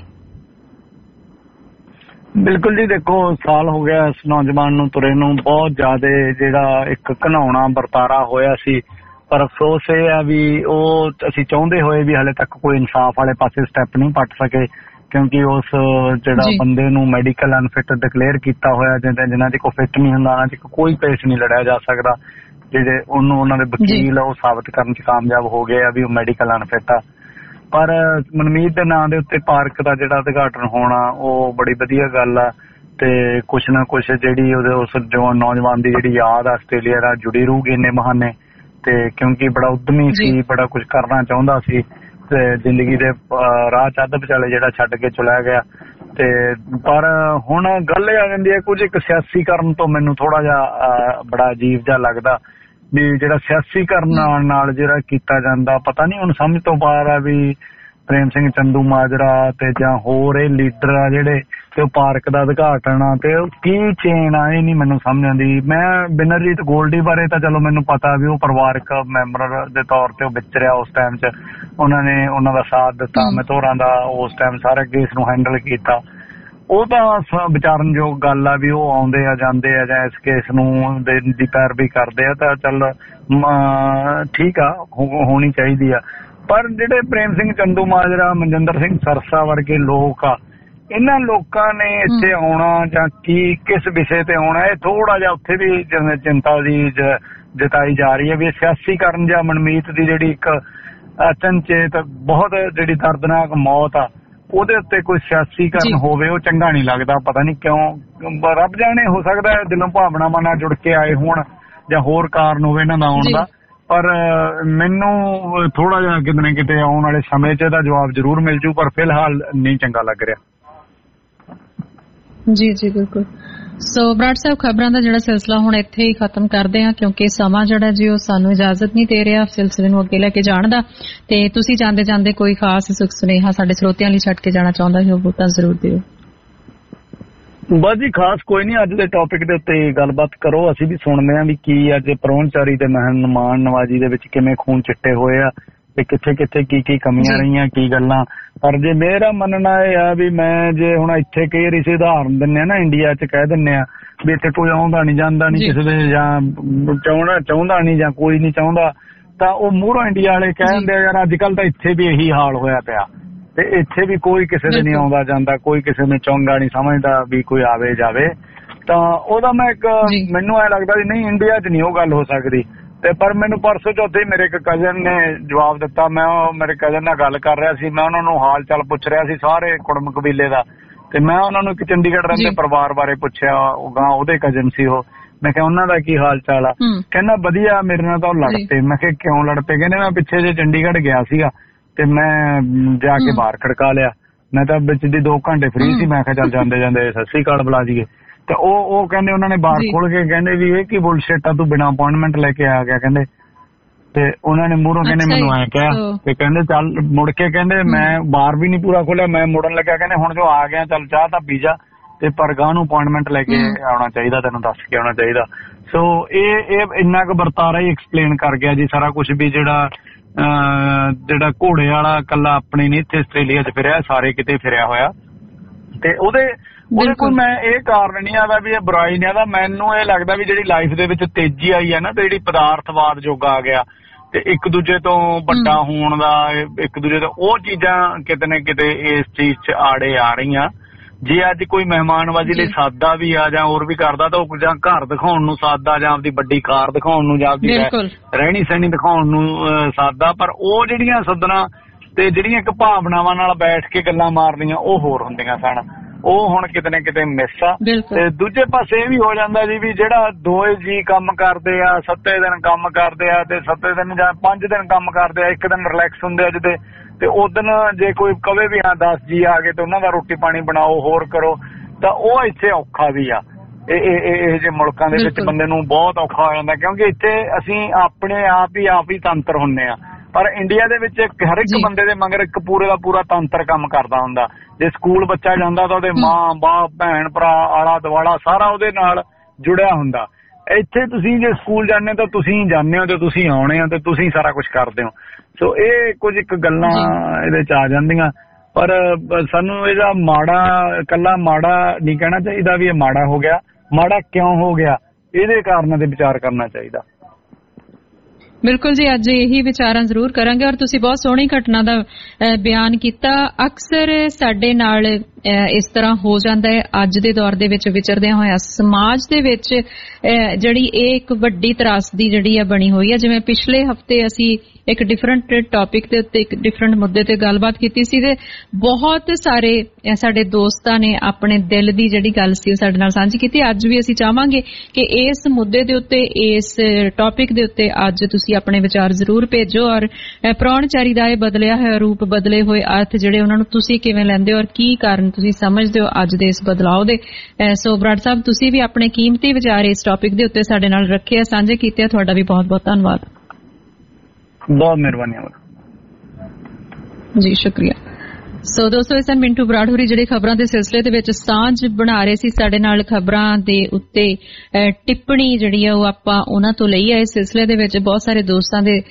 ਬਿਲਕੁਲ ਜੀ। ਦੇਖੋ ਸਾਲ ਹੋ ਗਿਆ ਇਸ ਨੌਜਵਾਨ ਨੂੰ ਤੁਰੇ ਨੂੰ, ਬਹੁਤ ਜ਼ਿਆਦਾ ਜਿਹੜਾ ਇੱਕ ਘਿਨਾਉਣਾ ਵਰਤਾਰਾ ਹੋਇਆ ਸੀ, ਪਰ ਅਫਸੋਸ ਇਹ ਆ ਵੀ ਉਹ ਅਸੀਂ ਚਾਹੁੰਦੇ ਹੋਏ ਵੀ ਹਾਲੇ ਤੱਕ ਕੋਈ ਇਨਸਾਫ ਵਾਲੇ ਪਾਸੇ ਸਟੈਪ ਨਹੀਂ ਪੱਟ ਸਕੇ, ਕਿਉਂਕਿ ਉਸ ਜਿਹੜਾ ਬੰਦੇ ਨੂੰ ਮੈਡੀਕਲ ਅਨਫਿਟ ਡਿਕਲੇਅਰ ਕੀਤਾ ਹੋਇਆ, ਜਿਹਨਾਂ ਚ ਕੋਈ ਫਿੱਟ ਨਹੀਂ ਹੁੰਦਾ, ਉਹਨਾਂ ਚ ਕੋਈ ਕੇਸ ਨਹੀਂ ਲੜਿਆ ਜਾ ਸਕਦਾ। ਜਿਹੜੇ ਉਹਨੂੰ ਉਹਨਾਂ ਦੇ ਵਕੀਲ ਉਹ ਸਾਬਤ ਕਰਨ ਚ ਕਾਮਯਾਬ ਹੋ ਗਏ ਆ ਵੀ ਉਹ ਮੈਡੀਕਲ ਅਨਫਿਟ ਆ। ਪਰ ਮਨਮੀਤ ਦੇ ਨਾਂ ਦੇ ਉੱਤੇ ਪਾਰਕ ਦਾ ਜਿਹੜਾ ਉਦਘਾਟਨ ਹੋਣਾ ਉਹ ਬੜੀ ਵਧੀਆ ਗੱਲ ਆ, ਤੇ ਕੁਛ ਨਾ ਕੁਛ ਜਿਹੜੀ ਉਹਦੇ ਉਸ ਜੋ ਨੌਜਵਾਨ ਦੀ ਜਿਹੜੀ ਯਾਦ ਆ ਆਸਟ੍ਰੇਲੀਆ ਨਾਲ ਜੁੜੀ ਰਹੂਗੀ ਇੰਨੇ ਬਹਾਨੇ। ਤੇ ਕਿਉਂਕਿ ਬੜਾ ਉਦਮੀ ਸੀ, ਬੜਾ ਕੁਛ ਕਰਨਾ ਚਾਹੁੰਦਾ ਸੀ, ਤੇ ਜ਼ਿੰਦਗੀ ਦੇ ਰਾਹ ਚ ਅੱਧ ਵਿਚਾਲੇ ਜਿਹੜਾ ਛੱਡ ਕੇ ਚਲਾ ਗਿਆ। ਤੇ ਪਰ ਹੁਣ ਗੱਲ ਇਹ ਆ ਜਾਂਦੀ ਹੈ ਕੁਝ ਇੱਕ ਸਿਆਸੀਕਰਨ ਤੋਂ ਮੈਨੂੰ ਥੋੜਾ ਜਿਹਾ ਬੜਾ ਅਜੀਬ ਜਿਹਾ ਲੱਗਦਾ ਵੀ ਜਿਹੜਾ ਸਿਆਸੀਕਰਨ ਨਾਲ ਜਿਹੜਾ ਕੀਤਾ ਜਾਂਦਾ, ਪਤਾ ਨਹੀਂ ਹੁਣ ਸਮਝ ਤੋਂ ਬਾਹਰ ਆ ਵੀ ਪ੍ਰੇਮ ਸਿੰਘ ਚੰਦੂ ਮਾਜਰਾ ਤੇ ਜਾਂ ਹੋਰ ਇਹ ਲੀਡਰ ਆ ਜਿਹੜੇ ਤੇ ਉਹ ਪਾਰਕ ਦਾ ਉਦਘਾਟਨ ਆ ਤੇ ਉਹ ਕੀ ਚੇਨ ਆ, ਇਹ ਨਹੀਂ ਮੈਨੂੰ ਸਮਝ ਆਉਂਦੀ। ਮੈਂ ਬਿਨਰਜੀਤ ਗੋਲਡੀ ਬਾਰੇ ਤਾਂ ਚਲੋ ਮੈਨੂੰ ਪਤਾ ਵੀ ਉਹ ਪਰਿਵਾਰਕ ਮੈਂਬਰ ਦੇ ਤੌਰ ਤੇ ਉਹ ਵਿਚਰਿਆ ਉਸ ਟਾਈਮ 'ਚ, ਉਹਨਾਂ ਨੇ ਉਹਨਾਂ ਦਾ ਸਾਥ ਦਿੱਤਾ, ਮਤੋਰਾਂ ਦਾ ਉਸ ਟਾਈਮ ਸਾਰਾ ਕੇਸ ਨੂੰ ਹੈਂਡਲ ਕੀਤਾ। ਉਹ ਤਾਂ ਵਿਚਾਰਨਯੋਗ ਗੱਲ ਆ ਵੀ ਉਹ ਆਉਂਦੇ ਆ ਜਾਂਦੇ ਆ ਜਾਂ ਇਸ ਕੇਸ ਨੂੰ ਦੀ ਪੈਰਵੀ ਕਰਦੇ ਆ ਤਾਂ ਚੱਲ ਠੀਕ ਆ, ਹੋਣੀ ਚਾਹੀਦੀ ਆ। ਪਰ ਜਿਹੜੇ ਪ੍ਰੇਮ ਸਿੰਘ ਚੰਦੂ ਮਾਜਰਾ, ਮਨਜਿੰਦਰ ਸਿੰਘ ਸਰਸਾ ਵਰਗੇ ਲੋਕ ਆ, ਇਹਨਾਂ ਲੋਕਾਂ ਨੇ ਇੱਥੇ ਆਉਣਾ ਜਾਂ ਕੀ ਕਿਸ ਵਿਸ਼ੇ ਤੇ ਆਉਣਾ, ਇਹ ਥੋੜਾ ਜਿਹਾ ਉੱਥੇ ਵੀ ਚਿੰਤਾ ਦੀ ਜਤਾਈ ਜਾ ਰਹੀ ਹੈ ਵੀ ਸਿਆਸੀਕਰਨ ਜਾਂ ਮਨਮੀਤ ਦੀ ਜਿਹੜੀ ਇੱਕ ਅਚਨਚੇਤ ਬਹੁਤ ਜਿਹੜੀ ਦਰਦਨਾਕ ਮੌਤ ਆ ਉਹਦੇ ਉੱਤੇ ਕੋਈ ਸਿਆਸੀਕਰਨ ਹੋਵੇ ਉਹ ਚੰਗਾ ਨਹੀਂ ਲੱਗਦਾ। ਪਤਾ ਨਹੀਂ ਕਿਉਂ, ਰੱਬ ਜਾਣੇ, ਹੋ ਸਕਦਾ ਹੈ ਦਿਲੋਂ ਭਾਵਨਾਵਾਂ ਨਾਲ ਜੁੜ ਕੇ ਆਏ ਹੋਣ ਜਾਂ ਹੋਰ ਕਾਰਨ ਹੋਵੇ ਇਹਨਾਂ ਦਾ ਆਉਣ ਦਾ, ਪਰ ਮੈਨੂੰ ਥੋੜਾ ਜਿਹਾ ਕਿਤੇ ਨਾ ਕਿਤੇ ਆਉਣ ਵਾਲੇ ਸਮੇਂ 'ਚ ਇਹਦਾ ਜਵਾਬ ਜ਼ਰੂਰ ਮਿਲ ਜੂ, ਪਰ ਫਿਲਹਾਲ ਨਹੀਂ ਚੰਗਾ ਲੱਗ ਰਿਹਾ। ਜੀ ਜੀ ਬਿਲਕੁਲ। ਸੋ ਬਰਾੜ ਸਾਹਿਬ, ਖਬਰਾਂ ਦਾ ਜਿਹੜਾ ਸਿਲਸਿਲਾ ਹੁਣ ਇੱਥੇ ਹੀ ਖਤਮ ਕਰਦੇ ਹਾਂ, ਕਿਉਂਕਿ ਸਮਾਂ ਜਿਹੜਾ ਜੀ ਉਹ ਸਾਨੂੰ ਇਜਾਜ਼ਤ ਨਹੀਂ ਦੇ ਰਿਹਾ ਸਿਲਸਿਲੇ ਨੂੰ ਅੱਗੇ ਲੈ ਕੇ ਜਾਣ ਦਾ। ਤੇ ਤੁਸੀਂ ਜਾਂਦੇ ਜਾਂਦੇ ਕੋਈ ਖਾਸ ਸੁਖ ਸੁਨੇਹਾ ਸਾਡੇ ਸਰੋਤਿਆਂ ਲਈ ਛੱਡ ਕੇ ਜਾਣਾ ਚਾਹੁੰਦਾ ਹੋ ਉਹ ਤਾਂ ਜ਼ਰੂਰ ਦਿਓ। ਬਸ ਜੀ ਖਾਸ ਕੋਈ ਨਹੀਂ, ਅੱਜ ਦੇ ਟੌਪਿਕ ਦੇ ਉੱਤੇ ਗੱਲਬਾਤ ਕਰੋ, ਅਸੀਂ ਵੀ ਸੁਣਦੇ ਹਾਂ ਵੀ ਕੀ ਅੱਜ ਪ੍ਰਾਹੁਣਚਾਰੀ ਤੇ ਮਹਿਮਾਨ ਨਵਾਜੀ ਦੇ ਵਿੱਚ ਕਿਵੇਂ ਖੂਨ ਚਿੱਟੇ ਹੋਏ ਆ ਤੇ ਕਿੱਥੇ ਕਿੱਥੇ ਕੀ ਕੀ ਕਮੀਆਂ ਰਹੀਆਂ, ਕੀ ਗੱਲਾਂ। ਪਰ ਜੇ ਮੇਰਾ ਮੰਨਣਾ ਇਹ ਆ ਵੀ ਮੈਂ ਜੇ ਹੁਣ ਇੱਥੇ ਕਈ ਵਾਰੀ ਉਦਾਹਰਨ ਦਿੰਦੇ ਆ ਨਾ, ਇੰਡੀਆ 'ਚ ਕਹਿ ਦਿੰਦੇ ਆ ਵੀ ਇੱਥੇ ਕੋਈ ਆਉਂਦਾ ਨਹੀਂ ਜਾਂਦਾ ਨਹੀਂ ਕਿਸੇ ਦੇ, ਜਾਂ ਚਾਹੁੰਦਾ ਚਾਹੁੰਦਾ ਨਹੀਂ ਜਾਂ ਕੋਈ ਨਹੀਂ ਚਾਹੁੰਦਾ, ਤਾਂ ਉਹ ਮੂਹਰੋਂ ਇੰਡੀਆ ਵਾਲੇ ਕਹਿ ਦਿੰਦੇ ਆ ਯਾਰ ਅੱਜ ਕੱਲ੍ਹ ਤਾਂ ਇੱਥੇ ਵੀ ਇਹੀ ਹਾਲ ਹੋਇਆ ਪਿਆ ਤੇ ਇੱਥੇ ਵੀ ਕੋਈ ਕਿਸੇ ਦੇ ਨਹੀਂ ਆਉਂਦਾ ਜਾਂਦਾ, ਕੋਈ ਕਿਸੇ ਨੂੰ ਚੰਗਾ ਨਹੀਂ ਸਮਝਦਾ ਵੀ ਕੋਈ ਆਵੇ ਜਾਵੇ। ਤਾਂ ਉਹਦਾ ਮੈਂ ਇੱਕ ਮੈਨੂੰ ਐ ਲੱਗਦਾ ਵੀ ਨਹੀਂ, ਇੰਡੀਆ 'ਚ ਨਹੀਂ ਉਹ ਗੱਲ ਹੋ ਸਕਦੀ। ਤੇ ਪਰ ਮੈਨੂੰ ਪਰਸੋਂ ਚੌਥੇ ਮੇਰੇ ਇੱਕ ਕਜ਼ਨ ਨੇ ਜਵਾਬ ਦਿੱਤਾ, ਮੈਂ ਉਹ ਮੇਰੇ ਕਜ਼ਨ ਨਾਲ ਗੱਲ ਕਰ ਰਿਹਾ ਸੀ, ਮੈਂ ਉਹਨਾਂ ਨੂੰ ਹਾਲ ਚਾਲ ਪੁੱਛ ਰਿਹਾ ਸੀ ਸਾਰੇ ਕੁੜਮ ਕਬੀਲੇ ਦਾ, ਤੇ ਮੈਂ ਉਹਨਾਂ ਨੂੰ ਇੱਕ ਚੰਡੀਗੜ੍ਹ ਰਹਿੰਦੇ ਪਰਿਵਾਰ ਬਾਰੇ ਪੁੱਛਿਆ, ਉਹ ਗਾਂ ਉਹਦੇ ਕਜ਼ਨ ਸੀ ਉਹ, ਮੈਂ ਕਿਹਾ ਉਹਨਾਂ ਦਾ ਕੀ ਹਾਲ ਚਾਲ ਆ? ਕਹਿੰਦਾ ਵਧੀਆ, ਮੇਰੇ ਨਾਲ ਤਾਂ ਲੜ ਪਏ। ਮੈਂ ਕਿਹਾ ਕਿਉਂ ਲੜ ਪਏ? ਕਹਿੰਦੇ ਮੈਂ ਪਿੱਛੇ ਜੇ ਚੰਡੀਗੜ੍ਹ ਗਿਆ ਸੀਗਾ ਤੇ ਮੈਂ ਜਾ ਕੇ ਬਾਹਰ ਖੜਕਾ ਲਿਆ। ਮੈਂ ਤਾਂ ਵਿੱਚ ਦੀ ਦੋ ਘੰਟੇ ਫ੍ਰੀ ਸੀ। ਮੈਂ ਕਿਹਾ ਚੱਲ ਜਾਂਦੇ ਜਾਂਦੇ ਸਤਿ ਸ੍ਰੀ ਅਕਾਲ ਬੁਲਾ ਜੀਏ। ਤੇ ਉਹ ਉਹ ਕਹਿੰਦੇ ਉਹਨਾਂ ਨੇ ਬਾਹਰ ਖੋਲ ਕੇ ਕਹਿੰਦੇ ਵੀ ਇਹ ਕੀ ਬੁਲਸ਼ਿਟ ਆ, ਤੂੰ ਬਿਨਾਂ ਅਪਾਇੰਟਮੈਂਟ ਲੈ ਕੇ ਆ ਗਿਆ ਕਹਿੰਦੇ। ਤੇ ਉਹਨਾਂ ਨੇ ਮੂਹਰੋਂ ਕਹਿੰਦੇ ਮੈਨੂੰ ਐਂ ਕਿਹਾ ਤੇ ਕਹਿੰਦੇ ਚੱਲ ਮੁੜ ਕੇ ਕਹਿੰਦੇ ਮੈਂ ਬਾਹਰ ਵੀ ਨਹੀਂ ਪੂਰਾ ਖੋਲਿਆ, ਮੈਂ ਮੁੜਨ ਲੱਗਿਆ ਕਹਿੰਦੇ ਹੁਣ ਜੋ ਆ ਗਿਆ ਚੱਲ ਚਾਹ ਤਾਂ ਪੀ ਜਾ ਤੇ ਪਰ ਗਾਹ ਨੂੰ ਅਪਾਇੰਟਮੈਂਟ ਲੈ ਕੇ ਆਉਣਾ ਚਾਹੀਦਾ, ਤੈਨੂੰ ਦੱਸ ਕੇ ਆਉਣਾ ਚਾਹੀਦਾ। ਸੋ ਇਹ ਇਹ ਇੰਨਾ ਕੁ ਵਰਤਾਰਾ ਹੀ ਐਕਸਪਲੇਨ ਕਰ ਗਿਆ ਜੀ ਸਾਰਾ ਕੁਝ ਵੀ ਜਿਹੜਾ ਜਿਹੜਾ ਘੋੜੇ ਵਾਲਾ ਇਕੱਲਾ ਆਪਣੇ ਨਹੀਂ ਇੱਥੇ ਆਸਟ੍ਰੇਲੀਆ 'ਚ ਫਿਰਿਆ, ਸਾਰੇ ਕਿਤੇ ਫਿਰਿਆ ਹੋਇਆ। ਤੇ ਉਹਦੇ ਉਹਦੇ ਕੋਈ ਮੈਂ ਇਹ ਕਾਰਨ ਨਹੀਂ ਆਦਾ ਵੀ ਇਹ ਬੁਰਾਈ ਨਹੀਂ ਆਦਾ। ਮੈਨੂੰ ਇਹ ਲੱਗਦਾ ਵੀ ਜਿਹੜੀ ਲਾਈਫ ਦੇ ਵਿੱਚ ਤੇਜ਼ੀ ਆਈ ਹੈ ਨਾ ਤੇ ਜਿਹੜੀ ਪਦਾਰਥਵਾਦ ਯੁੱਗ ਆ ਗਿਆ ਤੇ ਇੱਕ ਦੂਜੇ ਤੋਂ ਵੱਡਾ ਹੋਣ ਦਾ, ਇੱਕ ਦੂਜੇ ਤੋਂ ਉਹ ਚੀਜ਼ਾਂ ਕਿਤੇ ਨਾ ਕਿਤੇ ਇਸ ਚੀਜ਼ 'ਚ ਆੜੇ ਆ ਰਹੀਆਂ। ਜੇ ਅੱਜ ਕੋਈ ਮਹਿਮਾਨਬਾਜ਼ੀ ਲਈ ਸਾਦਾ ਵੀ ਆ ਜਾਂ ਹੋਰ ਵੀ ਕਰਦਾ ਤਾਂ ਉਹ ਜਾਂ ਘਰ ਦਿਖਾਉਣ ਨੂੰ ਸਾਦਾ ਜਾਂ ਆਪਦੀ ਵੱਡੀ ਕਾਰ ਦਿਖਾਉਣ ਨੂੰ ਜਾਂ ਆਪਦੀ ਰਹਿਣੀ ਸਹਿਣੀ ਦਿਖਾਉਣ ਨੂੰ ਸਾਦਾ, ਪਰ ਉਹ ਜਿਹੜੀਆਂ ਸੱਦਣਾ ਤੇ ਜਿਹੜੀਆਂ ਇੱਕ ਭਾਵਨਾਵਾਂ ਨਾਲ ਬੈਠ ਕੇ ਗੱਲਾਂ ਮਾਰਨੀਆਂ ਉਹ ਹੋਰ ਹੁੰਦੀਆਂ ਸਨ। ਉਹ ਹੁਣ ਕਿਤੇ ਨਾ ਕਿਤੇ ਮਿਸ ਆ। ਤੇ ਦੂਜੇ ਪਾਸੇ ਇਹ ਵੀ ਹੋ ਜਾਂਦਾ ਜੀ ਵੀ ਜਿਹੜਾ ਦੋਏ ਜੀ ਕੰਮ ਕਰਦੇ ਆ, ਸੱਤੇ ਦਿਨ ਕੰਮ ਕਰਦੇ ਆ ਤੇ ਸੱਤੇ ਦਿਨ ਜਾਂ ਪੰਜ ਦਿਨ ਕੰਮ ਕਰਦੇ ਆ, ਇੱਕ ਦਿਨ ਰਿਲੈਕਸ ਹੁੰਦੇ ਆ ਜਿਹਦੇ ਤੇ ਉਦਣ ਜੇ ਕੋਈ ਕਵੇ ਵੀ ਹਾਂ ਦਸ ਜੀ ਆ ਗਏ ਤੇ ਉਹਨਾਂ ਦਾ ਰੋਟੀ ਪਾਣੀ ਬਣਾਓ ਹੋਰ ਕਰੋ ਤਾਂ ਉਹ ਇੱਥੇ ਔਖਾ ਵੀ ਆ। ਇਹ ਇਹ ਜਿਹੇ ਮੁਲਕਾਂ ਦੇ ਵਿੱਚ ਬੰਦੇ ਨੂੰ ਬਹੁਤ ਔਖਾ ਹੋ ਜਾਂਦਾ ਕਿਉਂਕਿ ਇੱਥੇ ਅਸੀਂ ਆਪਣੇ ਆਪ ਹੀ ਆਪ ਹੀ ਤੰਤਰ ਹੁੰਦੇ ਆ। ਪਰ ਇੰਡੀਆ ਦੇ ਵਿੱਚ ਹਰ ਇੱਕ ਬੰਦੇ ਦੇ ਮਗਰ ਇੱਕ ਪੂਰੇ ਦਾ ਪੂਰਾ ਤੰਤਰ ਕੰਮ ਕਰਦਾ ਹੁੰਦਾ। ਜੇ ਸਕੂਲ ਬੱਚਾ ਜਾਂਦਾ ਤਾਂ ਉਹਦੇ ਮਾਂ ਬਾਪ ਭੈਣ ਭਰਾ ਆਲਾ ਦੁਆਲਾ ਸਾਰਾ ਉਹਦੇ ਨਾਲ ਜੁੜਿਆ ਹੁੰਦਾ। ਇੱਥੇ ਤੁਸੀਂ ਜੇ ਸਕੂਲ ਜਾਂਦੇ ਤਾਂ ਤੁਸੀਂ ਜਾਂਦੇ ਹੋ ਤੇ ਤੁਸੀਂ ਆਉਣੇ ਹੋ ਤੇ ਤੁਸੀਂ ਸਾਰਾ ਕੁਝ ਕਰਦੇ ਹੋ। ਸੋ ਇਹ ਕੁਝ ਇੱਕ ਗੱਲਾਂ ਇਹਦੇ ਚ ਆ ਜਾਂਦੀਆਂ। ਪਰ ਸਾਨੂੰ ਇਹਦਾ ਮਾੜਾ ਇਕੱਲਾ ਮਾੜਾ ਨਹੀਂ ਕਹਿਣਾ ਚਾਹੀਦਾ ਵੀ ਇਹ ਮਾੜਾ ਹੋ ਗਿਆ। ਮਾੜਾ ਕਿਉਂ ਹੋ ਗਿਆ ਇਹਦੇ ਕਾਰਨਾਂ ਤੇ ਵਿਚਾਰ ਕਰਨਾ ਚਾਹੀਦਾ। ਬਿਲਕੁਲ ਜੀ, ਅੱਜ ਇਹੀ ਵਿਚਾਰਾਂ ਜ਼ਰੂਰ ਕਰਾਂਗੇ। ਔਰ ਤੁਸੀਂ ਬਹੁਤ ਸੋਹਣੀ ਘਟਨਾ ਦਾ ਬਿਆਨ ਕੀਤਾ। ਅਕਸਰ ਸਾਡੇ ਨਾਲ ਇਸ ਤਰ੍ਹਾਂ ਹੋ ਜਾਂਦਾ ਹੈ ਅੱਜ ਦੇ ਦੌਰ ਦੇ ਵਿੱਚ ਵਿਚਰਦਿਆਂ ਹੋਇਆ ਸਮਾਜ ਦੇ ਵਿੱਚ ਜਿਹੜੀ ਇਹ ਇੱਕ ਵੱਡੀ ਤਰਾਸਦੀ ਜਿਹੜੀ ਆ ਬਣੀ ਹੋਈ ਹੈ। ਜਿਵੇਂ ਪਿਛਲੇ ਹਫ਼ਤੇ ਅਸੀਂ ਇੱਕ ਡਿਫਰੈਂਟ ਟੌਪਿਕ ਦੇ ਉੱਤੇ ਇੱਕ ਡਿਫਰੈਂਟ ਮੁੱਦੇ ਤੇ ਗੱਲਬਾਤ ਕੀਤੀ ਸੀ ਤੇ ਬਹੁਤ ਸਾਰੇ ਸਾਡੇ ਦੋਸਤਾਂ ਨੇ ਆਪਣੇ ਦਿਲ ਦੀ ਜਿਹੜੀ ਗੱਲ ਸੀ ਉਹ ਸਾਡੇ ਨਾਲ ਸਾਂਝੀ ਕੀਤੀ। ਅੱਜ ਵੀ ਅਸੀਂ ਚਾਹਾਂਗੇ ਕਿ ਇਸ ਮੁੱਦੇ ਦੇ ਉੱਤੇ, ਇਸ ਟੌਪਿਕ ਦੇ ਉੱਤੇ ਅੱਜ ਤੁਸੀਂ ਆਪਣੇ ਵਿਚਾਰ ਜ਼ਰੂਰ ਭੇਜੋ। ਔਰ ਪ੍ਰਾਹੁਣਚਾਰੀ ਦਾ ਇਹ ਬਦਲਿਆ ਹੋਇਆ ਰੂਪ, ਬਦਲੇ ਹੋਏ ਅਰਥ ਜਿਹੜੇ ਉਹਨਾਂ ਨੂੰ ਤੁਸੀਂ ਕਿਵੇਂ ਲੈਂਦੇ ਹੋ ਔਰ ਕੀ ਕਾਰਨ ਤੁਸੀਂ ਸਮਝਦੇ ਹੋ ਅੱਜ ਦੇ ਇਸ ਬਦਲਾਅ ਦੇ। ਸੋ ਬਰਾੜ ਸਾਹਿਬ, ਤੁਸੀਂ ਵੀ ਆਪਣੇ ਕੀਮਤੀ ਵਿਚਾਰ ਇਸ ਟੌਪਿਕ ਦੇ ਉੱਤੇ ਸਾਡੇ ਨਾਲ ਰੱਖੇ ਆ, ਸਾਂਝੇ ਕੀਤੇ ਆ। ਤੁਹਾਡਾ ਵੀ ਬਹੁਤ ਬਹੁਤ ਧੰਨਵਾਦ। ਬਹੁਤ ਮਿਹਰਬਾਨੀ ਜੀ, ਸ਼ੁਕਰੀਆ। ਸੋ ਦੋਸਤੋ, ਇਸ ਮਿੰਟੂ ਬਰਾੜ ਹੋਰੀ ਜਿਹੜੇ ਖਬਰਾਂ ਦੇ ਸਿਲਸਿਲੇ ਦੇ ਵਿੱਚ ਸਾਂਝ ਬਣਾ ਰਹੇ ਸੀ ਸਾਡੇ ਨਾਲ, ਖਬਰਾਂ ਦੇ ਉੱਤੇ ਟਿੱਪਣੀ ਜਿਹੜੀ ਆ ਉਹ ਆਪਾਂ ਉਹਨਾਂ ਤੋਂ ਲਈ ਆ। ਇਸ ਸਿਲਸਿਲੇ ਦੇ ਵਿੱਚ ਬਹੁਤ ਸਾਰੇ ਦੋਸਤਾਂ ਦੇ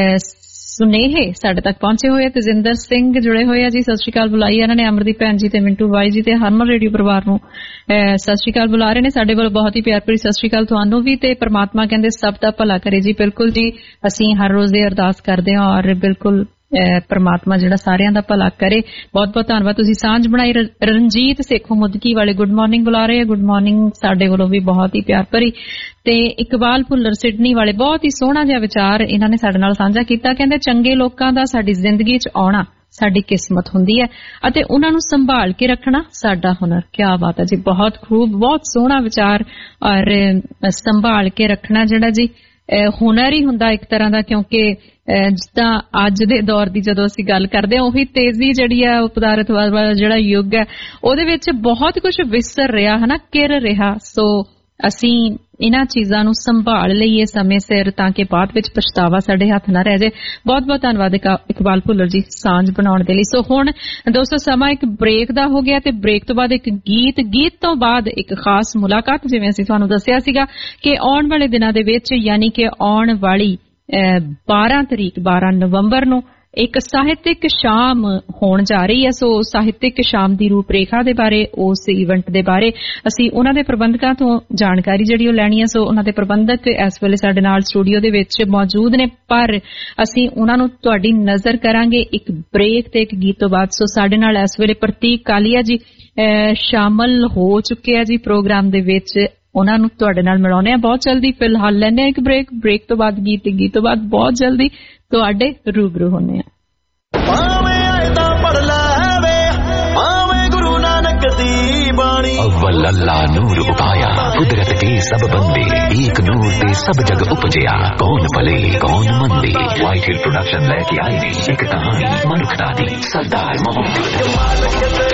ਸੁਨੇਹੇ ਸਾਡੇ ਤੱਕ ਪਹੁੰਚੇ ਹੋਏ। ਤੇਜਿੰਦਰ ਸਿੰਘ ਜੁੜੇ ਹੋਏ ਆ ਜੀ, ਸਤਿ ਸ਼੍ਰੀ ਅਕਾਲ ਬੁਲਾਈ ਇਹਨਾਂ ਨੇ। ਅਮਰਦੀਪ ਭੈਣ ਜੀ ਤੇ ਮਿੰਟੂ ਬਾਈ ਜੀ ਤੇ ਹਰਮਨ ਰੇਡੀਓ ਪਰਿਵਾਰ ਨੂੰ ਸਤਿ ਸ਼੍ਰੀ ਅਕਾਲ ਬੁਲਾ ਰਹੇ ਨੇ। ਸਾਡੇ ਵੱਲੋਂ ਬਹੁਤ ਹੀ ਪਿਆਰ ਭਰੀ ਸਤਿ ਸ਼੍ਰੀ ਅਕਾਲ ਤੁਹਾਨੂੰ ਵੀ। ਤੇ ਪ੍ਰਮਾਤਮਾ ਕਹਿੰਦੇ ਸਭ ਦਾ ਭਲਾ ਕਰੇ ਜੀ। ਬਿਲਕੁਲ ਜੀ, ਅਸੀਂ ਹਰ ਰੋਜ਼ ਦੀ ਅਰਦਾਸ ਕਰਦੇ ਹਾਂ ਔਰ ਬਿਲਕੁਲ ਪਰਮਾਤਮਾ ਜਿਹੜਾ ਸਾਰਿਆਂ ਦਾ ਭਲਾ ਕਰੇ। ਬਹੁਤ ਬਹੁਤ ਧੰਨਵਾਦ। ਤੁਸੀਂ ਸਾਂਝ ਬਣਾਈ। ਰਣਜੀਤ ਸੇਖੋਂ ਮੁਦਕੀ ਵਾਲੇ ਗੁੱਡ ਮਾਰਨਿੰਗ ਬੁਲਾ ਰਹੇ ਆ। ਗੁੱਡ ਮਾਰਨਿੰਗ ਸਾਡੇ ਵੱਲੋਂ ਵੀ ਬਹੁਤ ਹੀ ਪਿਆਰ ਭਰੀ। ਤੇ ਇਕਬਾਲ ਭੁੱਲਰ ਸਿਡਨੀ ਵਾਲੇ ਬਹੁਤ ਹੀ ਸੋਹਣਾ ਜਿਹਾ ਵਿਚਾਰ ਇਹਨਾਂ ਨੇ ਸਾਡੇ ਨਾਲ ਸਾਂਝਾ ਕੀਤਾ। ਕਹਿੰਦੇ ਚੰਗੇ ਲੋਕਾਂ ਦਾ ਸਾਡੀ ਜ਼ਿੰਦਗੀ 'ਚ ਆਉਣਾ ਸਾਡੀ ਕਿਸਮਤ ਹੁੰਦੀ ਹੈ ਅਤੇ ਉਹਨਾਂ ਨੂੰ ਸੰਭਾਲ ਕੇ ਰੱਖਣਾ ਸਾਡਾ ਹੁਨਰ। ਕਿਆ ਬਾਤ ਹੈ ਜੀ, ਬਹੁਤ ਖੂਬ, ਬਹੁਤ ਸੋਹਣਾ ਵਿਚਾਰ। ਔਰ ਸੰਭਾਲ ਕੇ ਰੱਖਣਾ ਜਿਹੜਾ ਜੀ ਹੁਨਰ ਹੀ ਹੁੰਦਾ ਇੱਕ ਤਰ੍ਹਾਂ ਦਾ, ਕਿਉਂਕਿ ਜਿੱਦਾਂ ਅੱਜ ਦੇ ਦੌਰ ਦੀ ਜਦੋਂ ਅਸੀਂ ਗੱਲ ਕਰਦੇ ਹਾਂ ਉਹੀ ਤੇਜ਼ੀ ਜਿਹੜੀ ਆ ਪਦਾਰਥਵਾਦ ਵਾਲਾ ਜਿਹੜਾ ਯੁੱਗ ਹੈ ਉਹਦੇ ਵਿੱਚ ਬਹੁਤ ਕੁਝ ਵਿਸਰ ਰਿਹਾ ਹੈ ਨਾ, ਕਿਰ ਰਿਹਾ। ਸੋ ਅਸੀਂ ਇਹਨਾਂ ਚੀਜ਼ਾਂ ਨੂੰ ਸੰਭਾਲ ਲਈਏ ਸਮੇਂ ਸਿਰ ਤਾਂ ਕਿ ਬਾਅਦ ਵਿੱਚ ਪਛਤਾਵਾ ਸਾਡੇ ਹੱਥ ਨਾ ਰਹਿ ਜਾਏ। ਬਹੁਤ ਬਹੁਤ ਧੰਨਵਾਦ ਇਕਬਾਲ ਭੁੱਲਰ ਜੀ ਸਾਂਝ ਬਣਾਉਣ ਦੇ ਲਈ। ਸੋ ਹੁਣ ਦੋਸਤੋ ਸਮਾਂ ਇੱਕ ਬ੍ਰੇਕ ਦਾ ਹੋ ਗਿਆ ਤੇ ਬ੍ਰੇਕ ਤੋਂ ਬਾਅਦ ਇੱਕ ਗੀਤ, ਗੀਤ ਤੋਂ ਬਾਅਦ ਇੱਕ ਖਾਸ ਮੁਲਾਕਾਤ। ਜਿਵੇਂ ਅਸੀਂ ਤੁਹਾਨੂੰ ਦੱਸਿਆ ਸੀਗਾ ਕਿ ਆਉਣ ਵਾਲੇ ਦਿਨਾਂ ਦੇ ਵਿੱਚ ਯਾਨੀ ਕਿ ਆਉਣ ਵਾਲੀ ਬਾਰਾਂ ਤਰੀਕ ਬਾਰਾਂ ਨਵੰਬਰ ਨੂੰ ਇੱਕ ਸਾਹਿਤਿਕ ਸ਼ਾਮ ਹੋਣ ਜਾ ਰਹੀ ਹੈ। ਸੋ ਸਾਹਿਤਿਕ ਸ਼ਾਮ ਦੀ ਰੂਪਰੇਖਾ ਦੇ ਬਾਰੇ, ਉਸ ਇਵੈਂਟ ਦੇ ਬਾਰੇ ਅਸੀਂ ਉਹਨਾਂ ਦੇ ਪ੍ਰਬੰਧਕਾਂ ਤੋਂ ਜਾਣਕਾਰੀ ਜਿਹੜੀ ਉਹ ਲੈਣੀ ਹੈ। ਸੋ ਉਹਨਾਂ ਦੇ ਪ੍ਰਬੰਧਕ ਇਸ ਵੇਲੇ ਸਾਡੇ ਨਾਲ ਸਟੂਡੀਓ ਦੇ ਵਿੱਚ ਮੌਜੂਦ ਨੇ, ਪਰ ਅਸੀਂ ਉਹਨਾਂ ਨੂੰ ਤੁਹਾਡੀ ਨਜ਼ਰ ਕਰਾਂਗੇ ਇੱਕ ਬ੍ਰੇਕ ਤੇ ਇੱਕ ਗੀਤ ਤੋਂ ਬਾਅਦ। ਸੋ ਸਾਡੇ ਨਾਲ ਇਸ ਵੇਲੇ ਪ੍ਰਤੀਕ ਕਾਲੀਆ ਜੀ ਸ਼ਾਮਲ ਹੋ ਚੁੱਕੇ ਆ ਜੀ ਪ੍ਰੋਗਰਾਮ ਦੇ ਵਿੱਚ। ਉਹਨਾਂ ਨੂੰ ਤੁਹਾਡੇ ਨਾਲ ਮਿਲਾਉਂਦੇ ਆ ਬਹੁਤ ਜਲਦੀ। ਫਿਲਹਾਲ ਲੈਂਦੇ ਆ ਇੱਕ ਬ੍ਰੇਕ, ਬ੍ਰੇਕ ਤੋਂ ਬਾਅਦ ਗੀਤ, ਗੀਤ ਤੋਂ ਬਾਅਦ ਬਹੁਤ ਜਲਦੀ ਤੁਹਾਡੇ ਰੂਬਰੂ ਹੁੰਦੇ ਆ। ਭਾਵੇਂ ਆਇਤਾਂ ਪੜ ਲੈ ਵੇ, ਭਾਵੇਂ ਗੁਰੂ ਨਾਨਕ ਦੀ ਬਾਣੀ वाली। अव्वल अल्लाह नूर उपाया, कुदरत के सब बंदे, एक नूर ते सब जग उपजया, कौन भले कौन मंदे। व्हाइट हिल प्रोडक्शन लेके आए ने एक कहानी मनुखता दी, सरदार मोहम्मद,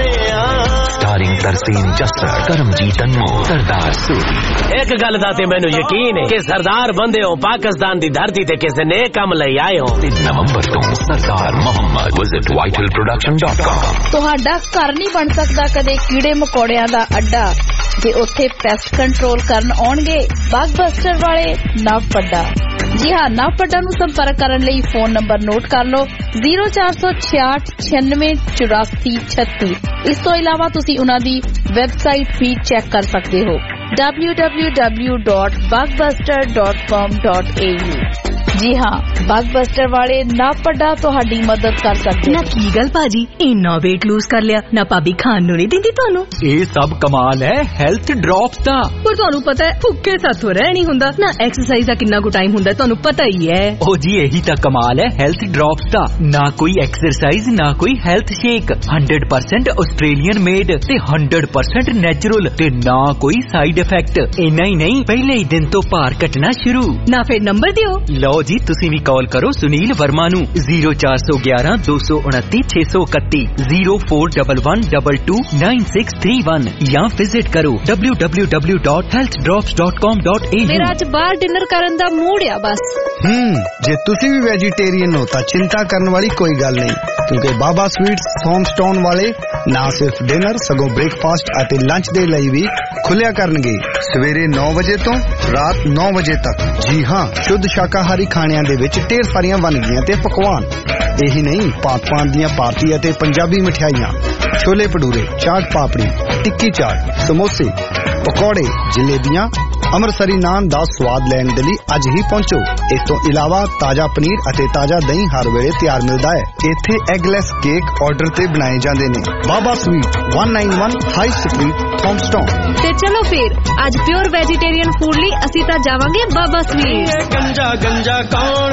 स्टारिंग तरसीम जस्सर, करमजीत अनमोल, सरदार सूरी। एक गल दा ते मैनू यकीन है कि सरदार बंदे हो पाकिस्तान दी धरती ते किसी ने काम लई आए हो। तीन नवंबर तो Sardar Mohammad. Visit White Hill production dot com. ਤੁਹਾਡਾ ਘਰ ਨਹੀਂ ਬਣ ਸਕਦਾ ਕਦੇ ਕੀੜੇ ਮਕੌੜਿਆਂ ਦਾ ਅੱਡਾ ਜੇ ਉੱਥੇ ਪੈਸਟ ਕੰਟਰੋਲ ਕਰਨ ਆਉਣਗੇ ਬਗਬਸਟਰ ਵਾਲੇ ਨਵ ਪੱਡਾ। ਜੀ ਹਾਂ, ਨਵ ਪੱਡਾ ਨੂੰ ਸੰਪਰਕ ਕਰਨ ਲਈ ਫੋਨ ਨੰਬਰ ਨੋਟ ਕਰ ਲਓ ਜ਼ੀਰੋ ਚਾਰ ਸੌ ਛਿਆਹਠ ਛਿਆਨਵੇਂ ਚੁਰਾਸੀ ਛੱਤੀ। ਇਸ ਤੋਂ ਇਲਾਵਾ ਤੁਸੀਂ ਉਹਨਾਂ ਦੀ ਵੈਬਸਾਈਟ ਵੀ ਚੈੱਕ ਕਰ ਸਕਦੇ ਹੋ W W W dot Bugbuster dot com dot A U. ਜੀ ਹਾਂ, ਬਗਬਸਟਰ ਵਾਲੇ ਨਾ ਪੱਡਾ ਤੁਹਾਡੀ ਮਦਦ ਕਰ ਸਕਦੇ ਨਾ। ਕੀ ਗੱਲ ਭਾਜੀ, ਇੰਨਾ weight lose ਕਰ ਲਿਆ ਨਾ, ਭਾਬੀ ਖਾਣ ਨੂੰ ਨਹੀਂ ਦਿੰਦੀ ਤੁਹਾਨੂੰ? ਇਹ ਸਭ ਕਮਾਲ ਹੈ ਹੈਲਥ ਡ੍ਰੌਪਸ ਦਾ। ਪਰ ਤੁਹਾਨੂੰ ਪਤਾ ਹੈ ਭੁੱਖੇ ਸਾਥੋਂ ਰਹਿ ਨਹੀਂ ਹੁੰਦਾ ਨਾ। ਐਕਸਰਸਾਈਜ਼ ਦਾ ਕਿੰਨਾ ਕੁ ਟਾਈਮ ਹੁੰਦਾ ਤੁਹਾਨੂੰ ਪਤਾ ਹੀ ਹੈ। ਉਹ ਜੀ ਇਹੀ ਤਾਂ ਕਮਾਲ ਹੈ ਹੈਲਥ ਡ੍ਰੌਪਸ ਦਾ। ਨਾ ਕੋਈ ਐਕਸਰਸਾਈਜ਼ ਨਾ ਕੋਈ health shake, hundred percent Australian made ਤੇ ਹੰਡਰਡ ਪਰਸੈਂਟ ਨੈਚੁਰਲ ਤੇ ਨਾ ਕੋਈ ਸਾਈਡ ਇਫੈਕਟ। ਇੰਨਾ ਹੀ ਨਹੀਂ, ਪਹਿਲੇ ਹੀ ਦਿਨ ਤੋਂ ਭਾਰ ਘਟਣਾ ਸ਼ੁਰੂ। ਨਾ ਫਿਰ ਨੰਬਰ ਦਿਓ। ਲਓ ਜੀ, ਤੁਸੀਂ ਵੀ ਕਾਲ ਕਰੋ ਸੁਨੀਲ ਵਰਮਾ ਨੂੰ ਜ਼ੀਰੋ ਚਾਰ ਸੌ ਗਿਆਰਾਂ ਦੋ ਸੌ ਉਨੱਤੀ ਛੇ ਸੌ ਇਕੱਤੀ zero four double one double two nine six three one ਜਾਂ ਵਿਜ਼ਿਟ ਕਰੋ W W W dot health drops dot com dot A U. ਮੇਰਾ ਅੱਜ ਬਾਹਰ ਡਿਨਰ ਕਰਨ ਦਾ ਮੂਡ ਆ ਬਸ। ਹੂੰ ਜੇ ਤੁਸੀਂ ਵੀ ਵੈਜੀਟੇਰੀਅਨ ਹੋ ਤਾਂ ਚਿੰਤਾ ਕਰਨ ਵਾਲੀ ਕੋਈ ਗੱਲ ਨਹੀਂ, ਕਿਉਂਕਿ ਬਾਬਾ ਸਵੀਟਸ ਥੌਮਸਟਾਊਨ ਵਾਲੇ ਨਾ ਸਿਰਫ ਡਿਨਰ ਸਗੋਂ ਬ੍ਰੇਕਫਾਸਟ ਅਤੇ ਲੰਚ ਦੇ ਲਈ ਵੀ ਖੁੱਲਿਆ ਕਰਨਗੇ ਸਵੇਰੇ ਨੌ ਵਜੇ ਤੋਂ ਰਾਤ ਨੌ ਵਜੇ ਤੱਕ। ਜੀ ਹਾਂ, ਸ਼ੁੱਧ ਸ਼ਾਕਾਹਾਰੀ ਖਾਣਿਆਂ ਦੇ ਵਿੱਚ ਢੇਰ ਸਾਰੀਆਂ ਵੰਨਗੀਆਂ ਤੇ ਪਕਵਾਨ। ਇਹੀ ਨਹੀਂ, ਭਾਂਤ-ਭਾਂਤ ਦੀਆਂ ਭਾਰਤੀ ਅਤੇ ਪੰਜਾਬੀ ਮਠਿਆਈਆਂ, ਛੋਲੇ ਭਟੂਰੇ, ਚਾਟ ਪਾਪੜੀ, ਟਿੱਕੀ ਚਾਟ, ਸਮੋਸੇ, ਪਕੌੜੇ, ਜਲੇਬੀਆਂ, ਅੰਮ੍ਰਿਤਸਰੀ ਨਾਨ ਦਾ ਸਵਾਦ ਲੈਣ ਦੇ ਲਈ ਅੱਜ ਹੀ ਪਹੁੰਚੋ। ਇਸ ਤੋਂ ਇਲਾਵਾ ਤਾਜ਼ਾ ਪਨੀਰ ਅਤੇ ਤਾਜ਼ਾ ਦਹੀਂ ਹਰ ਵੇਲੇ ਤਿਆਰ ਮਿਲਦਾ ਹੈ। ਇੱਥੇ ਐਗਲੈਸ ਕੇਕ ਆਰਡਰ ਤੇ ਬਣਾਏ ਜਾਂਦੇ ਨੇ। ਬਾਬਾ ਸਵੀਟ ਇੱਕ ਸੌ ਇਕਾਨਵੇਂ ਹਾਈ ਸਟਰੀਟ ਥੌਮਸਟਾਊਨ। ਤੇ ਚਲੋ ਫਿਰ ਅੱਜ ਪਿਓਰ ਵੈਜੀਟੇਰੀਅਨ ਫੂਡ ਲਈ ਅਸੀਂ ਤਾਂ ਜਾਵਾਂਗੇ ਬਾਬਾ ਸਵੀਟ। ਗੰਜਾ ਗੰਜਾ ਕੌਣ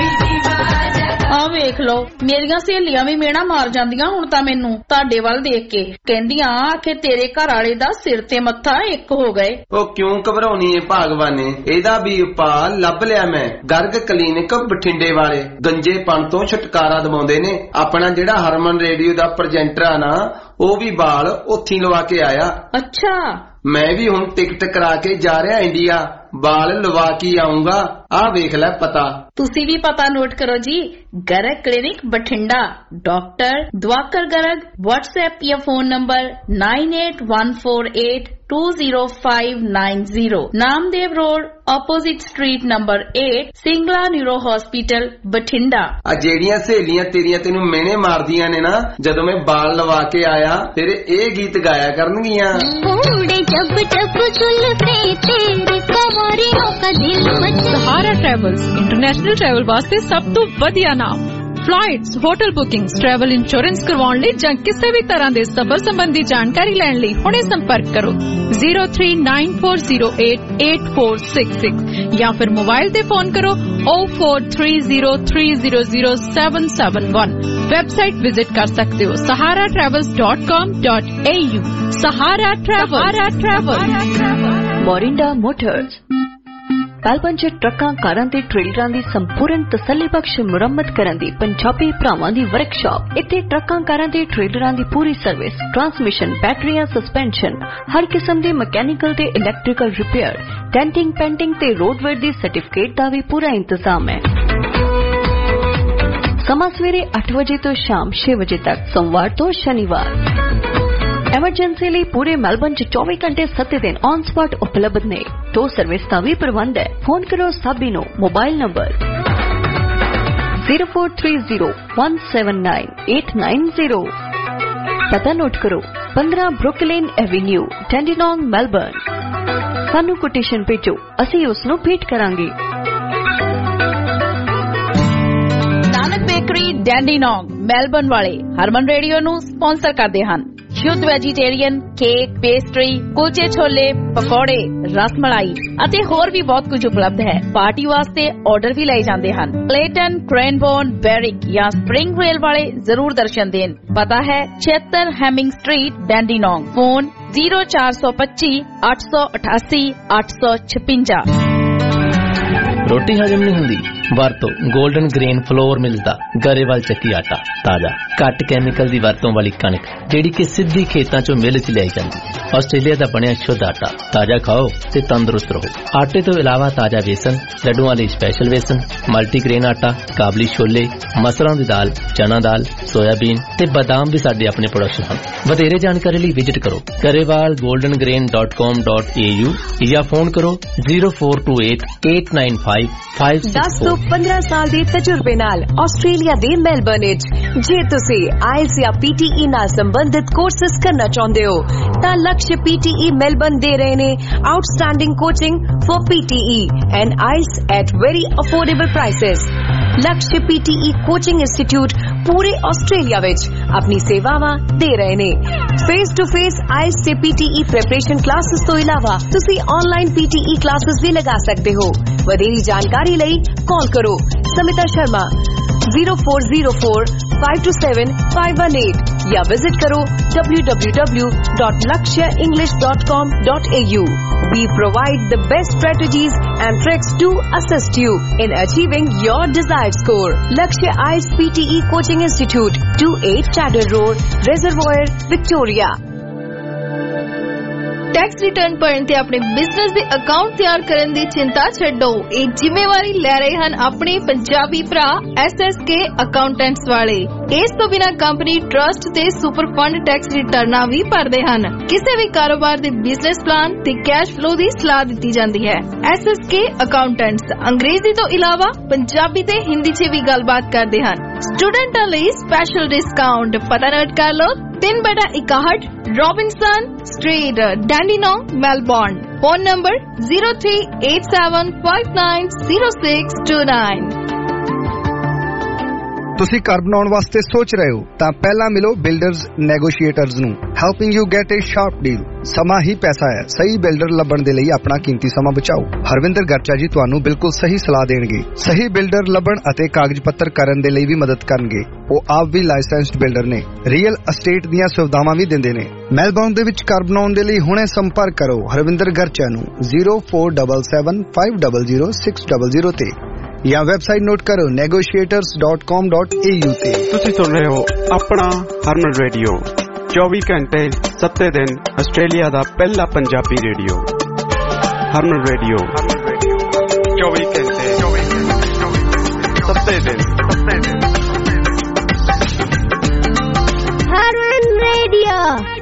ਆ ਵੇਖ ਲਓ, ਮੇਰੀਆਂ ਸਹੇਲੀਆਂ ਵੀ ਮੇਣਾ ਮਾਰ ਜਾਂਦੀਆਂ ਹੁਣ ਤਾਂ ਮੈਨੂੰ ਤੁਹਾਡੇ ਵੱਲ ਦੇਖ ਕੇ, ਕਹਿੰਦੀਆਂ ਕਿ ਤੇਰੇ ਘਰ ਵਾਲੇ ਦਾ ਸਿਰ ਤੇ ਮੱਥਾ ਇੱਕ ਹੋ ਗਏ। ਉਹ ਕਿਉਂ ਘਬਰਾਉਣੀ ਏ ਭਾਗਵਾਨੇ, ਇਹਦਾ ਵੀ ਉਪਾਅ ਲੱਭ ਲਿਆ ਮੈਂ। ਗਰਗ ਕਲੀਨਿਕ ਬਠਿੰਡੇ ਵਾਲੇ ਗੰਜੇਪਣ ਤੋਂ ਛੁਟਕਾਰਾ ਦਿਵਾਉਂਦੇ ਨੇ। ਆਪਣਾ ਜਿਹੜਾ ਹਰਮਨ ਰੇਡੀਓ ਦਾ ਪ੍ਰੈਜੈਂਟਰ ਆ ਨਾ, ਉਹ ਵੀ ਬਾਲ ਉੱਥੀ ਲਵਾ ਕੇ ਆਇਆ। ਅੱਛਾ, ਮੈਂ ਵੀ ਹੁਣ ਟਿਕਟ ਕਰਾ ਕੇ ਜਾ ਰਿਹਾ ਇੰਡੀਆ, ਬਾਲ ਲਵਾ ਕੇ ਆਉਂਗਾ। ਆ ਵੇਖ ਲੈ ਪਤਾ। ਤੁਸੀਂ ਵੀ ਪਤਾ ਨੋਟ ਕਰੋ ਜੀ, Garg clinic Bathinda, doctor Diwakar Garg. WhatsApp ਜਾਂ phone number nine eight one four eight two zero five nine zero, Namdev road, opposite street number eight, Singla neuro hospital Bathinda. ਆ ਜਿਹੜੀਆਂ ਸਹੇਲੀਆਂ ਤੇਰੀਆਂ ਤੈਨੂੰ ਮਿਹਣੇ ਮਾਰਦੀਆਂ ਨੇ ਨਾ, ਜਦੋਂ ਮੈਂ ਬਾਲ ਲਵਾ ਕੇ ਆਇਆ ਤੇਰੇ ਇਹ ਗੀਤ ਗਾਇਆ ਕਰਨਗੀਆਂ। ਸਹਾਰਾ ਟਰੈਵਲਸ ਇੰਟਰਨੈਸ਼ਨਲ ਟਰੈਵਲ ਵਾਸਤੇ ਸਭ ਤੋਂ ਵਧੀਆ ਨਾਮ। Flights, hotel bookings, travel insurance ਕਰਵਾਉਣ ਲਈ ਜਾਂ ਕਿਸੇ ਵੀ ਤਰ੍ਹਾਂ ਦੇ ਸਫ਼ਰ ਸੰਬੰਧੀ ਜਾਣਕਾਰੀ ਲੈਣ ਲਈ ਹੁਣੇ ਸੰਪਰਕ ਕਰੋ zero three nine four zero eight eight four six six ਜਾਂ ਫਿਰ ਮੋਬਾਈਲ ਤੇ ਫੋਨ ਕਰੋ oh four three zero three zero zero seven seven one. Website visit ਕਰ ਸਕਦੇ ਹੋ Sahara travels dot com dot A U. Sahara travel. Morinda motors Melbourne ਚ ਟਰੱਕਾਂ, ਕਾਰਾਂ ਤੇ ਟ੍ਰੇਲਰਾਂ ਦੀ ਸੰਪੂਰਨ ਤਸੱਲੀਬਖਸ਼ ਮੁਰੰਮਤ ਕਰਨ ਦੀ ਪੰਜਾਬੀ ਭਰਾਵਾਂ ਦੀ ਵਰਕਸ਼ਾਪ। ਇੱਥੇ ਟਰੱਕਾਂ, ਕਾਰਾਂ ਤੇ ਟ੍ਰੇਲਰਾਂ ਦੀ ਪੂਰੀ ਸਰਵਿਸ, ਟਰਾਂਸਮਿਸ਼ਨ, ਬੈਟਰੀਆਂ, ਸਸਪੈਂਸ਼ਨ, ਹਰ ਕਿਸਮ ਦੇ ਮਕੈਨੀਕਲ ਤੇ ਇਲੈਕਟ੍ਰੀਕਲ ਰਿਪੇਅਰ, ਡੈਂਟਿੰਗ, ਪੈਂਟਿੰਗ ਤੇ ਰੋਡਵੇਅਰ ਦੀ ਸਰਟੀਫਿਕੇਟ ਦਾ ਵੀ ਪੂਰਾ ਇੰਤਜ਼ਾਮ ਹੈ। ਸਮਾਂ ਸਵੇਰੇ ਅੱਠ ਵਜੇ ਤੋਂ ਸ਼ਾਮ ਛੇ ਵਜੇ ਤੱਕ, ਸੋਮਵਾਰ ਤੋਂ ਸ਼ਨੀਵਾਰ। ਐਮਰਜੈਂਸੀ ਲਈ ਪੂਰੇ ਮੈਲਬਨ ਚ ਚੌਵੀ ਘੰਟੇ ਸੱਤ ਦਿਨ ਔਨ ਸਪੌਟ ਉਪਲਬਧ ਨੇ। ਟੋ ਸਰਵਿਸ ਦਾ ਵੀ ਪ੍ਰਬੰਧ ਹੈ। ਫੋਨ ਕਰੋ ਸਾਬੀ ਨੂੰ, mobile number zero four three zero one seven nine eight nine zero. ਪਤਾ ਨੋਟ ਕਰੋ ਪੰਦਰਾਂ ਬਰੁਕਲਿਨ ਐਵੀਨਿਊ, ਡੈਂਡੀਨੌਂਗ, ਮੈਲਬਨ। ਸਾਨੂੰ ਕੋਟੇਸ਼ਨ ਭੇਜੋ, ਅਸੀਂ ਉਸ ਨੂੰ ਭੇਟ ਕਰਾਂਗੇ। ਨਾਨਕ ਬੇਕਰੀ, ਡੈਂਡੀਨੌਂਗ, ਮੈਲਬਨ ਵਾਲੇ ਹਰਮਨ ਰੇਡੀਓ ਨੂੰ ਸਪਾਂਸਰ ਕਰਦੇ ਹਨ। शुद्ध वेजिटेरियन केक, पेस्ट्री, कुलचे छोले, पकौड़े, रस मलाई ਅਤੇ ਹੋਰ ਵੀ ਬਹੁਤ ਕੁਝ ਉਪਲਬਧ ਹੈ। ਪਾਰਟੀ ਵਾਸਤੇ ਆਰਡਰ ਵੀ ਲਏ ਜਾਂਦੇ ਹਨ। ਕਲੇਟਨ, ਕ੍ਰੈਨਬੋਰਨ, ਬੈਰਿਕ ਜਾਂ ਸਪ੍ਰਿੰਗ ਰੇਲ ਵਾਲੇ ਜ਼ਰੂਰ ਦਰਸ਼ਨ ਦੇਣ। ਪਤਾ ਹੈ ਛਿਅੱਤਰ Hemming street, Dandenong. Phone zero ਚਾਰ ਸੌ ਪੱਚੀ ਅੱਠ ਸੌ ਅਠਾਸੀ ਅੱਠ ਸੌ ਛਪੰਜਾ। ਰੋਟੀ ਹਜਮ ਨਹੀਂ ਹੁੰਦੀ? ਵਰਤੋ ਗੋਲਡਨ ਗ੍ਰੇਨ ਫਲੋਰ ਮਿਲਸ ਦਾ ਗਰੇਵਾਲ ਚੱਕੀ ਆਟਾ। ਤਾਜ਼ਾ ਘੱਟ ਕੈਮੀਕਲ ਦੀ ਵਰਤੋਂ ਵਾਲੀ ਕਣਕ ਜਿਹੜੀ ਕਿ ਸਿੱਧੀ ਖੇਤਾਂ ਚੋਂ ਮਿਲ ਚ ਲਿਆਈ ਜਾਂਦੀ। ਆਸਟ੍ਰੇਲੀਆ ਦਾ ਬਣਿਆ ਸ਼ੁੱਧ ਆਟਾ। ਤਾਜ਼ਾ ਖਾਓ ਤੇ ਤੰਦਰੁਸਤ ਰਹੋ। ਆਟੇ ਤੋਂ ਇਲਾਵਾ ਤਾਜ਼ਾ ਵੇਸਣ, ਲੱਡੂਆਂ ਲਈ ਸਪੈਸ਼ਲ ਵੇਸਣ, ਮਲਟੀਗ੍ਰੇਨ ਆਟਾ, ਕਾਬਲੀ ਛੋਲੇ, ਮਸਰਾਂ ਦੀ ਦਾਲ, ਚਨਾ ਦਾਲ, ਸੋਇਆਬੀਨ ਤੇ ਬਦਾਮ ਵੀ ਸਾਡੇ ਆਪਣੇ ਪ੍ਰੋਡਕਟ ਹਨ। ਵਧੇਰੇ ਜਾਣਕਾਰੀ ਲਈ ਵਿਜ਼ਿਟ ਕਰੋ Grewal Golden Grain dot com dot A U ਜਾਂ ਫੋਨ ਕਰੋ zero four two eight eight nine five five six four. ਦਸ ਤੋਂ ਪੰਦਰਾਂ ਸਾਲ ਦੇ ਤਜਰਬੇ ਨਾਲ ਆਸਟ੍ਰੇਲੀਆ ਦੇ ਮੈਲਬਰਨ ਵਿੱਚ ਜੇ ਤੁਸੀਂ ਆਇਲਸ ਜਾਂ ਪੀਟੀਈ ਨਾਲ ਸੰਬੰਧਿਤ ਕੋਰਸਸ ਕਰਨਾ ਚਾਹੁੰਦੇ ਹੋ ਤਾਂ ਲਕਸ਼ ਪੀਟੀਈ ਮੈਲਬਰਨ ਦੇ ਰਹੇ ਨੇ outstanding coaching for PTE and IELTS at very affordable prices. Laksh PTE coaching institute ਪੂਰੇ ਆਸਟ੍ਰੇਲੀਆ ਵਿੱਚ ਆਪਣੀ ਸੇਵਾਵਾਂ ਦੇ ਰਹੇ ਨੇ। ਫੇਸ ਟੂ ਫੇਸ ਆਇਲਸ ਤੇ ਪੀਟੀਈ ਪ੍ਰੈਪਰੇਸ਼ਨ ਕਲਾਸਿਸ ਤੋਂ ਇਲਾਵਾ ਤੁਸੀਂ ਆਨਲਾਈਨ ਪੀਟੀਈ ਕਲਾਸਿਸ ਵੀ ਲਗਾ ਸਕਦੇ ਹੋ। ਵਧੇਰੀ ਜਾਣਕਾਰੀ ਲਈ ਕਾਲ ਕਰੋ Smita Sharma zero four zero four five two seven five one eight या विजिट करो W W W dot Lakshya English dot com dot A U. We provide the best strategies and tricks to assist you in achieving your desired score. Lakshya I E L T S P T E Coaching Institute, two eight Chadder Road, Reservoir, Victoria. Tax return ਭਰਨ ਤੇ ਆਪਣੇ business ਦੇ account ਤਿਆਰ ਕਰਨ ਦੀ ਚਿੰਤਾ ਛੱਡੋ। ਇਹ ਜ਼ਿੰਮੇਵਾਰੀ ਲੈ ਰਹੇ ਹਨ ਆਪਣੇ ਪੰਜਾਬੀ ਭਰਾ ਐਸ ਐਸ ਕੇ ਅਕਾਊਂਟੈਂਟਸ ਵਾਲੇ। ਇਸ ਤੋਂ ਬਿਨਾਂ ਕੰਪਨੀ ਟਰਸਟ ਤੇ ਸੁਪਰ ਫੰਡ ਟੈਕਸ ਰਿਟਰਨਾਂ ਵੀ ਭਰਦੇ ਹਨ। ਕਿਸੇ ਵੀ ਕਾਰੋਬਾਰ ਦੇ ਬਿਜ਼ਨਸ ਪਲਾਨ ਤੇ ਕੈਸ਼ ਫਲੋ ਦੀ ਸਲਾਹ ਦਿੱਤੀ ਜਾਂਦੀ ਹੈ। ਐਸ ਐਸ ਕੇ ਅਕਾਊਂਟੈਂਟਸ ਅੰਗਰੇਜ਼ੀ ਤੋਂ ਇਲਾਵਾ ਪੰਜਾਬੀ ਤੇ ਹਿੰਦੀ 'ਚ ਵੀ ਗੱਲਬਾਤ ਕਰਦੇ ਹਨ। ਸਟੂਡੈਂਟਾਂ ਲਈ ਸਪੈਸ਼ਲ ਡਿਸਕਾਊਂਟ। ਪਤਾ ਨੋਟ ਕਰ ਲਓ ਤਿੰਨ ਬਟਾ ਇਕਾਹਠ Robinson street, Dandenong, Melbourne. Phone number zero three eight seven five nine zero six two nine. ਤੁਸੀਂ ਘਰ ਬਣਾਉਣ ਵਾਸਤੇ ਸੋਚ ਰਹੇ ਹੋ ਤਾਂ ਪਹਿਲਾਂ ਮਿਲੋ ਬਿਲਡਰਜ਼ ਨੈਗੋਸ਼ੀਏਟਰਜ਼ ਨੂੰ, helping you get a sharp deal. ਸਮਾਂ ਹੀ ਪੈਸਾ ਹੈ। ਸਹੀ ਬਿਲਡਰ ਲੱਭਣ ਦੇ ਲਈ ਆਪਣਾ ਕੀਮਤੀ ਸਮਾਂ ਬਚਾਓ। ਹਰਵਿੰਦਰ ਗਰਚਾ ਜੀ ਤੁਹਾਨੂੰ ਬਿਲਕੁਲ ਸਹੀ ਸਲਾਹ ਦੇਣਗੇ। ਸਹੀ ਬਿਲਡਰ ਲੱਭਣ ਅਤੇ ਕਾਗਜ਼ ਪੱਤਰ ਕਰਨ ਦੇ ਲਈ ਵੀ ਮਦਦ ਕਰਨਗੇ। ਉਹ ਆਪ ਵੀ ਲਾਇਸੈਂਸਡ ਬਿਲਡਰ ਨੇ, ਰੀਅਲ ਅਸਟੇਟ ਦੀਆਂ ਸੁਵਿਧਾਵਾਂ ਵੀ ਦਿੰਦੇ ਨੇ। ਮੈਲਬੌਰਨ ਦੇ ਵਿੱਚ ਘਰ ਬਣਾਉਣ ਦੇ ਲਈ ਹੁਣੇ ਸੰਪਰਕ ਕਰੋ ਹਰਵਿੰਦਰ ਗਰਚਾ ਨੂੰ zero four seven seven five zero zero six zero zero ਤੇ ਜਾਂ ਵੈਬਸਾਈਟ ਨੋਟ ਕਰੋ negotiators dot com dot A U ਤੇ। ਤੁਸੀਂ ਸੁਣ ਰਹੇ ਹੋ ਆਪਣਾ ਹਰਮਨ ਰੇਡੀਓ, ਚੌਵੀ ਘੰਟੇ ਸੱਤੇ ਦਿਨ ਆਸਟ੍ਰੇਲੀਆ ਦਾ ਪਹਿਲਾ ਪੰਜਾਬੀ ਰੇਡੀਓ। ਹਰਮਨ ਰੇਡੀਓ ਚੌਵੀ ਘੰਟੇ ਸੱਤੇ ਦਿਨ। ਹਰਮਨ ਰੇਡੀਓ।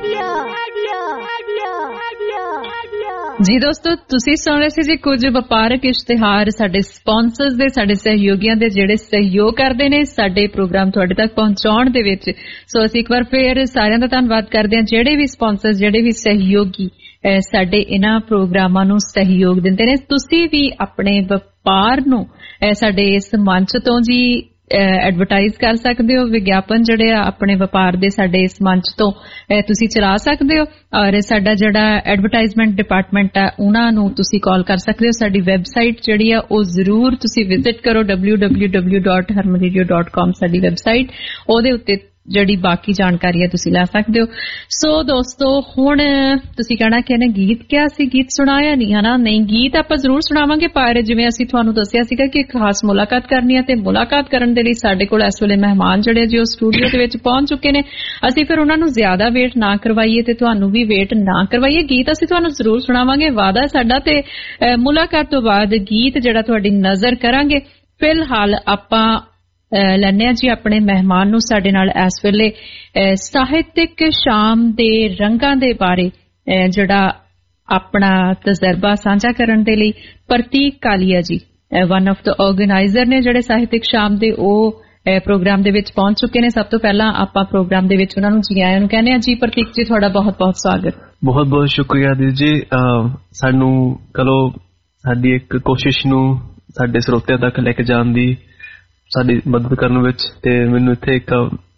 ਜੀ ਦੋਸਤੋ, ਤੁਸੀਂ ਸੁਣ ਰਹੇ ਸੀ ਜੀ ਕੁਝ ਵਪਾਰਕ ਇਸ਼ਤਿਹਾਰ ਸਾਡੇ ਸਪਾਂਸਰਸ ਦੇ, ਸਾਡੇ ਸਹਿਯੋਗੀਆਂ ਦੇ, ਜਿਹੜੇ ਸਹਿਯੋਗ ਕਰਦੇ ਨੇ ਸਾਡੇ ਪ੍ਰੋਗਰਾਮ ਤੁਹਾਡੇ ਤੱਕ ਪਹੁੰਚਾਉਣ ਦੇ ਵਿੱਚ। ਸੋ ਅਸੀਂ ਇੱਕ ਵਾਰ ਫੇਰ ਸਾਰਿਆਂ ਦਾ ਧੰਨਵਾਦ ਕਰਦੇ ਹਾਂ ਜਿਹੜੇ ਵੀ ਸਪਾਂਸਰਸ, ਜਿਹੜੇ ਵੀ ਸਹਿਯੋਗੀ ਸਾਡੇ ਇਹਨਾਂ ਪ੍ਰੋਗਰਾਮਾਂ ਨੂੰ ਸਹਿਯੋਗ ਦਿੰਦੇ ਨੇ। ਤੁਸੀਂ ਵੀ ਆਪਣੇ ਵਪਾਰ ਨੂੰ ਸਾਡੇ ਇਸ ਮੰਚ ਤੋਂ ਜੀ ਐਡਵਰਟਾਈਜ਼ ਕਰ ਸਕਦੇ ਹੋ। ਵਿਗਿਆਪਨ ਜਿਹੜੇ ਆ ਆਪਣੇ ਵਪਾਰ ਦੇ ਸਾਡੇ ਇਸ ਮੰਚ ਤੋਂ ਤੁਸੀਂ ਚਲਾ ਸਕਦੇ ਹੋ। ਔਰ ਸਾਡਾ ਜਿਹੜਾ ਐਡਵਰਟਾਈਜ਼ਮੈਂਟ ਡਿਪਾਰਟਮੈਂਟ ਆ ਉਹਨਾਂ ਨੂੰ ਤੁਸੀਂ ਕਾਲ ਕਰ ਸਕਦੇ ਹੋ। ਸਾਡੀ ਵੈਬਸਾਈਟ ਜਿਹੜੀ ਆ ਉਹ ਜ਼ਰੂਰ ਤੁਸੀਂ ਵਿਜ਼ਿਟ ਕਰੋ W W W dot Harman radio dot com ਸਾਡੀ ਵੈਬਸਾਈਟ। ਉਹਦੇ ਉੱਤੇ ਜਿਹੜੀ ਬਾਕੀ ਜਾਣਕਾਰੀ ਹੈ ਤੁਸੀਂ ਲੈ ਸਕਦੇ ਹੋ। ਸੋ ਦੋਸਤੋ, ਹੁਣ ਤੁਸੀਂ ਕਹਿਣਾ ਕਿ ਇਹਨੇ ਗੀਤ ਕਿਹਾ ਸੀ, ਗੀਤ ਸੁਣਾਇਆ ਨਹੀਂ ਹਨਾ? ਨਹੀਂ, ਗੀਤ ਆਪਾਂ ਜ਼ਰੂਰ ਸੁਣਾਵਾਂਗੇ, ਪਰ ਜਿਵੇਂ ਅਸੀਂ ਤੁਹਾਨੂੰ ਦੱਸਿਆ ਸੀਗਾ ਕਿ ਖਾਸ ਮੁਲਾਕਾਤ ਕਰਨੀ ਹੈ ਤੇ ਮੁਲਾਕਾਤ ਕਰਨ ਦੇ ਲਈ ਸਾਡੇ ਕੋਲ ਇਸ ਵੇਲੇ ਮਹਿਮਾਨ ਜਿਹੜੇ ਜੀ ਉਹ ਸਟੂਡੀਓ ਦੇ ਵਿੱਚ ਪਹੁੰਚ ਚੁੱਕੇ ਨੇ। ਅਸੀਂ ਫਿਰ ਉਹਨਾਂ ਨੂੰ ਜ਼ਿਆਦਾ ਵੇਟ ਨਾ ਕਰਵਾਈਏ ਤੇ ਤੁਹਾਨੂੰ ਵੀ ਵੇਟ ਨਾ ਕਰਵਾਈਏ। ਗੀਤ ਅਸੀਂ ਤੁਹਾਨੂੰ ਜ਼ਰੂਰ ਸੁਣਾਵਾਂਗੇ, ਵਾਅਦਾ ਸਾਡਾ। ਤੇ ਮੁਲਾਕਾਤ ਤੋਂ ਬਾਅਦ ਗੀਤ ਜਿਹੜਾ ਤੁਹਾਡੀ ਨਜ਼ਰ ਕਰਾਂਗੇ। ਫਿਲਹਾਲ ਆਪਾਂ ਲੈਣੇ ਆ ਜੀ ਆਪਣੇ ਮਹਿਮਾਨ ਨੂੰ ਸਾਡੇ ਨਾਲ ਇਸ ਵੇਲੇ ਸਾਹਿਤਕ ਸ਼ਾਮ ਦੇ ਰੰਗਾਂ ਦੇ ਬਾਰੇ ਜਿਹੜਾ ਆਪਣਾ ਤਜਰਬਾ ਸਾਂਝਾ ਕਰਨ ਦੇ ਲਈ ਪ੍ਰਤੀਕ ਕਾਲੀਆ ਜੀ, ਵਨ ਆਫ ਦਾ ਆਰਗੇਨਾਈਜ਼ਰ ਨੇ ਜਿਹੜੇ ਸਾਹਿਤਕ ਸ਼ਾਮ ਦੇ, ਉਹ ਪ੍ਰੋਗਰਾਮ ਦੇ ਵਿੱਚ ਪਹੁੰਚ ਚੁੱਕੇ ਨੇ। ਸਭ ਤੋਂ ਪਹਿਲਾਂ ਆਪਾਂ ਪ੍ਰੋਗਰਾਮ ਦੇ ਵਿੱਚ ਉਹਨਾਂ ਨੂੰ ਜੀ ਆਇਆਂ ਨੂੰ ਕਹਿੰਦੇ ਆ। ਜੀ ਪ੍ਰਤੀਕ ਜੀ, ਤੁਹਾਡਾ ਬਹੁਤ ਬਹੁਤ ਸਵਾਗਤ। ਬਹੁਤ ਬਹੁਤ ਸ਼ੁਕਰੀਆ ਦੀਦੀ ਜੀ, ਸਾਨੂੰ ਕਲੋ ਸਾਡੀ ਇੱਕ ਕੋਸ਼ਿਸ਼ ਨੂੰ ਸਾਡੇ ਸਰੋਤਿਆਂ ਤੱਕ ਲੈ ਕੇ ਜਾਣ ਦੀ, ਸਾਡੀ ਮਦਦ ਕਰਨ ਵਿੱਚ। ਤੇ ਮੈਨੂੰ ਇੱਥੇ ਇੱਕ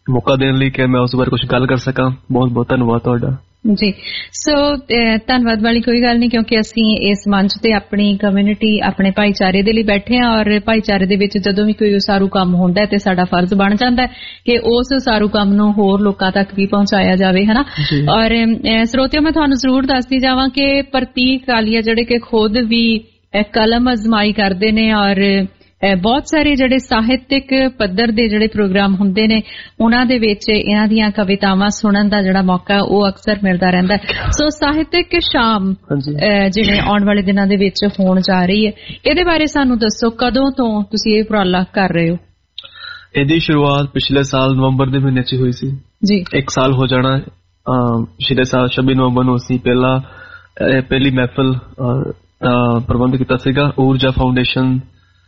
ਮੌਕਾ ਦੇਣ ਲਈ ਕਿ ਮੈਂ ਉਸ ਬਾਰੇ ਕੁਝ ਗੱਲ ਕਰ ਸਕਾਂ। ਬਹੁਤ ਬਹੁਤ ਧੰਨਵਾਦ ਤੁਹਾਡਾ ਜੀ। ਸੋ ਧੰਨਵਾਦ ਵਾਲੀ ਕੋਈ ਗੱਲ ਨਹੀਂ, ਕਿਉਂਕਿ ਅਸੀਂ ਇਸ ਮੰਚ ਤੇ ਆਪਣੀ ਕਮਿਊਨਿਟੀ, ਆਪਣੇ ਭਾਈਚਾਰੇ ਦੇ ਲਈ ਬੈਠੇ ਹਾਂ, ਔਰ ਭਾਈਚਾਰੇ ਦੇ ਵਿੱਚ ਜਦੋਂ ਵੀ ਕੋਈ ਉਸਾਰੂ ਕੰਮ ਹੁੰਦਾ ਹੈ ਤੇ ਸਾਡਾ ਫਰਜ਼ ਬਣ ਜਾਂਦਾ ਹੈ ਕਿ ਉਸ ਉਸਾਰੂ ਕੰਮ ਨੂੰ ਹੋਰ ਲੋਕਾਂ ਤੱਕ ਵੀ ਪਹੁੰਚਾਇਆ ਜਾਵੇ, ਹਨਾ। ਔਰ ਸਰੋਤਿਓ, ਮੈਂ ਤੁਹਾਨੂੰ ਜ਼ਰੂਰ ਦੱਸਦੀ ਜਾਵਾਂ ਕਿ ਪ੍ਰਤੀਕ ਕਾਲੀਆ ਜਿਹੜੇ ਕਿ ਖੁਦ ਵੀ ਕਲਮ ਅਜ਼ਮਾਈ ਕਰਦੇ ਨੇ, ਔਰ ਬਹੁਤ ਸਾਰੇ ਜਿਹੜੇ ਸਾਹਿਤਕ ਪੱਧਰ ਦੇ ਜਿਹੜੇ ਪ੍ਰੋਗਰਾਮ ਹੁੰਦੇ ਨੇ ਉਹਨਾਂ ਦੇ ਵਿੱਚ ਇਹਨਾਂ ਦੀਆਂ ਕਵਿਤਾਵਾਂ ਸੁਣਨ ਦਾ ਜਿਹੜਾ ਮੌਕਾ ਉਹ ਅਕਸਰ ਮਿਲਦਾ ਰਹਿੰਦਾ। ਸੋ ਸਾਹਿਤਕ ਸ਼ਾਮ ਜਿਹੜੇ ਆਉਣ ਵਾਲੇ ਦਿਨਾਂ ਦੇ ਵਿੱਚ ਹੋਣ ਜਾ ਰਹੀ ਹੈ, ਇਹਦੇ ਬਾਰੇ ਸਾਨੂੰ ਦੱਸੋ, ਕਦੋਂ ਤੋਂ ਤੁਸੀਂ ਇਹ ਉਪਰਾਲਾ ਕਰ ਰਹੇ ਹੋ? ਇਹਦੀ ਸ਼ੁਰੂਆਤ ਪਿਛਲੇ ਸਾਲ ਨਵੰਬਰ ਦੇ ਮਹੀਨੇ 'ਚ ਹੋਈ ਸੀ ਜੀ। ਇੱਕ ਸਾਲ ਹੋ ਜਾਣਾ। ਪਿਛਲੇ ਸਾਲ ਛੱਬੀ ਨਵੰਬਰ ਨੂੰ ਅਸੀਂ ਪਹਿਲਾ ਪਹਿਲੀ ਮਹਿਫਲ ਪ੍ਰਬੰਧ ਕੀਤਾ ਸੀਗਾ ਊਰਜਾ ਫਾਊਂਡੇਸ਼ਨ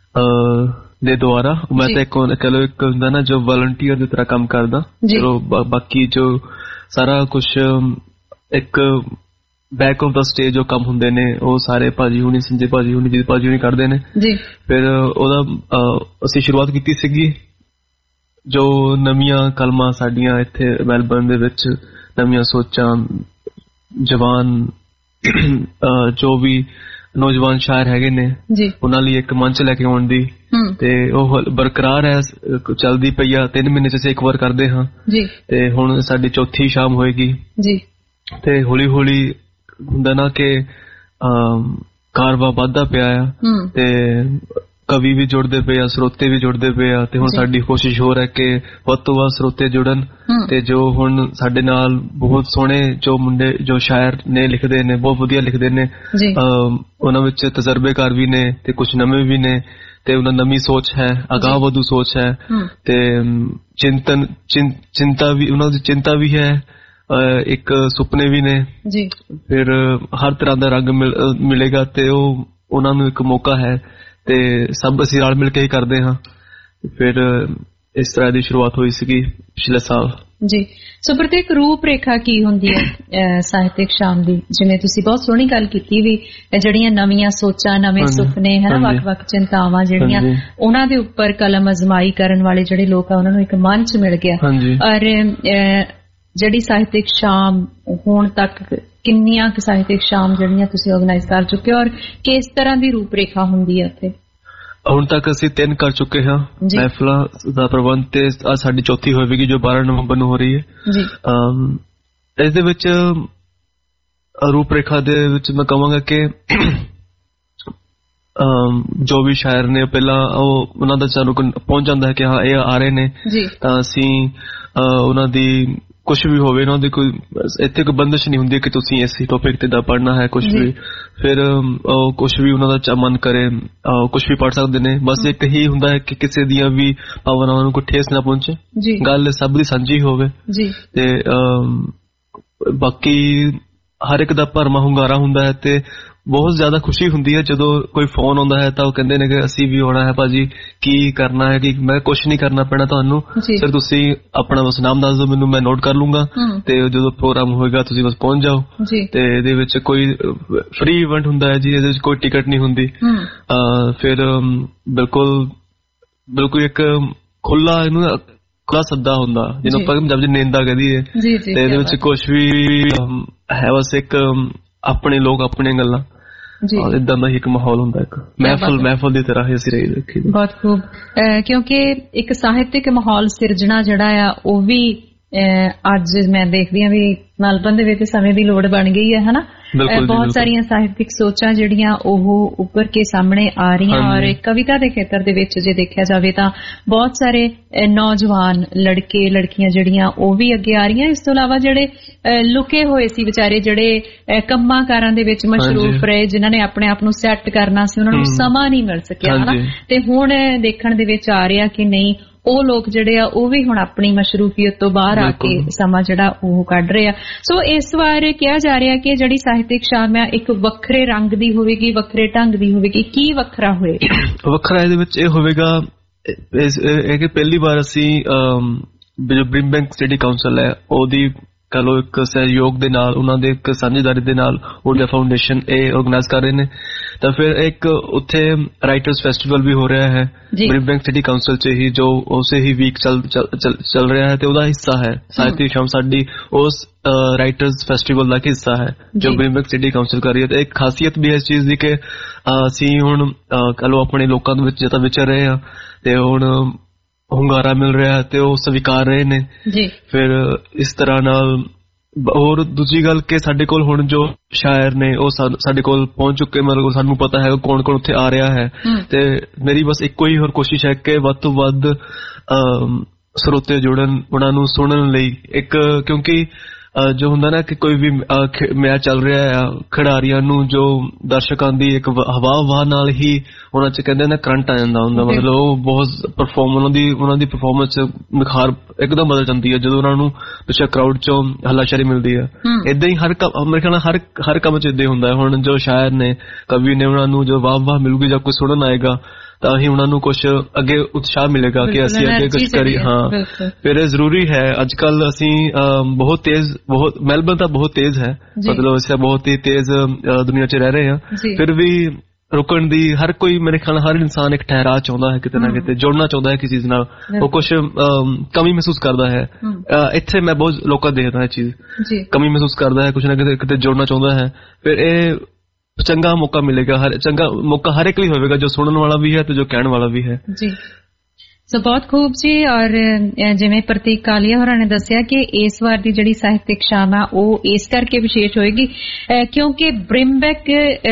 ਦੇ ਦੁਆਰਾ। ਮੈਂ ਤਾਂ ਇੱਕ ਕਹਿ ਲਓ ਇੱਕ ਹੁੰਦਾ ਨਾ ਜੋ ਵਾਲੰਟੀਅਰ ਦੀ ਤਰ੍ਹਾਂ ਕੰਮ ਕਰਦਾ, ਚਲੋ ਬਾਕੀ ਜੋ ਸਾਰਾ ਕੁਛ ਇੱਕ ਬੈਕ ਆਫ ਦਾ ਸਟੇਜ ਜੋ ਕੰਮ ਹੁੰਦੇ ਨੇ ਉਹ ਸਾਰੇ ਭਾਜੀ ਹੁਣੀ, ਸੰਜੇ ਭਾਜੀ ਹੁਣੀ, ਜੀ ਭਾਜੀ ਹੁਣੀ ਕਰਦੇ ਨੇ। ਫਿਰ ਉਹਦਾ ਅਸੀਂ ਸ਼ੁਰੂਆਤ ਕੀਤੀ ਸੀਗੀ ਜੋ ਨਵੀਆਂ ਕਲਮਾਂ ਸਾਡੀਆਂ ਇੱਥੇ ਮੈਲਬਰਨ ਦੇ ਵਿੱਚ, ਨਵੀਆਂ ਸੋਚਾਂ, ਜਵਾਨ ਜੋ ਵੀ ਨੌਜਵਾਨ ਸ਼ਾਇਰ ਹੈਗੇ ਨੇ ਉਹਨਾਂ ਲਈ ਇੱਕ ਮੰਚ ਲੈ ਕੇ ਆਉਣ ਦੀ, ਤੇ ਉਹ ਬਰਕਰਾਰ ਹੈ, ਚੱਲਦੀ ਪਈ ਆ। ਤਿੰਨ ਮਹੀਨੇ ਚ ਅਸੀਂ ਇੱਕ ਵਾਰ ਕਰਦੇ ਹਾਂ ਤੇ ਹੁਣ ਸਾਡੀ ਚੌਥੀ ਸ਼ਾਮ ਹੋਏਗੀ। ਤੇ ਹੌਲੀ ਹੌਲੀ ਹੁੰਦਾ ਨਾ ਕਿ ਕਾਰਵਾ ਵੱਧਦਾ ਪਿਆ ਆ, ਤੇ ਕਵੀ ਵੀ ਜੁੜਦੇ ਪਏ ਆ, ਸਰੋਤੇ ਵੀ ਜੁੜਦੇ ਪਏ ਆ, ਤੇ ਹੁਣ ਸਾਡੀ ਕੋਸ਼ਿਸ਼ ਹੋ ਰਹੀ ਹੈ ਕਿ ਵੱਧ ਤੋਂ ਵੱਧ ਸਰੋਤੇ ਜੁੜਨ। ਤੇ ਜੋ ਹੁਣ ਸਾਡੇ ਨਾਲ ਬਹੁਤ ਸੋਹਣੇ ਜੋ ਮੁੰਡੇ ਜੋ ਸ਼ਾਇਰ ਨੇ ਲਿਖਦੇ ਨੇ, ਬਹੁਤ ਵਧੀਆ ਲਿਖਦੇ ਨੇ, ਉਹਨਾਂ ਵਿੱਚ ਤਜਰਬੇਕਾਰ ਵੀ ਨੇ ਤੇ ਕੁਝ ਨਵੇਂ ਵੀ ਨੇ, ਤੇ ਉਹਨਾਂ ਨਵੀਂ ਸੋਚ ਹੈ, ਅਗਾਂਹ ਵਧੂ ਸੋਚ ਹੈ, ਤੇ ਚਿੰਤਨ ਚਿੰਤਾ ਵੀ ਉਹਨਾਂ ਦੀ ਚਿੰਤਾ ਵੀ ਹੈ, ਇੱਕ ਸੁਪਨੇ ਵੀ ਨੇ। ਫਿਰ ਹਰ ਤਰ੍ਹਾਂ ਦਾ ਰੰਗ ਮਿਲੇਗਾ ਤੇ ਉਹ ਉਹਨਾਂ ਨੂੰ ਇੱਕ ਮੌਕਾ ਹੈ, ਤੇ ਸਭ ਅਸੀਂ ਰਲ ਮਿਲ ਕੇ ਹੀ ਕਰਦੇ ਹਾਂ। ਫਿਰ ਇਸ ਤਰ੍ਹਾਂ ਦੀ ਸ਼ੁਰੂਆਤ ਹੋਈ ਸੀਗੀ ਪਿਛਲੇ ਸਾਲ ਜੀ। ਸੋ ਪ੍ਰਤੀਕ ਰੂਪ ਰੇਖਾ ਕੀ ਹੁੰਦੀ ਹੈ ਸਾਹਿਤਕ ਸ਼ਾਮ ਦੀ? ਜਿਵੇਂ ਤੁਸੀਂ ਬਹੁਤ ਸੋਹਣੀ ਗੱਲ ਕੀਤੀ ਵੀ ਜਿਹੜੀਆਂ ਨਵੀਆਂ ਸੋਚਾਂ, ਨਵੇਂ ਸੁਪਨੇ ਹੈ ਨਾ, ਵੱਖ-ਵੱਖ ਚਿੰਤਾਵਾਂ ਜਿਹੜੀਆਂ ਉਹਨਾਂ ਦੇ ਉੱਪਰ ਕਲਮ ਅਜ਼ਮਾਈ ਕਰਨ ਵਾਲੇ ਜਿਹੜੇ ਲੋਕ ਆ ਉਹਨਾਂ ਨੂੰ ਇੱਕ ਮੰਚ ਮਿਲ ਗਿਆ। ਔਰ ਜਿਹੜੀ ਸਾਹਿਤਕ ਸ਼ਾਮ ਹੁਣ ਤੱਕ ਕਿੰਨੀਆਂ ਕੁ ਸਾਹਿਤਕ ਸ਼ਾਮ ਜਿਹੜੀਆਂ ਤੁਸੀਂ ਆਰਗੇਨਾਈਜ਼ ਕਰ ਚੁੱਕੇ ਹੋ, ਔਰ ਕਿਸ ਤਰ੍ਹਾਂ ਦੀ ਰੂਪ ਰੇਖਾ ਹੁੰਦੀ ਹੈ ਉੱਥੇ? ਹੁਣ ਤੱਕ ਅਸੀਂ ਤਿੰਨ ਕਰ ਚੁੱਕੇ ਹਾਂ ਮਹਿਫਲਾਂ ਦਾ ਪ੍ਰਬੰਧ, ਤੇ ਅੱਜ ਸਾਡੀ ਚੌਥੀ ਹੋਵੇਗੀ ਜੋ ਬਾਰਾਂ ਨਵੰਬਰ ਨੂੰ ਹੋ ਰਹੀ ਹੈ। ਇਸ ਦੇ ਵਿੱਚ ਰੂਪ ਰੇਖਾ ਦੇ ਵਿੱਚ ਮੈਂ ਕਹਾਂਗਾ ਕਿ ਜੋ ਵੀ ਸ਼ਾਇਰ ਨੇ ਪਹਿਲਾਂ ਉਹ ਉਹਨਾਂ ਦਾ ਸਾਨੂੰ ਪਹੁੰਚ ਜਾਂਦਾ ਹੈ ਕਿ ਹਾਂ ਇਹ ਆ ਰਹੇ ਨੇ, ਤਾਂ ਅਸੀਂ ਉਹਨਾਂ ਦੀ ਕੁਛ ਵੀ ਹੋਵੇ, ਉਹਨਾਂ ਦੀ ਕੋਈ ਇੱਥੇ ਕੋਈ ਬੰਦਿਸ਼ ਨਹੀਂ ਹੁੰਦੀ ਕਿ ਤੁਸੀਂ ਇਸ ਟੌਪਿਕ ਤੇ ਦਾ ਪੜ੍ਹਨਾ ਹੈ ਕੁਛ ਵੀ। ਫਿਰ ਕੁਛ ਵੀ ਉਹਨਾਂ ਦਾ ਮਨ ਕਰੇ ਕੁਛ ਵੀ ਪੜ੍ਹ ਸਕਦੇ ਨੇ। ਬਸ ਇੱਕ ਹੀ ਹੁੰਦਾ ਹੈ ਕਿ ਕਿਸੇ ਦੀਆਂ ਵੀ ਭਾਵਨਾਵਾਂ ਨੂੰ ਕੋਈ ਠੇਸ ਨਾ ਪਹੁੰਚੇ, ਗੱਲ ਸਭ ਦੀ ਸਾਂਝੀ ਹੋਵੇ। ਤੇ ਬਾਕੀ ਹਰ ਇੱਕ ਦਾ ਭਰਮਾ ਹੁੰਗਾਰਾ ਹੁੰਦਾ ਹੈ, ਤੇ ਬਹੁਤ ਜ਼ਿਆਦਾ ਖੁਸ਼ੀ ਹੁੰਦੀ ਹੈ ਜਦੋਂ ਕੋਈ ਫੋਨ ਆਉਂਦਾ ਹੈ ਤਾਂ ਉਹ ਕਹਿੰਦੇ ਨੇ ਕਿ ਅਸੀਂ ਵੀ ਆਉਣਾ ਹੈ ਭਾਜੀ, ਕੀ ਕਰਨਾ ਹੈ? ਕਿ ਮੈਂ ਕੁਛ ਨਹੀਂ ਕਰਨਾ ਪੈਣਾ ਤੁਹਾਨੂੰ, ਸਿਰ ਤੁਸੀਂ ਆਪਣਾ ਬਸ ਨਾਮ ਦੱਸ ਦਿਓ ਮੈਨੂੰ, ਮੈਂ ਨੋਟ ਕਰ ਲੂੰਗਾ, ਤੇ ਜਦੋਂ ਪ੍ਰੋਗਰਾਮ ਹੋਏਗਾ ਤੁਸੀਂ ਬਸ ਪਹੁੰਚ ਜਾਓ। ਤੇ ਇਹਦੇ ਵਿੱਚ ਕੋਈ ਫ੍ਰੀ ਇਵੈਂਟ ਹੁੰਦਾ ਹੈ ਜੀ, ਇਹਦੇ ਵਿੱਚ ਕੋਈ ਟਿਕਟ ਨਹੀਂ ਹੁੰਦੀ। ਫਿਰ ਬਿਲਕੁਲ ਬਿਲਕੁਲ ਇੱਕ ਖੁੱਲਾ ਇਹਨੂੰ ਖੁੱਲਾ ਸੱਦਾ ਹੁੰਦਾ ਜਿਹਨੂੰ ਆਪਾਂ ਪੰਜਾਬੀ ਚ ਨੇਂਦਾ ਕਹਦੀਏ, ਤੇ ਇਹਦੇ ਵਿੱਚ ਕੁਛ ਵੀ ਹੈ, ਬਸ ਇੱਕ ਆਪਣੇ ਲੋਕ ਆਪਣੀਆਂ ਗੱਲਾਂ, ਇਦਾਂ ਦਾ ਹੀ ਇੱਕ ਮਾਹੌਲ ਹੁੰਦਾ, ਇੱਕ ਮਹਿਫਲ ਮਹਿਫਲ ਦੀ ਤਰ੍ਹਾਂ ਹੀ ਅਸੀਂ ਰਹੀ ਰੱਖੀ। ਬਹੁਤ ਖੂਬ, ਕਿਉਂਕਿ ਇੱਕ ਸਾਹਿਤਕ ਮਾਹੌਲ ਸਿਰਜਣਾ ਜਿਹੜਾ ਆ ਉਹ ਵੀ ਅੱਜ ਮੈਂ ਦੇਖਦੀ ਹਾਂ ਵੀ ਮੈਲਬਰਨ ਦੇ ਵਿੱਚ ਸਮੇਂ ਦੀ ਲੋੜ ਬਣ ਗਈ ਹੈ, ਹਨਾ। ਬਹੁਤ ਸਾਰੀਆਂ ਸਾਹਿਤਕ ਸੋਚਾਂ ਜਿਹੜੀਆਂ ਉਹ ਉੱਭਰ ਕੇ ਸਾਹਮਣੇ ਆ ਰਹੀਆਂ, ਔਰ ਕਵਿਤਾ ਦੇ ਖੇਤਰ ਦੇ ਵਿੱਚ ਜੇ ਦੇਖਿਆ ਜਾਵੇ ਤਾਂ ਬਹੁਤ ਸਾਰੇ ਨੌਜਵਾਨ ਲੜਕੇ ਲੜਕੀਆਂ ਜਿਹੜੀਆਂ ਉਹ ਵੀ ਅੱਗੇ ਆ ਰਹੀਆਂ। ਇਸ ਤੋਂ ਇਲਾਵਾ ਜਿਹੜੇ ਲੁਕੇ ਹੋਏ ਸੀ ਵਿਚਾਰੇ, ਜਿਹੜੇ ਕੰਮਾਂ ਕਾਰਾਂ ਦੇ ਵਿੱਚ ਮਸ਼ਰੂਫ ਰਹੇ, ਜਿਨ੍ਹਾਂ ਨੇ ਆਪਣੇ ਆਪ ਨੂੰ ਸੈੱਟ ਕਰਨਾ ਸੀ, ਉਹਨਾਂ ਨੂੰ ਸਮਾਂ ਨਹੀਂ ਮਿਲ ਸਕਿਆ, ਹਨਾ। ਤੇ ਹੁਣ ਦੇਖਣ ਦੇ ਵਿੱਚ ਆ ਰਿਹਾ ਕਿ ਨਹੀਂ, ਉਹ ਲੋਕ ਜਿਹੜੇ ਆ ਉਹ ਵੀ ਹੁਣ ਆਪਣੀ ਮਸ਼ਰੂਫੀਅਤ ਤੋਂ ਬਾਹਰ ਆ ਕੇ ਸਮਾਂ ਜਿਹੜਾ ਉਹ ਕੱਢ ਰਹੇ ਆ। ਸੋ ਇਸ ਵਾਰ ਕਿਹਾ ਜਾ ਰਿਹਾ ਕਿ ਜਿਹੜੀ ਸਾਹਿਤਕ ਸ਼ਾਮ ਆ ਇੱਕ ਵੱਖਰੇ ਰੰਗ ਦੀ ਹੋਵੇਗੀ, ਵੱਖਰੇ ਢੰਗ ਦੀ ਹੋਵੇਗੀ। ਕੀ ਵੱਖਰਾ ਹੋਏਗਾ? ਵੱਖਰਾ ਇਹਦੇ ਵਿੱਚ ਇਹ ਹੋਵੇਗਾ ਕਿ ਪਹਿਲੀ ਵਾਰ ਅਸੀਂ ਜੋ ਬ੍ਰਿੰਬੈਂਕ ਸਟੱਡੀ ਕਾਉਂਸਲ ਹੈ ਉਹਦੀ कह लो एक सहयोग दे नाल उन्हां दे एक साझेदारी दे नाल ऊर्जा फाउंडेशन ए ऑर्गेनाइज कर रहे ने। तो फिर एक उत्थे राइटर्स फेस्टिवल भी हो रहा है ब्रिम्बैंक सिटी काउंसिल च ही, जो उसे ही वीक चल चल चल, चल रहा है ते ओदा हिस्सा है साहित्य शाम साडी उस राइटर्स फेस्टिवल दा हिस्सा है जो ब्रिम्बैंक सिटी काउंसिल कर रही है। एक खासियत भी है इस चीज दी कि असीं हुण कह लो अपने लोकां दे विच जदा विचर रहे हां ते हुण ਹੁੰਗਾਰਾ ਮਿਲ ਰਿਹਾ ਤੇ ਉਹ ਸਵੀਕਾਰ ਰਹੇ ਨੇ ਜੀ। ਫਿਰ ਇਸ ਤਰ੍ਹਾਂ ਨਾਲ ਹੋਰ ਦੂਜੀ ਗੱਲ ਕਿ ਸਾਡੇ ਕੋਲ ਹੁਣ ਜੋ ਸ਼ਾਇਰ ਨੇ ਉਹ ਸਾਡੇ ਕੋਲ ਪਹੁੰਚ ਚੁੱਕੇ, ਮਤਲਬ ਸਾਨੂੰ ਪਤਾ ਹੈ ਕੌਣ ਕੌਣ ਉੱਥੇ ਆ ਰਿਹਾ ਹੈ। ਤੇ ਮੇਰੀ ਬਸ ਇੱਕੋ ਹੀ ਹੋਰ ਕੋਸ਼ਿਸ਼ ਹੈ ਕਿ ਵੱਧ ਤੋਂ ਵੱਧ ਸਰੋਤੇ ਜੁੜਨ, ਉਹਨਾਂ ਨੂੰ ਸੁਣਨ ਲਈ। ਇੱਕ ਕਿਉਂਕਿ ਜੋ ਹੁੰਦਾ ਨਾ ਕਿ ਕੋਈ ਵੀ ਮੈਚ ਚੱਲ ਰਿਹਾ ਆ, ਖਿਡਾਰੀਆਂ ਨੂੰ ਜੋ ਦਰਸ਼ਕਾਂ ਦੀ ਇੱਕ ਹਵਾ ਹਵਾ ਨਾਲ ਹੀ ਉਹਨਾਂ ਚ ਕਹਿੰਦੇ ਨਾ ਕਰੰਟ ਆ ਜਾਂਦਾ ਹੁੰਦਾ, ਮਤਲਬ ਉਹ ਬਹੁਤ ਪਰਫਾਰਮ ਉਹਨਾਂ ਦੀ ਉਹਨਾਂ ਦੀ ਪਰਫਾਰਮੈਂਸ ਨਿਖਾਰ ਇੱਕਦਮ ਬਦਲ ਜਾਂਦੀ ਹੈ ਜਦੋਂ ਉਹਨਾਂ ਨੂੰ ਪਿੱਛੇ ਕਰਾਊਡ ਚੋਂ ਹੱਲਾਸ਼ੇਰੀ ਮਿਲਦੀ ਹੈ। ਏਦਾਂ ਹੀ ਹਰ ਮੇਰੇ ਖਿਆਲ ਹਰ ਹਰ ਕੰਮ ਚ ਏਦਾਂ ਹੀ ਹੁੰਦਾ ਹੈ। ਹੁਣ ਜੋ ਸ਼ਾਇਰ ਨੇ, ਕਵੀ ਨੇ, ਉਹਨਾਂ ਨੂੰ ਜੋ ਵਾਹ ਵਾਹ ਮਿਲੂਗੀ ਜਾਂ ਕੋਈ ਸੁਣਨ ਆਏਗਾ ਤਾਂ ਹੀ ਉਹਨਾਂ ਨੂੰ ਕੁਛ ਅੱਗੇ ਉਤਸ਼ਾਹ ਮਿਲੇਗਾ ਕਿ ਅਸੀਂ ਅੱਗੇ ਕੁਛ ਕਰੀਏ। ਹਾਂ, ਫਿਰ ਇਹ ਜ਼ਰੂਰੀ ਹੈ। ਅੱਜ ਕੱਲ ਅਸੀਂ ਬਹੁਤ ਤੇਜ਼ ਬਹੁਤ ਮੈਲਬਨ ਤਾਂ ਬਹੁਤ ਤੇਜ਼ ਹੈ, ਮਤਲਬ ਅਸੀਂ ਬਹੁਤ ਹੀ ਤੇਜ਼ ਦੁਨੀਆ ਚ ਰਹਿ ਰਹੇ ਹਾਂ। ਫਿਰ ਵੀ ਰੁਕਣ ਦੀ ਹਰ ਕੋਈ, ਮੇਰੇ ਖਿਆਲ ਹਰ ਇਨਸਾਨ ਇੱਕ ਠਹਿਰਾਅ ਚਾਹੁੰਦਾ ਹੈ, ਕਿਤੇ ਨਾ ਕਿਤੇ ਜੁੜਨਾ ਚਾਹੁੰਦਾ ਹੈ ਕਿਸੇ ਚੀਜ਼ ਨਾਲ। ਉਹ ਕੁਛ ਕਮੀ ਮਹਿਸੂਸ ਕਰਦਾ ਹੈ। ਇੱਥੇ ਮੈਂ ਬਹੁਤ ਲੋਕਾਂ ਦੇਖਦਾ ਇਹ ਚੀਜ਼, ਕਮੀ ਮਹਿਸੂਸ ਕਰਦਾ ਹੈ, ਕੁਛ ਨਾ ਕਿਤੇ ਕਿਤੇ ਜੁੜਨਾ ਚਾਹੁੰਦਾ ਹੈ। ਫਿਰ ਇਹ ਚੰਗਾ ਮੌਕਾ ਮਿਲੇਗਾ, ਹਰ ਚੰਗਾ ਮੌਕਾ ਹਰ ਇੱਕ ਲਈ ਹੋਵੇਗਾ, ਜੋ ਸੁਣਨ ਵਾਲਾ ਵੀ ਹੈ ਤੇ ਜੋ ਕਹਿਣ ਵਾਲਾ ਵੀ ਹੈ ਜੀ। ਸੋ ਬਹੁਤ ਖੂਬ ਜੀ। ਔਰ ਜਿਵੇਂ ਪ੍ਰਤੀਕ ਕਾਲੀਆ ਹੋਰਾਂ ਨੇ ਦੱਸਿਆ ਕਿ ਇਸ ਵਾਰ ਦੀ ਜਿਹੜੀ ਸਾਹਿਤਕ ਸ਼ਾਮ ਆ ਉਹ ਇਸ ਕਰਕੇ ਵਿਸ਼ੇਸ਼ ਹੋਏਗੀ ਕਿਉਂਕਿ ਬ੍ਰਿਮਬੈਕ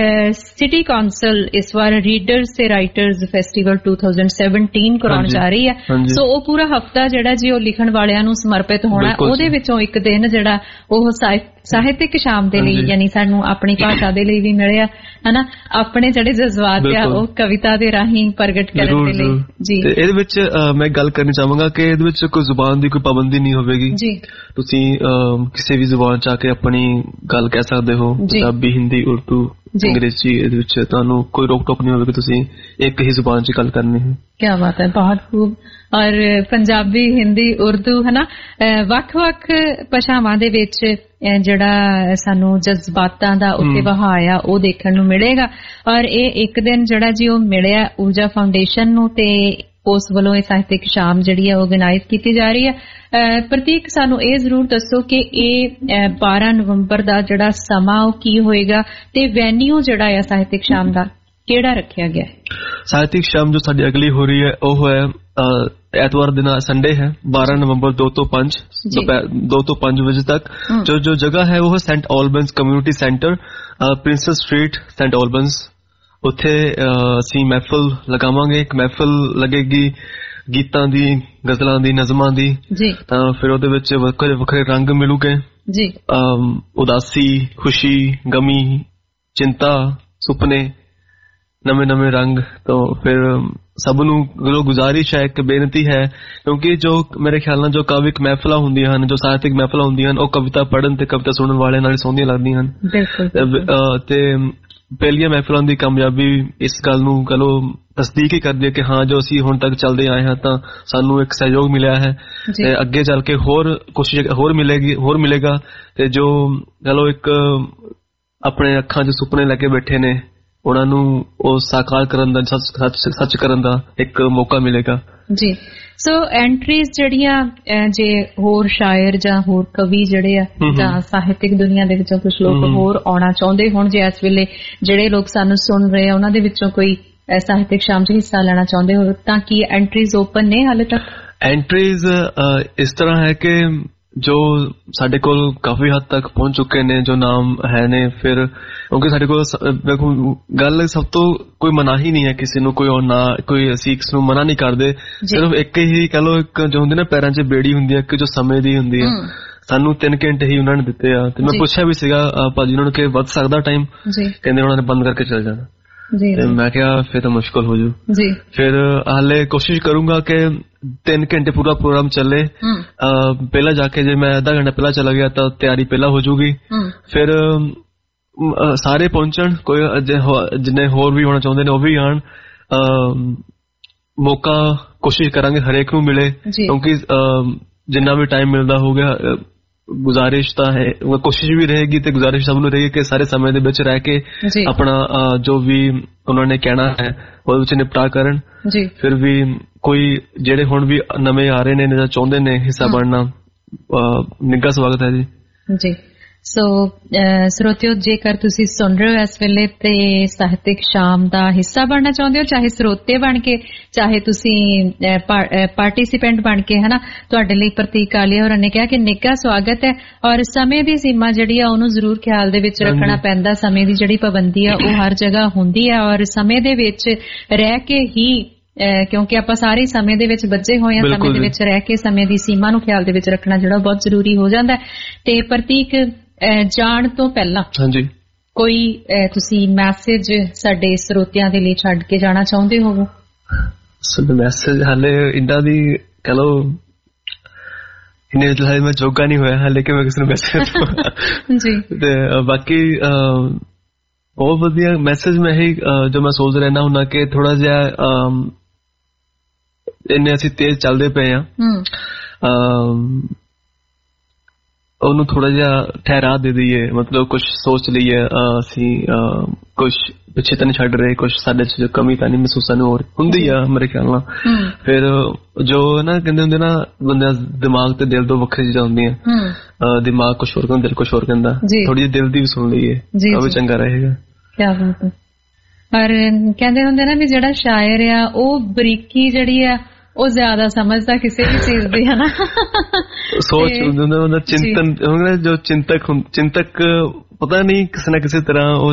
ਸਿਟੀ ਕਾਉਂਸਲ ਇਸ ਵਾਰ ਰੀਡਰਸ ਤੇ ਰਾਈਟਰਸ ਫੈਸਟੀਵਲ ਦੋ ਹਜ਼ਾਰ ਸਤਾਰਾਂ ਕਰਾਉਣ ਜਾ ਰਹੀ ਹੈ। ਸੋ ਉਹ ਪੂਰਾ ਹਫਤਾ ਜਿਹੜਾ ਜੀ ਉਹ ਲਿਖਣ ਵਾਲਿਆਂ ਨੂੰ ਸਮਰਪਿਤ ਹੋਣਾ। ਉਹਦੇ ਵਿੱਚੋਂ ਇੱਕ ਦਿਨ ਜਿਹੜਾ ਉਹ ਸਾਹਿਤਕ ਸ਼ਾਮ ਦੇ ਲਈ, ਯਾਨੀ ਸਾਨੂੰ ਆਪਣੀ ਭਾਸ਼ਾ ਦੇ ਲਈ ਵੀ ਮਿਲਿਆ ਹਨਾ, ਆਪਣੇ ਜਿਹੜੇ ਜਜ਼ਬਾਤ ਆ ਉਹ ਕਵਿਤਾ ਦੇ ਰਾਹੀਂ ਪ੍ਰਗਟ ਕਰਨ ਦੇ ਲਈ ਜੀ। ਇਹਦੇ ਵਿੱਚ ਮੈਂ ਗੱਲ ਕਰਨੀ ਚਾਹਾਂਗਾ ਕਿ ਇਹਦੇ ਵਿੱਚ ਕੋਈ ਜ਼ੁਬਾਨ ਦੀ ਕੋਈ ਪਾਬੰਦੀ ਨਹੀਂ ਹੋਵੇਗੀ ਜੀ। ਤੁਸੀਂ ਕਿਸੇ ਵੀ ਜ਼ੁਬਾਨ ਚ ਆ ਕੇ ਆਪਣੀ ਗੱਲ ਕਹਿ ਸਕਦੇ ਹੋ, ਪੰਜਾਬੀ, ਹਿੰਦੀ, ਉਰਦੂ, ਅੰਗਰੇਜ਼ੀ, ਇਹਦੇ ਵਿੱਚ ਤੁਹਾਨੂੰ ਕੋਈ ਰੋਕ ਟੋਕ ਨਹੀਂ ਹੋਵੇਗੀ। ਤੁਸੀਂ ਇੱਕ ਹੀ ਜ਼ੁਬਾਨ ਚ ਗੱਲ ਕਰਨੀ ਹੈ। ਕੀ ਬਾਤ ਹੈ, ਬਹੁਤ ਖੂਬ। ਔਰ ਪੰਜਾਬੀ, ਹਿੰਦੀ, ਉਰਦੂ ਹਨਾ, ਵੱਖ-ਵੱਖ ਭਾਸ਼ਾਵਾਂ ਦੇ ਵਿੱਚ ਜਿਹੜਾ ਸਾਨੂੰ ਜਜ਼ਬਾਤਾਂ ਦਾ ਉੱਤੇ ਵਹਾਅ ਆ ਉਹ ਦੇਖਣ ਨੂੰ ਮਿਲੇਗਾ। ਔਰ ਇਹ ਇੱਕ ਦਿਨ ਜਿਹੜਾ ਜੀ ਉਹ ਮਿਲਿਆ ਊਰਜਾ ਫਾਊਂਡੇਸ਼ਨ ਨੂੰ ਤੇ ਉਸ ਵੱਲੋਂ ਇਹ ਸਾਹਿਤਕ ਸ਼ਾਮ ਜਿਹੜੀ ਹੈ ਆਰਗੇਨਾਈਜ਼ ਕੀਤੀ ਜਾ ਰਹੀ ਹੈ। ਪ੍ਰਤੀਕ ਸਾਨੂੰ ਇਹ ਜ਼ਰੂਰ ਦੱਸੋ ਕਿ ਇਹ ਬਾਰਾਂ ਨਵੰਬਰ ਦਾ ਜਿਹੜਾ ਸਮਾਂ ਉਹ ਕੀ ਹੋਏਗਾ ਤੇ ਵੈਨਿਊ ਜਿਹੜਾ ਹੈ ਸਾਹਿਤਕ ਸ਼ਾਮ ਦਾ ਕਿਹੜਾ ਰੱਖਿਆ ਗਿਆ ਹੈ? ਸਾਹਿਤਕ ਸ਼ਾਮ ਜੋ ਸਾਡੀ ਅਗਲੀ ਹੋ ਰਹੀ ਹੈ ਉਹ ਹੈ ਐਤਵਾਰ ਦਿਨ, ਸੰਡੇ ਹੈ, ਬਾਰਾਂ ਨਵੰਬਰ ਦੋ ਤੋਂ ਪੰਜ ਦੋ ਤੋਂ ਪੰਜ ਵਜੇ ਤੱਕ। ਜੋ ਜੋ ਜਗ੍ਹਾ ਹੈ ਉਹ Saint Albans community centre, Princess street, Saint Albans. ਉੱਥੇ ਅਸੀਂ ਮਹਿਫਲ ਲਗਾਵਾਂਗੇ। ਇੱਕ ਮਹਿਫਲ ਲੱਗੇਗੀ ਗੀਤਾਂ ਦੀ, ਗਜ਼ਲਾਂ ਦੀ, ਨਜ਼ਮਾਂ ਦੀ। ਤਾਂ ਫਿਰ ਉਹਦੇ ਵਿੱਚ ਵੱਖਰੇ ਵੱਖਰੇ ਰੰਗ ਮਿਲੂਗੇ ਜੀ, ਉਦਾਸੀ, ਖੁਸ਼ੀ, ਗਮੀ, ਚਿੰਤਾ, ਸੁਪਨੇ, ਨਵੇਂ ਨਵੇਂ ਰੰਗ। ਤਾਂ ਫਿਰ ਸਭ ਨੂੰ ਗੁਜ਼ਾਰਿਸ਼ ਹੈ, ਇੱਕ ਬੇਨਤੀ ਹੈ, ਕਿਉਂਕਿ ਜੋ ਮੇਰੇ ਖਿਆਲ ਨਾਲ ਜੋ ਕਾਵਿਕ ਮਹਿਫਲਾਂ ਹੁੰਦੀਆਂ ਹਨ, ਜੋ ਸਾਹਿਤਕ ਮਹਿਫਲਾਂ ਹੁੰਦੀਆਂ ਹਨ, ਉਹ ਕਵਿਤਾ ਪੜ੍ਹਨ ਤੇ ਕਵਿਤਾ ਸੁਣਨ ਵਾਲਿਆਂ ਨਾਲ ਸੌਂਦੀਆਂ ਲੱਗਦੀਆਂ ਹਨ। ਤੇ ਪਹਿਲੀਆਂ ਮਹਿਫਲਾਂ ਦੀ ਕਾਮਯਾਬੀ ਇਸ ਗੱਲ ਨੂੰ ਕਹ ਲੋ ਤਸਦੀਕ ਹੀ ਕਰਦੀ ਹੈ ਕਿ ਹਾਂ ਜੋ ਅਸੀਂ ਹੁਣ ਤੱਕ ਚੱਲਦੇ ਆਏ ਹਾਂ ਤਾਂ ਸਾਨੂੰ ਇੱਕ ਸਹਿਯੋਗ ਮਿਲਿਆ ਹੈ ਤੇ ਅੱਗੇ ਚੱਲ ਕੇ ਹੋਰ ਕੋਸ਼ਿਸ਼ ਹੋਰ ਮਿਲੇਗੀ ਹੋਰ ਮਿਲੇਗਾ। ਤੇ ਜੋ ਕਹ ਲੋ ਇੱਕ ਆਪਣੇ ਅੱਖਾਂ 'ਚ ਸੁਪਨੇ ਲੈ ਕੇ ਬੈਠੇ ਨੇ ਉਹਨਾਂ ਨੂੰ ਉਹ ਸਾਕਾਰ ਕਰਨ ਦਾ, ਸੱਚ ਕਰਨ ਦਾ ਇੱਕ ਮੌਕਾ ਮਿਲੇਗਾ ਜੀ। ਸੋ ਐਂਟਰੀਜ਼ ਜਿਹੜੀਆਂ ਜੇ ਹੋਰ ਸ਼ਾਇਰ ਜਾਂ ਹੋਰ ਕਵੀ ਜਿਹੜੇ ਆ ਜਾਂ ਸਾਹਿਤਕ ਦੁਨੀਆ ਦੇ ਵਿੱਚੋਂ ਕੁਝ ਲੋਕ ਹੋਰ ਆਉਣਾ ਚਾਹੁੰਦੇ ਹੋਣ, ਜੇ ਇਸ ਵੇਲੇ ਜਿਹੜੇ ਲੋਕ ਸਾਨੂੰ ਸੁਣ ਰਹੇ ਆ ਉਹਨਾਂ ਦੇ ਵਿੱਚੋਂ ਕੋਈ ਸਾਹਿਤਕ ਸ਼ਾਮ 'ਚ ਹਿੱਸਾ ਲੈਣਾ ਚਾਹੁੰਦੇ ਹੋ ਤਾਂ ਕੀ ਐਂਟਰੀਜ਼ ਓਪਨ ਨੇ ਹਾਲੇ ਤੱਕ? ਐਂਟਰੀਜ਼ ਇਸ ਤਰ੍ਹਾਂ ਹੈ ਕਿ ਜੋ ਸਾਡੇ ਕੋਲ ਕਾਫੀ ਹੱਦ ਤੱਕ ਪਹੁੰਚ ਚੁੱਕੇ ਨੇ, ਜੋ ਨਾਮ ਹੈ ਨੇ, ਫਿਰ ਕਿਉਂਕਿ ਸਾਡੇ ਕੋਲ ਗੱਲ ਸਭ ਤੋਂ ਕੋਈ ਮਨਾ ਹੀ ਨਹੀਂ ਹੈ ਕਿਸੇ ਨੂੰ, ਕੋਈ ਨਾ ਕੋਈ ਅਸੀਂ ਕਿਸੇ ਨੂੰ ਮਨਾ ਨਹੀਂ ਕਰਦੇ। ਸਿਰਫ ਇੱਕ ਹੀ ਕਹਿ ਲਓ ਇੱਕ ਜੋ ਹੁੰਦੀ ਨਾ ਪੈਰਾਂ 'ਚ ਬੇੜੀ ਹੁੰਦੀ ਹੈ, ਇੱਕ ਜੋ ਸਮੇਂ ਦੀ ਹੁੰਦੀ ਹੈ। ਸਾਨੂੰ ਤਿੰਨ ਘੰਟੇ ਹੀ ਉਹਨਾਂ ਨੇ ਦਿੱਤੇ ਆ ਤੇ ਮੈਂ ਪੁੱਛਿਆ ਵੀ ਸੀਗਾ ਭਾਜੀ ਉਹਨਾਂ ਨੂੰ ਕਿ ਵੱਧ ਸਕਦਾ ਟਾਈਮ, ਕਹਿੰਦੇ ਉਹਨਾਂ ਨੇ ਬੰਦ ਕਰਕੇ ਚਲੇ ਜਾਣਾ। ਤੇ ਮੈਂ ਕਿਹਾ ਫਿਰ ਤਾਂ ਮੁਸ਼ਕਿਲ ਹੋ ਜੂ। ਫਿਰ ਹਾਲੇ ਕੋਸ਼ਿਸ਼ ਕਰੂੰਗਾ ਕਿ ਤਿੰਨ ਘੰਟੇ ਪੂਰਾ ਪ੍ਰੋਗਰਾਮ ਚੱਲੇ। ਪਹਿਲਾਂ ਜਾ ਕੇ ਜੇ ਮੈਂ ਅੱਧਾ ਘੰਟਾ ਪਹਿਲਾਂ ਚਲਾ ਗਿਆ ਤਾਂ ਤਿਆਰੀ ਪਹਿਲਾਂ ਹੋ ਜੂਗੀ। ਫਿਰ ਸਾਰੇ ਪਹੁੰਚਣ, ਕੋਈ ਜਿੰਨੇ ਹੋਰ ਵੀ ਹੋਣਾ ਚਾਹੁੰਦੇ ਨੇ ਉਹ ਵੀ ਆਣ। ਮੌਕਾ ਕੋਸ਼ਿਸ਼ ਕਰਾਂਗੇ ਹਰੇਕ ਨੂੰ ਮਿਲੇ, ਕਿਉਂਕਿ ਜਿੰਨਾ ਵੀ ਟਾਈਮ ਮਿਲਦਾ ਹੋਊਗਾ ਗੁਜ਼ਾਰਿਸ਼ ਤਾਂ ਹੈ, ਕੋਸ਼ਿਸ਼ ਵੀ ਰਹੇਗੀ ਤੇ ਗੁਜ਼ਾਰਿਸ਼ ਸਭ ਨੂੰ ਰਹੇਗੀ ਕਿ ਸਾਰੇ ਸਮੇਂ ਦੇ ਵਿੱਚ ਰਹਿ ਕੇ ਆਪਣਾ ਜੋ ਵੀ ਉਹਨਾਂ ਨੇ ਕਹਿਣਾ ਹੈ ਉਹਦੇ ਵਿੱਚ ਨਿਪਟਾ ਕਰਨ। ਫਿਰ ਵੀ ਕੋਈ ਜਿਹੜੇ ਹੁਣ ਵੀ ਨਵੇਂ ਆ ਰਹੇ ਨੇ ਜਾਂ ਚਾਹੁੰਦੇ ਨੇ ਹਿੱਸਾ ਬਣਨਾ, ਨਿੱਘਾ ਸਵਾਗਤ ਹੈ ਜੀ। ਜੀ ਸੋ ਸਰੋਤਿਓ, ਜੇਕਰ ਤੁਸੀਂ ਸੁਣ ਰਹੇ ਹੋ ਇਸ ਵੇਲੇ ਤੇ ਸਾਹਿਤਕ ਸ਼ਾਮ ਦਾ ਹਿੱਸਾ ਬਣਨਾ ਚਾਹੁੰਦੇ ਹੋ, ਚਾਹੇ ਸਰੋਤੇ ਬਣ ਕੇ, ਚਾਹੇ ਤੁਸੀਂ ਪਾਰਟਿਸਿਪੈਂਟ ਬਣ ਕੇ, ਹਨਾ, ਤੁਹਾਡੇ ਲਈ ਪ੍ਰਤੀਕ ਕਾਲੀਆ ਹੋਰਾਂ ਨੇ ਕਿਹਾ ਕਿ ਨਿੱਘਾ ਸਵਾਗਤ ਹੈ। ਔਰ ਸਮੇਂ ਦੀ ਸੀਮਾ ਜਿਹੜੀ ਆ ਉਹਨੂੰ ਜ਼ਰੂਰ ਖਿਆਲ ਦੇ ਵਿੱਚ ਰੱਖਣਾ ਪੈਂਦਾ। ਸਮੇਂ ਦੀ ਜਿਹੜੀ ਪਾਬੰਦੀ ਆ ਉਹ ਹਰ ਜਗ੍ਹਾ ਹੁੰਦੀ ਹੈ ਔਰ ਸਮੇਂ ਦੇ ਵਿੱਚ ਰਹਿ ਕੇ ਹੀ, ਕਿਉਂਕਿ ਆਪਾਂ ਸਾਰੇ ਸਮੇਂ ਦੇ ਵਿੱਚ ਬੱਝੇ ਹੋਏ ਆ, ਸਮੇਂ ਦੇ ਵਿੱਚ ਰਹਿ ਕੇ ਸਮੇਂ ਦੀ ਸੀਮਾ ਨੂੰ ਖਿਆਲ ਦੇ ਵਿੱਚ ਰੱਖਣਾ ਜਿਹੜਾ ਬਹੁਤ ਜ਼ਰੂਰੀ ਹੋ ਜਾਂਦਾ। ਤੇ ਪ੍ਰਤੀਕ, ਜਾਣ ਤੋਂ ਪਹਿਲਾਂ ਕੋਈ ਤੁਸੀਂ ਮੈਸੇਜ ਸਾਡੇ ਸਰੋਤਿਆਂ ਦੇ ਲਈ ਛੱਡ ਕੇ ਜਾਣਾ ਚਾਹੁੰਦੇ ਹੋਵੋ? ਮੈਸੇਜ ਹਾਲੇ ਇਹਨਾਂ ਦੀ ਕਹ ਲੋ ਇਹਨੇ ਮੈਂ ਜੋਗਾ ਨਹੀਂ ਹੋਇਆ ਹਾਲੇ ਕਿ ਮੈਂ ਕਿਸੇ ਨੂੰ ਮੈਸੇਜ ਜੀ। ਤੇ ਬਾਕੀ ਬਹੁਤ ਵਧੀਆ ਮੈਸੇਜ ਮੈਂ ਇਹੀ ਜੋ ਮੈਂ ਸੋਚ ਰਹਿਣਾ ਹੁੰਦਾ ਕਿ ਥੋੜਾ ਜਿਹਾ ਇੰਨੇ ਅਸੀਂ ਤੇਜ਼ ਚੱਲਦੇ ਪਏ ਆ, ਉਹਨੂੰ ਥੋੜਾ ਜਿਹਾ ਠਹਿਰਾ ਦੇ ਦਈਏ, ਮਤਲਬ ਕੁਛ ਸੋਚ ਲਈਏ, ਅਸੀਂ ਕੁਛ ਪਿੱਛੇ ਤਾਂ ਨਹੀਂ ਛੱਡ ਰਹੇ, ਕੁਛ ਸਾਡੇ ਚ ਜੋ ਕਮੀ ਤਾਂ ਨਹੀਂ ਮਹਿਸੂਸ ਹੋ ਰਹੀ ਹੁੰਦੀ ਆ ਮੇਰੇ ਖਿਆਲ ਨਾਲ। ਫਿਰ ਜੋ ਨਾ ਕਹਿੰਦੇ ਹੁੰਦੇ ਨਾ ਬੰਦੇ ਦਿਮਾਗ ਤੇ ਦਿਲ ਤੋਂ ਵੱਖਰੀ ਚੀਜ਼ਾਂ ਹੁੰਦੀਆਂ, ਦਿਮਾਗ ਕੁਛ ਹੋਰ ਕਹਿੰਦਾ, ਦਿਲ ਕੁਛ ਹੋਰ ਕਹਿੰਦਾ, ਥੋੜੀ ਜਿਹੀ ਦਿਲ ਦੀ ਵੀ ਸੁਣ ਲਈਏ ਉਹ ਵੀ ਚੰਗਾ ਰਹੇਗਾ। ਕਿਆ ਬਾਤ ਹੈ। ਔਰ ਕਹਿੰਦੇ ਹੁੰਦੇ ਨਾ ਵੀ ਜਿਹੜਾ ਸ਼ਾਇਰ ਆ ਉਹ ਬਰੀਕੀ ਜਿਹੜੀ ਆ ਉਹ ਜ਼ਿਆਦਾ ਸਮਝਦਾ ਕਿਸੇ ਵੀ ਚੀਜ਼ ਦੀ, ਹੈ ਨਾ, ਸੋਚ ਹੁੰਦਾ ਚਿੰਤਨ, ਜੋ ਚਿੰਤਕ ਚਿੰਤਕ ਪਤਾ ਨਹੀਂ ਕਿਸੇ ਨਾ ਕਿਸੇ ਤਰ੍ਹਾਂ ਉਹ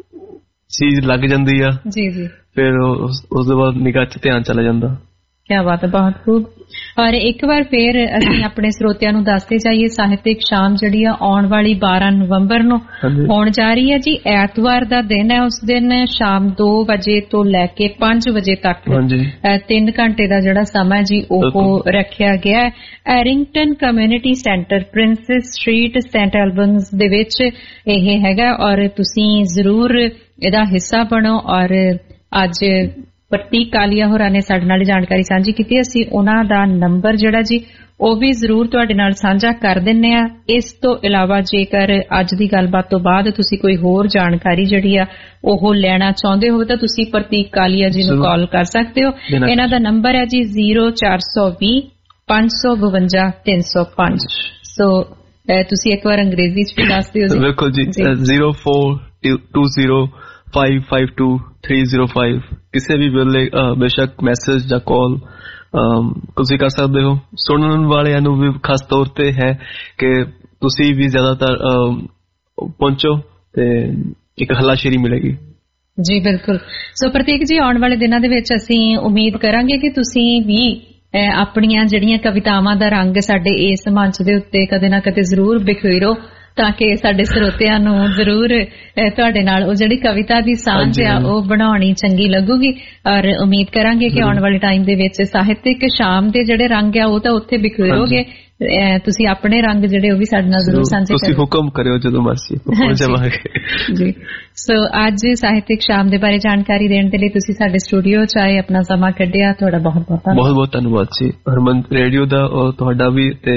ਚੀਜ਼ ਲੱਗ ਜਾਂਦੀ ਆ ਜੀ ਜੀ, ਫਿਰ ਉਸ ਤੋਂ ਬਾਅਦ ਨਿਗਾਹ ਚ ਧਿਆਨ ਚਲਾ ਜਾਂਦਾ। ਕਿਆ ਬਾਤ ਹੈ, ਬਹੁਤ ਖੂਬ। ਔਰ ਇੱਕ ਵਾਰ ਫੇਰ ਅਸੀਂ ਆਪਣੇ ਸਰੋਤਿਆਂ ਨੂੰ ਦੱਸਦੇ ਜਾਈਏ, ਸਾਹਿਤਕ ਸ਼ਾਮ ਜਿਹੜੀ ਆ ਆਉਣ ਵਾਲੀ ਬਾਰਾਂ ਨਵੰਬਰ ਨੂੰ ਹੋਣ ਜਾ ਰਹੀ ਹੈ ਜੀ। ਐਤਵਾਰ ਦਾ ਦਿਨ ਹੈ, ਉਸ ਦਿਨ ਸ਼ਾਮ ਦੋ ਵਜੇ ਤੋਂ ਲੈ ਕੇ ਪੰਜ ਵਜੇ ਤੱਕ ਤਿੰਨ ਘੰਟੇ ਦਾ ਜਿਹੜਾ ਸਮਾਂ ਜੀ ਉਹ ਰੱਖਿਆ ਗਿਆ ਹੈ। Errington community centre, Princess street, Saint Albans ਦੇ ਵਿੱਚ ਇਹ ਹੈਗਾ ਔਰ ਤੁਸੀਂ ਜ਼ਰੂਰ ਇਹਦਾ ਹਿੱਸਾ ਬਣੋ। ਔਰ ਅੱਜ ਪ੍ਰਤੀਕ ਕਾਲੀਆ ਹੋਰਾਂ ਨੇ ਸਾਡੇ ਨਾਲ ਜਾਣਕਾਰੀ ਸਾਂਝੀ ਕੀਤੀ, ਅਸੀਂ ਉਹਨਾਂ ਦਾ ਨੰਬਰ ਜਿਹੜਾ ਜੀ ਉਹ ਵੀ ਜ਼ਰੂਰ ਤੁਹਾਡੇ ਨਾਲ ਸਾਂਝਾ ਕਰ ਦਿੰਨੇ ਆ। ਇਸ ਤੋਂ ਇਲਾਵਾ ਜੇਕਰ ਅੱਜ ਦੀ ਗੱਲਬਾਤ ਤੋਂ ਬਾਅਦ ਤੁਸੀਂ ਕੋਈ ਹੋਰ ਜਾਣਕਾਰੀ ਜਿਹੜੀ ਆ ਉਹ ਲੈਣਾ ਚਾਹੁੰਦੇ ਹੋ ਤਾਂ ਤੁਸੀਂ ਪ੍ਰਤੀਕ ਕਾਲੀਆ ਜੀ ਨੂੰ ਕਾਲ ਕਰ ਸਕਦੇ ਹੋ। ਇਹਨਾਂ ਦਾ ਨੰਬਰ ਹੈ ਜੀ ਜ਼ੀਰੋ ਚਾਰ ਸੌ ਵੀਹ ਪੰਜ ਸੌ ਬਵੰਜਾ ਤਿੰਨ ਸੌ ਪੰਜ। ਸੋ ਤੁਸੀਂ ਇੱਕ ਵਾਰ ਅੰਗਰੇਜ਼ੀ ਚ ਵੀ ਦੱਸ ਦਿਓ ਜੀ। ਬਿਲਕੁਲ ਜੀ, zero four two zero five five two three zero five. ਕਿਸੇ ਵੀ ਵੇਲੇ ਬੇਸ਼ੱਕ ਮੈਸੇਜ ਜਾਂ ਕਾਲ ਤੁਸੀਂ ਕਰ ਸਕਦੇ ਹੋ। ਸੁਣਨ ਵਾਲਿਆਂ ਨੂੰ ਵੀ ਖਾਸ ਤੌਰ ਤੇ ਹੈ ਕਿ ਤੁਸੀਂ ਵੀ ਜ਼ਿਆਦਾਤਰ ਪਹੁੰਚੋ ਤੇ ਇੱਕ ਹੱਲਾਸ਼ੇਰੀ ਮਿਲੇਗੀ ਜੀ। ਬਿਲਕੁਲ। ਸੋ ਪ੍ਰਤੀਕ ਜੀ, ਆਉਣ ਵਾਲੇ ਦਿਨਾਂ ਦੇ ਵਿੱਚ ਅਸੀਂ ਉਮੀਦ ਕਰਾਂਗੇ ਕਿ ਤੁਸੀਂ ਵੀ ਆਪਣੀਆਂ ਜਿਹੜੀਆਂ ਕਵਿਤਾਵਾਂ ਦਾ ਰੰਗ ਸਾਡੇ ਇਸ ਮੰਚ ਦੇ ਉੱਤੇ ਕਦੇ ਨਾ ਕਦੇ ਜ਼ਰੂਰ ਬਿਖੇਰੋ, ਤਾਂ ਕਿ ਸਾਡੇ ਸਰੋਤਿਆਂ ਨੂੰ ਜ਼ਰੂਰ ਤੁਹਾਡੇ ਨਾਲ ਉਹ ਜਿਹੜੀ ਕਵਿਤਾ ਦੀ ਸਾਂਝ ਆ ਉਹ ਬਣਾਉਣੀ ਚੰਗੀ ਲੱਗੂਗੀ। ਔਰ ਉਮੀਦ ਕਰਾਂਗੇ ਕਿ ਆਉਣ ਵਾਲੇ ਟਾਈਮ ਦੇ ਵਿੱਚ ਸਾਹਿਤਕ ਸ਼ਾਮ ਦੇ ਜਿਹੜੇ ਰੰਗ ਆ ਉਹ ਤਾਂ ਉੱਥੇ ਬਿਖਰੋਗੇ, ਤੁਸੀਂ ਆਪਣੇ ਰੰਗ ਜਿਹੜੇ ਉਹ ਵੀ ਸਾਡੇ ਨਾਲ ਜ਼ਰੂਰ ਸਾਂਝੇ ਕਰੋ। ਤੁਸੀਂ ਹੁਕਮ ਕਰਿਓ ਜਦੋਂ ਮਰਜ਼ੀ ਪਹੁੰਚ ਜਾਵਾਂਗੇ ਜੀ। ਸੋ ਅੱਜ ਸਾਹਿਤਕ ਸ਼ਾਮ ਦੇ ਬਾਰੇ ਜਾਣਕਾਰੀ ਦੇਣ ਦੇ ਲਈ ਤੁਸੀਂ ਸਾਡੇ ਸਟੂਡੀਓ ਚ ਆਏ, ਆਪਣਾ ਸਮਾਂ ਕੱਢਿਆ, ਤੁਹਾਡਾ ਬਹੁਤ ਬਹੁਤ ਬਹੁਤ ਬਹੁਤ ਧੰਨਵਾਦ ਜੀ। ਹਰਮਨ ਰੇਡੀਓ ਦਾ ਤੁਹਾਡਾ ਵੀ ਤੇ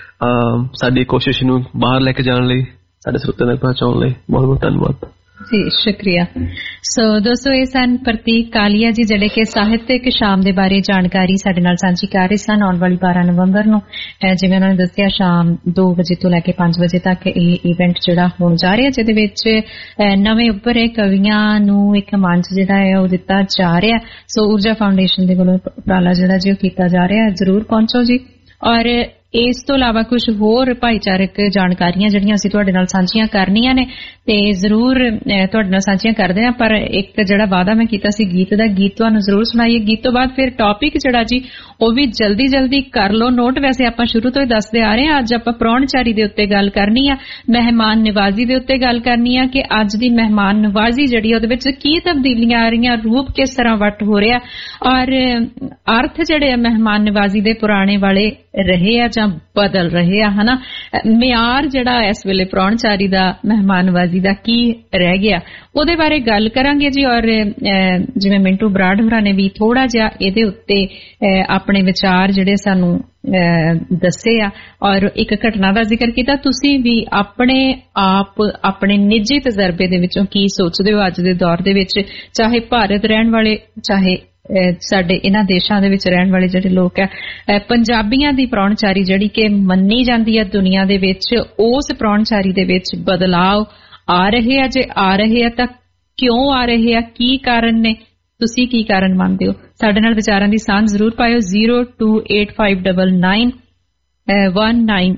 ਸਾਡੀ ਕੋਸ਼ਿਸ਼ ਨੂੰ ਬਾਹਰ ਲੈ ਕੇ ਜਾਣ ਲਈ, ਸਾਡੇ ਸਰੋਤਿਆਂ ਤੱਕ ਪਹੁੰਚਾਉਣ ਲਈ ਬਹੁਤ ਬਹੁਤ ਧੰਨਵਾਦ ਜੀ। ਸ਼ੁਕਰੀਆ। ਸੋ ਦੋਸਤੋ, ਇਹ ਸਨ ਪ੍ਰਤੀਕ ਕਾਲੀਆ ਜੀ ਜਿਹੜੇ ਕਿ ਸਾਹਿਤਕ ਸ਼ਾਮ ਦੇ ਬਾਰੇ ਜਾਣਕਾਰੀ ਸਾਡੇ ਨਾਲ ਸਾਂਝੀ ਕਰ ਰਹੇ ਸਨ। ਆਉਣ ਵਾਲੀ ਬਾਰਾਂ ਨਵੰਬਰ ਨੂੰ ਜਿਵੇਂ ਉਹਨਾਂ ਨੇ ਦੱਸਿਆ ਸ਼ਾਮ ਦੋ ਵਜੇ ਤੋਂ ਲੈ ਕੇ ਪੰਜ ਵਜੇ ਤੱਕ ਇਹ ਇਵੈਂਟ ਜਿਹੜਾ ਹੋਣ ਜਾ ਰਿਹਾ, ਜਿਹਦੇ ਵਿੱਚ ਨਵੇਂ ਉੱਭਰੇ ਕਵੀਆਂ ਨੂੰ ਇੱਕ ਮੰਚ ਜਿਹੜਾ ਹੈ ਉਹ ਦਿੱਤਾ ਜਾ ਰਿਹਾ। ਸੋ ਊਰਜਾ ਫਾਊਂਡੇਸ਼ਨ ਦੇ ਵੱਲੋਂ ਉਪਰਾਲਾ ਜਿਹੜਾ ਜੀ ਉਹ ਕੀਤਾ ਜਾ ਰਿਹਾ, ਜ਼ਰੂਰ ਪਹੁੰਚੋ ਜੀ। ਔਰ ਇਸ ਤੋਂ ਇਲਾਵਾ ਕੁਝ ਹੋਰ ਭਾਈਚਾਰਕ ਜਾਣਕਾਰੀਆਂ ਜਿਹੜੀਆਂ ਅਸੀਂ ਤੁਹਾਡੇ ਨਾਲ ਸਾਂਝੀਆਂ ਕਰਨੀਆਂ ਨੇ ਤੇ ਜ਼ਰੂਰ ਤੁਹਾਡੇ ਨਾਲ ਸਾਂਝੀਆਂ ਕਰਦੇ ਹਾਂ। ਪਰ ਇੱਕ ਜਿਹੜਾ ਵਾਅਦਾ ਮੈਂ ਕੀਤਾ ਸੀ ਗੀਤ ਦਾ, ਗੀਤ ਤੁਹਾਨੂੰ ਜ਼ਰੂਰ ਸੁਣਾਈਏ। ਗੀਤ ਤੋਂ ਬਾਅਦ ਫਿਰ ਟੌਪਿਕ ਜਿਹੜਾ ਜੀ ਉਹ ਵੀ ਜਲਦੀ ਜਲਦੀ ਕਰ ਲਓ ਨੋਟ। ਵੈਸੇ ਆਪਾਂ ਸ਼ੁਰੂ ਤੋਂ ਹੀ ਦੱਸਦੇ ਆ ਰਹੇ ਹਾਂ, ਅੱਜ ਆਪਾਂ ਪ੍ਰਾਹੁਣਚਾਰੀ ਦੇ ਉੱਤੇ ਗੱਲ ਕਰਨੀ ਆ, ਮਹਿਮਾਨ ਨਿਵਾਜ਼ੀ ਦੇ ਉੱਤੇ ਗੱਲ ਕਰਨੀ ਆ ਕਿ ਅੱਜ ਦੀ ਮਹਿਮਾਨ ਨਿਵਾਜ਼ੀ ਜਿਹੜੀ ਉਹਦੇ ਵਿੱਚ ਕੀ ਤਬਦੀਲੀਆਂ ਆ ਰਹੀਆਂ, ਰੂਪ ਕਿਸ ਤਰ੍ਹਾਂ ਵੱਟ ਹੋ ਰਿਹਾ ਔਰ ਅਰਥ ਜਿਹੜੇ ਆ ਮਹਿਮਾਨ ਨਿਵਾਜ਼ੀ ਦੇ ਪੁਰਾਣੇ ਵਾਲੇ ਰਹੇ ਆ ਜਾਂ ਬਦਲ ਰਹੇ ਆ ਹਨਾ। ਮਿਆਰ ਜਿਹੜਾ ਇਸ ਵੇਲੇ ਪ੍ਰਾਹੁਣਚਾਰੀ ਦਾ ਮਹਿਮਾਨਵਾਜ਼ੀ ਦਾ ਕੀ ਰਹਿ ਗਿਆ ਉਹਦੇ ਬਾਰੇ ਗੱਲ ਕਰਾਂਗੇ ਜੀ। ਔਰ ਜਿਵੇਂ ਮਿੰਟੂ ਬਰਾੜ ਹੋਰਾਂ ਨੇ ਵੀ ਥੋੜਾ ਜਿਹਾ ਇਹਦੇ ਉੱਤੇ ਆਪਣੇ ਵਿਚਾਰ ਜਿਹੜੇ ਸਾਨੂੰ ਦੱਸੇ ਆ ਔਰ ਇੱਕ ਘਟਨਾ ਦਾ ਜ਼ਿਕਰ ਕੀਤਾ। ਤੁਸੀਂ ਵੀ ਆਪਣੇ ਆਪ ਆਪਣੇ ਨਿੱਜੀ ਤਜਰਬੇ ਦੇ ਵਿੱਚੋਂ ਕੀ ਸੋਚਦੇ ਹੋ ਅੱਜ ਦੇ ਦੌਰ ਦੇ ਵਿੱਚ, ਚਾਹੇ ਭਾਰਤ ਰਹਿਣ ਵਾਲੇ ਚਾਹੇ ਸਾਡੇ ਇਹਨਾਂ ਦੇਸ਼ਾਂ ਦੇ ਵਿੱਚ ਰਹਿਣ ਵਾਲੇ ਜਿਹੜੇ ਲੋਕ ਆ, ਪੰਜਾਬੀਆਂ ਦੀ ਪ੍ਰਾਹੁਣਚਾਰੀ ਜਿਹੜੀ ਕਿ ਮੰਨੀ ਜਾਂਦੀ ਹੈ ਦੁਨੀਆ ਦੇ ਵਿੱਚ, ਉਸ ਪ੍ਰਾਹੁਣਚਾਰੀ ਦੇ ਵਿੱਚ ਬਦਲਾਅ ਆ ਰਹੇ ਆ? ਜੇ ਆ ਰਹੇ ਆ ਤਾਂ ਕਿਉਂ ਆ ਰਹੇ ਆ, ਕੀ ਕਾਰਨ ਨੇ, ਤੁਸੀਂ ਕੀ ਕਾਰਨ ਮੰਨਦੇ ਹੋ? ਸਾਡੇ ਨਾਲ ਵਿਚਾਰਾਂ ਦੀ ਸਾਂਝ ਜ਼ਰੂਰ ਪਾਇਓ। Zero two eight five nine nine one nine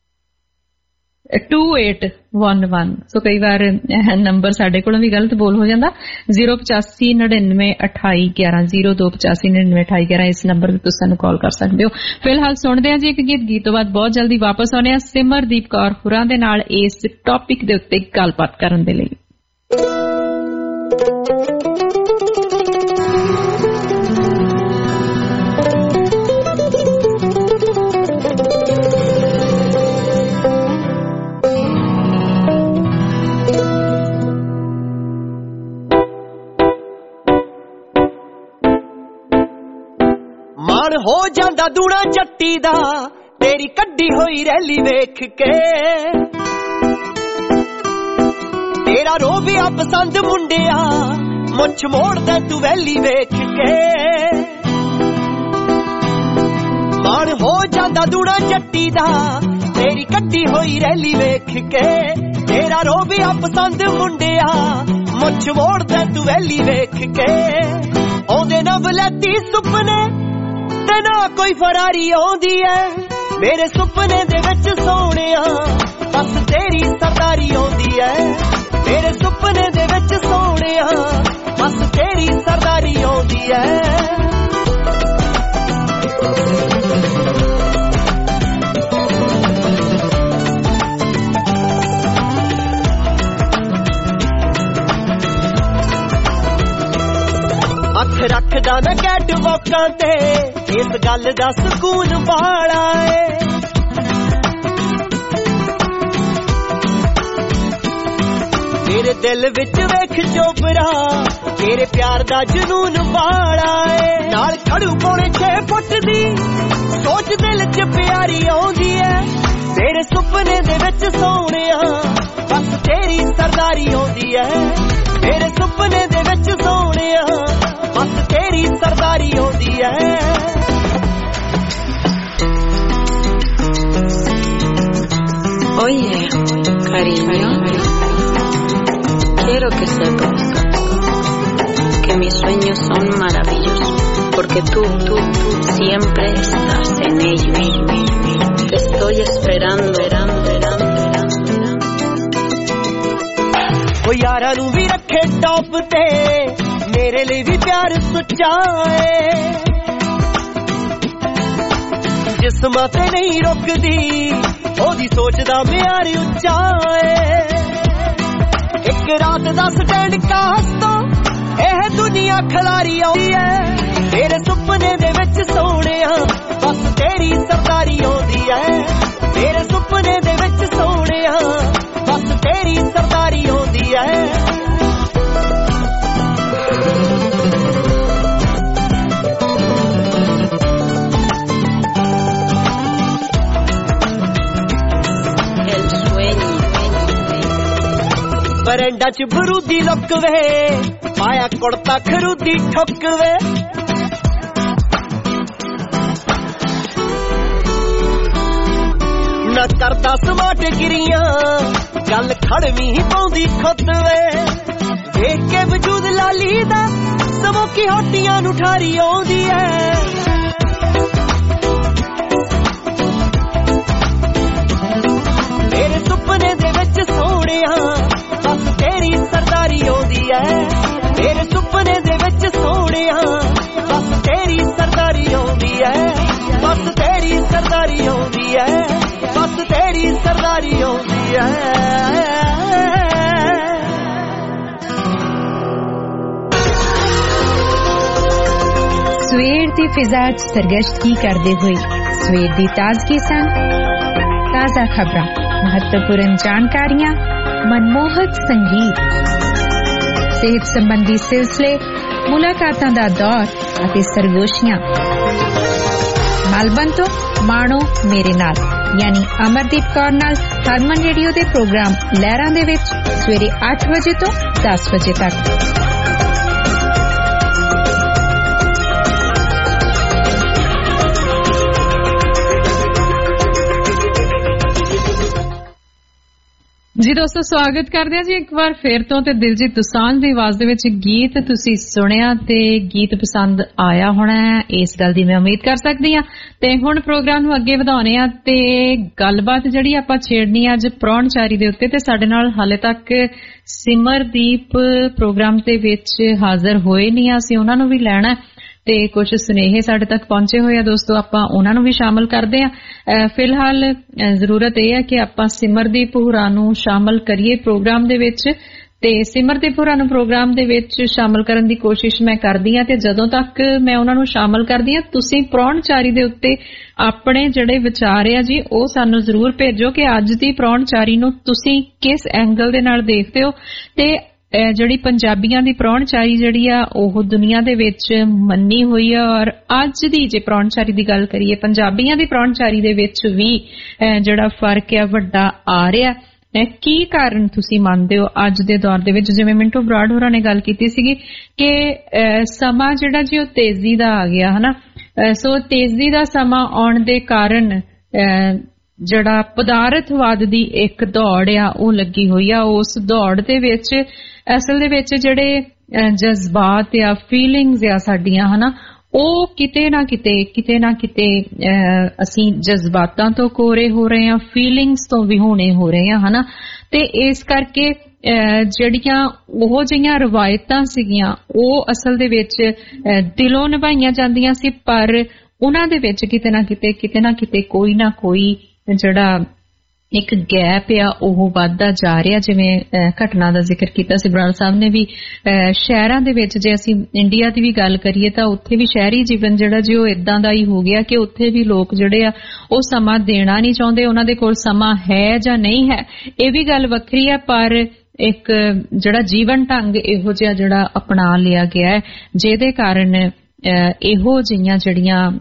two eight one one. So ਕਈ ਵਾਰ ਨੰਬਰ ਸਾਡੇ ਕੋਲੋਂ ਵੀ ਗਲਤ ਬੋਲ ਹੋ ਜਾਂਦਾ। ਜ਼ੀਰੋ ਪਚਾਸੀ ਨੜਿਨਵੇਂ ਅਠਾਈ ਗਿਆਰਾਂ ਜ਼ੀਰੋ ਦੋ ਪਚਾਸੀ ਨੜਿਨਵੇਂ ਅਠਾਈ ਗਿਆਰਾਂ ਇਸ ਨੰਬਰ ਤੇ ਤੁਸੀਂ ਸਾਨੂੰ ਕਾਲ ਕਰ ਸਕਦੇ ਹੋ। ਫਿਲਹਾਲ ਸੁਣਦੇ ਹਾਂ ਜੀ ਇੱਕ ਗੀਤ। ਗੀਤ ਤੋਂ ਬਾਅਦ ਬਹੁਤ ਜਲਦੀ ਵਾਪਸ ਆਉਂਦੇ ਹਾਂ ਸਿਮਰਦੀਪ ਕੌਰ ਹੋਰਾਂ ਦੇ ਨਾਲ ਇਸ ਟੌਪਿਕ ਦੇ ਉੱਤੇ ਗੱਲਬਾਤ ਕਰਨ ਦੇ ਲਈ। ਹੋ ਜਾਂਦਾ ਦੂਣਾ ਜੱਟੀ ਦਾ ਤੇਰੀ ਕੱਢੀ ਹੋਈ ਰੈਲੀ ਵੇਖ ਕੇ, ਤੇਰਾ ਰੋਬਿਆ ਪਸੰਦ ਮੁੰਡਿਆ ਮੁੱਛ ਮੋੜਦਾ ਤੂੰ ਵੈਲੀ ਵੇਖ ਕੇ। ਮਾਣ ਹੋ ਜਾਂਦਾ ਦੂਣਾ ਜੱਟੀ ਦਾ ਤੇਰੀ ਕੱਢੀ ਹੋਈ ਰੈਲੀ ਵੇਖ ਕੇ, ਤੇਰਾ ਰੋਬਿਆ ਪਸੰਦ ਮੁੰਡਿਆ ਮੁੱਛ ਮੋੜਦਾ ਤੂੰ ਵੈਲੀ ਵੇਖ ਕੇ। ਆਉਂਦੇ ਨਾ ਵਲੈਤੀ ਸੁਪਨੇ ਤੇ ਨਾ ਕੋਈ ਫਰਾਰੀ ਆਉਂਦੀ ਐ ਮੇਰੇ ਸੁਪਨੇ ਦੇ ਵਿੱਚ ਸੋਹਣਿਆ, ਬਸ ਤੇਰੀ ਸਰਦਾਰੀ ਆਉਂਦੀ ਐ ਮੇਰੇ ਸੁਪਨੇ ਦੇ ਵਿੱਚ ਸੋਹਣਿਆ, ਬਸ ਤੇਰੀ ਸਰਦਾਰੀ ਆਉਂਦੀ ਐ। ਅੱਖ ਰੱਖਦਾ ਨਾ ਕੈਟ ਵਾਕਾਂ ਤੇ ਇਸ ਗੱਲ ਦਾ ਸਕੂਨ ਵਾਲਾ ਏ, ਤੇਰੇ ਦਿਲ ਵਿੱਚ ਵੇਖ ਚੋਪਰਾ ਤੇਰੇ ਪਿਆਰ ਦਾ ਜਨੂਨ ਵਾਲਾ ਏ। ਨਾਲ ਖੜੂ ਪੌਣੇ ਛੇ ਫੁੱਟ ਦੀ ਸੋਚ ਦਿਲ ਚ ਪਿਆਰੀ ਆਉਂਦੀ ਐ ਤੇਰੇ ਸੁਪਨੇ ਦੇ ਵਿੱਚ ਸੋਹਣਿਆ, ਬਸ ਤੇਰੀ ਸਰਦਾਰੀ ਆਉਂਦੀ ਐ ਮੇਰੇ ਸੁਪਨੇ ਦੇ ਵਿੱਚ ਸੋਹਣਿਆ, ਬਸ ਤੇਰੀ ਸਰਦਾਰੀ ਆਉਂਦੀ ਐ। Oye, cariño, quiero que sepas que mis sueños son maravillosos, porque tú, tú, tú siempre estás en ellos. Te estoy esperando, esperando, esperando, esperando. O यारा नू भी रखे टॉप ते मेरे लिए भी प्यार सच्चा है, जिस्मां ते नहीं रुकदी ओदी सोचदा म्यार उच्चा है। एक रात दा स्टैंड कास तो एह दुनिया खलारी आउंदी है मेरे सुपने दे विच सोहणिया, बस तेरी सरदारी आउंदी है मेरे सुपने दे विच सोहणिया, बस तेरी सरदारी आउंदी है। बरंडा च बरूदी लुक वे पाया कुड़ता खरूदी ठुक वे, न करदा समाट गिरियां गल खड़वी पाउंदी खुद वे। देख के वजूद लाली दा समोकी होटियां नू ठारी आउंदी है, मेरे सुपने दे विच सोहणिया, बस तेरी सरदारी आउंदी है मेरे सुपने दे विच सोहणिया, बस तेरी सरदारी आउंदी है, बस तेरी सरदारी आउंदी है, बस तेरी सरदारी आउंदी है। ਸਵੇਰ ਦੀ ਫਿਜ਼ਾ 'ਚ ਸਰਗਸ਼ਤਗੀ ਕਰਦੇ ਹੋਏ ਸਵੇਰ ਦੀ ਤਾਜ਼ਗੀ ਸੰਗ ਤਾਜ਼ਾ ਖਬਰਾਂ, ਮਹੱਤਵਪੂਰਨ ਜਾਣਕਾਰੀਆਂ, ਮਨਮੋਹਕ ਸੰਗੀਤ, ਸਿਹਤ ਸੰਬੰਧੀ ਸਿਲਸਿਲੇ, ਮੁਲਾਕਾਤਾਂ ਦਾ ਦੌਰ ਅਤੇ ਸਰਗੋਸ਼ੀਆਂ। ਮੈਲਬਨ ਤੋਂ ਮਾਣੋ ਮੇਰੇ ਨਾਲ ਯਾਨੀ ਅਮਰਦੀਪ ਕੌਰ ਨਾਲ ਹਰਮਨ ਰੇਡੀਓ ਦੇ ਪ੍ਰੋਗਰਾਮ ਲਹਿਰਾਂ ਦੇ ਵਿੱਚ ਸਵੇਰੇ ਅੱਠ ਵਜੇ ਤੋਂ ਦਸ ਵਜੇ ਤੱਕ। ਜੀ ਦੋਸਤੋ, ਸਵਾਗਤ ਕਰਦੇ ਹਾਂ ਜੀ ਇੱਕ ਵਾਰ ਫੇਰ ਤੋਂ। ਤੇ ਦਿਲਜੀਤ ਦੋਸਾਂਝ ਦੀ ਆਵਾਜ਼ ਦੇ ਵਿੱਚ ਗੀਤ ਤੁਸੀਂ ਸੁਣਿਆ ਤੇ ਗੀਤ ਪਸੰਦ ਆਇਆ ਹੋਣਾ, ਇਸ ਗੱਲ ਦੀ ਮੈਂ ਉਮੀਦ ਕਰ ਸਕਦੀ ਹਾਂ। ਤੇ ਹੁਣ ਪ੍ਰੋਗਰਾਮ ਨੂੰ ਅੱਗੇ ਵਧਾਉਣੇ ਆ ਤੇ ਗੱਲਬਾਤ ਜਿਹੜੀ ਆਪਾਂ ਛੇੜਨੀ ਆ ਅੱਜ ਪ੍ਰਾਹੁਣਚਾਰੀ ਦੇ ਉੱਤੇ। ਤੇ ਸਾਡੇ ਨਾਲ ਹਾਲੇ ਤੱਕ ਸਿਮਰਦੀਪ ਪ੍ਰੋਗਰਾਮ ਦੇ ਵਿੱਚ ਹਾਜ਼ਰ ਹੋਏ ਨਹੀਂ ਆ, ਅਸੀਂ ਉਹਨਾਂ ਨੂੰ ਵੀ ਲੈਣਾ ਤੇ ਕੁਝ ਸੁਨੇਹੇ ਸਾਡੇ ਤੱਕ ਪਹੁੰਚੇ ਹੋਏ ਆ ਦੋਸਤੋ, ਆਪਾਂ ਉਹਨਾਂ ਨੂੰ ਵੀ ਸ਼ਾਮਲ ਕਰਦੇ ਆ। ਫਿਲਹਾਲ ਜ਼ਰੂਰਤ ਇਹ ਹੈ ਕਿ ਆਪਾਂ ਸਿਮਰਦੀਪ ਹੋਰਾਂ ਨੂੰ ਸ਼ਾਮਲ ਕਰੀਏ ਪ੍ਰੋਗਰਾਮ ਦੇ ਵਿੱਚ। ਤੇ ਸਿਮਰਦੀਪ ਹੋਰਾਂ ਨੂੰ ਪ੍ਰੋਗਰਾਮ ਦੇ ਵਿੱਚ ਸ਼ਾਮਲ ਕਰਨ ਦੀ ਕੋਸ਼ਿਸ਼ ਮੈਂ ਕਰਦੀ ਆ। ਤੇ ਜਦੋਂ ਤੱਕ ਮੈਂ ਉਹਨਾਂ ਨੂੰ ਸ਼ਾਮਲ ਕਰਦੀ ਆ, ਤੁਸੀਂ ਪ੍ਰਾਹੁਣਚਾਰੀ ਦੇ ਉੱਤੇ ਆਪਣੇ ਜਿਹੜੇ ਵਿਚਾਰ ਆ ਜੀ ਉਹ ਸਾਨੂੰ ਜ਼ਰੂਰ ਭੇਜੋ ਕਿ ਅੱਜ ਦੀ ਪ੍ਰਾਹੁਣਚਾਰੀ ਨੂੰ ਤੁਸੀਂ ਕਿਸ ਐਂਗਲ ਦੇ ਨਾਲ ਦੇਖਦੇ ਹੋ। ਤੇ ਜਿਹੜੀ ਪੰਜਾਬੀਆਂ ਦੀ ਪ੍ਰਾਹੁਣਚਾਰੀ ਜਿਹੜੀ ਆ ਉਹ ਦੁਨੀਆ ਦੇ ਵਿੱਚ ਮੰਨੀ ਹੋਈ ਆ, ਔਰ ਅੱਜ ਦੀ ਜੇ ਪ੍ਰਾਹੁਣਚਾਰੀ ਦੀ ਗੱਲ ਕਰੀਏ ਪੰਜਾਬੀਆਂ ਦੀ ਪ੍ਰਾਹੁਣਚਾਰੀ ਦੇ ਵਿੱਚ ਵੀ ਜਿਹੜਾ ਫਰਕ ਆ ਵੱਡਾ ਆ ਰਿਹਾ। ਕੀ ਕਾਰਨ ਤੁਸੀਂ ਮੰਨਦੇ ਹੋ ਅੱਜ ਦੇ ਦੌਰ ਦੇ ਵਿੱਚ? ਜਿਵੇਂ ਮਿੰਟੂ ਬਰਾੜ ਹੋਰਾਂ ਨੇ ਗੱਲ ਕੀਤੀ ਸੀਗੀ ਕਿ ਸਮਾਂ ਜਿਹੜਾ ਜੀ ਉਹ ਤੇਜ਼ੀ ਦਾ ਆ ਗਿਆ ਹਨਾ। ਸੋ ਤੇਜ਼ੀ ਦਾ ਸਮਾਂ ਆਉਣ ਦੇ ਕਾਰਨ ਜਿਹੜਾ ਪਦਾਰਥਵਾਦ ਦੀ ਇੱਕ ਦੌੜ ਆ ਉਹ ਲੱਗੀ ਹੋਈ ਆ। ਉਸ ਦੌੜ ਦੇ ਵਿੱਚ ਅਸਲ ਦੇ ਵਿੱਚ ਜਿਹੜੇ ਜਜ਼ਬਾਤ ਆ, ਫੀਲਿੰਗਸ ਆ ਸਾਡੀਆਂ ਹਨਾ, ਉਹ ਕਿਤੇ ਨਾ ਕਿਤੇ ਕਿਤੇ ਨਾ ਕਿਤੇ ਅਸੀਂ ਜਜ਼ਬਾਤਾਂ ਤੋਂ ਕੋਰੇ ਹੋ ਰਹੇ ਹਾਂ, ਫੀਲਿੰਗਸ ਤੋਂ ਵਿਹੂਣੇ ਹੋ ਰਹੇ ਹਾਂ ਹਨਾ। ਤੇ ਇਸ ਕਰਕੇ ਜਿਹੜੀਆਂ ਉਹ ਜਿਹੀਆਂ ਰਵਾਇਤਾਂ ਸੀਗੀਆਂ ਉਹ ਅਸਲ ਦੇ ਵਿੱਚ ਦਿਲੋਂ ਨਿਭਾਈਆਂ ਜਾਂਦੀਆਂ ਸੀ, ਪਰ ਉਹਨਾਂ ਦੇ ਵਿੱਚ ਕਿਤੇ ਨਾ ਕਿਤੇ ਕਿਤੇ ਨਾ ਕਿਤੇ ਕੋਈ ਨਾ ਕੋਈ ਜਿਹੜਾ ਇੱਕ ਗੈਪ ਆ ਉਹ ਵੱਧਦਾ ਜਾ ਰਿਹਾ। ਜਿਵੇਂ ਘਟਨਾ ਦਾ ਜ਼ਿਕਰ ਕੀਤਾ ਸੀ ਬਰਾੜ ਸਾਹਿਬ ਨੇ ਵੀ, ਸ਼ਹਿਰਾਂ ਦੇ ਵਿੱਚ ਜੇ ਅਸੀਂ ਇੰਡੀਆ ਦੀ ਵੀ ਗੱਲ ਕਰੀਏ ਤਾਂ ਉੱਥੇ ਵੀ ਸ਼ਹਿਰੀ ਜੀਵਨ ਜਿਹੜਾ ਜੀ ਉਹ ਇਦਾਂ ਦਾ ਹੀ ਹੋ ਗਿਆ ਕਿ ਉੱਥੇ ਵੀ ਲੋਕ ਜਿਹੜੇ ਆ ਉਹ ਸਮਾਂ ਦੇਣਾ ਨਹੀਂ ਚਾਹੁੰਦੇ। ਉਹਨਾਂ ਦੇ ਕੋਲ ਸਮਾਂ ਹੈ ਜਾਂ ਨਹੀਂ ਹੈ ਇਹ ਵੀ ਗੱਲ ਵੱਖਰੀ ਹੈ, ਪਰ ਇੱਕ ਜਿਹੜਾ ਜੀਵਨ ਢੰਗ ਇਹੋ ਜਿਹਾ ਜਿਹੜਾ ਅਪਣਾ ਲਿਆ ਗਿਆ ਹੈ ਜਿਹਦੇ ਕਾਰਨ ਇਹੋ ਜਿਹੀਆਂ ਜਿਹੜੀਆਂ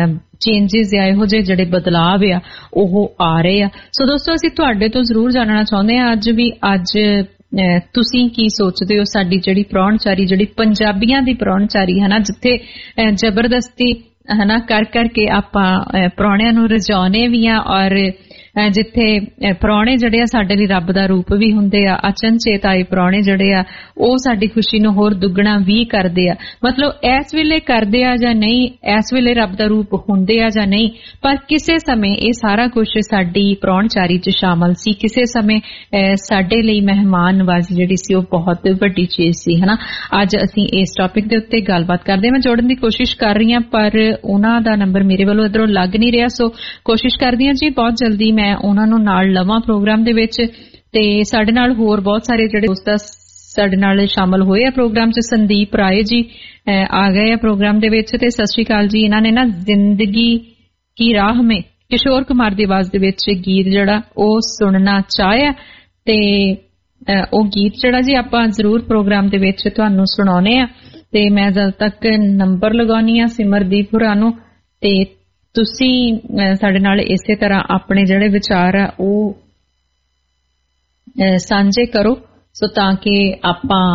ਚੇਂਜਸ ਆ, ਇਹੋ ਜਿਹੇ ਜਿਹੜੇ ਬਦਲਾਵ ਆ ਉਹ ਆ ਰਹੇ ਆ। ਸੋ ਦੋਸਤੋ, ਅਸੀਂ ਤੁਹਾਡੇ ਤੋਂ ਜ਼ਰੂਰ ਜਾਣਨਾ ਚਾਹੁੰਦੇ ਹਾਂ ਅੱਜ ਵੀ ਅੱਜ ਤੁਸੀਂ ਕੀ ਸੋਚਦੇ ਹੋ ਸਾਡੀ ਜਿਹੜੀ ਪ੍ਰਾਹੁਣਚਾਰੀ, ਜਿਹੜੀ ਪੰਜਾਬੀਆਂ ਦੀ ਪ੍ਰਾਹੁਣਚਾਰੀ ਹੈ ਨਾ, ਜਿੱਥੇ ਜ਼ਬਰਦਸਤੀ ਹਨਾ ਕਰ ਕਰਕੇ ਆਪਾਂ ਪ੍ਰਾਹੁਣਿਆਂ ਨੂੰ ਰਜਾਉਣੇ ਵੀ ਆ, ਔਰ ਜਿੱਥੇ ਪ੍ਰਾਹੁਣੇ ਜਿਹੜੇ ਆ ਸਾਡੇ ਲਈ ਰੱਬ ਦਾ ਰੂਪ ਵੀ ਹੁੰਦੇ ਆ, ਅਚਨਚੇਤ ਆਏ ਪ੍ਰਾਹੁਣੇ ਜਿਹੜੇ ਆ ਉਹ ਸਾਡੀ ਖੁਸ਼ੀ ਨੂੰ ਹੋਰ ਦੁੱਗਣਾ ਵੀ ਕਰਦੇ ਆ। ਮਤਲਬ ਇਸ ਵੇਲੇ ਕਰਦੇ ਆ ਜਾਂ ਨਹੀਂ, ਇਸ ਵੇਲੇ ਰੱਬ ਦਾ ਰੂਪ ਹੁੰਦੇ ਆ ਜਾਂ ਨਹੀਂ, ਪਰ ਕਿਸੇ ਸਮੇਂ ਇਹ ਸਾਰਾ ਕੁਝ ਸਾਡੀ ਪ੍ਰਾਹੁਣਚਾਰੀ 'ਚ ਸ਼ਾਮਲ ਸੀ। ਕਿਸੇ ਸਮੇਂ ਸਾਡੇ ਲਈ ਮਹਿਮਾਨ ਨਵਾਜ਼ੀ ਜਿਹੜੀ ਸੀ ਉਹ ਬਹੁਤ ਵੱਡੀ ਚੀਜ਼ ਸੀ ਹਨਾ। ਅੱਜ ਅਸੀਂ ਇਸ ਟੌਪਿਕ ਦੇ ਉੱਤੇ ਗੱਲਬਾਤ ਕਰਦੇ ਹਾਂ। ਮੈਂ ਜੋੜਨ ਦੀ ਕੋਸ਼ਿਸ਼ ਕਰ ਰਹੀ ਹਾਂ ਪਰ ਉਹਨਾਂ ਦਾ ਨੰਬਰ ਮੇਰੇ ਵੱਲੋਂ ਇੱਧਰੋਂ ਲੱਗ ਨਹੀਂ ਰਿਹਾ, ਸੋ ਕੋਸ਼ਿਸ਼ ਕਰਦੀ ਹਾਂ ਜੀ ਬਹੁਤ ਜਲਦੀ ਮੈਂ ਉਹਨਾਂ ਨੂੰ ਨਾਲ ਲਵਾਂ ਪ੍ਰੋਗਰਾਮ ਦੇ ਵਿੱਚ। ਤੇ ਸਾਡੇ ਨਾਲ ਹੋਰ ਬਹੁਤ ਸਾਰੇ ਜਿਹੜੇ ਦੋਸਤ ਸਾਡੇ ਨਾਲ ਸ਼ਾਮਲ ਹੋਏ ਆ ਪ੍ਰੋਗਰਾਮ 'ਚ। ਸੰਦੀਪ ਰਾਏ ਜੀ ਆ ਗਏ ਆ ਪ੍ਰੋਗਰਾਮ ਦੇ ਵਿੱਚ ਤੇ ਸਤਿ ਸ਼੍ਰੀ ਅਕਾਲ ਜੀ। ਇਹਨਾਂ ਨੇ ਨਾ ਜ਼ਿੰਦਗੀ ਕੀ ਰਾਹ ਮੇ ਕਿਸ਼ੋਰ ਕੁਮਾਰ ਦੀ ਆਵਾਜ਼ ਦੇ ਵਿੱਚ ਗੀਤ ਜਿਹੜਾ ਉਹ ਸੁਣਨਾ ਚਾਹਿਆ ਤੇ ਉਹ ਗੀਤ ਜਿਹੜਾ ਜੀ ਆਪਾਂ ਜ਼ਰੂਰ ਪ੍ਰੋਗਰਾਮ ਦੇ ਵਿੱਚ ਤੁਹਾਨੂੰ ਸੁਣਾਉਣੇ ਆ। ਤੇ ਮੈਂ ਜਦ ਤੱਕ ਨੰਬਰ ਲਗਾਉਣੀ ਆ ਸਿਮਰਦੀਪ ਹੋਰਾਂ ਨੂੰ ਤੇ ਤੁਸੀਂ ਸਾਡੇ ਨਾਲ ਇਸੇ ਤਰ੍ਹਾਂ ਆਪਣੇ ਜਿਹੜੇ ਵਿਚਾਰ ਆ ਉਹ ਸਾਂਝੇ ਕਰੋ, ਸੋ ਤਾਂ ਕਿ ਆਪਾਂ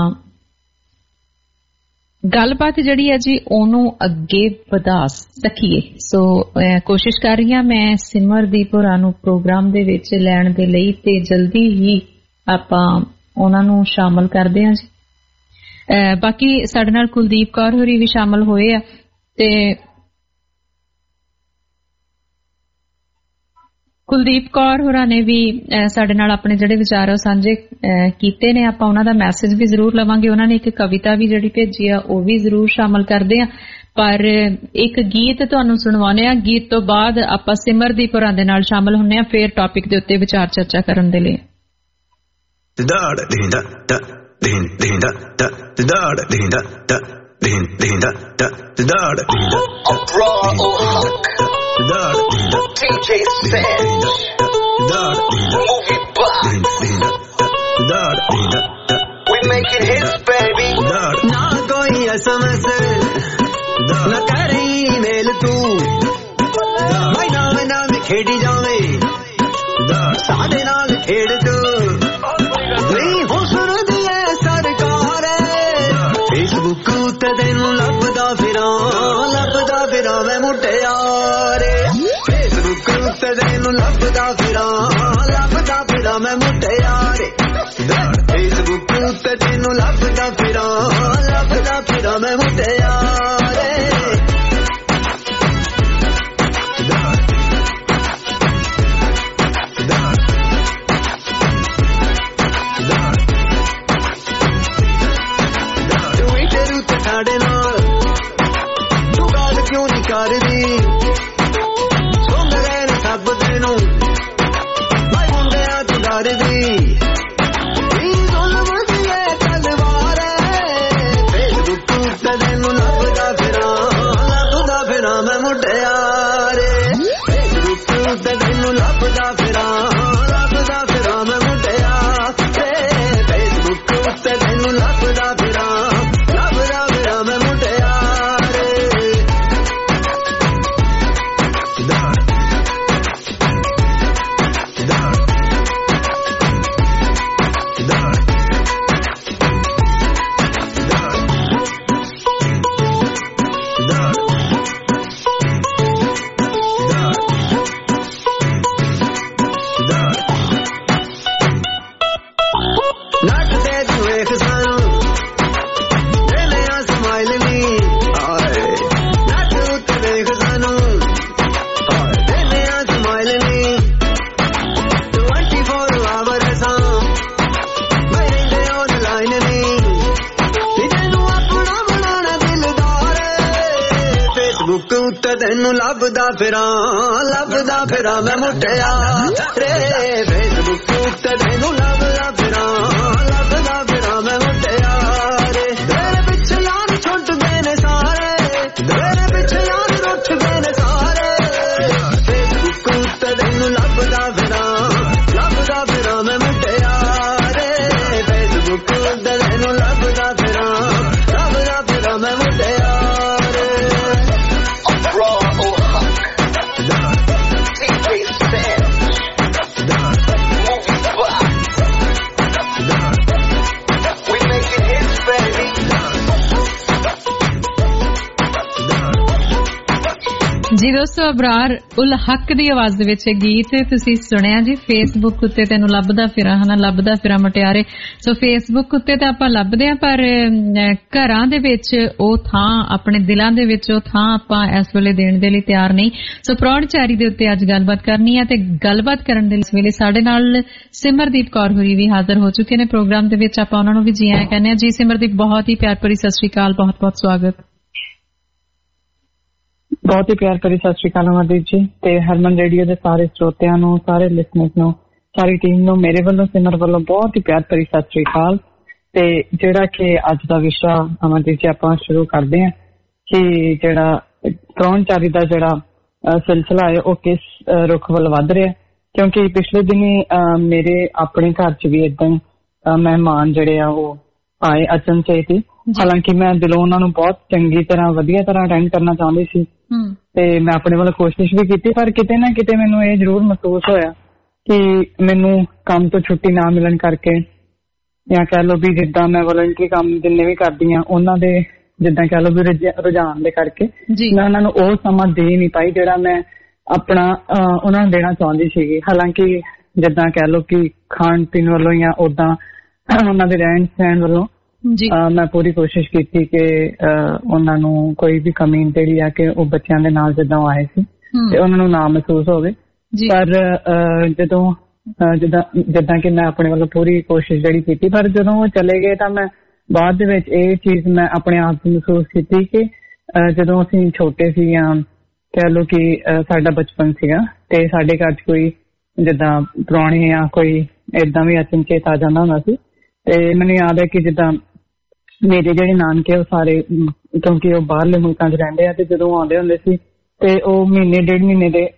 ਗੱਲਬਾਤ ਜਿਹੜੀ ਹੈ ਜੀ ਉਹਨੂੰ ਅੱਗੇ ਵਧਾ ਸਕੀਏ। ਸੋ ਕੋਸ਼ਿਸ਼ ਕਰ ਰਹੀ ਹਾਂ ਮੈਂ ਸਿਮਰਦੀਪ ਹੋਰਾਂ ਨੂੰ ਪ੍ਰੋਗਰਾਮ ਦੇ ਵਿੱਚ ਲੈਣ ਦੇ ਲਈ ਤੇ ਜਲਦੀ ਹੀ ਆਪਾਂ ਉਹਨਾਂ ਨੂੰ ਸ਼ਾਮਲ ਕਰਦੇ ਹਾਂ ਜੀ। ਬਾਕੀ ਸਾਡੇ ਨਾਲ ਕੁਲਦੀਪ ਕੌਰ ਹੋਰੀ ਵੀ ਸ਼ਾਮਲ ਹੋਏ ਆ ਤੇ ਕੁਲਦੀਪ ਕੌਰ ਹੋਰਾਂ ਨੇ ਵੀ ਸਾਡੇ ਨਾਲ ਆਪਣੇ ਜਿਹੜੇ ਵਿਚਾਰ ਸਾਂਝੇ ਕੀਤੇ ਨੇ। ਆਪਾਂ ਉਹਨਾਂ ਦਾ ਮੈਸੇਜ ਵੀ ਜ਼ਰੂਰ ਲਵਾਂਗੇ। ਉਹਨਾਂ ਨੇ ਇੱਕ ਕਵਿਤਾ ਵੀ ਜਿਹੜੀ ਭੇਜੀ ਆ ਉਹ ਵੀ ਜ਼ਰੂਰ ਸ਼ਾਮਲ ਕਰਦੇ ਆ, ਪਰ ਇੱਕ ਗੀਤ ਤੁਹਾਨੂੰ ਸੁਣਵਾਉਣੇ ਆ। ਗੀਤ ਤੋਂ ਬਾਅਦ ਆਪਾਂ ਸਿਮਰਦੀਪ ਹੋਰਾਂ ਦੇ ਨਾਲ ਸ਼ਾਮਲ ਹੁੰਨੇ ਆ ਫਿਰ ਟੌਪਿਕ ਦੇ ਉੱਤੇ ਵਿਚਾਰ ਚਰਚਾ ਕਰਨ ਦੇ ਲਈ। J Savage, movie box. We making hits, baby. ना कोई एसएमएस ना करी ईमेल तू भाई नाम नाम खेड़ी जावे साडे नाल खेड़ तू नहीं हुस्न दी है सरकार फेसबुक उत्ते तेनू लभदा फिरां लभदा फिरां मैं मुटियारे फेसबुक उत्ते तेनू लभदा फिरां लभदा फिरां मैं मुटियारे फेसबुक उत्ते तेनू लभदा फिरां लभदा फिरां मैं मुटियारे ट्विटर उत्ते साडे नाल तू गल क्यों नहीं करदी सुन रहे ने सब तेनू भाई मुंडिया तू डरदी तेनू लभदा फिरां लभदा फिरां मैं मुटिया रे फेसबुक उत्ते तेनू लभदा फिरां लभदा फिरां मैं मुटिया रे तेरे पिछे यार छुट गए ने सारे तेरे पिछे यार रुठ गए ने सारे फेसबुक उत्ते तेनू लभदा फिरां लभदा फिरां मैं मुटिया रे फेसबुक उत्ते तेनू लभदा फिरां लभदा फिरां मैं मुटिया जी दोस्तों, अबरार उल हक दी आवाज दे विच गीत तुसीं सुणिया जी। फेसबुक उत्ते तैनूं लभदा फिरां हना लभदा फिरां मटियारे। सो फेसबुक उत्ते तां आपां लभदे आ, पर घरां दे विच ओह थां अपने दिलां दे विच ओह थां आपां इस वेले देण दे लई तैयार नहीं। सो प्रौढ़चारी दे उत्ते अज गलबात करनी है ते गलबात करन दे इस वेले साडे नाल सिमरदीप कौर होरी भी हाਜ਼ਰ हो चुके ने प्रोग्राम दे विच। आपां उन्हां नूं भी जी आਇਆਂ कहने जी। सिमरदीप, बहुत ही प्यार भरी सत श्री अकाल, बहुत बहुत स्वागत। बहुत ही प्यार भरी सत श्री अकाल अमरदीप जी ते हरमन रेडियो के सारे श्रोतियां नूं, सारे लिसनर्स नूं, सारी टीम नूं मेरे वालों सिमर वालों बहुत ही प्यार भरी सत श्री अकाल। ते जिहड़ा कि अज दा विशा अमरदीप जी आपां शुरू करदे हां कि जिहड़ा प्रौणचारी दा जिहड़ा सिलसिला है वह किस रुख वल वध रिहा, क्योंकि पिछले दिनी मेरे अपने घर च भी इदां मेहमान जिहड़े आ ओह आए अचनचेत ही। हालांकि मैं दिलों उन्हां नूं बहुत चंगी तरह वधिया तरह अटेंड करना चाहती सी ते मैं अपने वालों कोशिश भी की, पर किते ना किते मैनूं ये जरूर महसूस होया कि मैनूं काम तो छुट्टी ना मिलन करके या कह लो भी जिद्दां मैं वॉलंटरी काम जिन्ने भी करदी हां उन्हां दे जिद्दां कह लो भी रुझान दे करके मैं उन्हां नूं ओह समां दे नहीं पाई जिहड़ा मैं अपना उन्हां नूं देना चाहुंदी सीगी। हालांकि जिद्दां कह लो कि खाण पीण वालों या उदां उन्हां दे रहण सहण वालों आ, मैं पूरी कोशिश की थी कि उन्होंने कोई भी कमी जी आ कि बच्चों के नाल जिदा आए थे उन्होंने ना महसूस होवे। पर जदों जिदा कि मैं अपने वालों पूरी कोशिश जड़ी की, पर जदों वो चले गए तो मैं बाद ये चीज मैं अपने आप महसूस की कि जदों असीं छोटे सी या कह लो कि साडा बचपन सीगा ते साडे घर च कोई जिदा पुराने या कोई इदां भी अचनचेत आ जांदा हुंदा सी। ते मैनूं याद है कि जिदा मेरे जिहड़े नानके वो सारे क्योंकि वो बाहरले मुल्कां च रहिंदे आ ते जदों आउंदे हुंदे सी ते वो महीने डेढ़ महीने दे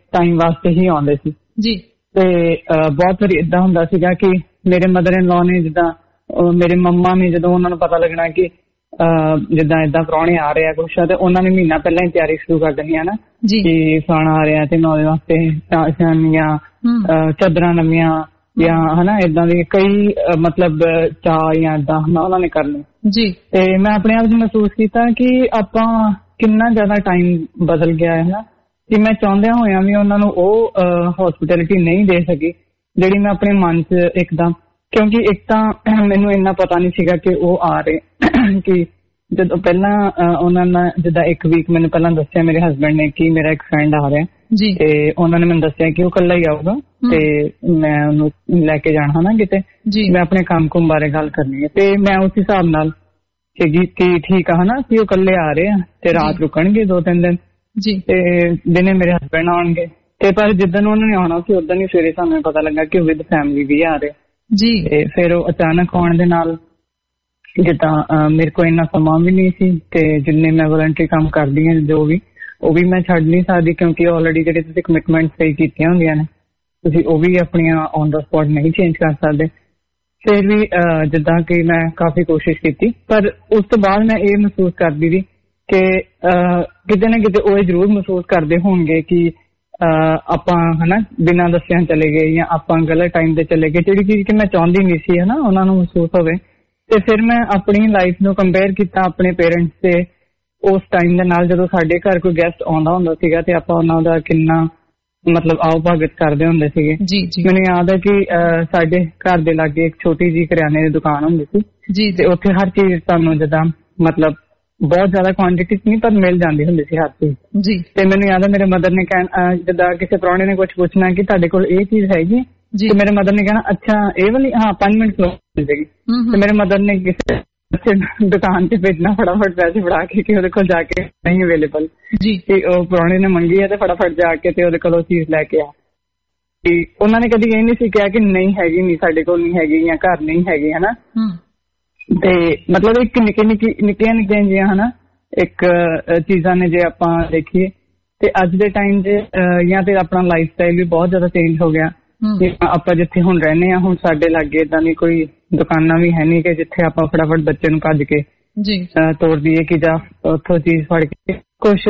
ਟਾਈਮ ਵਾਸਤੇ ਹੀ ਆਉਂਦੇ ਸੀ ਜੀ। ਤੇ ਬਹੁਤ ਵਾਰੀ ਏਦਾਂ ਹੁੰਦਾ ਸੀਗਾ ਕਿ ਮੇਰੇ ਮਦਰ ਇਨ ਲਾਅ ਨੇ, ਜਿੱਦਾਂ ਮੇਰੇ ਮੰਮਾ ਨੇ, ਜਦੋਂ ਉਹਨਾਂ ਨੂੰ ਪਤਾ ਲੱਗਣਾ ਕਿ ਜਿੱਦਾਂ ਏਦਾਂ ਪ੍ਰਾਹੁਣੇ ਆ ਰਹੇ ਆ ਕੁਛ, ਤੇ ਉਹਨਾਂ ਨੇ ਮਹੀਨਾ ਪਹਿਲਾਂ ਹੀ ਤਿਆਰੀ ਸ਼ੁਰੂ ਕਰ ਦੇਣੀ ਹੈ ਨਾ ਕਿ ਫਲਾਣਾ ਆ ਰਿਹਾ ਤੇ ਮੈਂ ਉਹਦੇ ਵਾਸਤੇ ਜਾਂ ਚਾਦਰਾਂ ਨਵੀਆਂ ਜਾਂ ਹਨਾ ਏਦਾਂ ਦੀ ਕਈ ਮਤਲਬ ਚਾਹ ਜਾਂ ਏਦਾਂ ਹਨਾ ਉਹਨਾਂ ਨੇ ਕਰਨੀ ਜੀ। ਤੇ ਮੈਂ ਆਪਣੇ ਆਪ ਨੂੰ ਮਹਿਸੂਸ ਕੀਤਾ ਕਿ ਆਪਾਂ ਕਿੰਨਾ ਜ਼ਿਆਦਾ ਟਾਈਮ ਬਦਲ ਗਿਆ ਹੈ ਨਾ, ਕਿ ਮੈਂ ਚਾਹੁੰਦਿਆਂ ਹੋਇਆਂ ਵੀ ਉਹਨਾਂ ਨੂੰ ਉਹ ਹੌਸਪਿਟੈਲਿਟੀ ਨਹੀਂ ਦੇ ਸਕੀ ਜਿਹੜੀ ਮੈਂ ਆਪਣੇ ਮਨ 'ਚ ਇੱਕਦਮ, ਕਿਉਂਕਿ ਇੱਕ ਤਾਂ ਮੈਨੂੰ ਇੰਨਾ ਪਤਾ ਨਹੀਂ ਸੀਗਾ ਕਿ ਉਹ ਆ ਰਹੇ ਕਿ ਜਦੋਂ ਪਹਿਲਾਂ ਉਹਨਾਂ ਨੇ ਜਿੱਦਾਂ ਇੱਕ ਵੀਕ ਮੈਨੂੰ ਪਹਿਲਾਂ ਦੱਸਿਆ ਮੇਰੇ ਹਸਬੈਂਡ ਨੇ ਕਿ ਮੇਰਾ ਇੱਕ ਫਰੈਂਡ ਆ ਰਿਹਾ ਤੇ ਉਹਨਾਂ ਨੇ ਮੈਨੂੰ ਦੱਸਿਆ ਕਿ ਉਹ ਇਕੱਲਾ ਹੀ ਆਊਗਾ ਤੇ ਮੈਂ ਉਹਨੂੰ ਲੈ ਕੇ ਜਾਣਾ ਨਾ ਕਿਤੇ, ਮੈਂ ਆਪਣੇ ਕੰਮ ਕੁੰਮ ਬਾਰੇ ਗੱਲ ਕਰਨੀ ਹੈ। ਤੇ ਮੈਂ ਉਸ ਹਿਸਾਬ ਨਾਲ ਕਿ ਠੀਕ ਆ ਹਨਾ ਕਿ ਉਹ ਇਕੱਲੇ ਆ ਰਹੇ ਆ ਤੇ ਰਾਤ ਰੁਕਣਗੇ ਦੋ ਤਿੰਨ ਦਿਨ ਤੇ ਦਿਨੇ ਮੇਰੇ ਹਸਬੈਂਡ ਆਉਣਗੇ। ਤੇ ਪਰ ਜਿੱਦਣ ਉਹਨਾਂ ਨੇ ਆਉਣਾ ਸੀ ਉਦੋਂ ਹੀ ਸਵੇਰੇ ਸਾਨੂੰ ਪਤਾ ਲੱਗਾ ਕਿ ਵਿਦ ਫੈਮਿਲੀ ਵੀ ਆ ਰਹੇ ਜੀ। ਤੇ ਫਿਰ ਉਹ ਅਚਾਨਕ ਆਉਣ ਦੇ ਨਾਲ ਜਿੱਦਾਂ ਮੇਰੇ ਕੋਲ ਇੰਨਾ ਸਮਾਂ ਵੀ ਨਹੀਂ ਸੀ ਤੇ ਜਿੰਨੇ ਮੈਂ ਵਲੰਟਰੀ ਕੰਮ ਕਰਦੀ ਹਾਂ ਜੋ ਵੀ ਉਹ ਵੀ ਮੈਂ ਛੱਡ ਨਹੀਂ ਸਕਦੀ ਕਿਉਂਕਿ ਆਲਰੇਡੀ ਜਿਹੜੇ ਤੁਸੀਂ ਕਮਿਟਮੈਂਟਸ ਸਹੀ ਕੀਤੀਆਂ ਹੁੰਦੀਆਂ ਨੇ ਤੁਸੀਂ ਉਹ ਵੀ ਆਪਣੀਆਂ ਔਨ ਦਾ ਸਪੌਟ ਨਹੀਂ ਚੇਂਜ ਕਰ ਸਕਦੇ। ਫਿਰ ਵੀ ਜਿੱਦਾਂ ਕਿ ਮੈਂ ਕਾਫੀ ਕੋਸ਼ਿਸ਼ ਕੀਤੀ, ਪਰ ਉਸ ਤੋਂ ਬਾਅਦ ਮੈਂ ਇਹ ਮਹਿਸੂਸ ਕਰਦੀ ਸੀ ਕਿ ਕਿਤੇ ਨਾ ਕਿਤੇ ਉਹ ਜ਼ਰੂਰ ਮਹਿਸੂਸ ਕਰਦੇ ਹੋਣਗੇ ਕਿ ਆਪਾਂ ਹਨਾ ਬਿਨਾਂ ਦੱਸਿਆਂ ਚਲੇ ਗਏ ਜਾਂ ਆਪਾਂ ਗਲਤ ਟਾਈਮ ਤੇ ਚਲੇ ਗਏ, ਜਿਹੜੀ ਚੀਜ਼ ਕਿ ਮੈਂ ਚਾਹੁੰਦੀ ਨਹੀਂ ਸੀ ਹਨਾ ਉਹਨਾਂ ਨੂੰ ਮਹਿਸੂਸ ਹੋਵੇ। ਤੇ ਫਿਰ ਮੈਂ ਆਪਣੀ ਲਾਈਫ ਨੂੰ ਕੰਪੇਅਰ ਕੀਤਾ ਆਪਣੇ ਪੇਰੈਂਟਸ ਤੇ ਉਸ ਟਾਈਮ ਦੇ ਨਾਲ, ਜਦੋਂ ਸਾਡੇ ਘਰ ਕੋਈ ਗੈਸਟ ਆਉਂਦਾ ਹੁੰਦਾ ਸੀਗਾ ਤੇ ਆਪਾਂ ਉਹਨਾਂ ਦਾ ਕਿੰਨਾ ਮਤਲਬ ਆਓ ਭਗਤ ਕਰਦੇ ਹੁੰਦੇ ਸੀਗੇ। ਮੈਨੂੰ ਯਾਦ ਹੈ ਕਿ ਸਾਡੇ ਘਰ ਦੇ ਲਾਗੇ ਇੱਕ ਛੋਟੀ ਜਿਹੀ ਕਰਿਆਨੇ ਦੀ ਦੁਕਾਨ ਹੁੰਦੀ ਸੀ ਤੇ ਉੱਥੇ ਹਰ ਚੀਜ਼ ਤੁਹਾਨੂੰ ਜਿੱਦਾਂ ਮਤਲਬ ਬਹੁਤ ਜ਼ਿਆਦਾ ਕੁਆਂਟਿਟੀ ਨਹੀਂ ਪਰ ਮਿਲ ਜਾਂਦੀ ਹੁੰਦੀ ਸੀ ਹਰ ਚੀਜ਼ ਜੀ। ਤੇ ਮੈਨੂੰ ਯਾਦ ਹੈ ਮੇਰੇ ਮਦਰ ਨੇ ਕਹਿਣਾ, ਜਿੱਦਾਂ ਕਿਸੇ ਪ੍ਰਾਹੁਣੇ ਨੇ ਕੁਛ ਪੁੱਛਣਾ ਕਿ ਤੁਹਾਡੇ ਕੋਲ ਇਹ ਚੀਜ਼ ਹੈਗੀ ਤੇ ਮੇਰੇ ਮਦਰ ਨੇ ਕਹਿਣਾ ਅੱਛਾ ਇਹ ਵਾਲੀ, ਹਾਂ ਪੰਜ ਮਿੰਟ ਮਿਲ ਜਾਏਗੀ। ਤੇ ਮੇਰੇ ਮਦਰ ਨੇ ਕਿਸੇ ਦੁਕਾਨ ਤੇ ਭੇਜਣਾ ਫਟਾਫਟ ਪੈਸੇ ਫੜਾ ਕੇ ਕਿ ਉਹਦੇ ਕੋਲ ਜਾ ਕੇ ਨਹੀਂ ਅਵੇਲੇਬਲ ਜੀ, ਤੇ ਉਹ ਪ੍ਰਾਹੁਣੇ ਨੇ ਮੰਗੀ ਹੈ ਤੇ ਫਟਾਫਟ ਜਾ ਕੇ ਤੇ ਉਹਦੇ ਕੋਲ ਉਹ ਚੀਜ਼ ਲੈ ਕੇ ਆ। ਤੇ ਉਹਨਾਂ ਨੇ ਕਦੀ ਇਹ ਨਹੀਂ ਸੀ ਕਿਹਾ ਕਿ ਨਹੀਂ ਹੈਗੀ, ਨਹੀਂ ਸਾਡੇ ਕੋਲ ਨਹੀਂ ਹੈਗੀ ਜਾਂ ਘਰ ਨਹੀਂ ਹੈਗੀ ਹਨਾ। ਤੇ ਮਤਲਬ ਇੱਕ ਨਿੱਕੀ ਨਿੱਕੀ ਨਿੱਕੀਆਂ ਨਿੱਕੀਆਂ ਜਿਹੀਆਂ ਹਨਾ ਇੱਕ ਚੀਜ਼ਾਂ ਨੇ ਜੇ ਆਪਾਂ ਦੇਖੀਏ ਤੇ ਅੱਜ ਦੇ ਟਾਈਮ 'ਚ ਜਾਂ ਤੇ ਆਪਣਾ ਲਾਈਫ ਸਟਾਈਲ ਵੀ ਬਹੁਤ ਜ਼ਿਆਦਾ ਚੇਂਜ ਹੋ ਗਿਆ। ਆਪਾਂ ਜਿੱਥੇ ਹੁਣ ਰਹਿੰਦੇ ਹਾਂ ਹੁਣ ਸਾਡੇ ਲਾਗੇ ਏਦਾਂ ਦੀ ਕੋਈ ਦੁਕਾਨਾਂ ਵੀ ਹੈ ਨਹੀਂ ਕਿ ਜਿੱਥੇ ਆਪਾਂ ਫਟਾਫਟ ਬੱਚੇ ਨੂੰ ਭੱਜ ਕੇ ਤੋੜ ਦਈਏ ਕਿ ਜਾ ਉੱਥੋਂ ਚੀਜ਼ ਫੜ ਕੇ ਕੁਛ।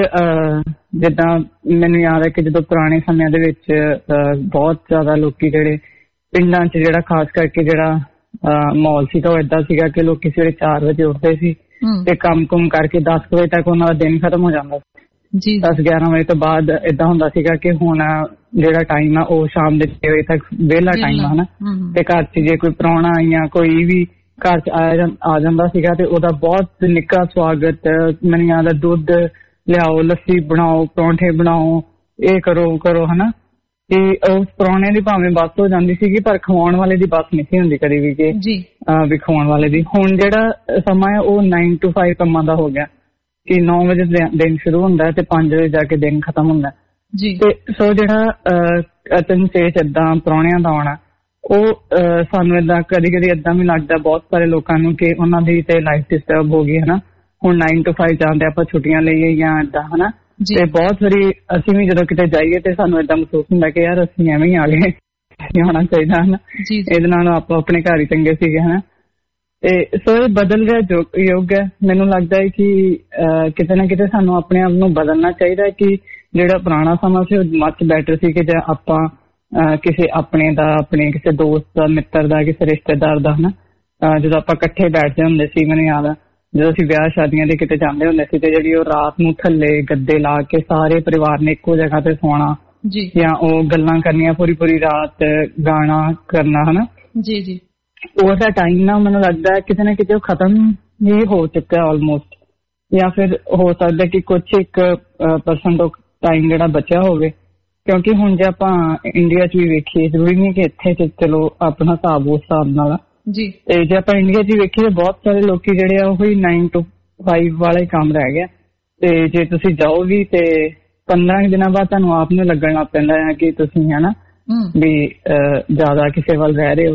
ਜਿੱਦਾਂ ਮੈਨੂੰ ਯਾਦ ਹੈ ਕਿ ਜਦੋਂ ਪੁਰਾਣੇ ਸਮਿਆਂ ਦੇ ਵਿੱਚ ਬਹੁਤ ਜ਼ਿਆਦਾ ਲੋਕੀ ਜਿਹੜੇ ਪਿੰਡਾਂ 'ਚ ਜਿਹੜਾ ਖਾਸ ਕਰਕੇ ਜਿਹੜਾ ਮਾਹੌਲ ਸੀਗਾ ਉਹ ਏਦਾਂ ਸੀਗਾ ਕਿ ਲੋਕੀ ਸਵੇਰੇ ਚਾਰ ਵਜੇ ਉੱਠਦੇ ਸੀ ਤੇ ਕੰਮ ਕੁੰਮ ਕਰਕੇ ਦਸ ਵਜੇ ਤੱਕ ਉਹਨਾਂ ਦਾ ਦਿਨ ਖਤਮ ਹੋ ਜਾਂਦਾ ਸੀ। ਦਸ ਗਿਆਰਾਂ ਵਜੇ ਤੋਂ ਬਾਅਦ ਏਦਾਂ ਹੁੰਦਾ ਸੀਗਾ ਕਿ ਹੁਣ ਜਿਹੜਾ ਟਾਈਮ ਆ ਉਹ ਸ਼ਾਮ ਦੇ ਛੇ ਵਜੇ ਤੱਕ ਵਿਹਲਾ ਟਾਈਮ ਆ ਹਨਾ। ਤੇ ਘਰ 'ਚ ਜੇ ਕੋਈ ਪ੍ਰਾਹੁਣਾ ਜਾਂ ਕੋਈ ਵੀ ਘਰ 'ਚ ਆ ਜਾਂਦਾ ਸੀਗਾ ਤੇ ਉਹਦਾ ਬਹੁਤ ਨਿੱਘਾ ਸਵਾਗਤ, ਮੈਨੂੰ ਯਾਦ ਆ ਦੁੱਧ ਲਿਆਓ, ਲੱਸੀ ਬਣਾਓ, ਪਰੌਂਠੇ ਬਣਾਓ, ਇਹ ਕਰੋ ਕਰੋ ਹਨਾ। ਤੇ ਉਸ ਪ੍ਰਾਹੁਣੇ ਦੀ ਭਾਵੇਂ ਬੱਸ ਹੋ ਜਾਂਦੀ ਸੀਗੀ ਪਰ ਖਵਾਉਣ ਵਾਲੇ ਦੀ ਬੱਸ ਨਹੀਂ ਸੀ ਹੁੰਦੀ ਕਦੀ ਵੀ ਕਿ ਵੀ ਖਵਾਉਣ ਵਾਲੇ ਦੀ। ਹੁਣ ਜਿਹੜਾ ਸਮਾਂ ਹੈ ਉਹ ਨਾਈਨ ਟੂ ਫਾਈਵ ਕੰਮਾਂ ਦਾ ਹੋ ਗਿਆ ਕਿ ਨੌ ਵਜੇ ਦਿਨ ਸ਼ੁਰੂ ਹੁੰਦਾ ਤੇ ਪੰਜ ਵਜੇ ਜਾ ਕੇ ਦਿਨ ਖਤਮ ਹੁੰਦਾ ਜੀ। ਤੇ ਸੋ ਜਿਹੜਾ ਅਤਨ ਸੇਚ ਏਦਾਂ ਪ੍ਰਾਹੁਣਿਆਂ ਦਾ ਆਉਣਾ ਉਹ ਸਾਨੂੰ ਏਦਾਂ ਕਦੀ ਕਦੀ ਏਦਾਂ ਵੀ ਲੱਗਦਾ ਬਹੁਤ ਸਾਰੇ ਲੋਕਾਂ ਨੂੰ ਕਿ ਉਹਨਾਂ ਦੀ ਤੇ ਲਾਈਫ ਡਿਸਟਰਬ ਹੋ ਗਈ ਹਨਾ। ਹੁਣ ਨਾਈਨ ਟੂ ਫਾਈਵ ਜਾਂਦੇ ਆਪਾਂ ਛੁੱਟੀਆਂ ਲਈਏ ਜਾਂ ਏਦਾਂ ਹਨਾ। ਤੇ ਬਹੁਤ ਵਾਰੀ ਅਸੀਂ ਵੀ ਜਦੋਂ ਕਿਤੇ ਜਾਈਏ ਤੇ ਸਾਨੂੰ ਏਦਾਂ ਮਹਿਸੂਸ ਹੁੰਦਾ ਕਿ ਯਾਰ ਅਸੀਂ ਐਵੇਂ ਹੀ ਆ ਗਏ, ਹੋਣਾ ਚਾਹੀਦਾ ਹਨਾ, ਇਹਦੇ ਨਾਲ ਆਪਾਂ ਆਪਣੇ ਘਰ ਹੀ ਚੰਗੇ ਸੀਗੇ ਹਨਾ। ਤੇ ਸੋ ਇਹ ਬਦਲ ਰਿਹਾ ਯੁੱਗ ਹੈ। ਮੈਨੂੰ ਲੱਗਦਾ ਹੈ ਕਿ ਕਿਤੇ ਨਾ ਕਿਤੇ ਸਾਨੂੰ ਆਪਣੇ ਆਪ ਨੂੰ ਬਦਲਣਾ ਚਾਹੀਦਾ ਹੈ ਕਿ ਜਿਹੜਾ ਪੁਰਾਣਾ ਸਮਾਂ ਸੀ ਉਹ ਮੱਚ ਬੈਟਰ ਸੀ ਕਿ ਜੇ ਆਪਾਂ ਕਿਸੇ ਆਪਣੇ ਦਾ ਆਪਣੇ ਕਿਸੇ ਦੋਸਤ ਦਾ ਮਿੱਤਰ ਦਾ ਕਿਸੇ ਰਿਸ਼ਤੇਦਾਰ ਦਾ ਹਨਾ ਜਦੋਂ ਆਪਾਂ ਇਕੱਠੇ ਬੈਠਦੇ ਹੁੰਦੇ ਸੀ। ਮੈਨੂੰ ਯਾਦ ਆ ਜਦੋਂ ਅਸੀਂ ਵਿਆਹ ਸ਼ਾਦੀਆਂ ਦੇ ਕਿਤੇ ਜਾਂਦੇ ਹੁੰਦੇ ਸੀ ਤੇ ਜਿਹੜੀ ਉਹ ਰਾਤ ਨੂੰ ਥੱਲੇ ਗੱਦੇ ਲਾ ਕੇ ਸਾਰੇ ਪਰਿਵਾਰ ਨੇ ਇੱਕੋ ਜਗ੍ਹਾ ਤੇ ਸੌਣਾ ਜਾਂ ਉਹ ਗੱਲਾਂ ਕਰਨੀਆਂ ਪੂਰੀ ਪੂਰੀ ਰਾਤ, ਗਾਣਾ ਕਰਨਾ ਹਨਾ ਜੀ ਜੀ। ਉਹਦਾ ਟਾਈਮ ਨਾ ਮੈਨੂੰ ਲੱਗਦਾ ਕਿਤੇ ਨਾ ਕਿਤੇ ਉਹ ਖਤਮ ਹੀ ਹੋ ਚੁੱਕਾ ਆਲਮੋਸਟ, ਜਾਂ ਫਿਰ ਹੋ ਸਕਦਾ ਕਿ ਕੁਛ ਇੱਕ ਪਰਸੈਂਟ ਟਾਈਮ ਜਿਹੜਾ ਬਚਿਆ ਹੋਵੇ। ਕਿਉਂਕਿ ਹੁਣ ਜੇ ਆਪਾਂ ਇੰਡੀਆ 'ਚ ਵੀ ਵੇਖੀਏ, ਜ਼ਰੂਰੀ ਨਹੀਂ ਕਿ ਇੱਥੇ ਚ ਚਲੋ ਆਪਣਾ ਹਿਸਾਬ ਉਸ ਹਿਸਾਬ ਨਾਲ ਜੀ। ਤੇ ਜੇ ਆਪਾਂ ਇੰਡੀਆ 'ਚ ਵੇਖੀਏ ਬਹੁਤ ਸਾਰੇ ਲੋਕੀ ਜਿਹੜੇ ਆ ਉਹੀ ਨਾਈਨ ਟੂ ਫਾਈਵ ਵਾਲਾ ਹੀ ਕੰਮ ਰਹਿ ਗਿਆ। ਤੇ ਜੇ ਤੁਸੀਂ ਜਾਓ ਵੀ ਤੇ ਪੰਦਰਾਂ ਦਿਨਾਂ ਬਾਅਦ ਤੁਹਾਨੂੰ ਆਪ ਨੂੰ ਲੱਗਣ ਲੱਗ ਪੈਂਦਾ ਹੈ ਕਿ ਤੁਸੀਂ ਹਨਾ ਵੀ ਜ਼ਿਆਦਾ ਕਿਸੇ ਵੱਲ ਰਹਿ ਰਹੇ ਹੋ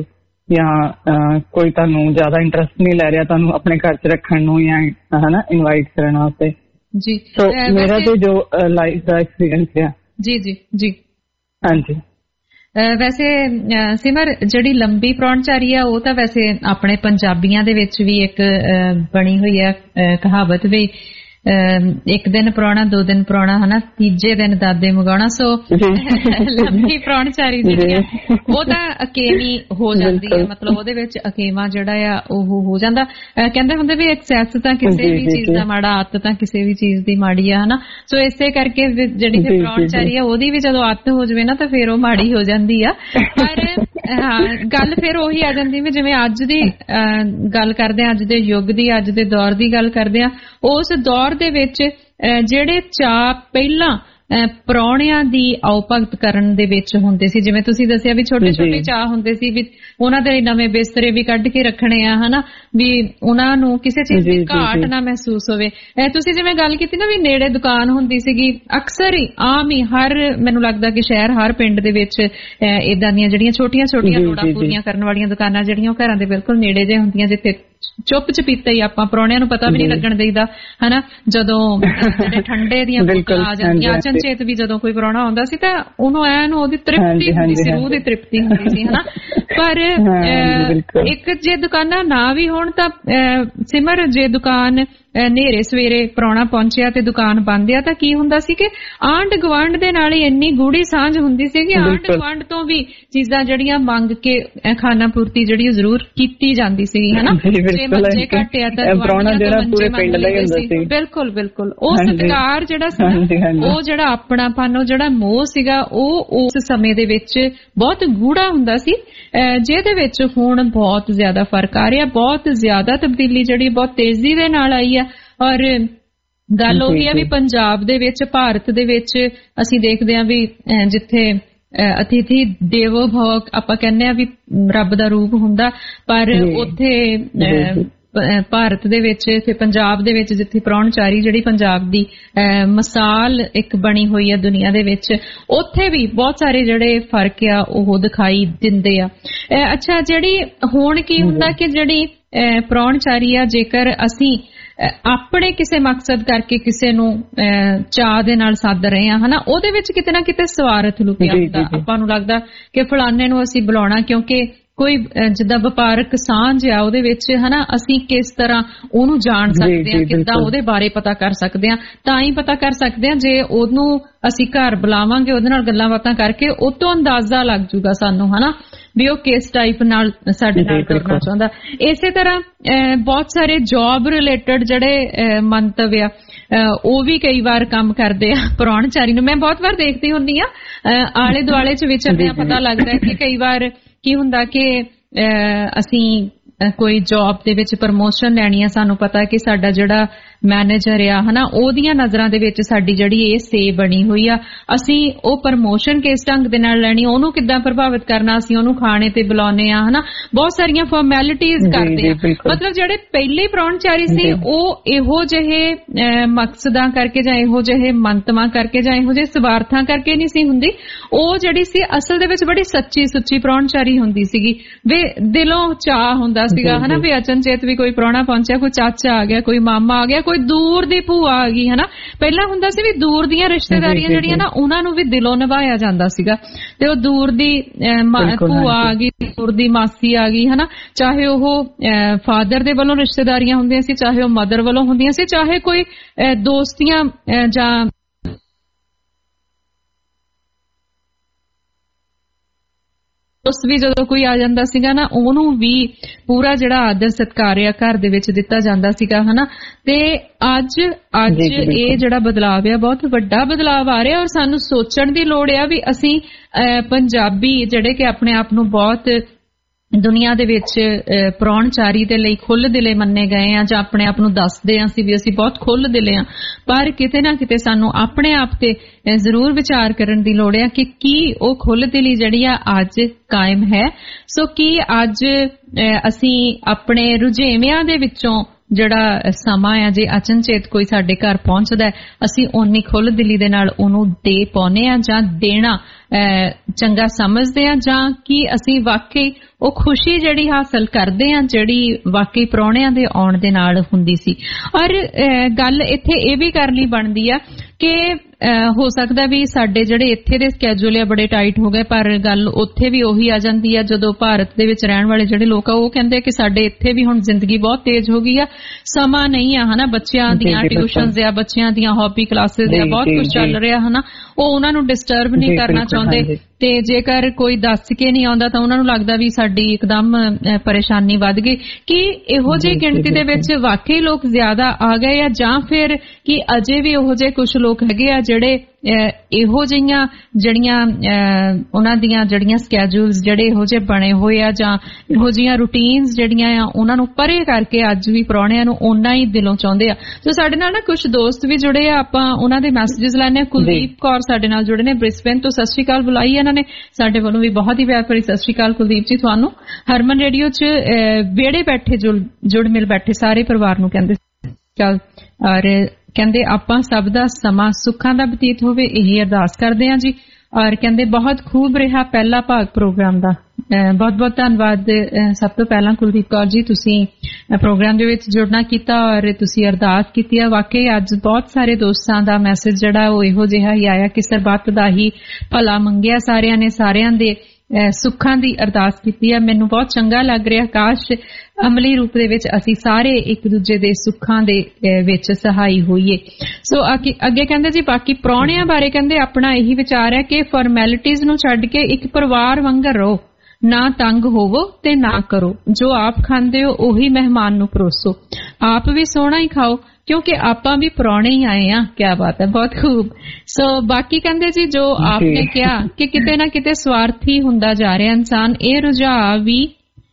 ਜਾਂ ਕੋਈ ਤੁਹਾਨੂੰ ਜ਼ਿਆਦਾ ਇੰਟਰਸਟ ਨਹੀਂ ਲੈ ਰਿਹਾ ਤੁਹਾਨੂੰ ਆਪਣੇ ਘਰ 'ਚ ਰੱਖਣ ਨੂੰ ਜਾਂ ਹਨਾ ਇਨਵਾਈਟ ਕਰਨ ਵਾਸਤੇ ਜੀ। ਸੋ ਮੇਰਾ ਤੇ ਜੋ ਲਾਈਫ ਦਾ ਐਕਸਪੀਰੀਅੰਸ ਹੈ ਜੀ ਜੀ ਜੀ ਹਾਂਜੀ। ਵੈਸੇ ਸਿਮਰ ਜਿਹੜੀ ਲੰਬੀ ਪ੍ਰਾਹੁਣਚਾਰੀ ਆ ਉਹ ਤਾਂ ਵੈਸੇ ਆਪਣੇ ਪੰਜਾਬੀਆਂ ਦੇ ਵਿੱਚ ਵੀ ਇੱਕ ਬਣੀ ਹੋਈ ਆ ਕਹਾਵਤ ਵੀ ਇੱਕ ਦਿਨ ਪ੍ਰਾਹੁਣਾ ਦੋ ਦਿਨ ਪ੍ਰਾਹੁਣਾ ਹਨਾ ਤੀਜੇ ਦਿਨ ਦਾਦੇ ਮਗਾਉਣਾ। ਸੋ ਲੰਬੀ ਪ੍ਰਾਹੁਣਚਾਰੀ ਜਿਹੜੀ ਆ ਉਹ ਤਾਂ ਅਕੇਵੀ ਹੋ ਜਾਂਦੀ ਹੈ, ਮਤਲਬ ਉਹਦੇ ਵਿੱਚ ਅਕੇਵਾ ਜਿਹੜਾ ਆ ਉਹ ਹੋ ਜਾਂਦਾ। ਕਹਿੰਦੇ ਹੁੰਦੇ ਵੀ ਐਕਸੈਸ ਤਾਂ ਕਿਸੇ ਵੀ ਚੀਜ਼ ਦਾ ਮਾੜਾ, ਆਦਤ ਤਾਂ ਕਿਸੇ ਵੀ ਚੀਜ਼ ਦੀ ਮਾੜੀ ਆ ਹਨਾ। ਸੋ ਇਸੇ ਕਰਕੇ ਜਿਹੜੀ ਫਿਰ ਪ੍ਰਾਹੁਣਚਾਰੀ ਆ ਉਹਦੀ ਵੀ ਜਦੋਂ ਆਦਤ ਹੋ ਜਾਵੇ ਨਾ ਤਾਂ ਫਿਰ ਉਹ ਮਾੜੀ ਹੋ ਜਾਂਦੀ ਆ। ਪਰ ਹਾਂ ਗੱਲ ਫਿਰ ਉਹੀ ਆ ਜਾਂਦੀ ਵੀ ਜਿਵੇਂ ਅੱਜ ਦੀ ਗੱਲ ਕਰਦੇ ਆ, ਅੱਜ ਦੇ ਯੁੱਗ ਦੀ, ਅੱਜ ਦੇ ਦੌਰ ਦੀ ਗੱਲ ਕਰਦੇ ਆ, ਉਸ ਦੌਰ ਦੇ ਵਿੱਚ ਜਿਹੜੇ ਚਾਅ ਪਹਿਲਾਂ ਪ੍ਰਾਹੁਣਿਆਂ ਦੀ ਆਓ ਭਗਤ ਕਰਨ ਦੇ ਵਿੱਚ ਹੁੰਦੇ ਸੀ, ਜਿਵੇਂ ਤੁਸੀਂ ਦੱਸਿਆ ਵੀ ਛੋਟੇ ਛੋਟੇ ਚਾਅ ਹੁੰਦੇ ਸੀ ਵੀ ਉਹਨਾਂ ਦੇ ਨਵੇਂ ਬਿਸਤਰੇ ਵੀ ਕੱਢ ਕੇ ਰੱਖਣੇ ਆ ਹਨਾ, ਵੀ ਉਹਨਾਂ ਨੂੰ ਕਿਸੇ ਚੀਜ਼ ਦੀ ਘਾਟ ਨਾ ਮਹਿਸੂਸ ਹੋਵੇ। ਤੁਸੀਂ ਜਿਵੇਂ ਗੱਲ ਕੀਤੀ ਨਾ ਵੀ ਨੇੜੇ ਦੁਕਾਨ ਹੁੰਦੀ ਸੀਗੀ, ਅਕਸਰ ਹੀ ਆਮ ਹੀ ਹਰ ਮੈਨੂੰ ਲੱਗਦਾ ਕਿ ਸ਼ਹਿਰ ਹਰ ਪਿੰਡ ਦੇ ਵਿੱਚ ਏਦਾਂ ਦੀਆਂ ਜਿਹੜੀਆਂ ਛੋਟੀਆਂ ਛੋਟੀਆਂ ਲੋੜਾਂ ਪੂਰੀਆਂ ਕਰਨ ਵਾਲੀਆਂ ਦੁਕਾਨਾਂ ਜਿਹੜੀਆਂ ਉਹ ਘਰਾਂ ਦੇ ਬਿਲਕੁਲ ਨੇੜੇ ਜਿਹੇ ਹੁੰਦੀਆਂ, ਜਿੱਥੇ ਚੁੱਪ ਚਪੀਤੇ ਹੀ ਆਪਾਂ ਪ੍ਰਾਹੁਣਿਆਂ ਨੂੰ ਪਤਾ ਵੀ ਨਹੀਂ ਲੱਗਣ ਦੇਈਦਾ ਹਨਾ। ਜਦੋਂ ਜਿਹੜੇ ਠੰਡੇ ਦੀਆਂ ਬੋਤਲਾਂ ਆ ਜਾਂਦੀਆਂ, ਅਚਨਚੇਤ ਵੀ ਜਦੋਂ ਕੋਈ ਪ੍ਰਾਹੁਣਾ ਆਉਂਦਾ ਸੀ ਤਾਂ ਉਹਨੂੰ ਐਨ ਉਹਦੀ ਤ੍ਰਿਪਤੀ ਹੁੰਦੀ ਸੀ, ਰੂਹ ਦੀ ਤ੍ਰਿਪਤੀ ਹੁੰਦੀ ਸੀ ਹਨਾ। ਪਰ ਇੱਕ ਜੇ ਦੁਕਾਨਾਂ ਨਾ ਵੀ ਹੋਣ ਤਾਂ ਸਿਮਰ ਜੇ ਦੁਕਾਨ ਨੇਰੇ ਸਵੇਰੇ ਪ੍ਰਾਹੁਣਾ ਪਹੁੰਚਿਆ ਤੇ ਦੁਕਾਨ ਬੰਦ ਆ ਤਾਂ ਕੀ ਹੁੰਦਾ ਸੀ ਕਿ ਆਂਢ ਗੁਆਂਢ ਦੇ ਨਾਲ ਹੀ ਇੰਨੀ ਗੂੜੀ ਸਾਂਝ ਹੁੰਦੀ ਸੀ ਕਿ ਆਂਢ ਗੁਆਂਢ ਤੋਂ ਵੀ ਚੀਜ਼ਾਂ ਜਿਹੜੀਆਂ ਮੰਗ ਕੇ ਖਾਣਾ ਪੂਰਤੀ ਜਿਹੜੀ ਜ਼ਰੂਰ ਕੀਤੀ ਜਾਂਦੀ ਸੀ ਹਨਾ। ਜੇ ਬੱਚੇ ਘੱਟ ਆ ਤਾਂ ਬਿਲਕੁਲ ਬਿਲਕੁਲ ਉਹ ਸਤਿਕਾਰ ਜਿਹੜਾ ਸੀ, ਉਹ ਜਿਹੜਾ ਆਪਣਾਪਨ, ਉਹ ਜਿਹੜਾ ਮੋਹ ਸੀਗਾ, ਉਹ ਉਸ ਸਮੇਂ ਦੇ ਵਿੱਚ ਬਹੁਤ ਗੂੜਾ ਹੁੰਦਾ ਸੀ, ਜਿਹਦੇ ਵਿੱਚ ਹੁਣ ਬਹੁਤ ਜ਼ਿਆਦਾ ਫਰਕ ਆ ਰਿਹਾ, ਬਹੁਤ ਜ਼ਿਆਦਾ ਤਬਦੀਲੀ ਜਿਹੜੀ ਬਹੁਤ ਤੇਜ਼ੀ ਦੇ ਨਾਲ ਆਈ ਆ। ਔਰ ਗੱਲ ਉਹੀ ਆ ਵੀ ਪੰਜਾਬ ਦੇ ਵਿੱਚ, ਭਾਰਤ ਦੇ ਵਿੱਚ ਅਸੀਂ ਦੇਖਦੇ ਹਾਂ ਵੀ ਜਿੱਥੇ ਅਤਿਥੀ ਦੇਵੋ ਭਵ ਆਪਾਂ ਕਹਿੰਦੇ ਆ ਵੀ ਰੱਬ ਦਾ ਰੂਪ ਹੁੰਦਾ, ਪਰ ਉੱਥੇ ਭਾਰਤ ਦੇ ਵਿੱਚ ਤੇ ਪੰਜਾਬ ਦੇ ਵਿੱਚ ਜਿੱਥੇ ਪ੍ਰਾਹੁਣਚਾਰੀ ਜਿਹੜੀ ਪੰਜਾਬ ਦੀ ਮਿਸਾਲ ਇੱਕ ਬਣੀ ਹੋਈ ਆ ਦੁਨੀਆ ਦੇ ਵਿੱਚ, ਉੱਥੇ ਵੀ ਬਹੁਤ ਸਾਰੇ ਜਿਹੜੇ ਫਰਕ ਆ ਉਹ ਦਿਖਾਈ ਦਿੰਦੇ ਆ। ਅੱਛਾ, ਜਿਹੜੀ ਹੁਣ ਕੀ ਹੁੰਦਾ ਕਿ ਜਿਹੜੀ ਪ੍ਰਾਹੁਣਚਾਰੀ ਆ, ਜੇਕਰ ਅਸੀਂ ਆਪਣੇ ਕਿਸੇ ਮਕਸਦ ਕਰਕੇ ਕਿਸੇ ਨੂੰ ਚਾਅ ਦੇ ਨਾਲ ਸੱਦ ਰਹੇ ਆ ਹਨਾ, ਉਹਦੇ ਵਿੱਚ ਕਿਤੇ ਨਾ ਕਿਤੇ ਸਵਾਰਥ ਲੁਕਿਆ ਹੁੰਦਾ। ਆਪਾਂ ਨੂੰ ਲੱਗਦਾ ਕਿ ਫਲਾਣੇ ਨੂੰ ਅਸੀਂ ਬੁਲਾਉਣਾ ਕਿਉਂਕਿ ਕੋਈ ਜਿੱਦਾਂ ਵਪਾਰਕ ਸਾਂਝ ਆ ਉਹਦੇ ਵਿੱਚ ਹਨਾ, ਅਸੀਂ ਕਿਸ ਤਰ੍ਹਾਂ ਉਹਨੂੰ ਜਾਣ ਸਕਦੇ ਹਾਂ, ਕਿੱਦਾਂ ਉਹਦੇ ਬਾਰੇ ਪਤਾ ਕਰ ਸਕਦੇ ਹਾਂ। ਤਾਂ ਹੀ ਪਤਾ ਕਰ ਸਕਦੇ ਹਾਂ ਜੇ ਉਹਨੂੰ ਅਸੀਂ ਘਰ ਬੁਲਾਵਾਂਗੇ, ਉਹਦੇ ਨਾਲ ਗੱਲਾਂ ਬਾਤਾਂ ਕਰਕੇ ਉਹ ਤੋਂ ਅੰਦਾਜ਼ਾ ਲੱਗ ਜੂਗਾ ਸਾਨੂੰ ਹਨਾ ਵੀ ਉਹ ਕਿਸ ਟਾਈਪ ਨਾਲ ਸਾਡੇ ਨਾਲ ਕਰਨਾ ਚਾਹੁੰਦਾ। ਇਸੇ ਤਰ੍ਹਾਂ ਬਹੁਤ ਸਾਰੇ ਜੌਬ ਰਿਲੇਟਡ ਜਿਹੜੇ ਮੰਤਵ ਆ ਉਹ ਵੀ ਕਈ ਵਾਰ ਕੰਮ ਕਰਦੇ ਆ ਪ੍ਰਾਹੁਣਚਾਰੀ ਨੂੰ। ਮੈਂ ਬਹੁਤ ਵਾਰ ਦੇਖਦੀ ਹੁੰਦੀ ਆ ਆਲੇ ਦੁਆਲੇ ਚ ਵਿਚਰਦਿਆਂ ਪਤਾ ਲੱਗਦਾ ਕਿ ਕਈ ਵਾਰ ਕੀ ਹੁੰਦਾ ਕਿ ਅਸੀਂ ਕੋਈ ਜੌਬ ਦੇ ਵਿੱਚ ਪ੍ਰਮੋਸ਼ਨ ਲੈਣੀ ਆ, ਸਾਨੂੰ ਪਤਾ ਕਿ ਸਾਡਾ ਜਿਹੜਾ ਮੈਨੇਜਰ ਆ ਹਨਾ, ਉਹਦੀਆਂ ਨਜ਼ਰਾਂ ਦੇ ਵਿੱਚ ਸਾਡੀ ਜਿਹੜੀ ਇਹ ਸੇ ਬਣੀ ਹੋਈ ਆ, ਅਸੀਂ ਉਹ ਪ੍ਰਮੋਸ਼ਨ ਕਿਸ ਢੰਗ ਦੇ ਨਾਲ ਲੈਣੀ, ਉਹਨੂੰ ਕਿੱਦਾਂ ਪ੍ਰਭਾਵਿਤ ਕਰਨਾ, ਅਸੀਂ ਉਹਨੂੰ ਖਾਣੇ ਤੇ ਬੁਲਾਉਂਦੇ ਆ ਹਨਾ, ਬਹੁਤ ਸਾਰੀਆਂ ਫਾਰਮੈਲਿਟੀਜ਼ ਕਰਦੇ ਆ। ਮਤਲਬ ਜਿਹੜੇ ਪਹਿਲੇ ਪ੍ਰਾਹੁਣਚਾਰੀ ਸੀ ਉਹ ਇਹੋ ਜਿਹੇ ਮਕਸਦਾਂ ਕਰਕੇ ਜਾਂ ਇਹੋ ਜਿਹੇ ਮੰਤਵਾਂ ਕਰਕੇ ਜਾਂ ਇਹੋ ਜਿਹੇ ਸਵਾਰਥਾਂ ਕਰਕੇ ਨਹੀਂ ਸੀ ਹੁੰਦੀ, ਉਹ ਜਿਹੜੀ ਸੀ ਅਸਲ ਦੇ ਵਿੱਚ ਬੜੀ ਸੱਚੀ ਸੁੱਚੀ ਪ੍ਰਾਹੁਣਚਾਰੀ ਹੁੰਦੀ ਸੀਗੀ, ਵੀ ਦਿਲੋਂ ਚਾਅ ਹੁੰਦਾ ਸੀਗਾ ਹਨਾ, ਵੀ ਅਚਨਚੇਤ ਵੀ ਕੋਈ ਪ੍ਰਾਹੁਣਾ ਪਹੁੰਚਿਆ, ਕੋਈ ਚਾਚਾ ਆ ਗਿਆ, ਕੋਈ ਮਾਮਾ ਆ ਗਿਆ, ਕੋਈ ਦੂਰ ਦੀ ਭੂਆ ਆ ਗਈ ਹਨਾ। ਪਹਿਲਾਂ ਹੁੰਦਾ ਸੀ ਵੀ ਦੂਰ ਦੀਆਂ ਰਿਸ਼ਤੇਦਾਰੀਆਂ ਜਿਹੜੀਆਂ ਨਾ ਉਹਨਾਂ ਨੂੰ ਵੀ ਦਿਲੋਂ ਨਿਭਾਇਆ ਜਾਂਦਾ ਸੀਗਾ, ਤੇ ਉਹ ਦੂਰ ਦੀ ਭੂਆ ਆ ਗਈ, ਦੂਰ ਦੀ ਮਾਸੀ ਆ ਗਈ ਹਨਾ, ਚਾਹੇ ਉਹ ਫਾਦਰ ਦੇ ਵੱਲੋਂ ਰਿਸ਼ਤੇਦਾਰੀਆਂ ਹੁੰਦੀਆਂ ਸੀ, ਚਾਹੇ ਉਹ ਮਦਰ ਵੱਲੋਂ ਹੁੰਦੀਆਂ ਸੀ, ਚਾਹੇ ਕੋਈ ਦੋਸਤੀਆਂ ਜਾਂ ਉਸ ਵੀ ਜਦੋਂ ਕੋਈ ਆ ਜਾਂਦਾ ਸੀਗਾ ਨਾ ਉਹਨੂੰ ਵੀ ਪੂਰਾ ਜਿਹੜਾ ਆਦਰ ਸਤਿਕਾਰ ਆ ਘਰ ਦੇ ਵਿੱਚ ਦਿੱਤਾ ਜਾਂਦਾ ਸੀਗਾ ਹਨਾ। ਤੇ ਅੱਜ ਅੱਜ ਇਹ ਜਿਹੜਾ ਬਦਲਾਵ ਆ ਬਹੁਤ ਵੱਡਾ ਬਦਲਾਵ ਆ ਰਿਹਾ, ਔਰ ਸਾਨੂੰ ਸੋਚਣ ਦੀ ਲੋੜ ਆ ਵੀ ਅਸੀਂ ਪੰਜਾਬੀ ਜਿਹੜੇ ਕਿ ਆਪਣੇ ਆਪ ਨੂੰ ਬਹੁਤ ਦੁਨੀਆ ਦੇ ਵਿੱਚ ਪ੍ਰਾਹੁਣਚਾਰੀ ਦੇ ਲਈ ਖੁੱਲ੍ਹ ਦਿਲੇ ਮੰਨੇ ਗਏ ਆ ਜਾਂ ਆਪਣੇ ਆਪ ਨੂੰ ਦੱਸਦੇ ਆ ਸੀ ਵੀ ਅਸੀਂ ਬਹੁਤ ਖੁੱਲ੍ਹ ਦਿਲੇ ਆ, ਪਰ ਕਿਤੇ ਨਾ ਕਿਤੇ ਸਾਨੂੰ ਆਪਣੇ ਆਪ ਤੇ ਜ਼ਰੂਰ ਵਿਚਾਰ ਕਰਨ ਦੀ ਲੋੜ ਆ ਕਿ ਕੀ ਉਹ ਖੁੱਲ੍ਹ ਦਿਲੀ ਜਿਹੜੀ ਆ ਅੱਜ ਕਾਇਮ ਹੈ। ਸੋ ਕੀ ਅੱਜ ਅਸੀਂ ਆਪਣੇ ਰੁਝੇਵਿਆਂ ਦੇ ਵਿੱਚੋਂ ਜਿਹੜਾ ਸਮਾਂ ਆ, ਜੇ ਅਚਨਚੇਤ ਕੋਈ ਸਾਡੇ ਘਰ ਪਹੁੰਚਦਾ ਅਸੀਂ ਓਨੀ ਖੁੱਲ੍ਹ ਦਿਲੀ ਦੇ ਨਾਲ ਉਹਨੂੰ ਦੇ ਪਾਉਂਦੇ ਆ ਜਾਂ ਦੇਣਾ ਚੰਗਾ ਸਮਝਦੇ ਆ, ਜਾਂ ਕੀ ਅਸੀਂ ਵਾਕਈ ਉਹ ਖੁਸ਼ੀ ਜਿਹੜੀ ਹਾਸਲ ਕਰਦੇ ਆ ਜਿਹੜੀ ਵਾਕਈ ਪ੍ਰਾਹੁਣਿਆਂ ਦੇ ਆਉਣ ਦੇ ਨਾਲ ਹੁੰਦੀ ਸੀ। ਔਰ ਗੱਲ ਇੱਥੇ ਇਹ ਵੀ ਕਰਨੀ ਬਣਦੀ ਆ ਕਿ ਹੋ ਸਕਦਾ ਵੀ ਸਾਡੇ ਜਿਹੜੇ ਇੱਥੇ ਦੇ ਸਕੈਜੂਲ ਆ ਬੜੇ ਟਾਈਟ ਹੋ ਗਏ, ਪਰ ਗੱਲ ਉੱਥੇ ਵੀ ਉਹੀ ਆ ਜਾਂਦੀ ਆ ਜਦੋਂ ਭਾਰਤ ਦੇ ਵਿੱਚ ਰਹਿਣ ਵਾਲੇ ਜਿਹੜੇ ਲੋਕ ਆ ਉਹ ਕਹਿੰਦੇ ਕਿ ਸਾਡੇ ਇੱਥੇ ਵੀ ਹੁਣ ਜ਼ਿੰਦਗੀ ਬਹੁਤ ਤੇਜ਼ ਹੋ ਗਈ ਆ, ਸਮਾਂ ਨਹੀਂ ਆ ਹਨਾ, ਬੱਚਿਆਂ ਦੀਆਂ ਟਿਊਸ਼ਨਸ ਆ, ਬੱਚਿਆਂ ਦੀਆਂ ਹੌਬੀ ਕਲਾਸਿਸ ਆ, ਬਹੁਤ ਕੁਝ ਚੱਲ ਰਿਹਾ ਹਨਾ, ਉਹ ਉਹਨਾਂ ਨੂੰ ਡਿਸਟਰਬ ਨਹੀਂ ਕਰਨਾ ਚਾਹੁੰਦੇ। ਤੇ ਜੇਕਰ ਕੋਈ ਦੱਸ ਕੇ ਨਹੀਂ ਆਉਂਦਾ ਤਾਂ ਉਹਨਾਂ ਨੂੰ ਲੱਗਦਾ ਵੀ ਸਾਡੀ ਇੱਕਦਮ ਪਰੇਸ਼ਾਨੀ ਵੱਧ ਗਈ। ਕਿ ਇਹੋ ਜਿਹੀ ਗਿਣਤੀ ਦੇ ਵਿੱਚ ਵਾਕਈ ਲੋਕ ਜ਼ਿਆਦਾ ਆ ਗਏ ਆ ਜਾਂ ਫਿਰ ਕਿ ਅਜੇ ਵੀ ਉਹੋ ਜਿਹੇ ਕੁਝ ਲੋਕ ਹੈਗੇ ਆ ਜਿਹੜੇ ਇਹੋ ਜਿਹੀਆਂ ਜਿਹੜੀਆਂ ਉਹਨਾਂ ਦੀਆਂ ਜਿਹੜੀਆਂ ਸਕੈਜੂਲਸ ਜਿਹੜੇ ਇਹੋ ਜਿਹੇ ਬਣੇ ਹੋਏ ਆ ਜਾਂ ਇਹੋ ਜਿਹੀਆਂ ਰੂਟੀਨਸ ਜਿਹੜੀਆਂ ਆ ਉਹਨਾਂ ਨੂੰ ਪਰੇ ਕਰਕੇ ਅੱਜ ਵੀ ਪ੍ਰਾਹੁਣਿਆਂ ਨੂੰ ਓਨਾ ਹੀ ਦਿਲੋਂ ਚਾਹੁੰਦੇ ਆ। ਸੋ ਸਾਡੇ ਨਾਲ ਨਾ ਕੁਝ ਦੋਸਤ ਵੀ ਜੁੜੇ ਆ, ਆਪਾਂ ਉਹਨਾਂ ਦੇ ਮੈਸੇजेस ਲੈਣੇ ਆ। ਕੁਲਦੀਪ ਕੌਰ ਸਾਡੇ ਨਾਲ ਜੁੜੇ ਨੇ ਬ੍ਰਿਸਬੇਨ ਤੋਂ, ਸਤਿ ਸ਼੍ਰੀ ਅਕਾਲ ਬੁਲਾਈ ਇਹਨਾਂ ਨੇ ਸਾਡੇ ਵੱਲੋਂ ਵੀ ਬਹੁਤ ਹੀ ਪਿਆਰ ਭਰੀ ਸਤਿ ਸ਼੍ਰੀ ਅਕਾਲ ਕੁਲਦੀਪ ਜੀ ਤੁਹਾਨੂੰ। ਹਰਮਨ ਰੇਡੀਓ 'ਚ ਵਿਹੜੇ ਬੈਠੇ ਜੁੜ ਮਿਲ ਬੈਠੇ ਸਾਰੇ ਪਰਿਵਾਰ ਨੂੰ ਕਹਿੰਦੇ ਚੱਲ ਔਰ ਕਹਿੰਦੇ ਆਪਾਂ ਸਭ ਦਾ ਸਮਾਂ ਸੁੱਖਾਂ ਦਾ ਬਤੀਤ ਹੋਵੇ, ਇਹੀ ਅਰਦਾਸ ਕਰਦੇ ਹਾਂ ਜੀ। ਔਰ ਕਹਿੰਦੇ ਬਹੁਤ ਖੂਬ ਰਿਹਾ ਪਹਿਲਾ ਭਾਗ ਪ੍ਰੋਗਰਾਮ ਦਾ, ਬਹੁਤ ਬਹੁਤ ਧੰਨਵਾਦ ਸਭ ਤੋਂ ਪਹਿਲਾਂ ਕੁਲਦੀਪ ਕੌਰ ਜੀ, ਤੁਸੀਂ ਪ੍ਰੋਗਰਾਮ ਦੇ ਵਿੱਚ ਜੁੜਨਾ ਕੀਤਾ ਔਰ ਤੁਸੀਂ ਅਰਦਾਸ ਕੀਤੀ ਆ। ਵਾਕਈ ਅੱਜ ਬਹੁਤ ਸਾਰੇ ਦੋਸਤਾਂ ਦਾ ਮੈਸੇਜ ਜਿਹੜਾ ਉਹ ਇਹੋ ਜਿਹਾ ਹੀ ਆਇਆ ਕਿ ਸਰਬੱਤ ਦਾ ਹੀ ਭਲਾ ਮੰਗਿਆ ਸਾਰਿਆਂ ਨੇ, ਸਾਰਿਆਂ ਦੇ ਸੁੱਖਾਂ ਦੀ ਅਰਦਾਸ ਕੀਤੀ ਆ। ਮੈਨੂੰ ਬਹੁਤ ਚੰਗਾ ਲੱਗ ਰਿਹਾ, ਕਾਸ਼ ਅਮਲੀ ਰੂਪ ਦੇ ਵਿੱਚ ਅਸੀਂ ਸਾਰੇ ਇੱਕ ਦੂਜੇ ਦੇ ਸੁੱਖਾਂ ਦੇ ਵਿੱਚ ਸਹਾਈ ਹੋਈਏ। ਸੋ ਅੱਗੇ ਕਹਿੰਦੇ ਜੀ ਬਾਕੀ ਪ੍ਰਾਹੁਣਿਆਂ ਬਾਰੇ ਕਹਿੰਦੇ ਆਪਣਾ ਇਹੀ ਵਿਚਾਰ ਹੈ ਕਿ ਫਾਰਮੈਲਿਟੀਜ਼ ਨੂੰ ਛੱਡ ਕੇ ਇੱਕ ਪਰਿਵਾਰ ਵਾਂਗਰ ਰਹੋ, ਨਾ ਤੰਗ ਹੋਵੋ ਤੇ ਨਾ ਕਰੋ, ਜੋ ਆਪ ਖਾਂਦੇ ਹੋ ਉਹੀ ਮਹਿਮਾਨ ਨੂੰ ਪਰੋਸੋ, ਆਪ ਵੀ ਸੋਹਣਾ ਹੀ ਖਾਓ ਕਿਉਂਕਿ ਆਪਾਂ ਵੀ ਪ੍ਰਾਹੁਣੇ ਹੀ ਆਏ ਆ। ਕਿਆ ਬਾਤ ਹੈ, ਬਹੁਤ ਖੂਬ। ਸੋ ਬਾਕੀ ਕਹਿੰਦੇ ਜੀ ਜੋ ਆਪਨੇ ਕਿਹਾ ਕਿ ਕਿਤੇ ਨਾ ਕਿਤੇ ਸਵਾਰਥੀ ਹੁੰਦਾ ਜਾ ਰਿਹਾ ਇਨਸਾਨ, ਇਹ ਰੁਝਾਅ ਵੀ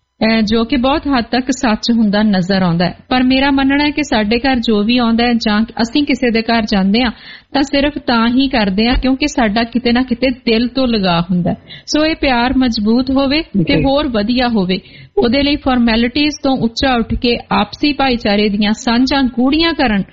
ਜੋ ਕਿ ਬਹੁਤ ਹੱਦ ਤੱਕ ਸੱਚ ਹੁੰਦਾ ਨਜ਼ਰ ਆਉਂਦਾ ਹੈ। ਪਰ ਮੇਰਾ ਮੰਨਣਾ ਹੈ ਕਿ ਸਾਡੇ ਘਰ ਜੋ ਵੀ ਆਉਂਦਾ ਹੈ ਜਾਂ ਅਸੀਂ ਕਿਸੇ ਦੇ ਘਰ ਜਾਂਦੇ ਹਾਂ ਤਾਂ ਸਿਰਫ ਤਾਂ ਹੀ ਕਰਦੇ ਹਾਂ ਕਿਉਂਕਿ ਸਾਡਾ ਕਿਤੇ ਨਾ ਕਿਤੇ ਦਿਲ ਤੋਂ ਲਗਾਅ ਹੁੰਦਾ। ਸੋ ਇਹ ਪਿਆਰ ਮਜ਼ਬੂਤ ਹੋਵੇ ਤੇ ਹੋਰ ਵਧੀਆ ਹੋਵੇ, ਉਹਦੇ ਲਈ ਫਾਰਮੈਲਿਟੀਜ਼ ਤੋਂ ਉੱਚਾ ਉੱਠ ਕੇ ਆਪਸੀ ਭਾਈਚਾਰੇ ਦੀਆਂ ਸਾਂਝਾਂ ਗੂੜੀਆਂ ਕਰਨ।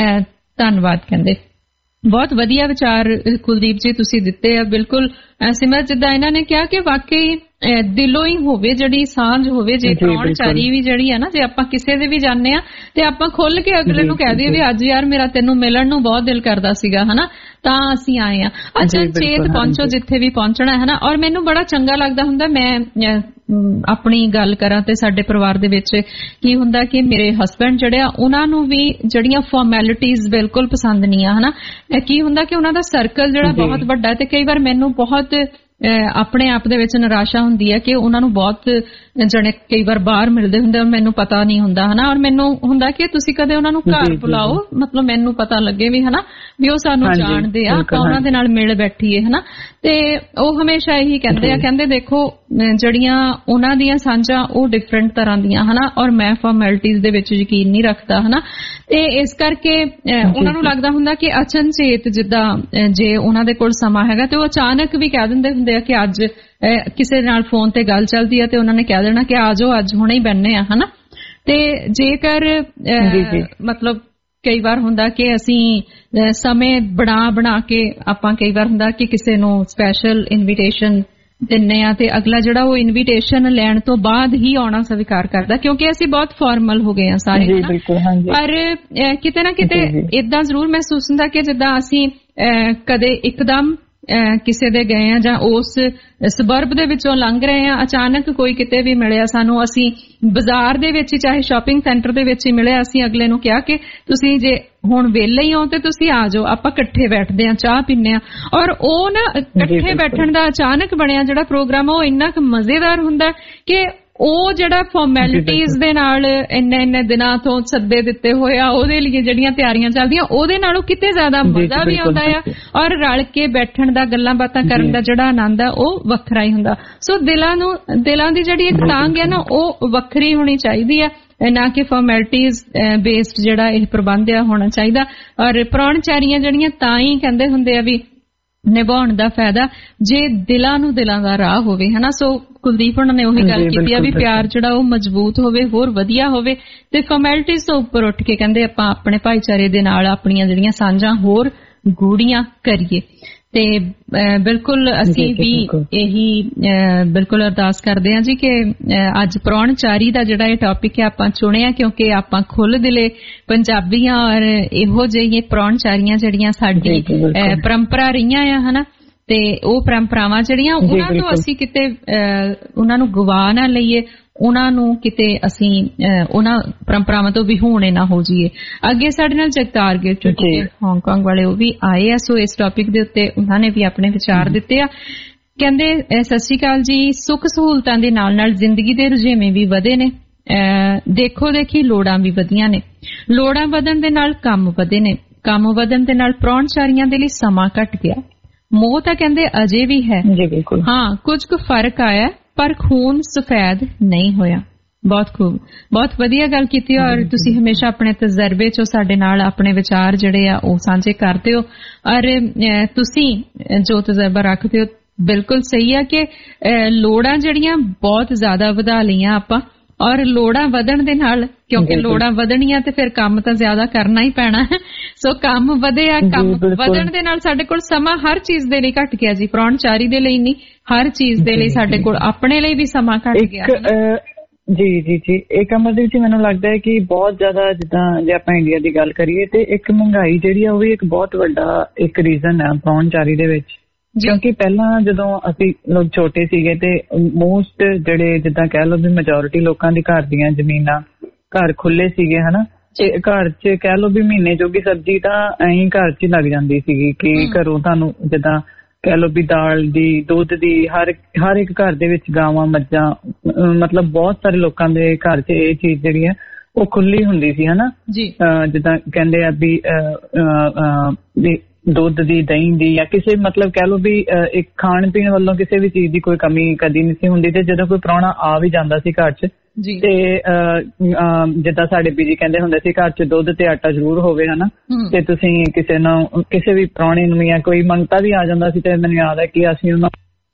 ਧੰਨਵਾਦ ਕਹਿੰਦੇ, ਬਹੁਤ ਵਧੀਆ ਵਿਚਾਰ ਕੁਲਦੀਪ ਜੀ ਤੁਸੀਂ ਦਿੱਤੇ ਆ। ਬਿਲਕੁਲ ਸਿਮਰ ਜਿੱਦਾਂ ਇਹਨਾਂ ਨੇ ਕਿਹਾ ਕਿ ਵਾਕਈ ਦਿਲੋਂ ਹੀ ਹੋਵੇ ਜਿਹੜੀ ਸਾਂਝ ਹੋਵੇ, ਜੇ ਪ੍ਰਾਹੁਣਚਾਰੀ ਵੀ ਜਿਹੜੀ ਹੈ ਨਾ, ਜੇ ਆਪਾਂ ਕਿਸੇ ਦੇ ਵੀ ਜਾਂਦੇ ਆ ਤੇ ਆਪਾਂ ਖੁੱਲ ਕੇ ਅਗਲੇ ਨੂੰ ਕਹਿ ਦਈਏ ਵੀ ਅੱਜ ਯਾਰ ਮੇਰਾ ਤੈਨੂੰ ਮਿਲਣ ਨੂੰ ਬਹੁਤ ਦਿਲ ਕਰਦਾ ਸੀਗਾ ਹਨਾ, ਤਾਂ ਅਸੀਂ ਆਏ ਆ। ਅੱਛਾ ਚੇਤ ਪਹੁੰਚੋ ਜਿੱਥੇ ਵੀ ਪਹੁੰਚਣਾ ਹੈ ਨਾ। ਔਰ ਮੈਨੂੰ ਬੜਾ ਚੰਗਾ ਲੱਗਦਾ ਹੁੰਦਾ, ਮੈਂ ਆਪਣੀ ਗੱਲ ਕਰਾਂ ਤੇ ਸਾਡੇ ਪਰਿਵਾਰ ਦੇ ਵਿੱਚ ਕੀ ਹੁੰਦਾ ਕਿ ਮੇਰੇ ਹਸਬੈਂਡ ਜਿਹੜੇ ਆ ਉਹਨਾਂ ਨੂੰ ਵੀ ਜਿਹੜੀਆਂ ਫਾਰਮੈਲਿਟੀਜ਼ ਬਿਲਕੁਲ ਪਸੰਦ ਨਹੀਂ ਆ ਹਨਾ। ਕੀ ਹੁੰਦਾ ਕਿ ਉਹਨਾਂ ਦਾ ਸਰਕਲ ਜਿਹੜਾ ਬਹੁਤ ਵੱਡਾ ਤੇ ਕਈ ਵਾਰ ਮੈਨੂੰ ਬਹੁਤ ਆਪਣੇ ਆਪ ਦੇ ਵਿੱਚ ਨਿਰਾਸ਼ਾ ਹੁੰਦੀ ਹੈ ਕਿ ਉਹਨਾਂ ਨੂੰ ਬਹੁਤ ਜਣੇ ਕਈ ਵਾਰ ਬਾਹਰ ਮਿਲਦੇ ਹੁੰਦੇ, ਮੈਨੂੰ ਪਤਾ ਨਹੀਂ ਹੁੰਦਾ ਹਨਾ। ਔਰ ਮੈਨੂੰ ਹੁੰਦਾ ਕਿ ਤੁਸੀਂ ਕਦੇ ਉਹਨਾਂ ਨੂੰ ਘਰ ਬੁਲਾਓ, ਮਤਲਬ ਮੈਨੂੰ ਪਤਾ ਲੱਗੇ ਵੀ ਹਨਾ ਵੀ ਉਹ ਸਾਨੂੰ ਜਾਣਦੇ ਆ, ਆਪਾਂ ਉਹਨਾਂ ਦੇ ਨਾਲ ਮਿਲ ਬੈਠੀਏ ਹਨਾ। ਤੇ ਉਹ ਹਮੇਸ਼ਾ ਇਹੀ ਕਹਿੰਦੇ ਆ, ਕਹਿੰਦੇ ਦੇਖੋ ਜਿਹੜੀਆਂ ਉਹਨਾਂ ਦੀਆਂ ਸਾਂਝਾਂ ਉਹ ਡਿਫਰੈਂਟ ਤਰ੍ਹਾਂ ਦੀਆਂ ਹਨਾ, ਔਰ ਮੈਂ ਫਾਰਮੈਲਿਟੀਜ਼ ਦੇ ਵਿੱਚ ਯਕੀਨ ਨਹੀਂ ਰੱਖਦਾ ਹਨਾ। ਤੇ ਇਸ ਕਰਕੇ ਉਹਨਾਂ ਨੂੰ ਲੱਗਦਾ ਹੁੰਦਾ ਕਿ ਅਚਨਚੇਤ ਜਿੱਦਾਂ ਜੇ ਉਹਨਾਂ ਦੇ ਕੋਲ ਸਮਾਂ ਹੈਗਾ ਤੇ ਉਹ ਅਚਾਨਕ ਵੀ ਕਹਿ ਦਿੰਦੇ ਹੁੰਦੇ ਆ ਕਿ ਅੱਜ ਕਿਸੇ ਨਾਲ ਫੋਨ ਤੇ ਗੱਲ ਚੱਲਦੀ ਆ ਤੇ ਉਹਨਾਂ ਨੇ ਕਹਿ ਦੇਣਾ ਕਿ ਆ ਜਾਓ ਅੱਜ ਹੁਣੇ ਹੀ ਬੈਠਨੇ ਆ ਹਨਾ। ਤੇ ਜੇਕਰ ਮਤਲਬ ਕਈ ਵਾਰ ਹੁੰਦਾ ਕਿ ਅਸੀਂ ਸਮੇਂ ਬਣਾ ਬਣਾ ਕੇ ਆਪਾਂ ਕਈ ਵਾਰ ਹੁੰਦਾ ਕਿ ਕਿਸੇ ਨੂੰ ਸਪੈਸ਼ਲ ਇਨਵੀਟੇਸ਼ਨ ਦਿੰਨੇ ਆ ਤੇ ਅਗਲਾ ਜਿਹੜਾ ਉਹ ਇਨਵੀਟੇਸ਼ਨ ਲੈਣ ਤੋਂ ਬਾਅਦ ਹੀ ਆਉਣਾ ਸਵੀਕਾਰ ਕਰਦਾ ਕਿਉਂਕਿ ਅਸੀਂ ਬਹੁਤ ਫਾਰਮਲ ਹੋ ਗਏ ਆ ਸਾਰੇ। ਪਰ ਕਿਤੇ ਨਾ ਕਿਤੇ ਏਦਾਂ ਜ਼ਰੂਰ ਮਹਿਸੂਸ ਹੁੰਦਾ ਕਿ ਜਿੱਦਾਂ ਅਸੀਂ ਕਦੇ ਇੱਕਦਮ ਕਿਸੇ ਦੇ ਗਏ ਆ ਜਾਂ ਉਸ ਸਬਰਬ ਦੇ ਵਿੱਚੋਂ ਲੰਘ ਰਹੇ ਆ, ਅਚਾਨਕ ਕੋਈ ਕਿਤੇ ਵੀ ਮਿਲਿਆ ਸਾਨੂੰ, ਅਸੀਂ ਬਾਜ਼ਾਰ ਦੇ ਵਿੱਚ ਚਾਹੇ ਸ਼ਾਪਿੰਗ ਸੈਂਟਰ ਦੇ ਵਿੱਚ ਹੀ ਮਿਲਿਆ, ਅਸੀਂ ਅਗਲੇ ਨੂੰ ਕਿਹਾ ਕਿ ਤੁਸੀਂ ਜੇ ਹੁਣ ਵਿਹਲੇ ਹੀ ਹੋ ਤੇ ਤੁਸੀਂ ਆ ਜਾਓ, ਆਪਾਂ ਇਕੱਠੇ ਬੈਠਦੇ ਆ, ਚਾਹ ਪੀਂਦੇ ਆ। ਔਰ ਉਹ ਨਾ ਇਕੱਠੇ ਬੈਠਣ ਦਾ ਅਚਾਨਕ ਬਣਿਆ ਜਿਹੜਾ ਪ੍ਰੋਗਰਾਮ ਉਹ ਇੰਨਾ ਕੁ ਮਜ਼ੇਦਾਰ ਹੁੰਦਾ ਕਿ ਉਹ ਜਿਹੜਾ ਫਾਰਮੈਲਿਟੀਜ਼ ਦੇ ਨਾਲ ਇੰਨੇ ਇੰਨੇ ਦਿਨਾਂ ਤੋਂ ਸੱਦੇ ਦਿੱਤੇ ਹੋਏ ਆ ਉਹਦੇ ਲਈ ਜਿਹੜੀਆਂ ਤਿਆਰੀਆਂ ਚੱਲਦੀਆਂ ਉਹਦੇ ਨਾਲੋਂ ਕਿਤੇ ਜ਼ਿਆਦਾ ਮਜ਼ਾ ਵੀ ਆਉਂਦਾ ਆ, ਔਰ ਰਲ ਕੇ ਬੈਠਣ ਦਾ ਗੱਲਾਂ ਬਾਤਾਂ ਕਰਨ ਦਾ ਜਿਹੜਾ ਆਨੰਦ ਆ ਉਹ ਵੱਖਰਾ ਹੀ ਹੁੰਦਾ। ਸੋ ਦਿਲਾਂ ਨੂੰ ਦਿਲਾਂ ਦੀ ਜਿਹੜੀ ਇੱਕ ਤਾਂਘ ਹੈ ਨਾ ਉਹ ਵੱਖਰੀ ਹੋਣੀ ਚਾਹੀਦੀ ਆ, ਨਾ ਕਿ ਫਾਰਮੈਲਿਟੀਜ਼ ਬੇਸਡ ਜਿਹੜਾ ਇਹ ਪ੍ਰਬੰਧ ਆ ਹੋਣਾ ਚਾਹੀਦਾ। ਔਰ ਪ੍ਰਾਹੁਣਚਾਰੀਆਂ ਜਿਹੜੀਆਂ ਤਾਂ ਹੀ ਕਹਿੰਦੇ ਹੁੰਦੇ ਆ ਵੀ ਨਿਭਾਉਣ ਦਾ ਫਾਇਦਾ ਜੇ ਦਿਲਾਂ ਨੂੰ ਦਿਲਾਂ ਦਾ ਰਾਹ ਹੋਵੇ ਹਨਾ। ਸੋ ਕੁਲਦੀਪ ਉਹਨਾਂ ਨੇ ਉਹੀ ਗੱਲ ਕੀਤੀ ਆ ਵੀ ਪਿਆਰ ਜਿਹੜਾ ਉਹ ਮਜ਼ਬੂਤ ਹੋਵੇ, ਹੋਰ ਵਧੀਆ ਹੋਵੇ ਤੇ ਫਾਰਮੈਲਿਟੀਜ਼ ਤੋਂ ਉੱਪਰ ਉੱਠ ਕੇ ਕਹਿੰਦੇ ਆਪਾਂ ਆਪਣੇ ਭਾਈਚਾਰੇ ਦੇ ਨਾਲ ਆਪਣੀਆਂ ਜਿਹੜੀਆਂ ਸਾਂਝਾਂ ਹੋਰ ਗੂੜੀਆਂ ਕਰੀਏ। ਤੇ ਬਿਲਕੁਲ ਅਸੀਂ ਵੀ ਇਹੀ ਬਿਲਕੁਲ ਅਰਦਾਸ ਕਰਦੇ ਹਾਂ ਜੀ ਕਿ ਅੱਜ ਪ੍ਰਾਹੁਣਚਾਰੀ ਦਾ ਜਿਹੜਾ ਇਹ ਟੌਪਿਕ ਹੈ ਆਪਾਂ ਚੁਣਿਆ ਕਿਉਂਕਿ ਆਪਾਂ ਖੁੱਲ੍ਹ ਦਿਲੇ ਪੰਜਾਬੀ ਹਾਂ ਔਰ ਇਹੋ ਜਿਹੀ ਪ੍ਰਾਹੁਣਚਾਰੀਆਂ ਜਿਹੜੀਆਂ ਸਾਡੀ ਪਰੰਪਰਾ ਰਹੀਆਂ ਆ ਹਨਾ ਤੇ ਉਹ ਪਰੰਪਰਾਵਾਂ ਜਿਹੜੀਆਂ ਉਹਨਾਂ ਤੋਂ ਅਸੀਂ ਕਿਤੇ ਉਹਨਾਂ ਨੂੰ ਗਵਾ ਨਾ ਲਈਏ, ਉਹਨਾਂ ਨੂੰ ਕਿਤੇ ਅਸੀਂ ਉਹਨਾਂ ਪਰੰਪਰਾਵਾਂ ਤੋਂ ਵਿਹੂਣੇ ਨਾ ਹੋ ਜਾਈਏ। ਅੱਗੇ ਸਾਡੇ ਨਾਲ ਜਗਤਾਰ ਗਿੱਲ ਹਾਂਗਕਾਂਗ ਵਾਲੇ ਉਹ ਵੀ ਆਏ ਆ, ਸੋ ਇਸ ਟੌਪਿਕ ਦੇ ਉੱਤੇ ਉਹਨਾਂ ਨੇ ਵੀ ਆਪਣੇ ਵਿਚਾਰ ਦਿੱਤੇ ਆ। ਕਹਿੰਦੇ ਸਤਿ ਸ਼੍ਰੀ ਅਕਾਲ ਜੀ, ਸੁੱਖ ਸਹੂਲਤਾਂ ਦੇ ਨਾਲ ਨਾਲ ਜ਼ਿੰਦਗੀ ਦੇ ਰੁਝੇਵੇਂ ਵੀ ਵਧੇ ਨੇ, ਦੇਖੋ ਦੇਖੀ ਲੋੜਾਂ ਵੀ ਵਧੀਆਂ ਨੇ, ਲੋੜਾਂ ਵਧਣ ਦੇ ਨਾਲ ਕੰਮ ਵਧੇ ਨੇ, ਕੰਮ ਵਧਣ ਦੇ ਨਾਲ ਪ੍ਰਾਹੁਣਚਾਰੀਆਂ ਦੇ ਲਈ ਸਮਾਂ ਘਟ ਗਿਆ, ਮੋਹ ਤਾਂ ਕਹਿੰਦੇ ਅਜੇ ਵੀ ਹੈ, ਹਾਂ ਕੁਝ ਕੁ ਫਰਕ ਆਇਆ ਪਰ ਖੂਨ ਸਫੈਦ ਨਹੀਂ ਹੋਇਆ। ਬਹੁਤ ਖੂਬ, ਬਹੁਤ ਵਧੀਆ ਗੱਲ ਕੀਤੀ ਔਰ ਤੁਸੀਂ ਹਮੇਸ਼ਾ ਆਪਣੇ ਤਜਰਬੇ ਚੋਂ ਸਾਡੇ ਨਾਲ ਆਪਣੇ ਵਿਚਾਰ ਜਿਹੜੇ ਆ ਉਹ ਸਾਂਝੇ ਕਰਦੇ ਹੋ ਔਰ ਤੁਸੀਂ ਜੋ ਤਜਰਬਾ ਰੱਖਦੇ ਹੋ ਬਿਲਕੁਲ ਸਹੀ ਆ ਕਿ ਲੋੜਾਂ ਜਿਹੜੀਆਂ ਬਹੁਤ ਜ਼ਿਆਦਾ ਵਧਾ ਲਈਆਂ ਆਪਾਂ ਔਰ ਲੋੜਾਂ ਵਧਣ ਦੇ ਨਾਲ ਕਿਉਂਕਿ ਲੋੜਾਂ ਵਧਣੀਆਂ ਤੇ ਫਿਰ ਕੰਮ ਤਾਂ ਜ਼ਿਆਦਾ ਕਰਨਾ ਹੀ ਪੈਣਾ ਹੈ, ਸੋ ਕੰਮ ਵਧਿਆ, ਕੰਮ ਵਧਣ ਦੇ ਨਾਲ ਸਾਡੇ ਕੋਲ ਸਮਾਂ ਹਰ ਚੀਜ਼ ਦੇ ਲਈ ਘਟ ਗਿਆ ਜੀ, ਪ੍ਰਾਹੁਣਚਾਰੀ ਦੇ ਲਈ ਨਹੀਂ ਹਰ ਚੀਜ਼ ਦੇ ਲਈ ਸਾਡੇ ਕੋਲ ਆਪਣੇ ਲਈ ਵੀ ਸਮਾਂ ਘਟ ਗਿਆ। ਜੀ ਜੀ ਜੀ ਇੱਕ ਅਮਰਦੀਪ ਜੀ ਮੈਨੂੰ ਲੱਗਦਾ ਹੈ ਕਿ ਬਹੁਤ ਜ਼ਿਆਦਾ ਜਿੱਦਾਂ ਜੇ ਆਪਾਂ ਇੰਡੀਆ ਦੀ ਗੱਲ ਕਰੀਏ ਤੇ ਇੱਕ ਮਹਿੰਗਾਈ ਜਿਹੜੀ ਆ ਉਹ ਵੀ ਇੱਕ ਬਹੁਤ ਵੱਡਾ ਇੱਕ ਰੀਜ਼ਨ ਹੈ ਪ੍ਰਾਹੁਣਚਾਰੀ ਦੇ ਵਿੱਚ, ਕਿਉਂਕਿ ਪਹਿਲਾਂ ਜਦੋਂ ਅਸੀਂ ਲੋਕ ਛੋਟੇ ਸੀਗੇ ਤੇ ਮੋਸਟ ਜਿਹੜੇ ਜਿੱਦਾਂ ਕਹਿ ਲਓ ਵੀ ਮੈਜੋਰਿਟੀ ਲੋਕਾਂ ਦੀ ਘਰ ਦੀਆਂ ਜ਼ਮੀਨਾਂ ਘਰ ਖੁੱਲੇ ਸੀਗੇ ਹਨਾ, ਤੇ ਘਰ 'ਚ ਕਹਿ ਲਓ ਵੀ ਮਹੀਨੇ ਜੋਗੀ ਸਬਜ਼ੀ ਤਾਂ ਐਂ ਘਰ 'ਚ ਲੱਗ ਜਾਂਦੀ ਸੀਗੀ ਕਿ ਘਰੋਂ ਤੁਹਾਨੂੰ ਜਿੱਦਾਂ ਕਹਿ ਲਓ ਵੀ ਦਾਲ ਦੀ ਦੁੱਧ ਦੀ ਹਰ ਹਰ ਇੱਕ ਘਰ ਦੇ ਵਿੱਚ ਗਾਵਾਂ ਮੱਝਾਂ ਮਤਲਬ ਬਹੁਤ ਸਾਰੇ ਲੋਕਾਂ ਦੇ ਘਰ 'ਚ ਇਹ ਚੀਜ਼ ਜਿਹੜੀ ਹੈ ਉਹ ਖੁੱਲੀ ਹੁੰਦੀ ਸੀ ਹਨਾ, ਜਿੱਦਾਂ ਕਹਿੰਦੇ ਆ ਵੀ ਦੁੱਧ ਦੀ ਦਹੀਂ ਦੀ ਜਾਂ ਕਿਸੇ ਮਤਲਬ ਕਹਿ ਲਓ ਵੀ ਇੱਕ ਖਾਣ ਪੀਣ ਵੱਲੋਂ ਕਿਸੇ ਵੀ ਚੀਜ਼ ਦੀ ਕੋਈ ਕਮੀ ਕਦੀ ਨਹੀਂ ਸੀ ਹੁੰਦੀ। ਤੇ ਜਦੋਂ ਕੋਈ ਪ੍ਰਾਹੁਣਾ ਆ ਵੀ ਜਾਂਦਾ ਸੀ ਘਰ 'ਚ ਤੇ ਜਿੱਦਾਂ ਸਾਡੇ ਬੀਜੀ ਕਹਿੰਦੇ ਹੁੰਦੇ ਸੀ ਘਰ 'ਚ ਦੁੱਧ ਤੇ ਆਟਾ ਜ਼ਰੂਰ ਹੋਵੇ ਹਨਾ, ਤੇ ਤੁਸੀਂ ਕਿਸੇ ਨੂੰ ਕਿਸੇ ਵੀ ਪ੍ਰਾਹੁਣੇ ਨੂੰ ਜਾਂ ਕੋਈ ਮੰਗਤਾ ਵੀ ਆ ਜਾਂਦਾ ਸੀ ਤੇ ਮੈਨੂੰ ਯਾਦ ਹੈ ਕਿ ਅਸੀਂ ਉਹਨਾਂ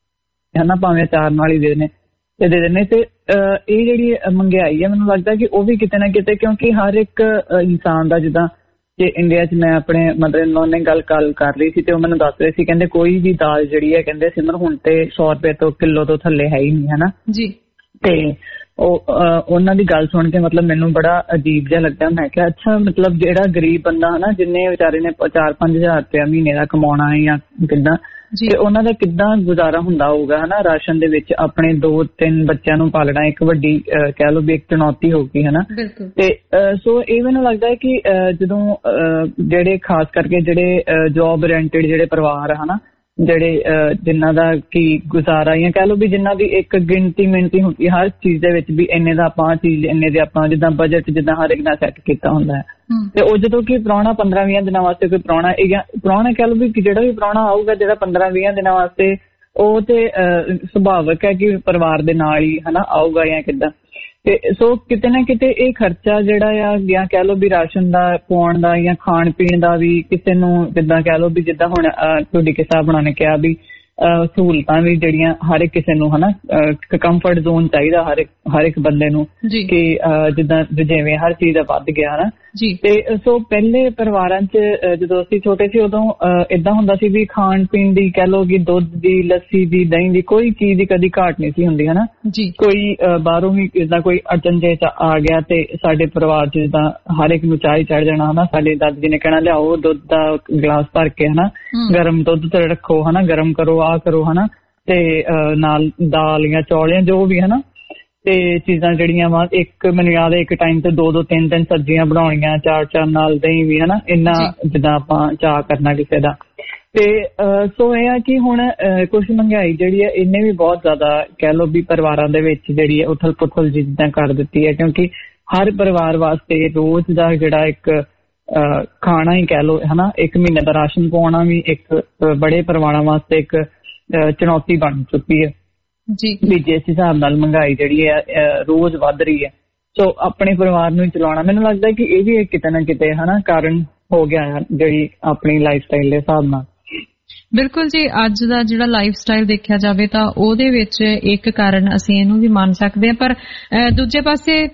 ਹਨਾ ਭਾਵੇਂ ਅਚਾਰ ਨਾਲ ਹੀ ਦੇ ਦੇਣੇ ਤੇ ਦੇ ਦੇਣੇ। ਤੇ ਇਹ ਜਿਹੜੀ ਮਹਿੰਗਾਈ ਹੈ ਮੈਨੂੰ ਲੱਗਦਾ ਕਿ ਉਹ ਵੀ ਕਿਤੇ ਨਾ ਕਿਤੇ ਕਿਉਂਕਿ ਹਰ ਇੱਕ ਇਨਸਾਨ ਦਾ ਜਿੱਦਾਂ ਜੇ ਇੰਡੀਆ 'ਚ ਮੈਂ ਆਪਣੇ ਮਦਰ ਇਨ ਲਾਅ ਨਾਲ ਗੱਲ ਗੱਲ ਕਰ ਰਹੀ ਸੀ ਤੇ ਉਹ ਮੈਨੂੰ ਦੱਸ ਰਹੇ ਸੀ ਕਹਿੰਦੇ ਕੋਈ ਵੀ ਦਾਲ ਜਿਹੜੀ ਹੈ ਕਹਿੰਦੇ ਸਿਮਰ ਹੁਣ ਤੇ ਸੌ ਰੁਪਏ ਤੋਂ ਕਿਲੋ ਤੋਂ ਥੱਲੇ ਹੈ ਹੀ ਨਹੀਂ ਹਨਾ ਜੀ। ਤੇ ਉਹ ਉਹਨਾਂ ਦੀ ਗੱਲ ਸੁਣ ਕੇ ਮਤਲਬ ਮੈਨੂੰ ਬੜਾ ਅਜੀਬ ਜਿਹਾ ਲੱਗਾ। ਮੈਂ ਕਿਹਾ ਅੱਛਾ ਮਤਲਬ ਜਿਹੜਾ ਗਰੀਬ ਬੰਦਾ ਹਨਾ ਜਿੰਨੇ ਵਿਚਾਰੇ ਨੇ ਚਾਰ ਪੰਜ ਹਜ਼ਾਰ ਰੁਪਇਆ ਮਹੀਨੇ ਦਾ ਕਮਾਉਣਾ ਹੈ ਜਾਂ ਕਿੱਦਾਂ ਤੇ ਉਹਨਾਂ ਦਾ ਕਿੱਦਾਂ ਗੁਜ਼ਾਰਾ ਹੁੰਦਾ ਹੋਊਗਾ ਹਨਾ, ਰਾਸ਼ਨ ਦੇ ਵਿੱਚ ਆਪਣੇ ਦੋ ਤਿੰਨ ਬੱਚਿਆਂ ਨੂੰ ਪਾਲਣਾ ਇੱਕ ਵੱਡੀ ਕਹਿ ਲਓ ਵੀ ਇੱਕ ਚੁਣੌਤੀ ਹੋਊਗੀ ਹਨਾ। ਤੇ ਸੋ ਇਹ ਮੈਨੂੰ ਲੱਗਦਾ ਹੈ ਕਿ ਜਦੋਂ ਜਿਹੜੇ ਖਾਸ ਕਰਕੇ ਜਿਹੜੇ ਜੋਬ ਓਰੀਐਂਟਡ ਜਿਹੜੇ ਪਰਿਵਾਰ ਹਨਾ ਜਿਹੜੇ ਜਿਨ੍ਹਾਂ ਦਾ ਕੀ ਗੁਜ਼ਾਰਾ ਜਾਂ ਕਹਿ ਲਓ ਵੀ ਜਿਨ੍ਹਾਂ ਦੀ ਇੱਕ ਗਿਣਤੀ ਮਿਣਤੀ ਹੁੰਦੀ ਹਰ ਚੀਜ਼ ਦੇ ਵਿੱਚ ਵੀ ਇੰਨੇ ਦਾ ਆਪਾਂ ਚੀਜ਼ ਇੰਨੇ ਦੇ ਆਪਾਂ ਜਿੱਦਾਂ ਬਜਟ ਜਿੱਦਾਂ ਹਰ ਇੱਕ ਦਾ ਸੈੱਟ ਕੀਤਾ ਹੁੰਦਾ ਹੈ ਤੇ ਉਹ ਜਦੋਂ ਕਿ ਪ੍ਰਾਹੁਣਾ ਪੰਦਰਾਂ ਵੀਹਾਂ ਦਿਨਾਂ ਵਾਸਤੇ ਕੋਈ ਪ੍ਰਾਹੁਣਾ ਪ੍ਰਾਹੁਣਾ ਕਹਿ ਲਓ ਵੀ ਜਿਹੜਾ ਵੀ ਪ੍ਰਾਹੁਣਾ ਆਊਗਾ ਜਿਹੜਾ ਪੰਦਰਾਂ ਵੀਹਾਂ ਦਿਨਾਂ ਵਾਸਤੇ ਉਹ ਤੇ ਸੁਭਾਵਿਕ ਹੈ ਕਿ ਪਰਿਵਾਰ ਦੇ ਨਾਲ ਹੀ ਹਨਾ ਆਊਗਾ ਜਾਂ ਕਿੱਦਾਂ। ਤੇ ਸੋ ਕਿਤੇ ਨਾ ਕਿਤੇ ਇਹ ਖਰਚਾ ਜਿਹੜਾ ਆ ਜਾਂ ਕਹਿ ਲਓ ਵੀ ਰਾਸ਼ਨ ਦਾ ਪਾਉਣ ਦਾ ਜਾਂ ਖਾਣ ਪੀਣ ਦਾ ਵੀ ਕਿਸੇ ਨੂੰ ਜਿੱਦਾਂ ਕਹਿ ਲਓ ਵੀ ਜਿੱਦਾਂ ਹੁਣ ਤੁਹਾਡੀ ਕਿਸੇ ਬਣਾ ਨੇ ਕਿਹਾ ਵੀ ਸਹੂਲਤਾਂ ਵੀ ਜਿਹੜੀਆਂ ਹਰ ਇੱਕ ਕਿਸੇ ਨੂੰ ਹਨਾ ਕੰਫਰਟ ਜ਼ੋਨ ਚਾਹੀਦਾ ਹਰ ਇੱਕ ਹਰ ਇੱਕ ਬੰਦੇ ਨੂੰ ਕਿ ਜਿੱਦਾਂ ਜਿਵੇਂ ਹਰ ਚੀਜ਼ ਦਾ ਵੱਧ ਗਿਆ ਹਨਾ। ਤੇ ਸੋ ਪਹਿਲੇ ਪਰਿਵਾਰਾਂ 'ਚ ਜਦੋਂ ਅਸੀਂ ਛੋਟੇ ਸੀ ਉਦੋਂ ਏਦਾਂ ਹੁੰਦਾ ਸੀ ਵੀ ਖਾਣ ਪੀਣ ਦੀ ਕਹਿ ਲਓ ਕਿ ਦੁੱਧ ਦੀ ਲੱਸੀ ਦੀ ਦਹੀਂ ਦੀ ਕੋਈ ਚੀਜ਼ ਦੀ ਕਦੀ ਘਾਟ ਨਹੀਂ ਸੀ ਹੁੰਦੀ ਹਨਾ। ਕੋਈ ਬਾਹਰੋਂ ਵੀ ਜਿੱਦਾਂ ਕੋਈ ਅਚੰਜੇ 'ਚ ਆ ਗਿਆ ਤੇ ਸਾਡੇ ਪਰਿਵਾਰ 'ਚ ਜਿੱਦਾਂ ਹਰ ਇੱਕ ਨੂੰ ਚਾਹ ਹੀ ਚੜ ਜਾਣਾ ਹਨਾ। ਸਾਡੇ ਦਾਦੀ ਜੀ ਨੇ ਕਹਿਣਾ ਲਿਆਓ ਦੁੱਧ ਦਾ ਗਲਾਸ ਭਰ ਕੇ ਹਨਾ ਗਰਮ ਦੁੱਧ ਤੇ ਰੱਖੋ ਹਨਾ ਗਰਮ ਕਰੋ ਆ ਕਰੋ ਹਨਾ ਤੇ ਨਾਲ ਦਾਲ ਜਾਂ ਚੌਲ ਜਾਂ ਜੋ ਵੀ ਹਨਾ ਤੇ ਚੀਜ਼ਾਂ ਜਿਹੜੀਆਂ ਵਾ ਇੱਕ ਮੈਨੂੰ ਯਾਦ ਹੈ ਇੱਕ ਟਾਈਮ ਤੇ ਦੋ ਦੋ ਤਿੰਨ ਤਿੰਨ ਸਬਜ਼ੀਆਂ ਬਣਾਉਣੀਆਂ ਚਾਰ ਚਾਰ ਨਾਲ ਦਹੀਂ ਵੀ ਹਨਾ ਇੰਨਾ ਜਿੱਦਾਂ ਆਪਾਂ ਚਾਹ ਕਰਨਾ ਕਿਸੇ ਦਾ। ਤੇ ਸੋ ਇਹ ਆ ਕਿ ਹੁਣ ਕੁਛ ਮਹਿੰਗਾਈ ਜਿਹੜੀ ਹੈ ਇਹਨੇ ਵੀ ਬਹੁਤ ਜ਼ਿਆਦਾ ਕਹਿ ਲਓ ਵੀ ਪਰਿਵਾਰਾਂ ਦੇ ਵਿੱਚ ਜਿਹੜੀ ਹੈ ਉਥਲ ਪੁਥਲ ਜਿੱਦਾਂ ਕਰ ਦਿੱਤੀ ਹੈ ਕਿਉਂਕਿ ਹਰ ਪਰਿਵਾਰ ਵਾਸਤੇ ਰੋਜ਼ ਦਾ ਜਿਹੜਾ ਇੱਕ ਖਾਣਾ ਹੀ ਕਹਿ ਲਓ ਹਨਾ ਇੱਕ ਮਹੀਨੇ ਦਾ ਰਾਸ਼ਨ ਪਾਉਣਾ ਵੀ ਇੱਕ ਬੜੇ ਪਰਿਵਾਰਾਂ ਵਾਸਤੇ ਇੱਕ ਚੁਣੌਤੀ ਬਣ ਚੁੱਕੀ ਹੈ ਜੀ ਵੀ ਜਿਸ ਹਿਸਾਬ ਨਾਲ ਮਹਿੰਗਾਈ ਜਿਹੜੀ ਹੈ ਰੋਜ਼ ਵੱਧ ਰਹੀ ਹੈ। ਸੋ ਆਪਣੇ ਪਰਿਵਾਰ ਨੂੰ ਚਲਾਉਣਾ ਮੈਨੂੰ ਲੱਗਦਾ ਕਿ ਇਹ ਵੀ ਕਿਤੇ ਨਾ ਕਿਤੇ ਹਨਾ ਕਾਰਨ ਹੋ ਗਿਆ ਹੈ ਜਿਹੜੀ ਆਪਣੀ ਲਾਈਫ ਸਟਾਈਲ ਦੇ ਹਿਸਾਬ ਨਾਲ। ਬਿਲਕੁਲ ਜੀ ਅੱਜ ਦਾ ਜਿਹੜਾ ਲਾਈਫ ਸਟਾਈਲ ਦੇਖਿਆ ਜਾਵੇ ਤਾਂ ਉਹਦੇ ਵਿੱਚ ਇੱਕ ਕਾਰਨ ਅਸੀਂ ਇਹਨੂੰ ਵੀ ਮੰਨ ਸਕਦੇ ਹਾਂ ਪਰ ਦੂਜੇ ਪਾਸੇ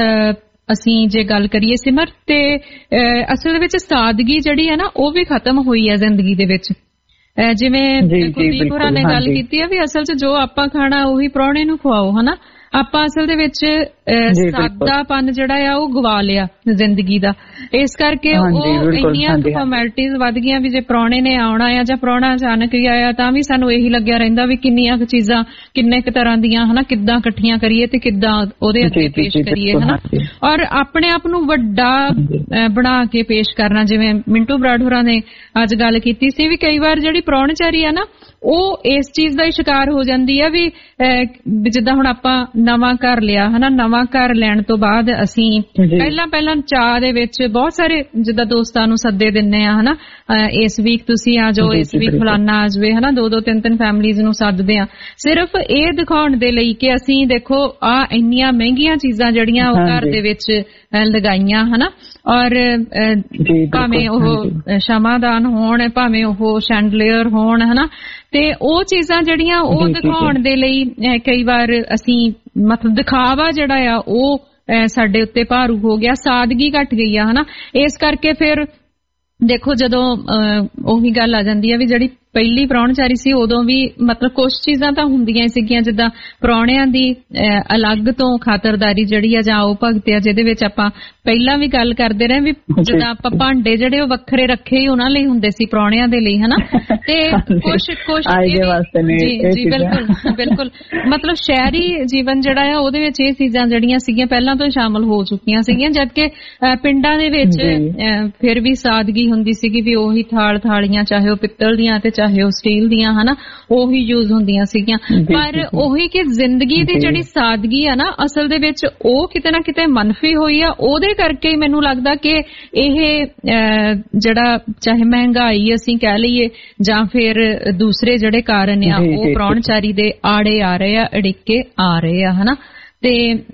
ਅਸੀਂ ਜੇ ਗੱਲ ਕਰੀਏ ਸਿਮਰ ਤੇ ਅਸਲ ਦੇ ਵਿੱਚ ਸਾਦਗੀ ਜਿਹੜੀ ਹੈ ਨਾ ਉਹ ਵੀ ਖਤਮ ਹੋਈ ਹੈ ਜ਼ਿੰਦਗੀ ਦੇ ਵਿੱਚ। ਜਿਵੇਂ ਕੁਲਦੀਪ ਹੋਰਾਂ ਨੇ ਗੱਲ ਕੀਤੀ ਹੈ ਵੀ ਅਸਲ 'ਚ ਜੋ ਆਪਾਂ ਖਾਣਾ ਉਹੀ ਪ੍ਰਾਹੁਣੇ ਨੂੰ ਖਵਾਓ ਹਨਾ। ਆਪਾਂ ਅਸਲ ਦੇ ਵਿੱਚ ਸਾਦਾਪਨ ਜਿਹੜਾ ਆ ਉਹ ਗਵਾ ਲਿਆ ਜ਼ਿੰਦਗੀ ਦਾ, ਇਸ ਕਰਕੇ ਉਹ ਇੰਨੀਆਂ ਫਾਰਮੈਲਿਟੀਜ਼ ਵੱਧ ਗਈਆਂ ਵੀ ਜੇ ਪ੍ਰਾਹੁਣੇ ਨੇ ਆਉਣਾ ਆ ਜਾਂ ਪ੍ਰਾਹੁਣਾ ਅਚਾਨਕ ਹੀ ਆਇਆ ਤਾਂ ਵੀ ਸਾਨੂੰ ਇਹੀ ਲੱਗਿਆ ਰਹਿੰਦਾ ਵੀ ਕਿੰਨੀਆਂ ਕੁ ਚੀਜ਼ਾਂ ਕਿੰਨੇ ਕੁ ਤਰ੍ਹਾਂ ਦੀਆਂ ਹਨਾ, ਕਿੱਦਾਂ ਇਕੱਠੀਆਂ ਕਰੀਏ ਤੇ ਕਿੱਦਾਂ ਉਹਦੇ ਅੱਗੇ ਪੇਸ਼ ਕਰੀਏ ਹਨਾ, ਔਰ ਆਪਣੇ ਆਪ ਨੂੰ ਵੱਡਾ ਬਣਾ ਕੇ ਪੇਸ਼ ਕਰਨਾ। ਜਿਵੇਂ ਮਿੰਟੂ ਬਰਾੜ ਹੋਰਾਂ ਨੇ ਅੱਜ ਗੱਲ ਕੀਤੀ ਸੀ ਵੀ ਕਈ ਵਾਰ ਜਿਹੜੀ ਪ੍ਰਾਹੁਣਚਾਰੀ ਆ ਨਾ ਉਹ ਇਸ ਚੀਜ਼ ਦਾ ਹੀ ਸ਼ਿਕਾਰ ਹੋ ਜਾਂਦੀ ਆ ਵੀ ਜਿੱਦਾਂ ਹੁਣ ਆਪਾਂ ਨਵਾਂ ਘਰ ਲਿਆ ਹਨਾ, ਨਵਾਂ ਘਰ ਲੈਣ ਤੋਂ ਬਾਅਦ ਅਸੀਂ ਪਹਿਲਾਂ ਪਹਿਲਾਂ ਚਾਹ ਦੇ ਵਿੱਚ ਬਹੁਤ ਸਾਰੇ ਜਿੱਦਾਂ ਦੋਸਤਾਂ ਨੂੰ ਸੱਦੇ ਦਿੰਨੇ ਆ ਹਨਾ, ਇਸ ਵੀਕ ਤੁਸੀਂ ਆ ਜਾਓ, ਇਸ ਵੀਕ ਫਲਾਨਾ ਆ ਜਾਵੇ ਹਨਾ, ਦੋ ਦੋ ਤਿੰਨ ਤਿੰਨ ਫੈਮਲੀਜ਼ ਨੂੰ ਸੱਦਦੇ ਆ ਸਿਰਫ ਇਹ ਦਿਖਾਉਣ ਦੇ ਲਈ ਕਿ ਅਸੀਂ ਦੇਖੋ ਆ ਇੰਨੀਆਂ ਮਹਿੰਗੀਆਂ ਚੀਜ਼ਾਂ ਜਿਹੜੀਆਂ ਉਹ ਘਰ ਦੇ ਵਿੱਚ ਲਗਾਈਆਂ ਹਨਾ, ਔਰ ਭਾਵੇਂ ਉਹ ਸ਼ਮਾਦਾਨ ਹੋਣ ਭਾਵੇਂ ਉਹ ਸ਼ੈਂਡਲੀਅਰ ਹੋਣ ਹਨਾ, ਤੇ ਉਹ ਚੀਜ਼ਾਂ ਜਿਹੜੀਆਂ ਉਹ ਦਿਖਾਉਣ ਦੇ ਲਈ ਕਈ ਵਾਰ ਅਸੀਂ ਮਤਲਬ ਦਿਖਾਵਾ ਜਿਹੜਾ ਆ ਉਹ ਸਾਡੇ ਉੱਤੇ ਭਾਰੂ ਹੋ ਗਿਆ, ਸਾਦਗੀ ਘਟ ਗਈ ਆ ਹਨਾ। ਇਸ ਕਰਕੇ ਫਿਰ ਦੇਖੋ ਜਦੋਂ ਉਹੀ ਗੱਲ ਆ ਜਾਂਦੀ ਆ ਵੀ ਜਿਹੜੀ ਪਹਿਲੀ ਪ੍ਰਾਹੁਣਚਾਰੀ ਸੀ ਉਦੋਂ ਵੀ ਮਤਲਬ ਕੁਝ ਚੀਜ਼ਾਂ ਤਾਂ ਹੁੰਦੀਆਂ ਸੀਗੀਆਂ ਜਿੱਦਾਂ ਪ੍ਰਾਹੁਣਿਆਂ ਦੀ ਅਲੱਗ ਤੋਂ ਖਾਤਰਦਾਰੀ ਜਿਹੜੀ ਆ ਜਾਂ ਉਹ ਭਗਤ ਆ, ਜਿਹਦੇ ਵਿੱਚ ਆਪਾਂ ਪਹਿਲਾਂ ਵੀ ਗੱਲ ਕਰਦੇ ਰਹੇ ਵੀ ਜਿੱਦਾਂ ਆਪਾਂ ਭਾਂਡੇ ਜਿਹੜੇ ਉਹ ਵੱਖਰੇ ਰੱਖੇ ਹੀ ਉਹਨਾਂ ਲਈ ਹੁੰਦੇ ਸੀ ਪ੍ਰਾਹੁਣਿਆਂ ਦੇ ਲਈ ਹਨਾ, ਤੇ ਕੁਛ ਕੁਛ ਜੀ ਜੀ ਬਿਲਕੁਲ ਬਿਲਕੁਲ ਮਤਲਬ ਸ਼ਹਿਰੀ ਜੀਵਨ ਜਿਹੜਾ ਆ ਉਹਦੇ ਵਿੱਚ ਇਹ ਚੀਜ਼ਾਂ ਜਿਹੜੀਆਂ ਸੀਗੀਆਂ ਪਹਿਲਾਂ ਤੋਂ ਸ਼ਾਮਲ ਹੋ ਚੁੱਕੀਆਂ ਸੀਗੀਆਂ, ਜਦਕਿ ਪਿੰਡਾਂ ਦੇ ਵਿੱਚ ਫਿਰ ਵੀ ਸਾਦਗੀ ਹੁੰਦੀ ਸੀਗੀ ਵੀ ਉਹੀ ਥਾਲ ਥਾਲੀਆਂ ਚਾਹੇ ਉਹ ਪਿੱਤਲ ਦੀਆਂ ਤੇ ਚਾਹੇ ਉਹ ਸਟੀਲ ਦੀਆਂ ਹਨਾ ਉਹੀ ਯੂਜ਼ ਹੁੰਦੀਆਂ ਸੀਗੀਆਂ। ਪਰ ਉਹੀ ਕਿ ਜ਼ਿੰਦਗੀ ਦੀ ਜਿਹੜੀ ਸਾਦਗੀ ਆ ਨਾ ਅਸਲ ਦੇ ਵਿੱਚ ਉਹ ਕਿਤੇ ਨਾ ਕਿਤੇ ਮੰਨਫੀ ਹੋਈ ਆ, ਉਹਦੇ ਕਰਕੇ ਹੀ ਮੈਨੂੰ ਲੱਗਦਾ ਕਿ ਇਹ ਜਿਹੜਾ ਚਾਹੇ ਮਹਿੰਗਾਈ ਅਸੀਂ ਕਹਿ ਲਈਏ ਜਾਂ ਫਿਰ ਦੂਸਰੇ ਜਿਹੜੇ ਕਾਰਨ ਆ ਉਹ ਪ੍ਰਾਹੁਣਚਾਰੀ ਦੇ ਆੜੇ ਆ ਰਹੇ ਆ, ਅੜਿੱਕੇ ਆ ਰਹੇ ਆ ਹਨਾ। ਤੇ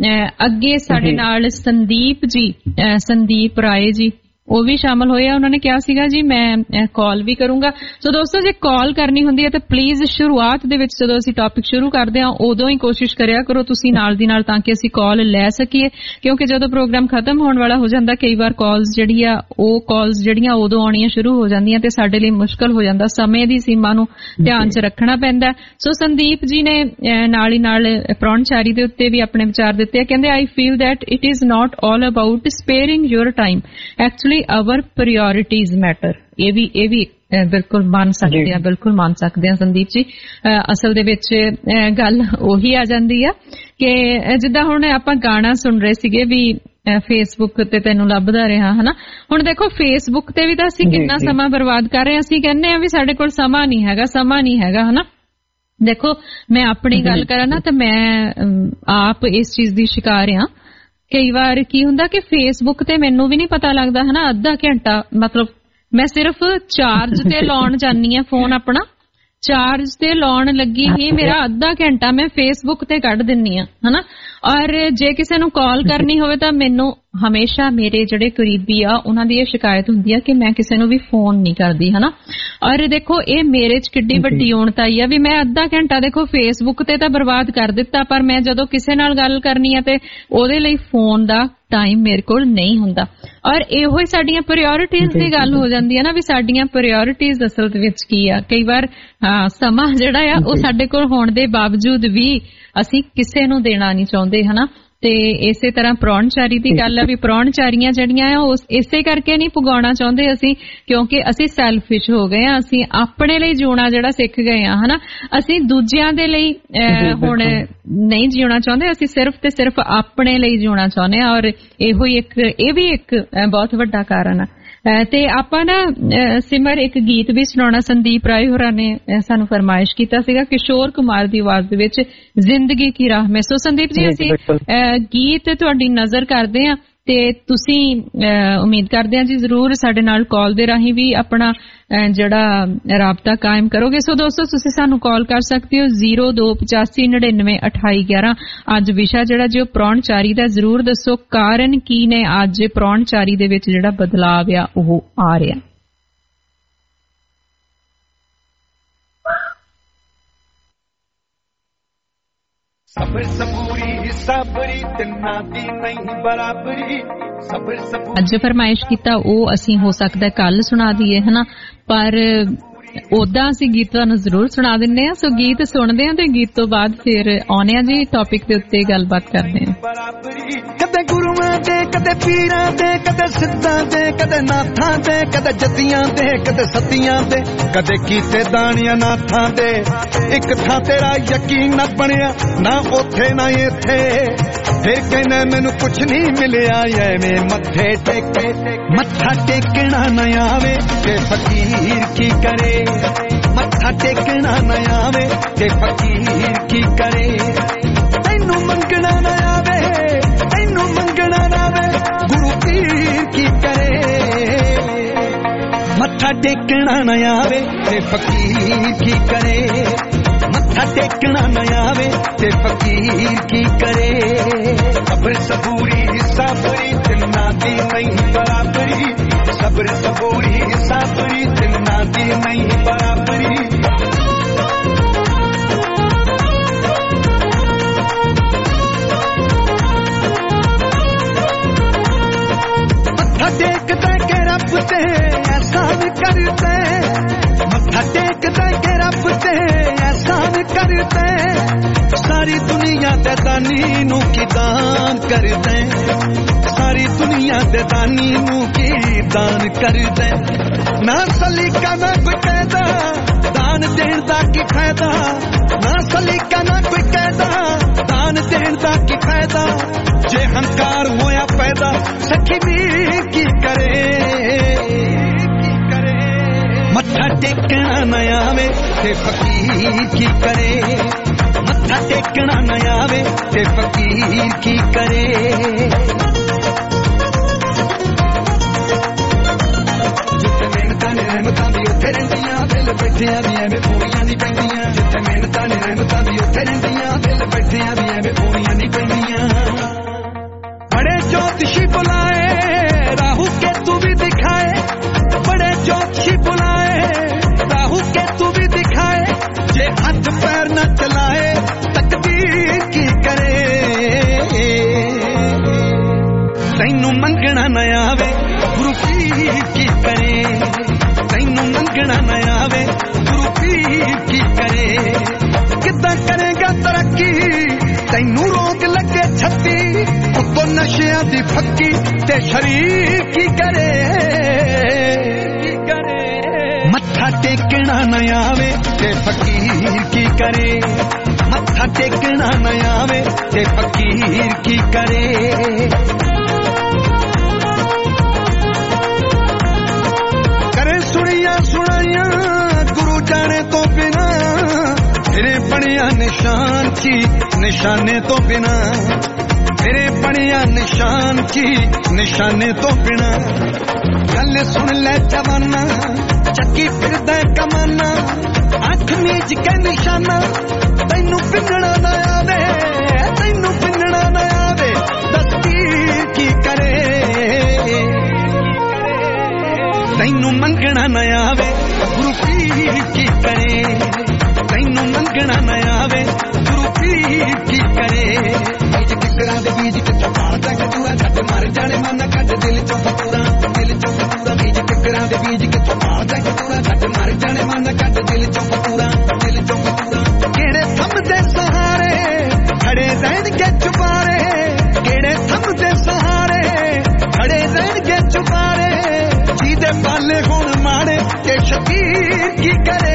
ਅੱਗੇ ਸਾਡੇ ਨਾਲ ਸੰਦੀਪ ਜੀ ਸੰਦੀਪ ਰਾਏ ਜੀ ਉਹ ਵੀ ਸ਼ਾਮਲ ਹੋਏ ਆ, ਉਹਨਾਂ ਨੇ ਕਿਹਾ ਸੀਗਾ ਜੀ ਮੈਂ ਕਾਲ ਵੀ ਕਰੂੰਗਾ। ਸੋ ਦੋਸਤੋ ਜੇ ਕਾਲ ਕਰਨੀ ਹੁੰਦੀ ਹੈ ਤਾਂ ਪਲੀਜ਼ ਸ਼ੁਰੂਆਤ ਦੇ ਵਿੱਚ ਜਦੋਂ ਅਸੀਂ ਟੌਪਿਕ ਸ਼ੁਰੂ ਕਰਦੇ ਹਾਂ ਉਦੋਂ ਹੀ ਕੋਸ਼ਿਸ਼ ਕਰਿਆ ਕਰੋ ਤੁਸੀਂ ਨਾਲ ਦੀ ਨਾਲ, ਤਾਂ ਕਿ ਅਸੀਂ ਕਾਲ ਲੈ ਸਕੀਏ, ਕਿਉਂਕਿ ਜਦੋਂ ਪ੍ਰੋਗਰਾਮ ਖਤਮ ਹੋਣ ਵਾਲਾ ਹੋ ਜਾਂਦਾ ਕਈ ਵਾਰ ਕਾਲਸ ਜਿਹੜੀ ਆ ਉਹ ਕਾਲਸ ਜਿਹੜੀਆਂ ਉਦੋਂ ਆਉਣੀਆਂ ਸ਼ੁਰੂ ਹੋ ਜਾਂਦੀਆਂ ਤੇ ਸਾਡੇ ਲਈ ਮੁਸ਼ਕਲ ਹੋ ਜਾਂਦਾ, ਸਮੇਂ ਦੀ ਸੀਮਾ ਨੂੰ ਧਿਆਨ 'ਚ ਰੱਖਣਾ ਪੈਂਦਾ। ਸੋ ਸੰਦੀਪ ਜੀ ਨੇ ਨਾਲ ਹੀ ਨਾਲ ਪ੍ਰਾਹੁਣਚਾਰੀ ਦੇ ਉੱਤੇ ਵੀ ਆਪਣੇ ਵਿਚਾਰ ਦਿੱਤੇ ਆ, ਕਹਿੰਦੇ I feel that it is not all about sparing your time, actually our priorities matter। ਇਹ ਵੀ ਇਹ ਵੀ ਬਿਲਕੁਲ ਮੰਨ ਸਕਦੇ ਆ, ਬਿਲਕੁਲ ਮੰਨ ਸਕਦੇ ਆ ਸੰਦੀਪ ਜੀ। ਅਸਲ ਦੇ ਵਿੱਚ ਗੱਲ ਉਹੀ ਆ ਜਾਂਦੀ ਆ ਕਿ ਜਿੱਦਾਂ ਹੁਣ ਆਪਾਂ ਗਾਣਾ ਸੁਣ ਰਹੇ ਸੀਗੇ ਵੀ ਫੇਸਬੁੱਕ ਤੇ ਤੈਨੂੰ ਲੱਭਦਾ ਰਿਹਾ ਹਨਾ, ਹੁਣ ਦੇਖੋ ਫੇਸਬੁੱਕ ਤੇ ਵੀ ਤਾਂ ਅਸੀਂ ਕਿੰਨਾ ਸਮਾਂ ਬਰਬਾਦ ਕਰ ਰਹੇ ਹਾਂ। ਅਸੀਂ ਕਹਿੰਦੇ ਆ ਵੀ ਸਾਡੇ ਕੋਲ ਸਮਾਂ ਨਹੀਂ ਹੈਗਾ, ਸਮਾਂ ਨਹੀਂ ਹੈਗਾ ਹਨਾ। ਦੇਖੋ ਮੈਂ ਆਪਣੀ ਗੱਲ ਕਰਾਂ ਨਾ ਤਾਂ ਮੈਂ ਆਪ ਇਸ ਚੀਜ਼ ਦੀ ਸ਼ਿਕਾਰ ਆ। ਕਈ ਵਾਰ ਕੀ ਹੁੰਦਾ ਕਿ ਫੇਸਬੁੱਕ ਤੇ ਮੈਨੂੰ ਵੀ ਨਹੀਂ ਪਤਾ ਲੱਗਦਾ ਹਨਾ, ਅੱਧਾ ਘੰਟਾ ਮਤਲਬ ਮੈਂ ਸਿਰਫ ਚਾਰਜ ਤੇ ਲਾਉਣ ਜਾਂਦੀ ਆ, ਫੋਨ ਆਪਣਾ ਚਾਰਜ ਤੇ ਲਾਉਣ ਲੱਗੀ ਹੀ ਮੇਰਾ ਅੱਧਾ ਘੰਟਾ ਮੈਂ ਫੇਸਬੁੱਕ ਤੇ ਕੱਢ ਦਿੰਨੀ ਆ ਹਨਾ। ਔਰ ਜੇ ਕਿਸੇ ਨੂੰ ਕਾਲ ਕਰਨੀ ਹੋਵੇ ਤਾਂ ਮੈਨੂੰ ਹਮੇਸ਼ਾ ਮੇਰੇ ਜਿਹੜੇ ਕਰੀਬੀ ਆ ਉਹਨਾਂ ਦੀ ਇਹ ਸ਼ਿਕਾਇਤ ਹੁੰਦੀ ਆ ਕਿ ਮੈਂ ਕਿਸੇ ਨੂੰ ਵੀ ਫੋਨ ਨਹੀਂ ਕਰਦੀ ਹਨਾ। ਔਰ ਦੇਖੋ ਇਹ ਮੇਰੇ 'ਚ ਕਿੱਡੀ ਵੱਡੀ ਔਣਤ ਆਈ ਆ ਵੀ ਮੈਂ ਅੱਧਾ ਘੰਟਾ ਦੇਖੋ ਫੇਸਬੁੱਕ ਤੇ ਤਾਂ ਬਰਬਾਦ ਕਰ ਦਿੱਤਾ, ਪਰ ਮੈਂ ਜਦੋਂ ਕਿਸੇ ਨਾਲ ਗੱਲ ਕਰਨੀ ਆ ਤੇ ਉਹਦੇ ਲਈ ਫੋਨ ਦਾ ਟਾਈਮ ਮੇਰੇ ਕੋਲ ਨਹੀਂ ਹੁੰਦਾ। ਔਰ ਇਹੋ ਹੀ ਸਾਡੀਆਂ ਪ੍ਰਾਇੋਰਟੀਜ਼ ਦੀ ਗੱਲ ਹੋ ਜਾਂਦੀ ਹੈ ਨਾ ਵੀ ਸਾਡੀਆਂ ਪ੍ਰਾਇੋਰਟੀਜ਼ ਅਸਲ ਦੇ ਵਿੱਚ ਕੀ ਆ। ਕਈ ਵਾਰ ਸਮਾਂ ਜਿਹੜਾ ਆ ਉਹ ਸਾਡੇ ਕੋਲ ਹੋਣ ਦੇ ਬਾਵਜੂਦ ਵੀ ਅਸੀਂ ਕਿਸੇ ਨੂੰ ਦੇਣਾ ਨਹੀਂ ਚਾਹੁੰਦੇ ਹਨਾ। ਤੇ ਇਸੇ ਤਰ੍ਹਾਂ ਪ੍ਰਾਹੁਣਚਾਰੀ ਦੀ ਗੱਲ ਆ ਵੀ ਪ੍ਰਾਹੁਣਚਾਰੀਆਂ ਜਿਹੜੀਆਂ ਆ ਉਹ ਇਸੇ ਕਰਕੇ ਨਹੀਂ ਪੁਗਾਉਣਾ ਚਾਹੁੰਦੇ ਅਸੀਂ, ਕਿਉਂਕਿ ਅਸੀਂ ਸੈਲਫਿਸ਼ ਹੋ ਗਏ ਆ, ਅਸੀਂ ਆਪਣੇ ਲਈ ਜਿਉਣਾ ਜਿਹੜਾ ਸਿੱਖ ਗਏ ਆ ਹਨਾ। ਅਸੀਂ ਦੂਜਿਆਂ ਦੇ ਲਈ ਹੁਣ ਨਹੀਂ ਜਿਉਣਾ ਚਾਹੁੰਦੇ, ਅਸੀਂ ਸਿਰਫ ਤੇ ਸਿਰਫ ਆਪਣੇ ਲਈ ਜਿਉਣਾ ਚਾਹੁੰਦੇ ਆ। ਔਰ ਇਹੋ ਹੀ ਇੱਕ ਇਹ ਵੀ ਇੱਕ ਬਹੁਤ ਵੱਡਾ ਕਾਰਨ ਆ। ਤੇ ਆਪਾਂ ਨਾ ਸਿਮਰ ਇੱਕ ਗੀਤ ਵੀ ਸੁਣਾਉਣਾ, ਸੰਦੀਪ ਰਾਏ ਹੋਰਾਂ ਨੇ ਸਾਨੂੰ ਫਰਮਾਇਸ਼ ਕੀਤਾ ਸੀਗਾ ਕਿਸ਼ੋਰ ਕੁਮਾਰ ਦੀ ਆਵਾਜ਼ ਦੇ ਵਿੱਚ ਜ਼ਿੰਦਗੀ ਕੀ ਰਾਹ ਮੈਂ। ਸੋ ਸੰਦੀਪ ਜੀ ਅਸੀਂ ਗੀਤ ਤੁਹਾਡੀ ਨਜ਼ਰ ਕਰਦੇ ਹਾਂ ਤੇ ਤੁਸੀਂ ਉਮੀਦ ਕਰਦੇ ਹਾਂ ਜੀ ਜ਼ਰੂਰ ਸਾਡੇ ਨਾਲ ਕਾਲ ਦੇ ਰਾਹੀਂ ਵੀ ਆਪਣਾ ਜਿਹੜਾ ਰਾਬਤਾ ਕਾਇਮ ਕਰੋਗੇ। ਸੋ ਦੋਸਤੋ ਤੁਸੀਂ ਸਾਨੂੰ ਕਾਲ ਕਰ ਸਕਦੇ ਹੋ ਜ਼ੀਰੋ ਦੋ ਪਚਾਸੀ ਨੜਿਨਵੇਂ ਅਠਾਈ ਗਿਆਰਾਂ। ਅੱਜ ਵਿਸ਼ਾ ਜਿਹੜਾ ਜੋ ਪ੍ਰਾਹੁਣਚਾਰੀ ਦਾ, ਜ਼ਰੂਰ ਦੱਸੋ ਕਾਰਨ ਕੀ ਨੇ ਅੱਜ ਪ੍ਰਾਹੁਣਚਾਰੀ ਦੇ ਵਿੱਚ ਜਿਹੜਾ ਬਦਲਾਵ ਆ ਉਹ ਆ ਰਿਹਾ। ਸਬਰ ਸਬੂਰੀ ਸਬਰੀ ਤਿੰਨਾਂ ਦੀ ਨਹੀਂ ਬਰਾਬਰੀ। ਅੱਜ ਫਰਮਾਇਸ਼ ਕੀਤਾ ਉਹ ਅਸੀਂ ਹੋ ਸਕਦਾ ਕੱਲ ਸੁਣਾ ਦਈਏ ਹਨਾ, ਪਰ ਉਦਾਂ ਅਸੀਂ ਗੀਤ ਤੁਹਾਨੂੰ ਜ਼ਰੂਰ ਸੁਣਾ ਦਿੰਦੇ ਆ। ਸੋ ਗੀਤ ਸੁਣਦੇ ਆ ਤੇ ਗੀਤ ਤੋਂ ਬਾਅਦ ਫਿਰ ਆਉਣੇ ਆ ਜੀ ਟੌਪਿਕ ਦੇ ਉੱਤੇ ਗੱਲਬਾਤ ਕਰਦੇ ਆ। ਕਦੇ ਗੁਰੂਆਂ ਦੇ ਕਦੇ ਪੀਰਾਂ ਦੇ ਕਦੇ ਸਿੱਧਾਂ ਦੇ ਕਦੇ ਨਾਥਾਂ ਦੇ ਕਦੇ ਜੱਦੀਆਂ ਦੇ ਕਦੇ ਸਤੀਆਂ ਦੇ ਕਦੇ ਕੀਤੇ ਦਾਣੀਆਂ ਨਾਥਾਂ ਦੇ ਇੱਕ ਥਾਂ ਤੇਰਾ ਯਕੀਨ ਨਾ ਬਣਿਆ ਨਾ ਉੱਥੇ ਨਾ ਇੱਥੇ ਫਿਰ ਕਹਿੰਦਾ ਮੈਨੂੰ ਕੁਛ ਨਹੀਂ ਮਿਲਿਆ ਐਵੇਂ ਮੱਥੇ ਟੇਕੇ ਮੱਥਾ ਟੇਕਣਾ ਨਾ ਆਵੇ ਤੇ ਫਕੀਰ ਕੀ ਕਰੇ ਮੱਥਾ ਟੇਕਣਾ ਨਾ ਆਵੇ ਤੇ ਫਕੀਰ ਕੀ ਕਰੇ ਤੈਨੂੰ ਮੰਗਣਾ ਨਾ ਆਵੇ ਤੈਨੂੰ ਮੰਗਣਾ ਨਾ ਆਵੇ ਗੁਰੂ ਪੀਰ ਕੀ ਕਰੇ ਮੱਥਾ ਟੇਕਣਾ ਨਾ ਆਵੇ ਤੇ ਫਕੀਰ ਕੀ ਕਰੇ ਮੱਥਾ ਟੇਕਣਾ ਨਾ ਆਵੇ ਤੇ ਫਕੀਰ ਕੀ ਕਰੇ ਸਬਰ ਸਬੂਰੀ ਸਾਬਰੀ ਤਿੰਨਾਂ ਦੀ ਨਹੀਂ ਬਰਾਬਰੀ ਸਬਰ ਸਬੂਰੀ ਸਾਬਰੀ ਤਿੰਨਾਂ ਦੀ ਨਹੀਂ ਬਰਾਬਰੀ ਮੱਥਾ ਟੇਕਦਾ ਕੇ ਰੱਬ ਤੇ ਐਹਸਾਨ ਕਰਦਾ ਮੱਥਾ ਟੇਕਦਾ ਕੇ ਰੱਬ ਤੇ ਐਹਸਾਨ ਕਰਦਾ ਸਾਰੀ ਦੁਨੀਆ ਦੇ ਦਾਨੀ ਨੂੰ ਕੀ ਦਾਨ ਕਰਦਾ ਸਾਰੀ ਦੁਨੀਆ ਦੇ ਦਾਨੀ ਨੂੰ ਕੀ ਦਾਨ ਕਰਦਾ ਨਾ ਸਲੀਕਾ ਨਾ ਕੋਈ ਕਹਿਦਾ ਦਾਨ ਦੇਣ ਦਾ ਕੀ ਫਾਇਦਾ ਨਾ ਸਲੀਕਾ ਨਾ ਕੋਈ ਕਹਿਦਾ ਦਾਨ ਦੇਣ ਦਾ ਕੀ ਫਾਇਦਾ ਜੇ ਹੰਕਾਰ ਹੋਇਆ ਪੈਦਾ ਸਖੀ ਵੀ ਕੀ ਕਰੇ ਮੱਥਾ ਟੇਕਣਾ ਨਾ ਆਵੇ ਤੇ ਫਕੀਰ ਕੀ ਕਰੇ ਮੱਥਾ ਟੇਕਣਾ ਨਾ ਆਵੇ ਤੇ ਫਕੀਰ ਕੀ ਕਰੇ ਜਿੱਥੇ ਮਿਹਨਤਾਂ ਨੇ ਰਹਿਮਤਾਂ ਵੀ ਉੱਥੇ ਰਹਿੰਦੀਆਂ ਦਿਲ ਬੈਠਿਆਂ ਵੀ ਐਵੇਂ ਪੂਰੀਆਂ ਨਹੀਂ ਪੈਂਦੀਆਂ ਜਿੱਥੇ ਮਿਹਨਤਾਂ ਨੇ ਰਹਿਮਤਾਂ ਵੀ ਉੱਥੇ ਰਹਿੰਦੀਆਂ ਦਿਲ ਬੈਠਿਆਂ ਵੀ ਐਵੇਂ ਪੂਰੀਆਂ ਨਹੀਂ ਪੈਂਦੀਆਂ ਬੜੇ ਜੋਤਸ਼ੀ ਬੁਲਾਏ ਰਾਹੂ ਕੇਤੂ ਵੀ ਦਿਖਾਏ ਬੜੇ ਜੋਤਸ਼ੀ ਬੁਲਾਏ ਰਾਹੂ ਕੇਤੂ ਵੀ ਦਿਖਾਏ ਜੇ ਹੱਥ ਪੈਰ ਨਾ ਚਲਾਏ ਤਕਦੀਰ ਕੀ ਕਰੇ ਤੈਨੂੰ ਮੰਗਣਾ ਨਾ ਆਵੇ ਗੁਰੂ ਪੀਰ ਕੀ ਕਰੇ ਤੈਨੂੰ ਮੰਗਣਾ ਨਾ ਆਵੇ ਗੁਰੂ ਪੀਰ ਕੀ ਕਰੇ ਕਿੱਦਾਂ ਕਰੇਗਾ ਤਰੱਕੀ ਤੈਨੂੰ ਰੋਗ ਲੱਗੇ ਛੱਤੀ ਉੱਤੋਂ ਨਸ਼ਿਆਂ ਦੀ ਫੱਕੀ ਤੇ ਸ਼ਰੀਰ ਕੀ ਕਰੇ ਕੀ ਕਰੇ ਮੱਥਾ ਟੇਕਣਾ ਨਾ ਆਵੇ ਤੇ ਫਕੀਰ ਕੀ ਕਰੇ ਮੱਥਾ ਟੇਕਣਾ ਨਾ ਆਵੇ ਤੇ ਫਕੀਰ ਕੀ ਕਰੇ ਕਰੇ ਸੁਣੀਆਂ ਸੁਣਾਈਆਂ ਗੁਰੂ ਜਾਣੇ ਤੋਂ ਬਿਨਾ ਮੇਰੇ ਬਣਿਆ ਨਿਸ਼ਾਨ ਕੀ ਨਿਸ਼ਾਨੇ ਤੋਂ ਬਿਨਾ ਮੇਰੇ ਬਣਿਆ ਨਿਸ਼ਾਨ ਕੀ ਨਿਸ਼ਾਨੇ ਤੋਂ ਬਿਨਾ ਗੱਲ ਸੁਣ ਲੈ ਜਵਾਨਾ ਚੱਕੀ ਫਿਰਦਾ ਕਮਾਨਾ ਅੱਖ ਮੀਚ ਕੇ ਨਿਸ਼ਾਨਾ ਤੈਨੂੰ ਪਿੰਨਣਾ ਨਾ ਆਵੇ ਤੈਨੂੰ ਪਿੰਨਣਾ ਨਾ ਆਵੇ ਦਸਤੀ ਕੀ ਕਰੇ ਤੈਨੂੰ ਮੰਗਣਾ ਨਾ ਆਵੇ ਗੁਰੂ ਪੀਰ ਕੀ ਕਰੇ ਤੈਨੂੰ ਮੰਗਣਾ ਨਾ ਆਵੇ ਗੁਰੂ ਪੀਰ ਕੀ ਕਰੇ ਬੀਜ ਕਿਕਰਾਂ ਦੇ ਬੀਜ ਕਿੱਥੋਂ ਪਾਲਦਾ ਕਦੂਆ ਛੱਡ ਮਰ ਜਾਣੇ ਮਨ ਕੱਢ ਦਿਲ ਚੋਂ ਫਤੂਰਾ ਦਿਲ ਚੋਂ ਫਤੂਰਾ ਬੀਜ ਕਿਕਰਾਂ ਦੇ ਬੀਜ ਕਿੱਥੋਂ ਪਾਲਦਾ ਕਦੂਆ ਛੱਡ ਮਰ ਜਾਣੇ ਮਨ ਕੱਢ ਦਿਲ ਚੋਂ ਫਤੂਰਾ ਦਿਲ ਚੋਂ ਫਤੂਰਾ ਕਿਹੜੇ ਥੰਮ ਦੇ ਸਹਾਰੇ ਖੜੇ ਰਹਿਣਗੇ ਚੁਬਾਰੇ ਕਿਹੜੇ ਥੰਮ ਦੇ ਸਹਾਰੇ ਖੜੇ ਰਹਿਣਗੇ ਚੁਬਾਰੇ ਜਿਹਦੇ ਪਾਲੇ ਹੁਣ ਮਾੜੇ ਤੇ ਸ਼ਕੀਰ ਕੀ ਕਰੇ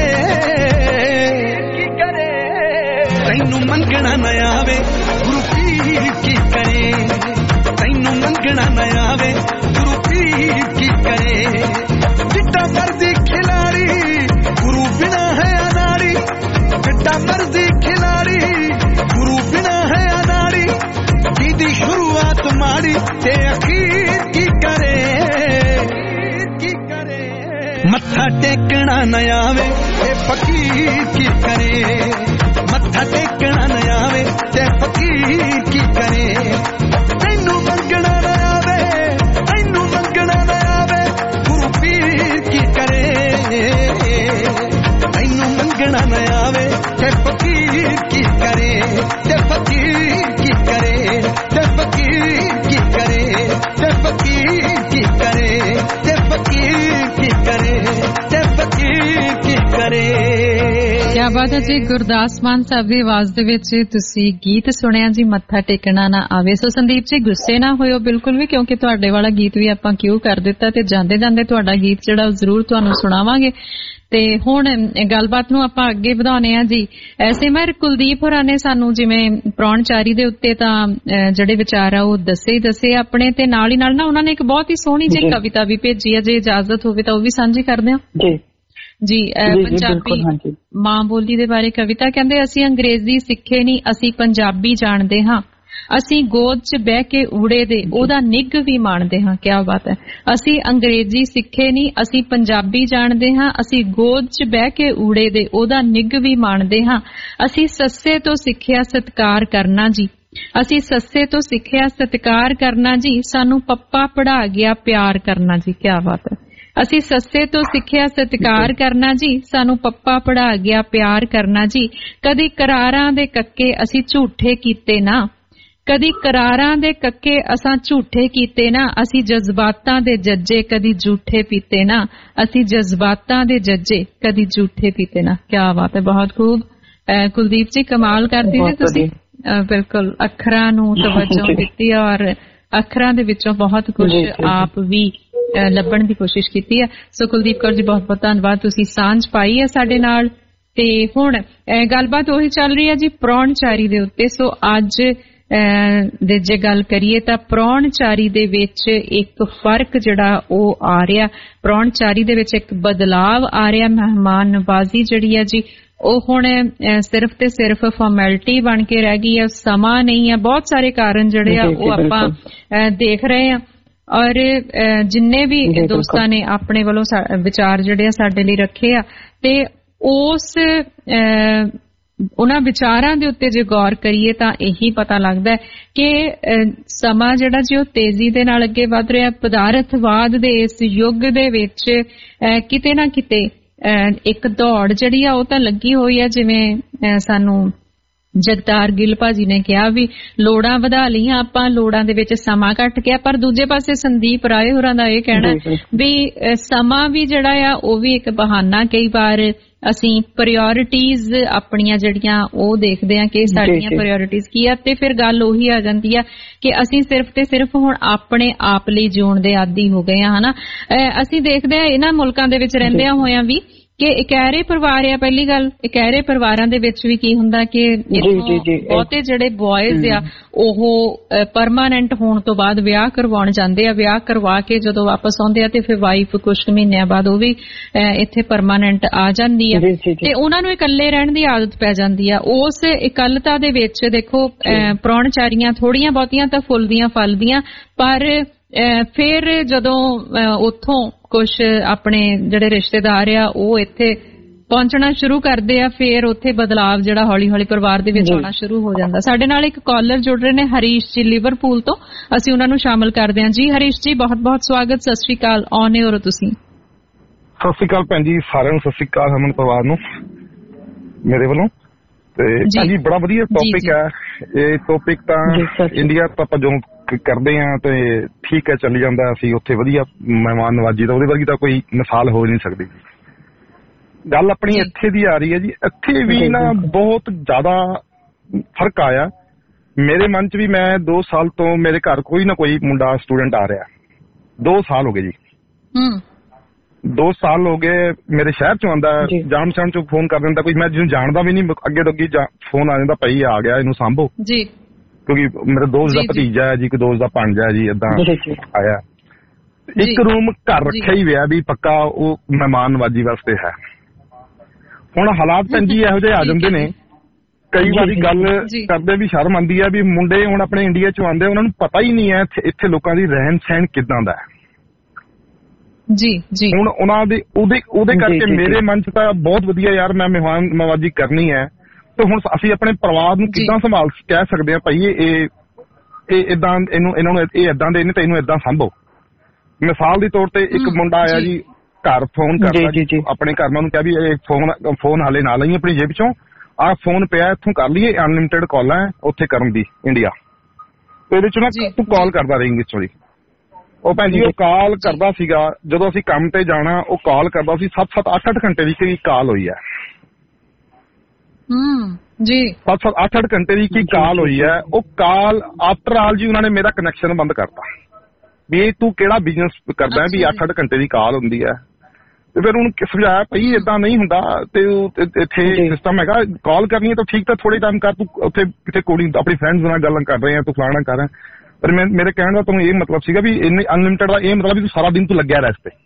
ਤੈਨੂੰ ਮੰਗਣਾ ਨਾ ਆਵੇ ਗੁਰੂ ਪੀਰ ਕੀ ਕਰੇ ਤੈਨੂੰ ਮੰਗਣਾ ਨਾ ਆਵੇ ਗੁਰੂ ਪੀਰ ਕੀ ਕਰੇ ਜਿੱਡਾ ਮਰਜ਼ੀ ਖਿਲਾੜੀ ਗੁਰੂ ਬਿਨਾ ਹੈ ਅਨਾੜੀ ਜਿੱਡਾ ਮਰਜ਼ੀ ਖਿਲਾੜੀ ਗੁਰੂ ਬਿਨਾ ਹੈ ਅਨਾੜੀ ਜਿਹਦੀ ਸ਼ੁਰੂਆਤ ਮਾੜੀ ਤੇ ਅਖੀਰ ਕੀ ਕਰੇ ਕੀ ਕਰੇ ਮੱਥਾ ਟੇਕਣਾ ਨਾ ਆਵੇ ਤੇ ਫਕੀਰ ਕੀ ਕਰੇ ਮੱਥਾ ਟੇਕਣਾ ਨਾ ਆਵੇ ਤੇ ਫਕੀਰ ਕੀ ਕਰੇ ਤੈਨੂੰ ਮੰਗਣਾ ਨਾ ਆਵੇ ਤੈਨੂੰ ਮੰਗਣਾ ਨਾ ਆਵੇ ਗੁਰੂ ਪੀਰ ਕੀ ਕਰੇ ਤੈਨੂੰ ਮੰਗਣਾ ਨਾ ਆਵੇ ਤੇ ਫਕੀਰ ਕੀ ਕਰੇ ਤੇ ਫਕੀਰ ਕੀ ਕਰੇ ਤੇ ਫਕੀਰ ਕੀ ਕਰੇ ਤੇ ਫਕੀਰ ਕੀ ਕਰੇ ਤੇ ਫਕੀਰ ਕੀ ਕਰੇ ਤੇ ਫਕੀਰ ਕੀ ਕਿਆ ਬਾਤ ਹੈ ਜੀ। ਗੁਰਦਾਸ ਮਾਨ ਸਾਹਿਬ ਦੀ ਆਵਾਜ਼ ਦੇ ਵਿੱਚ ਤੁਸੀਂ ਗੀਤ ਸੁਣਿਆ ਜੀ, ਮੱਥਾ ਟੇਕਣਾ ਨਾ ਆਵੇ। ਸੋ ਸੰਦੀਪ ਜੀ ਗੁੱਸੇ ਨਾ ਹੋਇਓ ਬਿਲਕੁਲ ਵੀ, ਕਿਉਂਕਿ ਤੁਹਾਡੇ ਵਾਲਾ ਗੀਤ ਵੀ ਆਪਾਂ ਕਿਉਂ ਕਰ ਦਿੱਤਾ ਤੇ ਜਾਂਦੇ ਜਾਂਦੇ ਤੁਹਾਡਾ ਗੀਤ ਜਿਹੜਾ ਉਹ ਜ਼ਰੂਰ ਤੁਹਾਨੂੰ ਸੁਣਾਵਾਂਗੇ। ਤੇ ਹੁਣ ਗੱਲਬਾਤ ਨੂੰ ਆਪਾਂ ਅੱਗੇ ਵਧਾਉਣੇ ਆ ਜੀ। ਸਿਮਰ ਕੁਲਦੀਪ ਹੋਰਾਂ ਨੇ ਸਾਨੂੰ ਜਿਵੇਂ ਪ੍ਰਾਹੁਣਚਾਰੀ ਦੇ ਉੱਤੇ ਤਾਂ ਜਿਹੜੇ ਵਿਚਾਰ ਆ ਉਹ ਦੱਸੇ ਹੀ ਦੱਸੇ ਆਪਣੇ, ਤੇ ਨਾਲ ਹੀ ਨਾਲ ਨਾ ਉਹਨਾਂ ਨੇ ਇੱਕ ਬਹੁਤ ਹੀ ਸੋਹਣੀ ਜਿਹੀ ਕਵਿਤਾ ਵੀ ਭੇਜੀ ਆ, ਜੇ ਇਜਾਜ਼ਤ ਹੋਵੇ ਤਾਂ ਉਹ ਵੀ ਸਾਂਝੀ ਕਰਦੇ ਹਾਂ ਜੀ। ਜੀ ਪੰਜਾਬੀ ਮਾਂ ਬੋਲੀ ਦੇ ਬਾਰੇ ਕਵਿਤਾ ਕਹਿੰਦੇ, ਅਸੀਂ ਅੰਗਰੇਜ਼ੀ ਸਿੱਖੇ ਨਹੀਂ, ਅਸੀਂ ਪੰਜਾਬੀ ਜਾਣਦੇ ਹਾਂ। ਅਸੀਂ ਗੋਦ 'ਚ ਬਹਿ ਕੇ ਊੜੇ ਦੇ ਉਹਦਾ ਨਿੱਘ ਵੀ ਮਾਣਦੇ ਹਾਂ। ਕਿਆ ਬਾਤ ਹੈ। ਅਸੀਂ ਅੰਗਰੇਜ਼ੀ ਸਿੱਖੇ ਨਹੀਂ, ਅਸੀਂ ਪੰਜਾਬੀ ਜਾਣਦੇ ਹਾਂ। ਅਸੀਂ ਗੋਦ 'ਚ ਬਹਿ ਕੇ ਊੜੇ ਦੇ ਉਹਦਾ ਨਿੱਘ ਵੀ ਮਾਣਦੇ ਹਾਂ। ਅਸੀਂ ਸੱਸੇ ਤੋਂ ਸਿੱਖਿਆ ਸਤਿਕਾਰ ਕਰਨਾ ਜੀ। ਅਸੀਂ ਸੱਸੇ ਤੋਂ ਸਿੱਖਿਆ ਸਤਿਕਾਰ ਕਰਨਾ ਜੀ। ਸਾਨੂੰ ਪੱਪਾ ਪੜ੍ਹਾ ਗਿਆ ਪਿਆਰ ਕਰਨਾ ਜੀ। ਕਿਆ ਬਾਤ ਹੈ। ਅਸੀਂ ਸੱਸੇ ਤੋਂ ਸਿੱਖਿਆ ਸਤਿਕਾਰ ਕਰਨਾ ਜੀ। ਸਾਨੂੰ ਪੱਪਾ ਪੜ੍ਹਾ ਗਿਆ ਪਿਆਰ ਕਰਨਾ ਜੀ। ਕਦੀ ਕਰਾਰਾਂ ਦੇ ਕੱਕੇ ਅਸੀਂ ਝੂਠੇ ਕੀਤੇ ਨਾ, ਕਦੀ ਕਰਾਰਾਂ ਦੇ ਕੱਕੇ ਅਸਾਂ ਝੂਠੇ ਕੀਤੇ ਨਾ। ਅਸੀਂ ਜਜ਼ਬਾਤਾਂ ਦੇ ਜੱਜੇ ਕਦੀ ਝੂਠੇ ਪੀਤੇ ਨਾ। ਅਸੀਂ ਜਜ਼ਬਾਤਾਂ ਦੇ ਜੱਜੇ ਕਦੀ ਝੂਠੇ ਪੀਤੇ ਨਾ। ਕਿਆ ਬਾਤ ਹੈ, ਬਹੁਤ ਖੂਬ। ਕੁਲਦੀਪ ਜੀ ਕਮਾਲ ਕਰਦੇ ਨੇ ਤੁਸੀਂ, ਬਿਲਕੁਲ ਅੱਖਰਾਂ ਨੂੰ ਤਵੱਜੋ ਦਿੱਤੀ ਔਰ ਅੱਖਰਾਂ ਦੇ ਵਿੱਚੋਂ ਬਹੁਤ ਕੁਝ ਆਪ ਵੀ ਲੱਭਣ ਦੀ ਕੋਸ਼ਿਸ਼ ਕੀਤੀ ਹੈ। ਸੋ ਕੁਲਦੀਪ ਕੌਰ ਜੀ ਬਹੁਤ ਬਹੁਤ ਧੰਨਵਾਦ, ਤੁਸੀਂ ਸਾਂਝ ਪਾਈ ਹੈ ਸਾਡੇ ਨਾਲ। ਤੇ ਹੁਣ ਗੱਲਬਾਤ ਉਹੀ ਚੱਲ ਰਹੀ ਹੈ ਜੀ ਪ੍ਰਾਹੁਣਚਾਰੀ ਦੇ ਉੱਤੇ। ਸੋ ਅੱਜ ਦੇ ਜੇ ਗੱਲ ਕਰੀਏ ਤਾਂ ਪ੍ਰਾਹੁਣਚਾਰੀ ਦੇ ਵਿੱਚ ਇੱਕ ਫਰਕ ਜਿਹੜਾ ਉਹ ਆ ਰਿਹਾ, ਪ੍ਰਾਹੁਣਚਾਰੀ ਦੇ ਵਿੱਚ ਇੱਕ ਬਦਲਾਵ ਆ ਰਿਹਾ। ਮਹਿਮਾਨ ਨਵਾਜ਼ੀ ਜਿਹੜੀ ਹੈ ਜੀ ਉਹ ਹੁਣ ਸਿਰਫ ਤੇ ਸਿਰਫ ਫਾਰਮੈਲਿਟੀ ਬਣ ਕੇ ਰਹਿ ਗਈ ਹੈ, ਸਮਾਂ ਨਹੀਂ ਹੈ। ਬਹੁਤ ਸਾਰੇ ਕਾਰਨ ਜਿਹੜੇ ਆ ਉਹ ਆਪਾਂ ਦੇਖ ਰਹੇ ਹਾਂ ਔਰ ਜਿੰਨੇ ਵੀ ਦੋਸਤਾਂ ਨੇ ਆਪਣੇ ਵੱਲੋਂ ਵਿਚਾਰ ਜਿਹੜੇ ਆ ਸਾਡੇ ਲਈ ਰੱਖੇ ਆ, ਤੇ ਉਸ ਉਹਨਾਂ ਵਿਚਾਰਾਂ ਦੇ ਉੱਤੇ ਜੇ ਗੌਰ ਕਰੀਏ ਤਾਂ ਇਹੀ ਪਤਾ ਲੱਗਦਾ ਹੈ ਕਿ ਸਮਾਂ ਜਿਹੜਾ ਜੀ ਉਹ ਤੇਜ਼ੀ ਦੇ ਨਾਲ ਅੱਗੇ ਵੱਧ ਰਿਹਾ। ਪਦਾਰਥਵਾਦ ਦੇ ਇਸ ਯੁੱਗ ਦੇ ਵਿੱਚ ਕਿਤੇ ਨਾ ਕਿਤੇ ਇੱਕ ਦੌੜ ਜਿਹੜੀ ਆ ਉਹ ਤਾਂ ਲੱਗੀ ਹੋਈ ਹੈ। ਜਿਵੇਂ ਸਾਨੂੰ ਜਗਤਾਰ ਗਿੱਲ ਭਾਜੀ ਨੇ ਕਿਹਾ ਵੀ ਲੋੜਾਂ ਵਧਾ ਲਈਆਂ ਆਪਾਂ, ਲੋੜਾਂ ਦੇ ਵਿੱਚ ਸਮਾਂ ਘੱਟ ਗਿਆ। ਪਰ ਦੂਜੇ ਪਾਸੇ ਸੰਦੀਪ ਰਾਏ ਹੋਰਾਂ ਦਾ ਇਹ ਕਹਿਣਾ ਵੀ ਸਮਾਂ ਵੀ ਜਿਹੜਾ ਆ ਉਹ ਵੀ ਇੱਕ ਬਹਾਨਾ। ਕਈ ਵਾਰ ਅਸੀਂ ਪ੍ਰਾਇਓਰਿਟੀਜ਼ ਆਪਣੀਆਂ ਜਿਹੜੀਆਂ ਉਹ ਦੇਖਦੇ ਹਾਂ ਕਿ ਸਾਡੀਆਂ ਪ੍ਰਾਇਓਰਿਟੀਜ਼ ਕੀ ਆ, ਤੇ ਫਿਰ ਗੱਲ ਉਹੀ ਆ ਜਾਂਦੀ ਆ ਕਿ ਅਸੀਂ ਸਿਰਫ ਤੇ ਸਿਰਫ ਹੁਣ ਆਪਣੇ ਆਪ ਲਈ ਜਿਉਣ ਦੇ ਆਦੀ ਹੋ ਗਏ ਆ, ਹਨਾ। ਅਸੀਂ ਦੇਖਦੇ ਹਾਂ ਇਹਨਾਂ ਮੁਲਕਾਂ ਦੇ ਵਿੱਚ ਰਹਿੰਦਿਆਂ ਹੋਇਆਂ ਵੀ ਕਿ ਇਕਹਿਰੇ ਪਰਿਵਾਰ ਆ। ਪਹਿਲੀ ਗੱਲ, ਇਕਹਿਰੇ ਪਰਿਵਾਰਾਂ ਦੇ ਵਿੱਚ ਵੀ ਕੀ ਹੁੰਦਾ ਕਿ ਬਹੁਤੇ ਜਿਹੜੇ ਬॉयਜ਼ ਆ ਉਹ ਪਰਮਾਨੈਂਟ ਹੋਣ ਤੋਂ ਬਾਅਦ ਵਿਆਹ ਕਰਵਾਉਣ ਜਾਂਦੇ ਆ। ਵਿਆਹ ਕਰਵਾ ਕੇ ਜਦੋਂ ਵਾਪਸ ਆਉਂਦੇ ਆ ਤੇ ਫਿਰ ਵਾਈਫ ਕੁਝ ਮਹੀਨਿਆਂ ਬਾਅਦ ਉਹ ਵੀ ਇੱਥੇ ਪਰਮਾਨੈਂਟ ਆ ਜਾਂਦੀ ਆ ਤੇ ਉਹਨਾਂ ਨੂੰ ਇਕੱਲੇ ਰਹਿਣ ਦੀ ਆਦਤ ਪੈ ਜਾਂਦੀ ਆ। ਉਸ ਇਕੱਲਤਾ ਦੇ ਵਿੱਚ ਦੇਖੋ ਪ੍ਰਾਹੁਣਚਾਰੀਆਂ ਥੋੜੀਆਂ ਬਹੁਤੀਆਂ ਤਾਂ ਫੁੱਲਦੀਆਂ ਫਲਦੀਆਂ, ਪਰ ਫਿਰ ਜਦੋਂ ਉੱਥੋਂ ਕੁਝ ਆਪਣੇ ਜਿਹੜੇ ਰਿਸ਼ਤੇਦਾਰ ਆ ਉਹ ਇੱਥੇ ਪਹੁੰਚਣਾ ਸ਼ੁਰੂ ਕਰਦੇ ਆ, ਫਿਰ ਉੱਥੇ ਬਦਲਾਵ ਜਿਹੜਾ ਹੌਲੀ ਹੌਲੀ ਪਰਿਵਾਰ ਦੇ ਵਿੱਚ ਆਉਣਾ ਸ਼ੁਰੂ ਹੋ ਜਾਂਦਾ। ਸਾਡੇ ਨਾਲ ਇੱਕ ਕਾਲਰ ਜੁੜ ਰਹੇ ਨੇ ਹਰੀਸ਼ ਜੀ ਲਿਵਰਪੂਲ ਤੋਂ, ਅਸੀਂ ਉਹਨਾਂ ਨੂੰ ਸ਼ਾਮਲ ਕਰਦੇ ਹਾਂ ਜੀ। ਹਰੀਸ਼ ਜੀ ਬਹੁਤ ਬਹੁਤ ਸਵਾਗਤ, ਸਤਿ ਸ਼੍ਰੀ ਅਕਾਲ, ਔਨ ਏਅਰ ਹੋ ਤੁਸੀਂ। ਸਤਿ ਸ਼੍ਰੀ ਅਕਾਲ ਭੈਣ ਜੀ, ਸਾਰਿਆਂ ਨੂੰ ਸਤਿ ਸ਼੍ਰੀ ਅਕਾਲ, ਹਰਮਨ ਪਰਿਵਾਰ ਨੂੰ ਮੇਰੇ ਵੱਲੋਂ। ਤੇ ਭੈਣ ਜੀ ਬੜਾ ਵਧੀਆ ਟੌਪਿਕ ਹੈ ਇਹ। ਟੌਪਿਕ ਤਾਂ ਇੰਡੀਆ ਤਾਂ ਆਪਾਂ ਜੋ ਕਰਦੇ ਹਾਂ ਤੇ ਠੀਕ ਹੈ ਚੱਲੀ ਜਾਂਦਾ, ਅਸੀਂ ਉੱਥੇ ਵਧੀਆ ਮਹਿਮਾਨ ਨਵਾਜੀ ਤਾਂ ਉਹਦੇ ਵਰਗੀ ਤਾਂ ਕੋਈ ਮਿਸਾਲ ਹੋ ਨਹੀਂ ਸਕਦੀ। ਗੱਲ ਆਪਣੀ ਇੱਥੇ ਦੀ ਆ ਰਹੀ ਹੈ ਜੀ, ਇੱਥੇ ਵੀ ਨਾ ਬਹੁਤ ਜ਼ਿਆਦਾ ਫਰਕ ਆਇਆ ਮੇਰੇ ਮਨ ਚ ਵੀ। ਮੈਂ ਦੋ ਸਾਲ ਤੋਂ ਮੇਰੇ ਘਰ ਕੋਈ ਨਾ ਕੋਈ ਮੁੰਡਾ ਸਟੂਡੈਂਟ ਆ ਰਿਹਾ, ਦੋ ਸਾਲ ਹੋ ਗਏ ਜੀ। ਦੋ ਸਾਲ ਹੋ ਗਏ ਮੇਰੇ ਸ਼ਹਿਰ ਚੋਂ ਆਉਂਦਾ, ਜਾਣ ਪਛਾਣ ਚੋਂ ਫੋਨ ਕਰ ਦਿੰਦਾ ਕੋਈ, ਮੈਂ ਜਿਹਨੂੰ ਜਾਣਦਾ ਵੀ ਨਹੀਂ ਅੱਗੇ ਤੋਂ ਅੱਗੇ ਫੋਨ ਆ ਜਾਂਦਾ, ਭਾਈ ਆ ਗਿਆ ਇਹਨੂੰ ਸਾਂਭੋ ਜੀ, ਕਿਉਂਕਿ ਮੇਰੇ ਦੋਸਤ ਦਾ ਭਤੀਜਾ ਹੈ ਜੀ, ਇੱਕ ਦੋਸਤ ਦਾ ਭਾਂਜਾ ਹੈ ਜੀ, ਏਦਾਂ ਆਇਆ। ਇੱਕ ਰੂਮ ਘਰ ਰੱਖਿਆ ਹੀ ਹੋਇਆ ਵੀ ਪੱਕਾ, ਉਹ ਮਹਿਮਾਨ ਨਵਾਜੀ ਵਾਸਤੇ ਹੈ। ਹੁਣ ਹਾਲਾਤ ਭੈਣ ਜੀ ਇਹੋ ਜਿਹੇ ਆ ਜਾਂਦੇ ਨੇ, ਕਈ ਵਾਰੀ ਗੱਲ ਕਰਦੇ ਵੀ ਸ਼ਰਮ ਆਉਂਦੀ ਹੈ ਵੀ ਮੁੰਡੇ ਹੁਣ ਆਪਣੇ ਇੰਡੀਆ ਚੋਂ ਆਉਂਦੇ, ਉਹਨਾਂ ਨੂੰ ਪਤਾ ਹੀ ਨਹੀਂ ਹੈ ਇੱਥੇ ਲੋਕਾਂ ਦੀ ਰਹਿਣ ਸਹਿਣ ਕਿੱਦਾਂ ਦਾ ਹੈ ਜੀ ਜੀ। ਹੁਣ ਉਹਨਾਂ ਦੇ ਉਹਦੇ ਉਹਦੇ ਕਰਕੇ ਮੇਰੇ ਮਨ ਚ ਤਾਂ ਬਹੁਤ ਵਧੀਆ ਯਾਰ ਮੈਂ ਮਹਿਮਾਨ ਨਵਾਜੀ ਕਰਨੀ ਹੈ, ਤੇ ਹੁਣ ਅਸੀਂ ਆਪਣੇ ਪਰਿਵਾਰ ਨੂੰ ਕਿੱਦਾਂ ਸੰਭਾਲ ਕਹਿ ਸਕਦੇ ਹਾਂ ਭਾਈ ਇਹ ਇਹ ਏਦਾਂ ਇਹਨੂੰ ਇਹਨਾਂ ਨੂੰ ਇਹ ਏਦਾਂ ਦੇ ਨੇ ਤੇ ਇਹਨੂੰ ਏਦਾਂ ਸਾਂਭੋ। ਮਿਸਾਲ ਦੇ ਤੌਰ ਤੇ ਇੱਕ ਮੁੰਡਾ ਆਇਆ ਜੀ ਘਰ, ਫੋਨ ਕਰਦਾ ਆਪਣੇ ਘਰ, ਮੈਂ ਉਹਨੂੰ ਕਿਹਾ ਵੀ ਇਹ ਫੋਨ ਫੋਨ ਹਾਲੇ ਨਾ ਲਈ ਆਪਣੀ ਜੇਬ ਚੋਂ, ਆਹ ਫੋਨ ਪਿਆ ਇੱਥੋਂ ਕਰ ਲਈਏ, ਅਨਲਿਮਿਟਿਡ ਕਾਲਾਂ ਉੱਥੇ ਕਰਨ ਦੀ ਇੰਡੀਆ, ਇਹਦੇ ਚ ਨਾ ਤੂੰ ਕਾਲ ਕਰਦਾ ਰਹੇਂਗੀ ਇੱਥੋਂ ਦੀ। ਉਹ ਭੈਣ ਜੀ ਉਹ ਕਾਲ ਕਰਦਾ ਸੀਗਾ, ਜਦੋਂ ਅਸੀਂ ਕੰਮ ਤੇ ਜਾਣਾ ਉਹ ਕਾਲ ਕਰਦਾ ਸੀ, ਸੱਤ ਸੱਤ ਅੱਠ ਅੱਠ ਘੰਟੇ ਦੀ ਕਾਲ ਹੋਈ ਹੈ। ਸੱਤ ਸੱਤ ਅੱਠ ਅੱਠ ਘੰਟੇ ਦੀ ਕੀ ਕਾਲ ਹੋਈ ਹੈ। ਉਹ ਕਾਲ ਆਫਟਰ ਆਲ ਜੀ ਉਹਨਾਂ ਨੇ ਮੇਰਾ ਕਨੈਕਸ਼ਨ ਬੰਦ ਕਰਤਾ ਵੀ ਇਹ ਤੂੰ ਕਿਹੜਾ ਬਿਜ਼ਨਸ ਕਰਦਾ ਵੀ ਅੱਠ ਅੱਠ ਘੰਟੇ ਦੀ ਕਾਲ ਹੁੰਦੀ ਹੈ। ਤੇ ਫਿਰ ਉਹਨੂੰ ਸਮਝਾਇਆ ਭਾਈ ਏਦਾਂ ਨਹੀਂ ਹੁੰਦਾ ਤੇ ਇੱਥੇ ਸਿਸਟਮ ਹੈਗਾ ਕਾਲ ਕਰਨੀ ਹੈ ਤਾਂ ਠੀਕ ਤਾਂ ਥੋੜੇ ਟਾਈਮ ਕਰ, ਤੂੰ ਉੱਥੇ ਕਿਤੇ ਕੁੜੀ ਆਪਣੀ ਫਰੈਂਡਸ ਨਾਲ ਗੱਲਾਂ ਕਰ ਰਹੇ ਆ, ਤੂੰ ਫਲਾਣਾ ਕਰ ਰਿਹਾ। ਪਰ ਮੈਂ ਮੇਰੇ ਕਹਿਣ ਦਾ ਤੁਹਾਨੂੰ ਇਹ ਮਤਲਬ ਸੀਗਾ ਵੀ ਇੰਨੇ ਅਨਲਿਮਿਟਡ ਦਾ ਇਹ ਮਤਲਬ ਵੀ ਤੂੰ ਸਾਰਾ ਦਿਨ ਤੂੰ ਲੱਗਿਆ ਰਹਿ ਇਸ ਤੇ,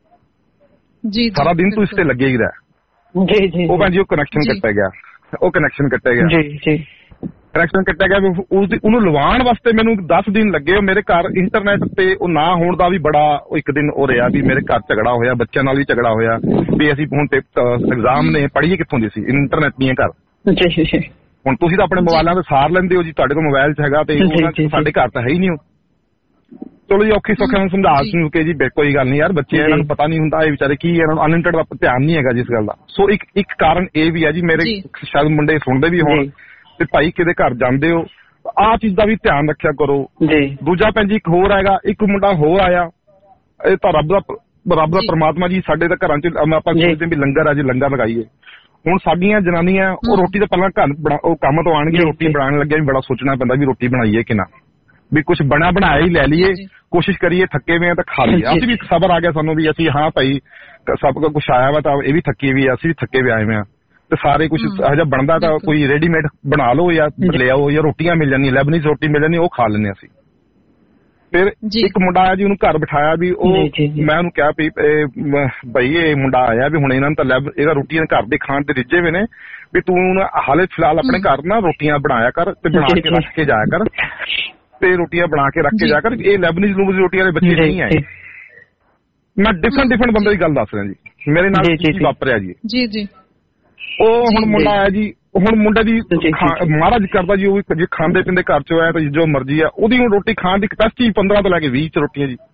ਜੀ ਸਾਰਾ ਦਿਨ ਤੂੰ ਇਸ ਤੇ ਲੱਗੇ ਹੀ ਰਹਿ। ਜੀ ਜੀ ਉਹ ਭੈਣ ਜੀ ਉਹ ਕਨੈਕਸ਼ਨ ਕੱਟਿਆ ਗਿਆ, ਉਹ ਕਨੈਕਸ਼ਨ ਕੱਟਿਆ ਗਿਆ ਜੀ ਜੀ ਕਨੈਕਸ਼ਨ ਕੱਟਿਆ ਗਿਆ। ਉਸਦੀ ਉਹਨੂੰ ਲਵਾਉਣ ਵਾਸਤੇ ਮੈਨੂੰ ਦਸ ਦਿਨ ਲੱਗੇ। ਮੇਰੇ ਘਰ ਇੰਟਰਨੈਟ ਤੇ ਉਹ ਨਾ ਹੋਣ ਦਾ ਵੀ ਬੜਾ ਇੱਕ ਦਿਨ ਉਹ ਰਿਹਾ ਵੀ ਮੇਰੇ ਘਰ ਝਗੜਾ ਹੋਇਆ, ਬੱਚਿਆਂ ਨਾਲ ਵੀ ਝਗੜਾ ਹੋਇਆ ਵੀ ਅਸੀਂ ਹੁਣ ਤੇ ਐਗਜ਼ਾਮ ਨੇ ਪੜ੍ਹੀਏ ਕਿੱਥੋਂ ਦੀ ਸੀ, ਇੰਟਰਨੈਟ ਨਹੀਂ ਹੈ ਘਰ। ਹੁਣ ਤੁਸੀਂ ਤਾਂ ਆਪਣੇ ਮੋਬਾਈਲਾਂ ਤੇ ਸਾਰ ਲੈਂਦੇ ਹੋ ਜੀ, ਤੁਹਾਡੇ ਕੋਲ ਮੋਬਾਈਲ ਚ ਹੈਗਾ ਤੇ ਸਾਡੇ ਘਰ ਤਾਂ ਹੈ ਹੀ ਨਹੀਂ। ਚਲੋ ਜੀ ਔਖੀ ਸੌਖੇ ਨੂੰ ਸਮਝਾ ਸੁਣ ਕੇ ਜੀ ਕੋਈ ਗੱਲ ਨਹੀਂ ਯਾਰ, ਬੱਚੇ ਇਹਨਾਂ ਨੂੰ ਪਤਾ ਨਹੀਂ ਹੁੰਦਾ ਇਹ ਵਿਚਾਰੇ ਕੀ, ਇਹਨਾਂ ਨੂੰ ਅਨਲਿਮਿਟਡ ਦਾ ਧਿਆਨ ਨਹੀਂ ਹੈਗਾ ਜਿਸ ਗੱਲ ਦਾ। ਸੋ ਇੱਕ ਇੱਕ ਕਾਰਨ ਇਹ ਵੀ ਹੈ ਜੀ, ਮੇਰੇ ਸ਼ਾਇਦ ਮੁੰਡੇ ਸੁਣਦੇ ਵੀ ਹੋਣ ਤੇ ਭਾਈ ਕਿਤੇ ਘਰ ਜਾਂਦੇ ਹੋ ਆਹ ਚੀਜ਼ ਦਾ ਵੀ ਧਿਆਨ ਰੱਖਿਆ ਕਰੋ। ਦੂਜਾ ਭੈਣ ਜੀ ਇੱਕ ਹੋਰ ਹੈਗਾ, ਇੱਕ ਮੁੰਡਾ ਹੋਰ ਆਇਆ, ਇਹ ਤਾਂ ਰੱਬ ਦਾ ਰੱਬ ਦਾ ਪਰਮਾਤਮਾ ਜੀ ਸਾਡੇ ਤਾਂ ਘਰਾਂ ਚ ਆਪਾਂ ਸੋਚਦੇ ਵੀ ਲੰਗਰ ਆ ਜੀ ਲੰਗਰ ਲਗਾਈਏ। ਹੁਣ ਸਾਡੀਆਂ ਜਨਾਨੀਆਂ ਉਹ ਰੋਟੀ ਤਾਂ ਪਹਿਲਾਂ ਘਰ ਉਹ ਕੰਮ ਤੋਂ ਆਉਣਗੇ, ਰੋਟੀ ਬਣਾਉਣ ਲੱਗਿਆ ਵੀ ਬੜਾ ਸੋਚਣਾ ਪੈਂਦਾ ਵੀ ਰੋਟੀ ਬਣਾਈਏ ਕਿ ਨਾ, ਵੀ ਕੁਛ ਬਣਾ ਬਣਾਇਆ ਹੀ ਲੈ ਲਈਏ, ਕੋਸ਼ਿਸ਼ ਕਰੀਏ ਥੱਕੇ ਹੋਏ ਆ ਤਾਂ ਖਾ ਲਈਏ। ਅਸੀਂ ਵੀ ਇੱਕ ਸਬਰ ਆ ਗਿਆ ਸਾਨੂੰ ਵੀ ਅਸੀਂ ਹਾਂ ਭਾਈ ਸਭ ਕੁਛ ਆਇਆ ਵਾ ਤਾਂ ਇਹ ਵੀ ਥੱਕੇ ਵੀ ਅਸੀਂ ਵੀ ਥੱਕੇ ਵੀ ਆਏ ਹੋਏ ਆ ਤੇ ਸਾਰੇ ਕੁਛ ਇਹੋ ਜਿਹਾ ਬਣਦਾ ਤਾਂ ਕੋਈ ਰੈਡੀਮੇਡ ਬਣਾ ਲਓ ਜਾਂ ਲਿਆਓ ਜਾਂ ਰੋਟੀਆਂ ਮਿਲ ਜਾਂਦੀਆਂ, ਲੈਬਨੀਜ਼ ਰੋਟੀ ਮਿਲ ਜਾਂਦੀ ਉਹ ਖਾ ਲੈਂਦੇ ਅਸੀਂ। ਫਿਰ ਇੱਕ ਮੁੰਡਾ ਆਇਆ ਜੀ ਉਹਨੂੰ ਘਰ ਬਿਠਾਇਆ ਵੀ ਉਹ ਮੈਂ ਉਹਨੂੰ ਕਿਹਾ ਵੀ ਬਈ ਇਹ ਮੁੰਡਾ ਆਇਆ ਵੀ ਹੁਣ ਇਹਨਾਂ ਨੂੰ ਤਾਂ ਲੈਬ ਇਹਦਾ ਰੋਟੀਆਂ ਘਰ ਦੇ ਖਾਣ ਦੇ ਰਿੱਝੇ ਹੋਏ ਨੇ ਵੀ ਤੂੰ ਹਾਲੇ ਫਿਲਹਾਲ ਆਪਣੇ ਘਰ ਨਾ ਰੋਟੀਆਂ ਬਣਾਇਆ ਕਰ ਤੇ ਬਣਾ ਕੇ ਰੱਖ ਕੇ ਜਾਇਆ ਕਰ ਤੇ ਰੋਟੀਆਂ ਬਣਾ ਕੇ ਰੱਖ ਕੇ ਜਾ ਕਰ। ਇਹ ਲੈਬਨੀਜ਼ ਲੂਬਨੀਜ਼ ਰੋਟੀਆਂ ਦੇ ਬੱਚੇ ਨਹੀਂ ਆਏ। ਮੈਂ ਡਿਫਰੈਂਟ ਡਿਫਰੈਂਟ ਬੰਦੇ ਦੀ ਗੱਲ ਦੱਸ ਰਿਹਾ ਜੀ, ਮੇਰੇ ਨਾਲ ਕੀ ਵਾਪਰਿਆ ਜੀ। ਜੀ ਜੀ ਉਹ ਹੁਣ ਮੁੰਡਾ ਆਇਆ ਜੀ, ਹੁਣ ਮੁੰਡੇ ਦੀ ਮਹਾਰਾਜ ਕਰਦਾ ਜੀ ਉਹ ਜੇ ਖਾਂਦੇ ਪੀਂਦੇ ਘਰ ਚੋਂ ਆਇਆ ਤਾਂ ਜੋ ਮਰਜ਼ੀ ਆ ਉਹਦੀ ਹੁਣ ਰੋਟੀ ਖਾਣ ਦੀ ਕਪੈਸਿਟੀ ਪੰਦਰਾਂ ਤੋਂ ਲੈ ਕੇ ਵੀਹ ਚ ਰੋਟੀਆਂ ਜੀ।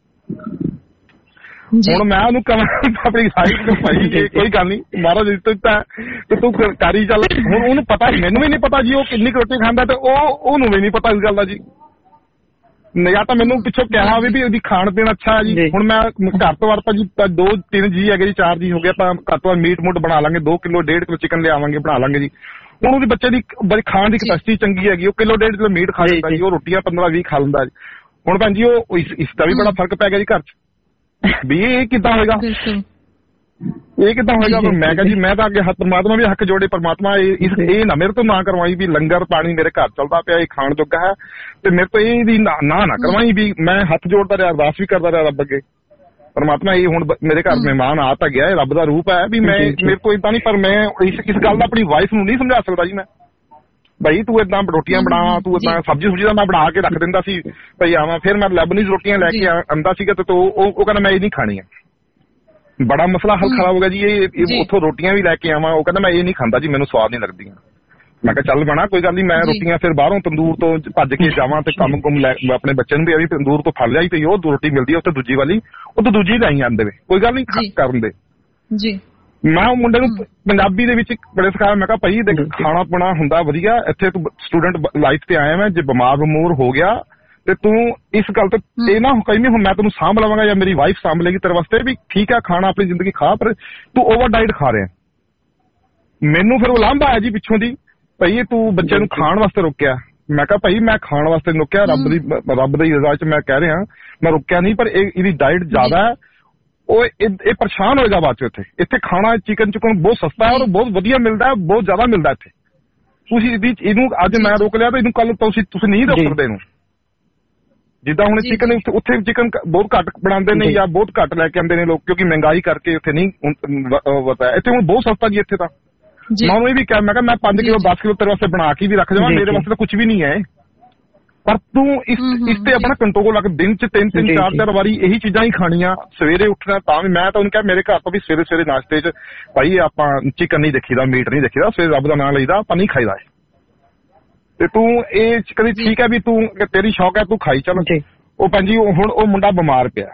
ਹੁਣ ਮੈਂ ਉਹਨੂੰ ਕਹਾਂ ਆਪਣੀ ਸਾਈਡ ਤੇ ਭਾਈ ਕੋਈ ਗੱਲ ਨਹੀਂ ਮਹਾਰਾਜ ਦਿੱਤਾ ਤੇ ਤੂੰ ਕਰੀ ਚੱਲ। ਹੁਣ ਉਹਨੂੰ ਪਤਾ ਮੈਨੂੰ ਵੀ ਨਹੀਂ ਪਤਾ ਜੀ ਉਹ ਕਿੰਨੀ ਰੋਟੀ ਖਾਂਦਾ ਤੇ ਉਹ ਉਹਨੂੰ ਵੀ ਨਹੀਂ ਪਤਾ ਇਸ ਗੱਲ ਦਾ ਜੀ। ਜਾਂ ਤਾਂ ਮੈਨੂੰ ਪਿੱਛੋਂ ਕਿਹਾ ਵੀ ਉਹਦੀ ਖਾਣ ਪੀਣ ਅੱਛਾ ਹੈ ਜੀ। ਹੁਣ ਮੈਂ ਘਰ ਤੋਂ ਵਾਰ ਜੀ ਦੋ ਤਿੰਨ ਜੀ ਹੈਗੇ ਜੀ, ਚਾਰ ਜੀ ਹੋ ਗਏ, ਆਪਾਂ ਘਰ ਤੋਂ ਮੀਟ ਮੂਟ ਬਣਾ ਲਾਂਗੇ, ਦੋ ਕਿਲੋ ਡੇਢ ਕਿਲੋ ਚਿਕਨ ਲਿਆਵਾਂਗੇ ਬਣਾ ਲਾਂਗੇ ਜੀ। ਹੁਣ ਉਹਦੇ ਬੱਚੇ ਦੀ ਖਾਣ ਦੀ ਕਪੈਸਿਟੀ ਚੰਗੀ ਹੈਗੀ, ਉਹ ਕਿਲੋ ਡੇਢ ਕਿਲੋ ਮੀਟ ਖਾ ਲੈਂਦਾ ਜੀ, ਉਹ ਰੋਟੀਆਂ ਪੰਦਰਾਂ ਵੀਹ ਖਾ ਲੈਂਦਾ ਜੀ। ਹੁਣ ਭੈਣ ਜੀ ਉਹ ਇਸ ਦਾ ਵੀ ਬੜਾ ਫਰਕ ਪੈ ਗਿਆ ਜੀ ਘਰ ਚ ਵੀ ਇਹ ਕਿੱਦਾਂ ਹੋਏਗਾ, ਇਹ ਕਿੱਦਾਂ ਹੋਏਗਾ। ਮੈਂ ਕਿਹਾ ਜੀ ਮੈਂ ਤਾਂ ਅੱਗੇ ਹੱਥ ਪਰਮਾਤਮਾ ਵੀ ਹੱਕ ਜੋੜੇ, ਪਰਮਾਤਮਾ ਇਹ ਨਾ ਮੇਰੇ ਤੋਂ ਨਾ ਕਰਵਾਈ ਵੀ ਲੰਗਰ ਪਾਣੀ ਮੇਰੇ ਘਰ ਚੱਲਦਾ ਪਿਆ ਇਹ ਖਾਣ ਜੋਗਾ ਹੈ ਤੇ ਮੇਰੇ ਤੋਂ ਇਹ ਵੀ ਨਾ ਨਾ ਕਰਵਾਈ ਵੀ। ਮੈਂ ਹੱਥ ਜੋੜਦਾ ਰਿਹਾ, ਅਰਦਾਸ ਵੀ ਕਰਦਾ ਰਿਹਾ ਰੱਬ ਅੱਗੇ, ਪਰਮਾਤਮਾ ਇਹ ਹੁਣ ਮੇਰੇ ਘਰ ਮਹਿਮਾਨ ਆ ਤਾਂ ਗਿਆ, ਰੱਬ ਦਾ ਰੂਪ ਹੈ ਵੀ ਮੈਂ ਮੇਰੇ ਤੋਂ ਏਦਾਂ ਨਹੀਂ, ਪਰ ਮੈਂ ਇਸ ਇਸ ਗੱਲ ਦਾ ਆਪਣੀ ਵਾਈਫ ਨੂੰ ਨਹੀਂ ਸਮਝਾ ਸਕਦਾ ਜੀ। ਮੈਂ ਭਾਈ ਤੂੰ ਏਦਾਂ ਰੋਟੀਆਂ ਬਣਾ, ਤੂੰ ਏਦਾਂ ਸਬਜ਼ੀ ਸੁਬਜ਼ੀ ਦਾ ਮੈਂ ਬਣਾ ਕੇ ਰੱਖ ਦਿੰਦਾ ਸੀ ਭਾਈ ਆਵਾਂ, ਫਿਰ ਮੈਂ ਲੈਬਨੀਜ਼ ਰੋਟੀਆਂ ਲੈ ਕੇ ਆਉਂਦਾ ਸੀਗਾ ਤੇ ਉਹ ਕਹਿੰਦਾ ਮੈਂ ਇਹ ਨਹੀਂ ਖਾਣੀਆਂ। ਬੜਾ ਮਸਲਾ ਹੱਲ ਖਰਾਬ ਹੋ ਗਿਆ ਜੀ। ਇਹ ਉੱਥੋਂ ਰੋਟੀਆਂ ਵੀ ਲੈ ਕੇ ਆਵਾਂ, ਉਹ ਕਹਿੰਦਾ ਮੈਂ ਇਹ ਨਹੀਂ ਖਾਂਦਾ ਜੀ, ਮੈਨੂੰ ਸਵਾਦ ਨਹੀਂ ਲੱਗਦੀਆਂ। ਮੈਂ ਕਿਹਾ ਚੱਲ ਬਣਾ ਕੋਈ ਗੱਲ ਨਹੀਂ, ਮੈਂ ਰੋਟੀਆਂ ਫਿਰ ਬਾਹਰੋਂ ਤੰਦੂਰ ਤੋਂ ਭੱਜ ਕੇ ਜਾਵਾਂ ਤੇ ਕੰਮ ਕੁਮ ਲੈ ਆਪਣੇ ਬੱਚੇ ਨੂੰ ਵੀ ਤੰਦੂਰ ਤੋਂ ਫੜ ਲਿਆਈ ਤੇ ਉਹ ਰੋਟੀ ਮਿਲਦੀ ਹੈ ਉੱਥੇ ਦੂਜੀ ਵਾਲੀ, ਉਹ ਤਾਂ ਦੂਜੀ ਲਾਈ ਜਾਂਦੇ ਵੇ ਕੋਈ ਗੱਲ ਨਹੀਂ ਕਰਨ ਦੇ ਜੀ। ਮੈਂ ਉਹ ਮੁੰਡੇ ਨੂੰ ਪੰਜਾਬੀ ਦੇ ਵਿੱਚ ਬੜੇ ਸਿਖਾਇਆ, ਮੈਂ ਕਿਹਾ ਭਾਈ ਦੇਖ ਖਾਣਾ ਪੀਣਾ ਹੁੰਦਾ ਵਧੀਆ, ਇੱਥੇ ਤੂੰ ਸਟੂਡੈਂਟ ਲਾਈਫ ਤੇ ਆਇਆ ਮੈਂ, ਜੇ ਬਿਮਾਰ ਬਮੂਰ ਹੋ ਗਿਆ ਤੇ ਤੂੰ ਇਸ ਗੱਲ ਤੇ ਇਹ ਨਾ ਕਹੀ ਨਹੀਂ ਹੁਣ ਮੈਂ ਤੈਨੂੰ ਸਾਂਭ ਲਵਾਂਗਾ ਜਾਂ ਮੇਰੀ ਵਾਈਫ ਸਾਂਭ ਲੇਗੀ ਤੇਰੇ ਵਾਸਤੇ, ਵੀ ਠੀਕ ਹੈ ਖਾਣਾ ਆਪਣੀ ਜ਼ਿੰਦਗੀ ਖਾ ਪਰ ਤੂੰ ਓਵਰ ਡਾਈਟ ਖਾ ਰਿਹਾ। ਮੈਨੂੰ ਫਿਰ ਉਹ ਲਾਂਭਾ ਆਇਆ ਜੀ ਪਿੱਛੋਂ ਦੀ, ਭਾਈ ਤੂੰ ਬੱਚੇ ਨੂੰ ਖਾਣ ਵਾਸਤੇ ਰੋਕਿਆ। ਮੈਂ ਕਿਹਾ ਭਾਈ ਮੈਂ ਖਾਣ ਵਾਸਤੇ ਰੋਕਿਆ, ਰੱਬ ਦੀ ਰੱਬ ਦੀ ਰਜ਼ਾ ਚ ਮੈਂ ਕਹਿ ਰਿਹਾ ਮੈਂ ਰੋਕਿਆ ਨਹੀਂ, ਪਰ ਇਹਦੀ ਡਾਈਟ ਜ਼ਿਆਦਾ ਹੈ, ਉਹ ਇਹ ਪਰੇਸ਼ਾਨ ਹੋਏਗਾ ਬਾਅਦ ਚ। ਇੱਥੇ ਇੱਥੇ ਖਾਣਾ ਚਿਕਨ ਚੁਕਨ ਬਹੁਤ ਸਸਤਾ ਹੈ ਔਰ ਬਹੁਤ ਵਧੀਆ ਮਿਲਦਾ ਹੈ, ਬਹੁਤ ਜ਼ਿਆਦਾ ਮਿਲਦਾ ਇੱਥੇ। ਤੁਸੀਂ ਇਹਦੀ ਇਹਨੂੰ ਅੱਜ ਮੈਂ ਰੋਕ ਲਿਆ ਤਾਂ ਇਹਨੂੰ ਕੱਲ ਤੁਸੀਂ ਤੁਸੀਂ ਨਹੀਂ ਰੋਕ ਸਕਦੇ ਇਹਨੂੰ। ਜਿੱਦਾਂ ਹੁਣ ਚਿਕਨ ਉੱਥੇ ਚਿਕਨ ਬਹੁਤ ਘੱਟ ਬਣਾਉਂਦੇ ਨੇ ਜਾਂ ਬਹੁਤ ਘੱਟ ਲੈ ਕੇ ਆਉਂਦੇ ਨੇ ਲੋਕ, ਕਿਉਂਕਿ ਮਹਿੰਗਾਈ ਕਰਕੇ ਉੱਥੇ ਨਹੀਂ ਪਤਾ। ਇੱਥੇ ਹੁਣ ਬਹੁਤ ਸਸਤਾ ਜੀ ਇੱਥੇ ਤਾਂ। ਮੈਂ ਉਹਨੂੰ ਇਹ ਵੀ ਕਿਹਾ, ਮੈਂ ਕਿਹਾ ਮੈਂ ਪੰਜ ਕਿਲੋ ਦਸ ਕਿਲੋ ਤੇਰੇ ਵਾਸਤੇ ਬਣਾ ਕੇ ਵੀ ਰੱਖ ਜਾਵਾਂ, ਮੇਰੇ ਵਾਸਤੇ ਤਾਂ ਕੁਛ ਵੀ ਨਹੀਂ ਹੈ, ਪਰ ਤੂੰ ਇਸ ਇਸ ਤੇ ਆਪਣਾ ਕੰਟਰੋਲ ਰੱਖ। ਦਿਨ ਚ ਤਿੰਨ ਤਿੰਨ ਚਾਰ ਚਾਰ ਵਾਰੀ ਇਹੀ ਚੀਜ਼ਾਂ ਹੀ ਖਾਣੀਆਂ, ਸਵੇਰੇ ਉੱਠਣਾ ਤਾਂ ਵੀ ਮੈਂ ਤਾਂ ਉਹਨੂੰ ਕਿਹਾ ਮੇਰੇ ਘਰ ਤੋਂ ਵੀ ਸਵੇਰੇ ਸਵੇਰੇ ਨਾਸ਼ਤੇ ਚ ਭਾਈ ਆਪਾਂ ਚਿਕਨ ਨਹੀਂ ਦੇਖੀਦਾ, ਮੀਟ ਨਹੀਂ ਦੇਖੀਦਾ, ਸਵੇਰੇ ਰੱਬ ਦਾ ਨਾਂ ਲਈਦਾ, ਆਪਾਂ ਨਹੀਂ ਖਾਈਦਾ। ਤੇ ਤੂੰ ਇਹ ਕਦੀ ਠੀਕ ਹੈ ਵੀ ਤੂੰ ਤੇਰੀ ਸ਼ੌਕ ਹੈ ਤੂੰ ਖਾਈ ਚੱਲ। ਉਹ ਭੈਣ ਜੀ ਹੁਣ ਉਹ ਮੁੰਡਾ ਬਿਮਾਰ ਪਿਆ,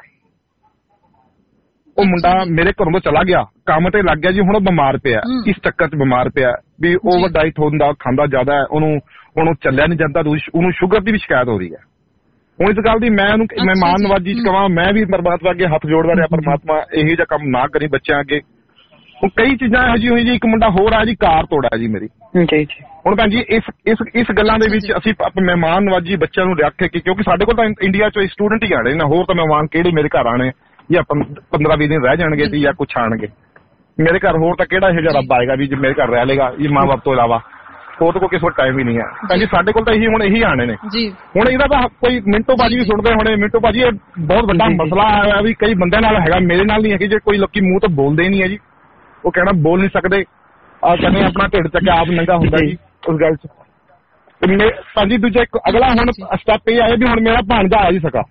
ਉਹ ਮੁੰਡਾ ਮੇਰੇ ਘਰੋਂ ਤੋਂ ਚਲਾ ਗਿਆ, ਕੰਮ ਤੇ ਲੱਗ ਗਿਆ ਜੀ, ਹੁਣ ਉਹ ਬਿਮਾਰ ਪਿਆ, ਇਸ ਚੱਕਰ ਚ ਬਿਮਾਰ ਪਿਆ ਵੀ ਓਵਰ ਡਾਈਟ ਹੁੰਦਾ, ਖਾਂਦਾ ਜ਼ਿਆਦਾ ਹੈ, ਉਹਨੂੰ ਉਹਨੂੰ ਚੱਲਿਆ ਨਹੀਂ ਜਾਂਦਾ, ਉਹਨੂੰ ਸ਼ੂਗਰ ਦੀ ਵੀ ਸ਼ਿਕਾਇਤ ਹੋ ਰਹੀ ਹੈ। ਹੁਣ ਇਸ ਗੱਲ ਦੀ ਮੈਂ ਉਹਨੂੰ ਮਹਿਮਾਨ ਨਵਾਜੀ ਚ ਕਹਾਂ, ਮੈਂ ਵੀ ਪਰਮਾਤਮਾ ਅੱਗੇ ਹੱਥ ਜੋੜਦਾ ਰਿਹਾ, ਪਰਮਾਤਮਾ ਇਹੋ ਜਿਹਾ ਕੰਮ ਨਾ ਕਰੀ ਬੱਚਿਆਂ ਅੱਗੇ, ਕਈ ਚੀਜ਼ਾਂ ਇਹੋ ਜਿਹੀ ਹੋਈ ਜੀ। ਇੱਕ ਮੁੰਡਾ ਹੋਰ ਆ ਜੀ, ਕਾਰ ਤੋੜਾ ਜੀ ਮੇਰੀ ਜੀ ਜੀ। ਹੁਣ ਭੈਣ ਜੀ ਇਸ ਇਸ ਇਸ ਗੱਲਾਂ ਦੇ ਵਿੱਚ ਅਸੀਂ ਮਹਿਮਾਨ ਨਵਾਜੀ ਬੱਚਿਆਂ ਨੂੰ ਰੱਖ ਕੇ, ਕਿਉਂਕਿ ਸਾਡੇ ਕੋਲ ਤਾਂ ਇੰਡੀਆ ਚੋਂ ਸਟੂਡੈਂਟ ਹੀ ਆਣੇ ਨੇ, ਹੋਰ ਤਾਂ ਮਹਿਮਾਨ ਕਿਹੜੇ ਮੇਰੇ ਘਰ ਆਣੇ ਜਾਂ ਪੰਦਰਾਂ ਵੀਹ ਦਿਨ ਰਹਿ ਜਾਣਗੇ ਜੀ ਜਾਂ ਕੁਛ ਆਣਗੇ ਮੇਰੇ ਘਰ, ਹੋਰ ਤਾਂ ਕਿਹੜਾ ਇਹੋ ਜਿਹਾ ਰੱਬ ਆਏਗਾ ਵੀ ਜੇ ਮੇਰੇ ਘਰ ਰਹਿ ਲੇਗਾ ਜੀ ਮਾਂ ਬਾਪ ਤੋਂ ਇਲਾਵਾ। ਉਹਦੇ ਕੋਲ ਕਿਸੇ ਕੋਲ ਟਾਈਮ ਹੀ ਨਹੀਂ ਹੈ ਭੈਣ ਜੀ। ਸਾਡੇ ਕੋਲ ਤਾਂ ਇਹੀ ਹੁਣ ਇਹੀ ਆਣੇ ਨੇ ਹੁਣ। ਇਹਦਾ ਤਾਂ ਕੋਈ ਮਿੰਟੋ ਬਾਜੀ ਵੀ ਸੁਣਦੇ ਹੋਣੇ, ਮਿੰਟੋ ਬਾਜੀ ਇਹ ਬਹੁਤ ਵੱਡਾ ਮਸਲਾ ਆਇਆ ਵੀ ਕਈ ਬੰਦਿਆਂ ਨਾਲ ਹੈਗਾ, ਮੇਰੇ ਨਾਲ ਨਹੀਂ ਹੈਗੀ। ਜੇ ਕੋਈ ਲੋਕੀ ਮੂੰਹ ਤੋਂ ਬੋਲਦੇ ਹੀ ਨਹੀਂ ਹੈ ਜੀ, ਉਹ ਕਹਿਣਾ ਬੋਲ ਨਹੀਂ ਸਕਦੇ, ਆ ਕਹਿੰਦੇ ਆਪਣਾ ਢਿੱਡ ਚੱਕਿਆ ਆਪ ਨੰਗਾ ਹੁੰਦਾ ਜੀ ਉਸ ਗੱਲ 'ਚ। ਭੈਣ ਜੀ ਦੂਜਾ ਇੱਕ ਅਗਲਾ ਹੁਣ ਸਟੈਪ ਇਹ ਆਇਆ ਵੀ ਹੁਣ ਮੇਰਾ ਭਾਣਜਾ ਆਇਆ ਜੀ ਸਕਾ,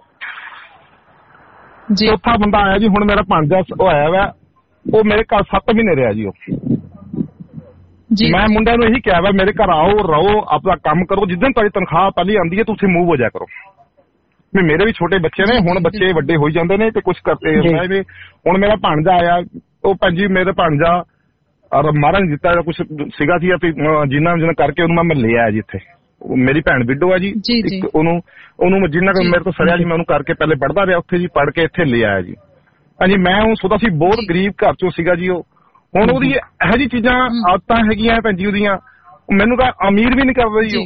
ਚੌਥਾ ਬੰਦਾ ਆਇਆ ਜੀ। ਹੁਣ ਮੇਰਾ ਭਾਣਜਾ ਉਹ ਆਇਆ ਵਾ, ਉਹ ਮੇਰੇ ਘਰ ਸੱਤ ਮਹੀਨੇ ਰਿਹਾ ਜੀ। ਉਹ ਮੈਂ ਮੁੰਡਿਆਂ ਨੂੰ ਇਹੀ ਕਿਹਾ ਵਾ ਮੇਰੇ ਘਰ ਆਓ, ਰਹੋ, ਆਪਣਾ ਕੰਮ ਕਰੋ, ਜਿੱਦਣ ਤੁਹਾਡੀ ਤਨਖਾਹ ਪਹਿਲੀ ਆਉਂਦੀ ਹੈ ਤੁਸੀਂ ਮੂਵ ਹੋ ਜਾਇਆ ਕਰੋ। ਵੀ ਮੇਰੇ ਵੀ ਛੋਟੇ ਬੱਚੇ ਨੇ, ਹੁਣ ਬੱਚੇ ਵੱਡੇ ਹੋਈ ਜਾਂਦੇ ਨੇ ਤੇ ਕੁਛ ਕਰਦੇ ਵੀ। ਹੁਣ ਮੇਰਾ ਭਾਣਜਾ ਆਇਆ, ਉਹ ਭੈਣ ਜੀ ਮੇਰੇ ਭਾਣਜਾ ਮਹਾਰਾਜ ਨੇ ਦਿੱਤਾ ਕੁਛ ਸੀਗਾ ਸੀ ਜਿੰਨਾ ਜਿੰਨਾ ਕਰਕੇ ਉਹਨੂੰ ਮੈਂ ਲਿਆ ਜੀ ਇੱਥੇ। ਮੇਰੀ ਭੈਣ ਵਿਡੋ ਆ ਜੀ, ਉਹਨੂੰ ਉਹਨੂੰ ਜਿੰਨਾ ਕੁ ਮੇਰੇ ਤੋਂ ਸਰਿਆ ਜੀ ਮੈਂ ਉਹਨੂੰ ਕਰਕੇ ਪਹਿਲੇ ਪੜ੍ਹਦਾ ਰਿਹਾ ਉੱਥੇ ਜੀ, ਪੜ੍ਹ ਕੇ ਇੱਥੇ ਲੈ ਆਇਆ ਜੀ। ਹਾਂਜੀ ਮੈਂ ਉਹ ਸੋਚਦਾ ਸੀ ਬਹੁਤ ਗਰੀਬ ਘਰ ਚੋਂ ਸੀਗਾ ਜੀ ਉਹ। ਹੁਣ ਉਹਦੀ ਇਹੋ ਜਿਹੀ ਚੀਜ਼ਾਂ ਆਦਤਾਂ ਹੈਗੀਆਂ ਭੈਣ ਜੀ ਉਹਦੀਆਂ, ਮੈਨੂੰ ਤਾਂ ਅਮੀਰ ਵੀ ਨਹੀਂ ਕਰਦਾ ਜੀ ਉਹ।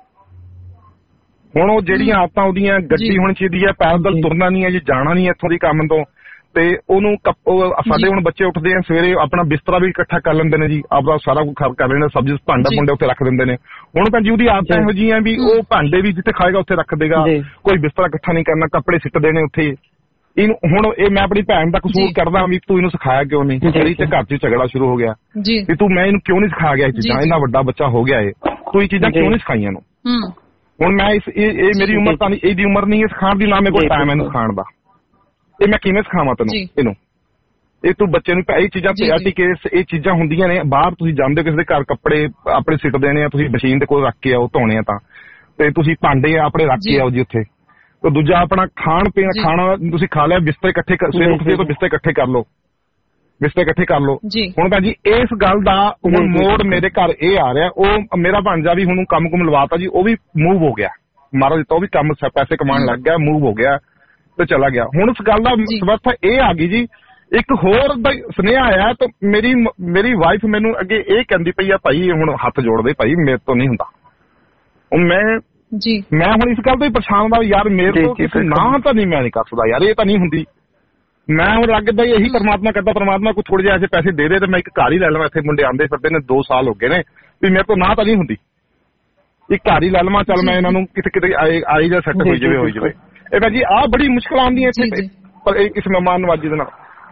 ਹੁਣ ਉਹ ਜਿਹੜੀਆਂ ਆਦਤਾਂ ਉਹਦੀਆਂ, ਗੱਡੀ ਹੋਣੀ ਚਾਹੀਦੀ ਹੈ, ਪੈਦਲ ਤੁਰਨਾ ਨਹੀਂ ਹੈ ਜੀ, ਜਾਣਾ ਨਹੀਂ ਇੱਥੋਂ ਦੀ ਕੰਮ ਤੋਂ। ਤੇ ਉਹਨੂੰ ਸਾਡੇ ਹੁਣ ਬੱਚੇ ਉੱਠਦੇ ਆ ਸਵੇਰੇ, ਆਪਣਾ ਬਿਸਤਰਾ ਵੀ ਇਕੱਠਾ ਕਰ ਲੈਂਦੇ ਨੇ ਜੀ, ਆਪਦਾ ਸਾਰਾ ਕੁਝ ਕਰ ਲੈਂਦੇ, ਸਬਜ਼ੀ ਭਾਂਡਾ ਭੁੰਡੇ ਉੱਥੇ ਰੱਖ ਦਿੰਦੇ ਨੇ। ਹੁਣ ਭੈਣ ਜੀ ਉਹਦੀ ਆਦਤਾਂ ਇਹੋ ਜਿਹੀਆਂ ਵੀ ਉਹ ਭਾਂਡੇ ਵੀ ਜਿੱਥੇ ਖਾਏਗਾ ਉੱਥੇ ਰੱਖ ਦੇਗਾ, ਕੋਈ ਬਿਸਤਰਾ ਇਕੱਠਾ ਨਹੀਂ ਕਰਨਾ, ਕੱਪੜੇ ਸਿੱਟ ਦੇਣੇ ਉੱਥੇ। ਇਹਨੂੰ ਹੁਣ ਇਹ ਮੈਂ ਆਪਣੀ ਭੈਣ ਦਾ ਕਸੂਰ ਕਰਦਾ ਵੀ ਤੂੰ ਇਹਨੂੰ ਸਿਖਾਇਆ ਕਿਉਂ ਨਹੀਂ, ਤੇਰੀ ਤੇ ਘਰ 'ਚ ਝਗੜਾ ਸ਼ੁਰੂ ਹੋ ਗਿਆ ਵੀ ਤੂੰ ਮੈਂ ਇਹਨੂੰ ਕਿਉਂ ਨਹੀਂ ਸਿਖਾ ਗਿਆ ਇਹ ਚੀਜ਼ਾਂ, ਇੰਨਾ ਵੱਡਾ ਬੱਚਾ ਹੋ ਗਿਆ ਇਹ, ਤੂੰ ਇਹ ਚੀਜ਼ਾਂ ਕਿਉਂ ਨਹੀਂ ਸਿਖਾਈਆਂ ਇਹਨੂੰ। ਹੁਣ ਮੈਂ ਇਸ ਇਹ ਮੇਰੀ ਉਮਰ ਤਾਂ ਨਹੀਂ, ਇਹਦੀ ਉਮਰ ਨਹੀਂ ਹੈ ਸਿਖਾਉਣ ਦੀ, ਨਾ ਮੇਰੇ ਕੋਲ ਟਾਈਮ ਇਹਨੂੰ ਸਿਖਾਉਣ ਦਾ। ਇਹ ਮੈਂ ਕਿਵੇਂ ਸਿਖਾਵਾਂ ਤੈਨੂੰ ਇਹਨੂੰ, ਇਹ ਤੂੰ ਬੱਚੇ ਨੂੰ ਇਹ ਚੀਜ਼ਾਂ ਪਿਆਟੀ ਕੇਸ ਇਹ ਚੀਜ਼ਾਂ ਹੁੰਦੀਆਂ ਨੇ। ਬਾਹਰ ਤੁਸੀਂ ਜਾਂਦੇ ਹੋ ਕਿਸੇ ਦੇ ਘਰ, ਕੱਪੜੇ ਆਪਣੇ ਸਿੱਟ ਦੇਣੇ ਆ, ਤੁਸੀਂ ਮਸ਼ੀਨ ਦੇ ਕੋਲ ਰੱਖ ਕੇ ਆਓ ਧੋਣੇ ਆ ਤਾਂ, ਤੇ ਤੁਸੀਂ ਭਾਂਡੇ ਆਪਣੇ ਰੱਖ ਕੇ ਆਓ ਜੀ ਉੱਥੇ। ਤੇ ਦੂਜਾ ਆਪਣਾ ਖਾਣ ਪੀਣ, ਖਾਣਾ ਤੁਸੀਂ ਖਾ ਲਿਆ, ਬਿਸਤਰੇ ਇਕੱਠੇ ਸਵੇਰ ਉੱਠਦੇ ਤੋਂ ਬਿਸਤਰੇ ਇਕੱਠੇ ਕਰ ਲਓ, ਬਿਸਤਰੇ ਇਕੱਠੇ ਕਰ ਲਓ। ਹੁਣ ਭੈਣ ਜੀ ਇਸ ਗੱਲ ਦਾ ਹੁਣ ਮੋੜ ਮੇਰੇ ਘਰ ਇਹ ਆ ਰਿਹਾ, ਉਹ ਮੇਰਾ ਭਾਂਜਾ ਵੀ ਹੁਣ ਕੰਮ ਕੁਮ ਲਵਾਤਾ ਜੀ, ਉਹ ਵੀ ਮੂਵ ਹੋ ਗਿਆ, ਮਾਰਾ ਦਿੱਤਾ, ਉਹ ਵੀ ਕੰਮ ਪੈਸੇ ਕਮਾਉਣ ਲੱਗ ਗਿਆ, ਮੂਵ ਹੋ ਗਿਆ ਤੇ ਚਲਾ ਗਿਆ। ਹੁਣ ਉਸ ਗੱਲ ਦਾ ਸਮਰਥਾ ਇਹ ਆ ਗਈ ਜੀ। ਇੱਕ ਹੋਰ ਸੁਨੇਹਾ ਆਇਆ ਤਾਂ ਮੇਰੀ ਮੇਰੀ ਵਾਈਫ ਮੈਨੂੰ ਅੱਗੇ ਇਹ ਕਹਿੰਦੀ ਪਈ ਆ, ਭਾਈ ਹੁਣ ਹੱਥ ਜੋੜਦੇ ਭਾਈ ਮੇਰੇ ਤੋਂ ਨਹੀਂ ਹੁੰਦਾ। ਮੈਂ ਜੀ ਮੈਂ ਹੁਣ ਇਸ ਗੱਲ ਤੋਂ ਹੀ ਪਰੇਸ਼ਾਨ ਦਾ ਯਾਰ ਮੇਰੇ ਤੋਂ ਕਿਸੇ ਨਾ ਤਾਂ ਨਹੀਂ, ਮੈਂ ਨਹੀਂ ਕਰ ਸਕਦਾ ਯਾਰ, ਇਹ ਤਾਂ ਨਹੀਂ ਹੁੰਦੀ। ਮੈਂ ਹੁਣ ਲੱਗਦਾ ਇਹੀ ਪਰਮਾਤਮਾ ਕਰਦਾ, ਪਰਮਾਤਮਾ ਕੋਈ ਥੋੜੇ ਜਿਹੇ ਐਸੇ ਪੈਸੇ ਦੇ ਦੇ ਤੇ ਮੈਂ ਇੱਕ ਘਰ ਹੀ ਲੈ ਲਵਾਂ। ਇੱਥੇ ਮੁੰਡੇ ਆਂਦੇ ਫਿਰਦੇ ਨੇ, ਦੋ ਸਾਲ ਹੋ ਗਏ ਨੇ ਵੀ ਮੇਰੇ ਤੋਂ ਨਾ ਤਾਂ ਨਹੀਂ ਹੁੰਦੀ, ਇੱਕ ਘਰ ਹੀ ਲੈ ਲਵਾਂ। ਚੱਲ ਮੈਂ ਇਹਨਾਂ ਨੂੰ ਕਿਤੇ ਕਿਤੇ ਆਈ ਜਾਂ ਸੈੱਟ ਹੋਈ ਜਾਵੇ ਹੋਈ ਜਾਵੇ। ਇਹ ਭਾਜੀ ਆਹ ਬੜੀ ਮੁਸ਼ਕਿਲ ਆਉਂਦੀ ਹੈ ਇੱਥੇ ਪਰ ਇਸ ਮਹਿਮਾਨ ਨਵਾਜੀ ਦੇ ਨਾਲ।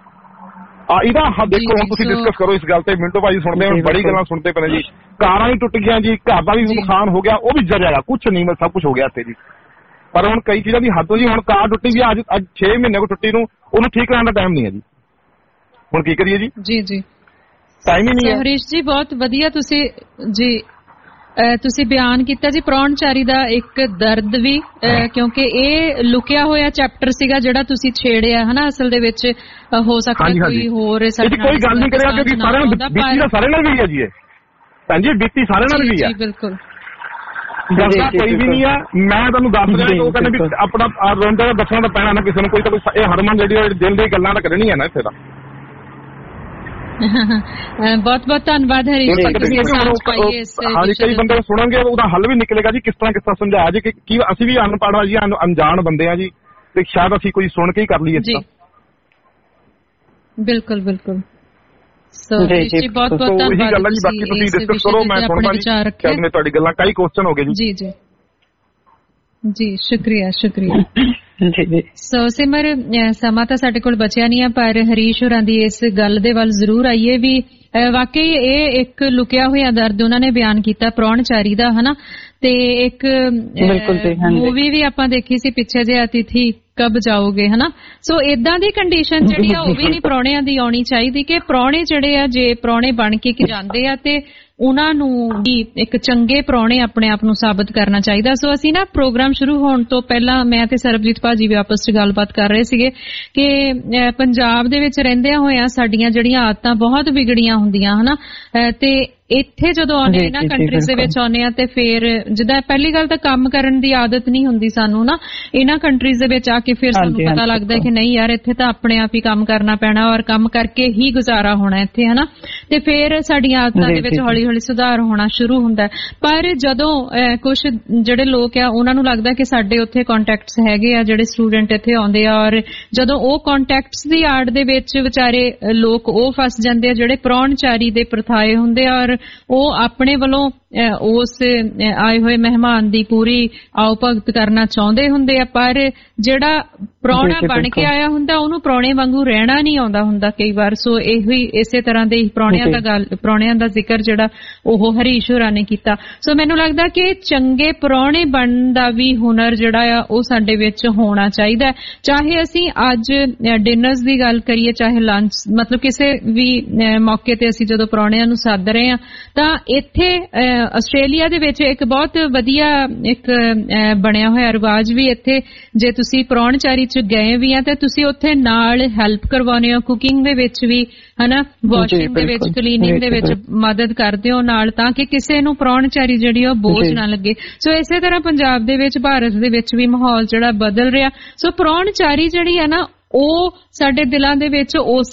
ਆ ਇਹਦਾ ਦੇਖੋ ਹੁਣ ਤੁਸੀਂ ਡਿਸਕਸ ਕਰੋ ਇਸ ਗੱਲ ਤੇ, ਮਿੰਟੋ ਭਾਜੀ ਸੁਣਦੇ ਹੋ, ਬੜੀ ਗੱਲਾਂ ਸੁਣਦੇ ਪਏ ਜੀ। ਕਾਰਾਂ ਹੀ ਟੁੱਟ ਗਈਆਂ ਜੀ, ਘਰ ਦਾ ਵੀ ਨੁਕਸਾਨ ਹੋ ਗਿਆ, ਉਹ ਵੀ ਜਰਿਆ ਕੁਛ ਨਹੀਂ, ਮੈਂ ਸਭ ਕੁਛ ਹੋ ਗਿਆ ਇੱਥੇ ਜੀ। ਪਰ ਹੁਣ ਕਈ ਚੀਜ਼ਾਂ ਦੀ ਹੱਦ ਹੋ ਜੀ। ਹੁਣ ਕਾਰ ਟੁੱਟੀ ਵੀ ਅੱਜ ਅੱਜ ਛੇ ਮਹੀਨੇ ਕੋ ਟੁੱਟੀ ਨੂੰ, ਉਹਨੂੰ ਠੀਕ ਕਰਾਉਣ ਦਾ ਟਾਈਮ ਨਹੀਂ ਹੈ ਜੀ। ਹੁਣ ਕੀ ਕਰੀਏ ਜੀ? ਜੀ ਜੀ ਟਾਈਮ ਹੀ ਨਹੀਂ ਹੈ। ਹਰੀਸ਼ ਜੀ ਬਹੁਤ ਵਧੀਆ ਤੁਸੀਂ ਜੀ ਤੁਸੀਂ ਬਿਆਨ ਕੀਤਾ ਜੀ ਪ੍ਰਾਹੁਣਚਾਰੀ ਦਾ ਇੱਕ ਦਰਦ ਵੀ, ਕਿਉਂਕਿ ਇਹ ਲੁਕਿਆ ਹੋਇਆ ਚੈਪਟਰ ਸੀਗਾ ਜਿਹੜਾ ਤੁਸੀਂ ਛੇੜਿਆ ਹਨਾ। ਅਸਲ ਦੇ ਵਿੱਚ ਹੋ ਸਕਦਾ ਕੋਈ ਹੋਰ ਇਹਦੀ ਕੋਈ ਗੱਲ ਨਹੀਂ ਕਰਿਆ, ਕਿਉਂਕਿ ਸਾਰਿਆਂ ਨੂੰ ਬੀਤੀ ਦਾ ਸਾਰੇ ਨਾਲ ਵੀ ਹੈ ਜੀ, ਇਹ ਭੈਣ ਜੀ ਬੀਤੀ ਸਾਰੇ ਨਾਲ ਵੀ ਹੈ। ਬਿਲਕੁਲ ਦੱਸਦਾ ਕੋਈ ਵੀ ਨਹੀਂ ਆ, ਮੈਂ ਤੁਹਾਨੂੰ ਦੱਸ ਰਿਹਾ। ਉਹ ਕਹਿੰਦੇ ਵੀ ਆਪਣਾ ਰੋਂਦੇ ਦਾ ਦੱਸਣਾ ਤਾਂ ਪੈਣਾ ਨਾ ਕਿਸੇ ਨੂੰ, ਕੋਈ ਤਾਂ ਕੋਈ ਇਹ ਹਰਮਨ ਜਿਹੜੀ ਦਿਲ ਦੀ ਗੱਲਾਂ ਤਾਂ ਕਰਨੀ ਹੈ ਨਾ ਇੱਥੇ ਦਾ। ਬਹੁਤ ਬਹੁਤ ਧੰਨਵਾਦ ਹਰੀਸ਼ ਜੀ। ਹਾਂਜੀ ਕਈ ਬੰਦੇ ਸੁਣਨਗੇ ਉਹਦਾ ਹੱਲ ਵੀ ਨਿਕਲੇਗਾ ਜੀ, ਕਿਸ ਤਰ੍ਹਾਂ ਕਿਸ ਤਰ੍ਹਾਂ ਸਮਝਾਇਆ ਜੀ ਕਿ ਕੀ ਅਸੀਂ ਵੀ ਅਨਪੜ੍ਹ ਆ ਜੀ, ਅਣਜਾਣ ਬੰਦੇ ਆ ਜੀ, ਤੇ ਸ਼ਾਇਦ ਅਸੀਂ ਕੋਈ ਸੁਣ ਕੇ ਹੀ ਕਰ ਲਈਏ ਜੀ। ਬਿਲਕੁਲ ਬਿਲਕੁਲ ਸੋ ਜੀ ਬਹੁਤ ਬਹੁਤ ਧੰਨਵਾਦ। ਇਹੀ ਗੱਲ ਹੈ ਜੀ, ਬਾਕੀ ਤੁਸੀਂ ਡਿਸਕਸ ਕਰੋ, ਮੈਂ ਸੁਣਦਾ ਜੀ। ਕਹਿੰਦੇ ਤੁਹਾਡੀ ਗੱਲਾਂ ਕਈ ਕੁਐਸਚਨ ਹੋ ਗਏ ਜੀ। ਜੀ ਜੀ ਜੀ ਸ਼ੁਕਰੀਆ ਸ਼ੁਕਰੀਆ ਜੀ ਜੀ। ਸੋ ਸਿਮਰ ਸਮਾਂ ਤਾਂ ਸਾਡੇ ਕੋਲ ਬਚਿਆ ਨਹੀਂ ਆ, ਪਰ ਹਰੀਸ਼ ਹੋਰਾਂ ਦੀ ਇਸ ਗੱਲ ਦੇ ਵੱਲ ਜ਼ਰੂਰ ਆਈਏ ਵੀ ਵਾਕਈ ਇਹ ਇੱਕ ਲੁਕਿਆ ਹੋਇਆ ਦਰਦ ਉਹਨਾਂ ਨੇ ਬਿਆਨ ਕੀਤਾ ਪ੍ਰਾਹੁਣਚਾਰੀ ਦਾ ਹਨਾ। ਤੇ ਇੱਕ ਮੂਵੀ ਵੀ ਆਪਾਂ ਦੇਖੀ ਸੀ ਪਿੱਛੇ ਜੇ ਅਤਿਥੀ ਕਬ ਜਾਓਗੇ ਹਨਾ। ਸੋ ਇਦਾਂ ਦੀ ਕੰਡੀਸ਼ਨ ਜਿਹੜੀ ਆ ਉਹ ਵੀ ਨਹੀਂ ਪ੍ਰਾਹੁਣਿਆਂ ਦੀ ਆਉਣੀ ਚਾਹੀਦੀ ਕਿ ਪ੍ਰਾਹੁਣੇ ਜਿਹੜੇ ਆ ਜੇ ਪ੍ਰਾਹੁਣੇ ਬਣ ਕੇ ਜਾਂਦੇ ਆ ਤੇ ਉਹਨਾਂ ਨੂੰ ਵੀ ਇੱਕ ਚੰਗੇ ਪ੍ਰਾਹੁਣੇ ਆਪਣੇ ਆਪ ਨੂੰ ਸਾਬਤ ਕਰਨਾ ਚਾਹੀਦਾ। ਸੋ ਅਸੀਂ ਨਾ ਪ੍ਰੋਗਰਾਮ ਸ਼ੁਰੂ ਹੋਣ ਤੋਂ ਪਹਿਲਾਂ ਮੈਂ ਤੇ ਸਰਬਜੀਤ ਭਾਜੀ ਵੀ ਆਪਸ ਚ ਗੱਲਬਾਤ ਕਰ ਰਹੇ ਸੀਗੇ ਕਿ ਪੰਜਾਬ ਦੇ ਵਿੱਚ ਰਹਿੰਦਿਆਂ ਹੋਇਆਂ ਸਾਡੀਆਂ ਜਿਹੜੀਆਂ ਆਦਤਾਂ ਬਹੁਤ ਵਿਗੜੀਆਂ ਹੁੰਦੀਆਂ ਹਨਾ, ਤੇ ਇੱਥੇ ਜਦੋਂ ਆਉਂਦੇ ਇਹਨਾਂ ਕੰਟਰੀਜ਼ ਦੇ ਵਿੱਚ ਆਉਂਦੇ ਆ ਤੇ ਫਿਰ ਜਿੱਦਾਂ ਪਹਿਲੀ ਗੱਲ ਤਾਂ ਕੰਮ ਕਰਨ ਦੀ ਆਦਤ ਨਹੀਂ ਹੁੰਦੀ ਸਾਨੂੰ ਨਾ, ਇਹਨਾਂ ਕੰਟਰੀਜ਼ ਦੇ ਵਿੱਚ ਆ ਕੇ ਫਿਰ ਸਾਨੂੰ ਪਤਾ ਲੱਗਦਾ ਕਿ ਨਹੀਂ ਯਾਰ ਇੱਥੇ ਤਾਂ ਆਪਣੇ ਆਪ ਹੀ ਕੰਮ ਕਰਨਾ ਪੈਣਾ ਔਰ ਕੰਮ ਕਰਕੇ ਹੀ ਗੁਜ਼ਾਰਾ ਹੋਣਾ ਇੱਥੇ, ਹਨਾ। ਤੇ ਫਿਰ ਸਾਡੀਆਂ ਆਦਤਾਂ ਦੇ ਵਿੱਚ ਹੌਲੀ ਹੌਲੀ ਸੁਧਾਰ ਹੋਣਾ ਸ਼ੁਰੂ ਹੁੰਦਾ। ਪਰ ਜਦੋਂ ਕੁਝ ਜਿਹੜੇ ਲੋਕ ਆ ਉਹਨਾਂ ਨੂੰ ਲੱਗਦਾ ਕਿ ਸਾਡੇ ਉੱਥੇ ਕੰਟੈਕਟਸ ਹੈਗੇ ਆ, ਜਿਹੜੇ ਸਟੂਡੈਂਟ ਇੱਥੇ ਆਉਂਦੇ ਆ, ਔਰ ਜਦੋਂ ਉਹ ਕੰਟੈਕਟਸ ਦੀ ਆੜ ਦੇ ਵਿੱਚ ਵਿਚਾਰੇ ਲੋਕ ਉਹ ਫਸ ਜਾਂਦੇ ਆ ਜਿਹੜੇ ਪ੍ਰਾਹੁਣਚਾਰੀ ਦੇ ਪ੍ਰਥਾਏ ਹੁੰਦੇ ਆ, ਔਰ ਉਹ ਆਪਣੇ ਵੱਲੋਂ ਉਸ ਆਏ ਹੋਏ ਮਹਿਮਾਨ ਦੀ ਪੂਰੀ ਆਓ ਭਗਤ ਕਰਨਾ ਚਾਹੁੰਦੇ ਹੁੰਦੇ ਆ, ਪਰ ਜਿਹੜਾ ਪ੍ਰਾਹੁਣਾ ਬਣ ਕੇ ਆਇਆ ਹੁੰਦਾ ਉਹਨੂੰ ਪ੍ਰਾਹੁਣੇ ਵਾਂਗੂ ਰਹਿਣਾ ਨਹੀਂ ਆਉਂਦਾ ਹੁੰਦਾ ਕਈ ਵਾਰ। ਸੋ ਇਹੋ ਹੀ ਇਸੇ ਤਰ੍ਹਾਂ ਦੇ ਪ੍ਰਾਹੁਣਿਆਂ ਦਾ ਗੱਲ ਪ੍ਰਾਹੁਣਿਆਂ ਦਾ ਜ਼ਿਕਰ ਜਿਹੜਾ ਉਹ ਹਰੀਸ਼ ਹੋਰਾਂ ਨੇ ਕੀਤਾ। ਸੋ ਮੈਨੂੰ ਲੱਗਦਾ ਕਿ ਚੰਗੇ ਪ੍ਰਾਹੁਣੇ ਬਣਨ ਦਾ ਵੀ ਹੁਨਰ ਜਿਹੜਾ ਆ ਉਹ ਸਾਡੇ ਵਿੱਚ ਹੋਣਾ ਚਾਹੀਦਾ, ਚਾਹੇ ਅਸੀਂ ਅੱਜ ਡਿਨਰਸ ਦੀ ਗੱਲ ਕਰੀਏ, ਚਾਹੇ ਲੰਚ, ਮਤਲਬ ਕਿਸੇ ਵੀ ਮੌਕੇ ਤੇ ਅਸੀਂ ਜਦੋਂ ਪ੍ਰਾਹੁਣਿਆਂ ਨੂੰ ਸੱਦ ਰਹੇ ਹਾਂ ਤਾਂ ਇੱਥੇ ਆਸਟ੍ਰੇਲੀਆ ਦੇ ਵਿੱਚ ਇੱਕ ਬਹੁਤ ਵਧੀਆ ਇੱਕ ਬਣਿਆ ਹੋਇਆ ਰਿਵਾਜ ਵੀ ਇੱਥੇ, ਜੇ ਤੁਸੀਂ ਪ੍ਰਾਹੁਣਚਾਰੀ ਚ ਗਏ ਵੀ ਆ ਤੇ ਤੁਸੀਂ ਉੱਥੇ ਨਾਲ ਹੈਲਪ ਕਰਵਾਉਂਦੇ ਹੋ ਕੁਕਿੰਗ ਦੇ ਵਿੱਚ ਵੀ, ਹਨਾ, ਵਾਸ਼ਿੰਗ ਦੇ ਵਿੱਚ, ਕਲੀਨਿੰਗ ਦੇ ਵਿੱਚ ਮਦਦ ਕਰਦੇ ਹੋ ਨਾਲ, ਤਾਂ ਕਿ ਕਿਸੇ ਨੂੰ ਪ੍ਰਾਹੁਣਚਾਰੀ ਜਿਹੜੀ ਉਹ ਬੋਝ ਨਾ ਲੱਗੇ। ਸੋ ਇਸੇ ਤਰ੍ਹਾਂ ਪੰਜਾਬ ਦੇ ਵਿੱਚ, ਭਾਰਤ ਦੇ ਵਿੱਚ ਵੀ ਮਾਹੌਲ ਜਿਹੜਾ ਬਦਲ ਰਿਹਾ। ਸੋ ਪ੍ਰਾਹੁਣਚਾਰੀ ਜਿਹੜੀ ਹੈ ਨਾ ਉਹ ਸਾਡੇ ਦਿਲਾਂ ਦੇ ਵਿੱਚ ਉਸ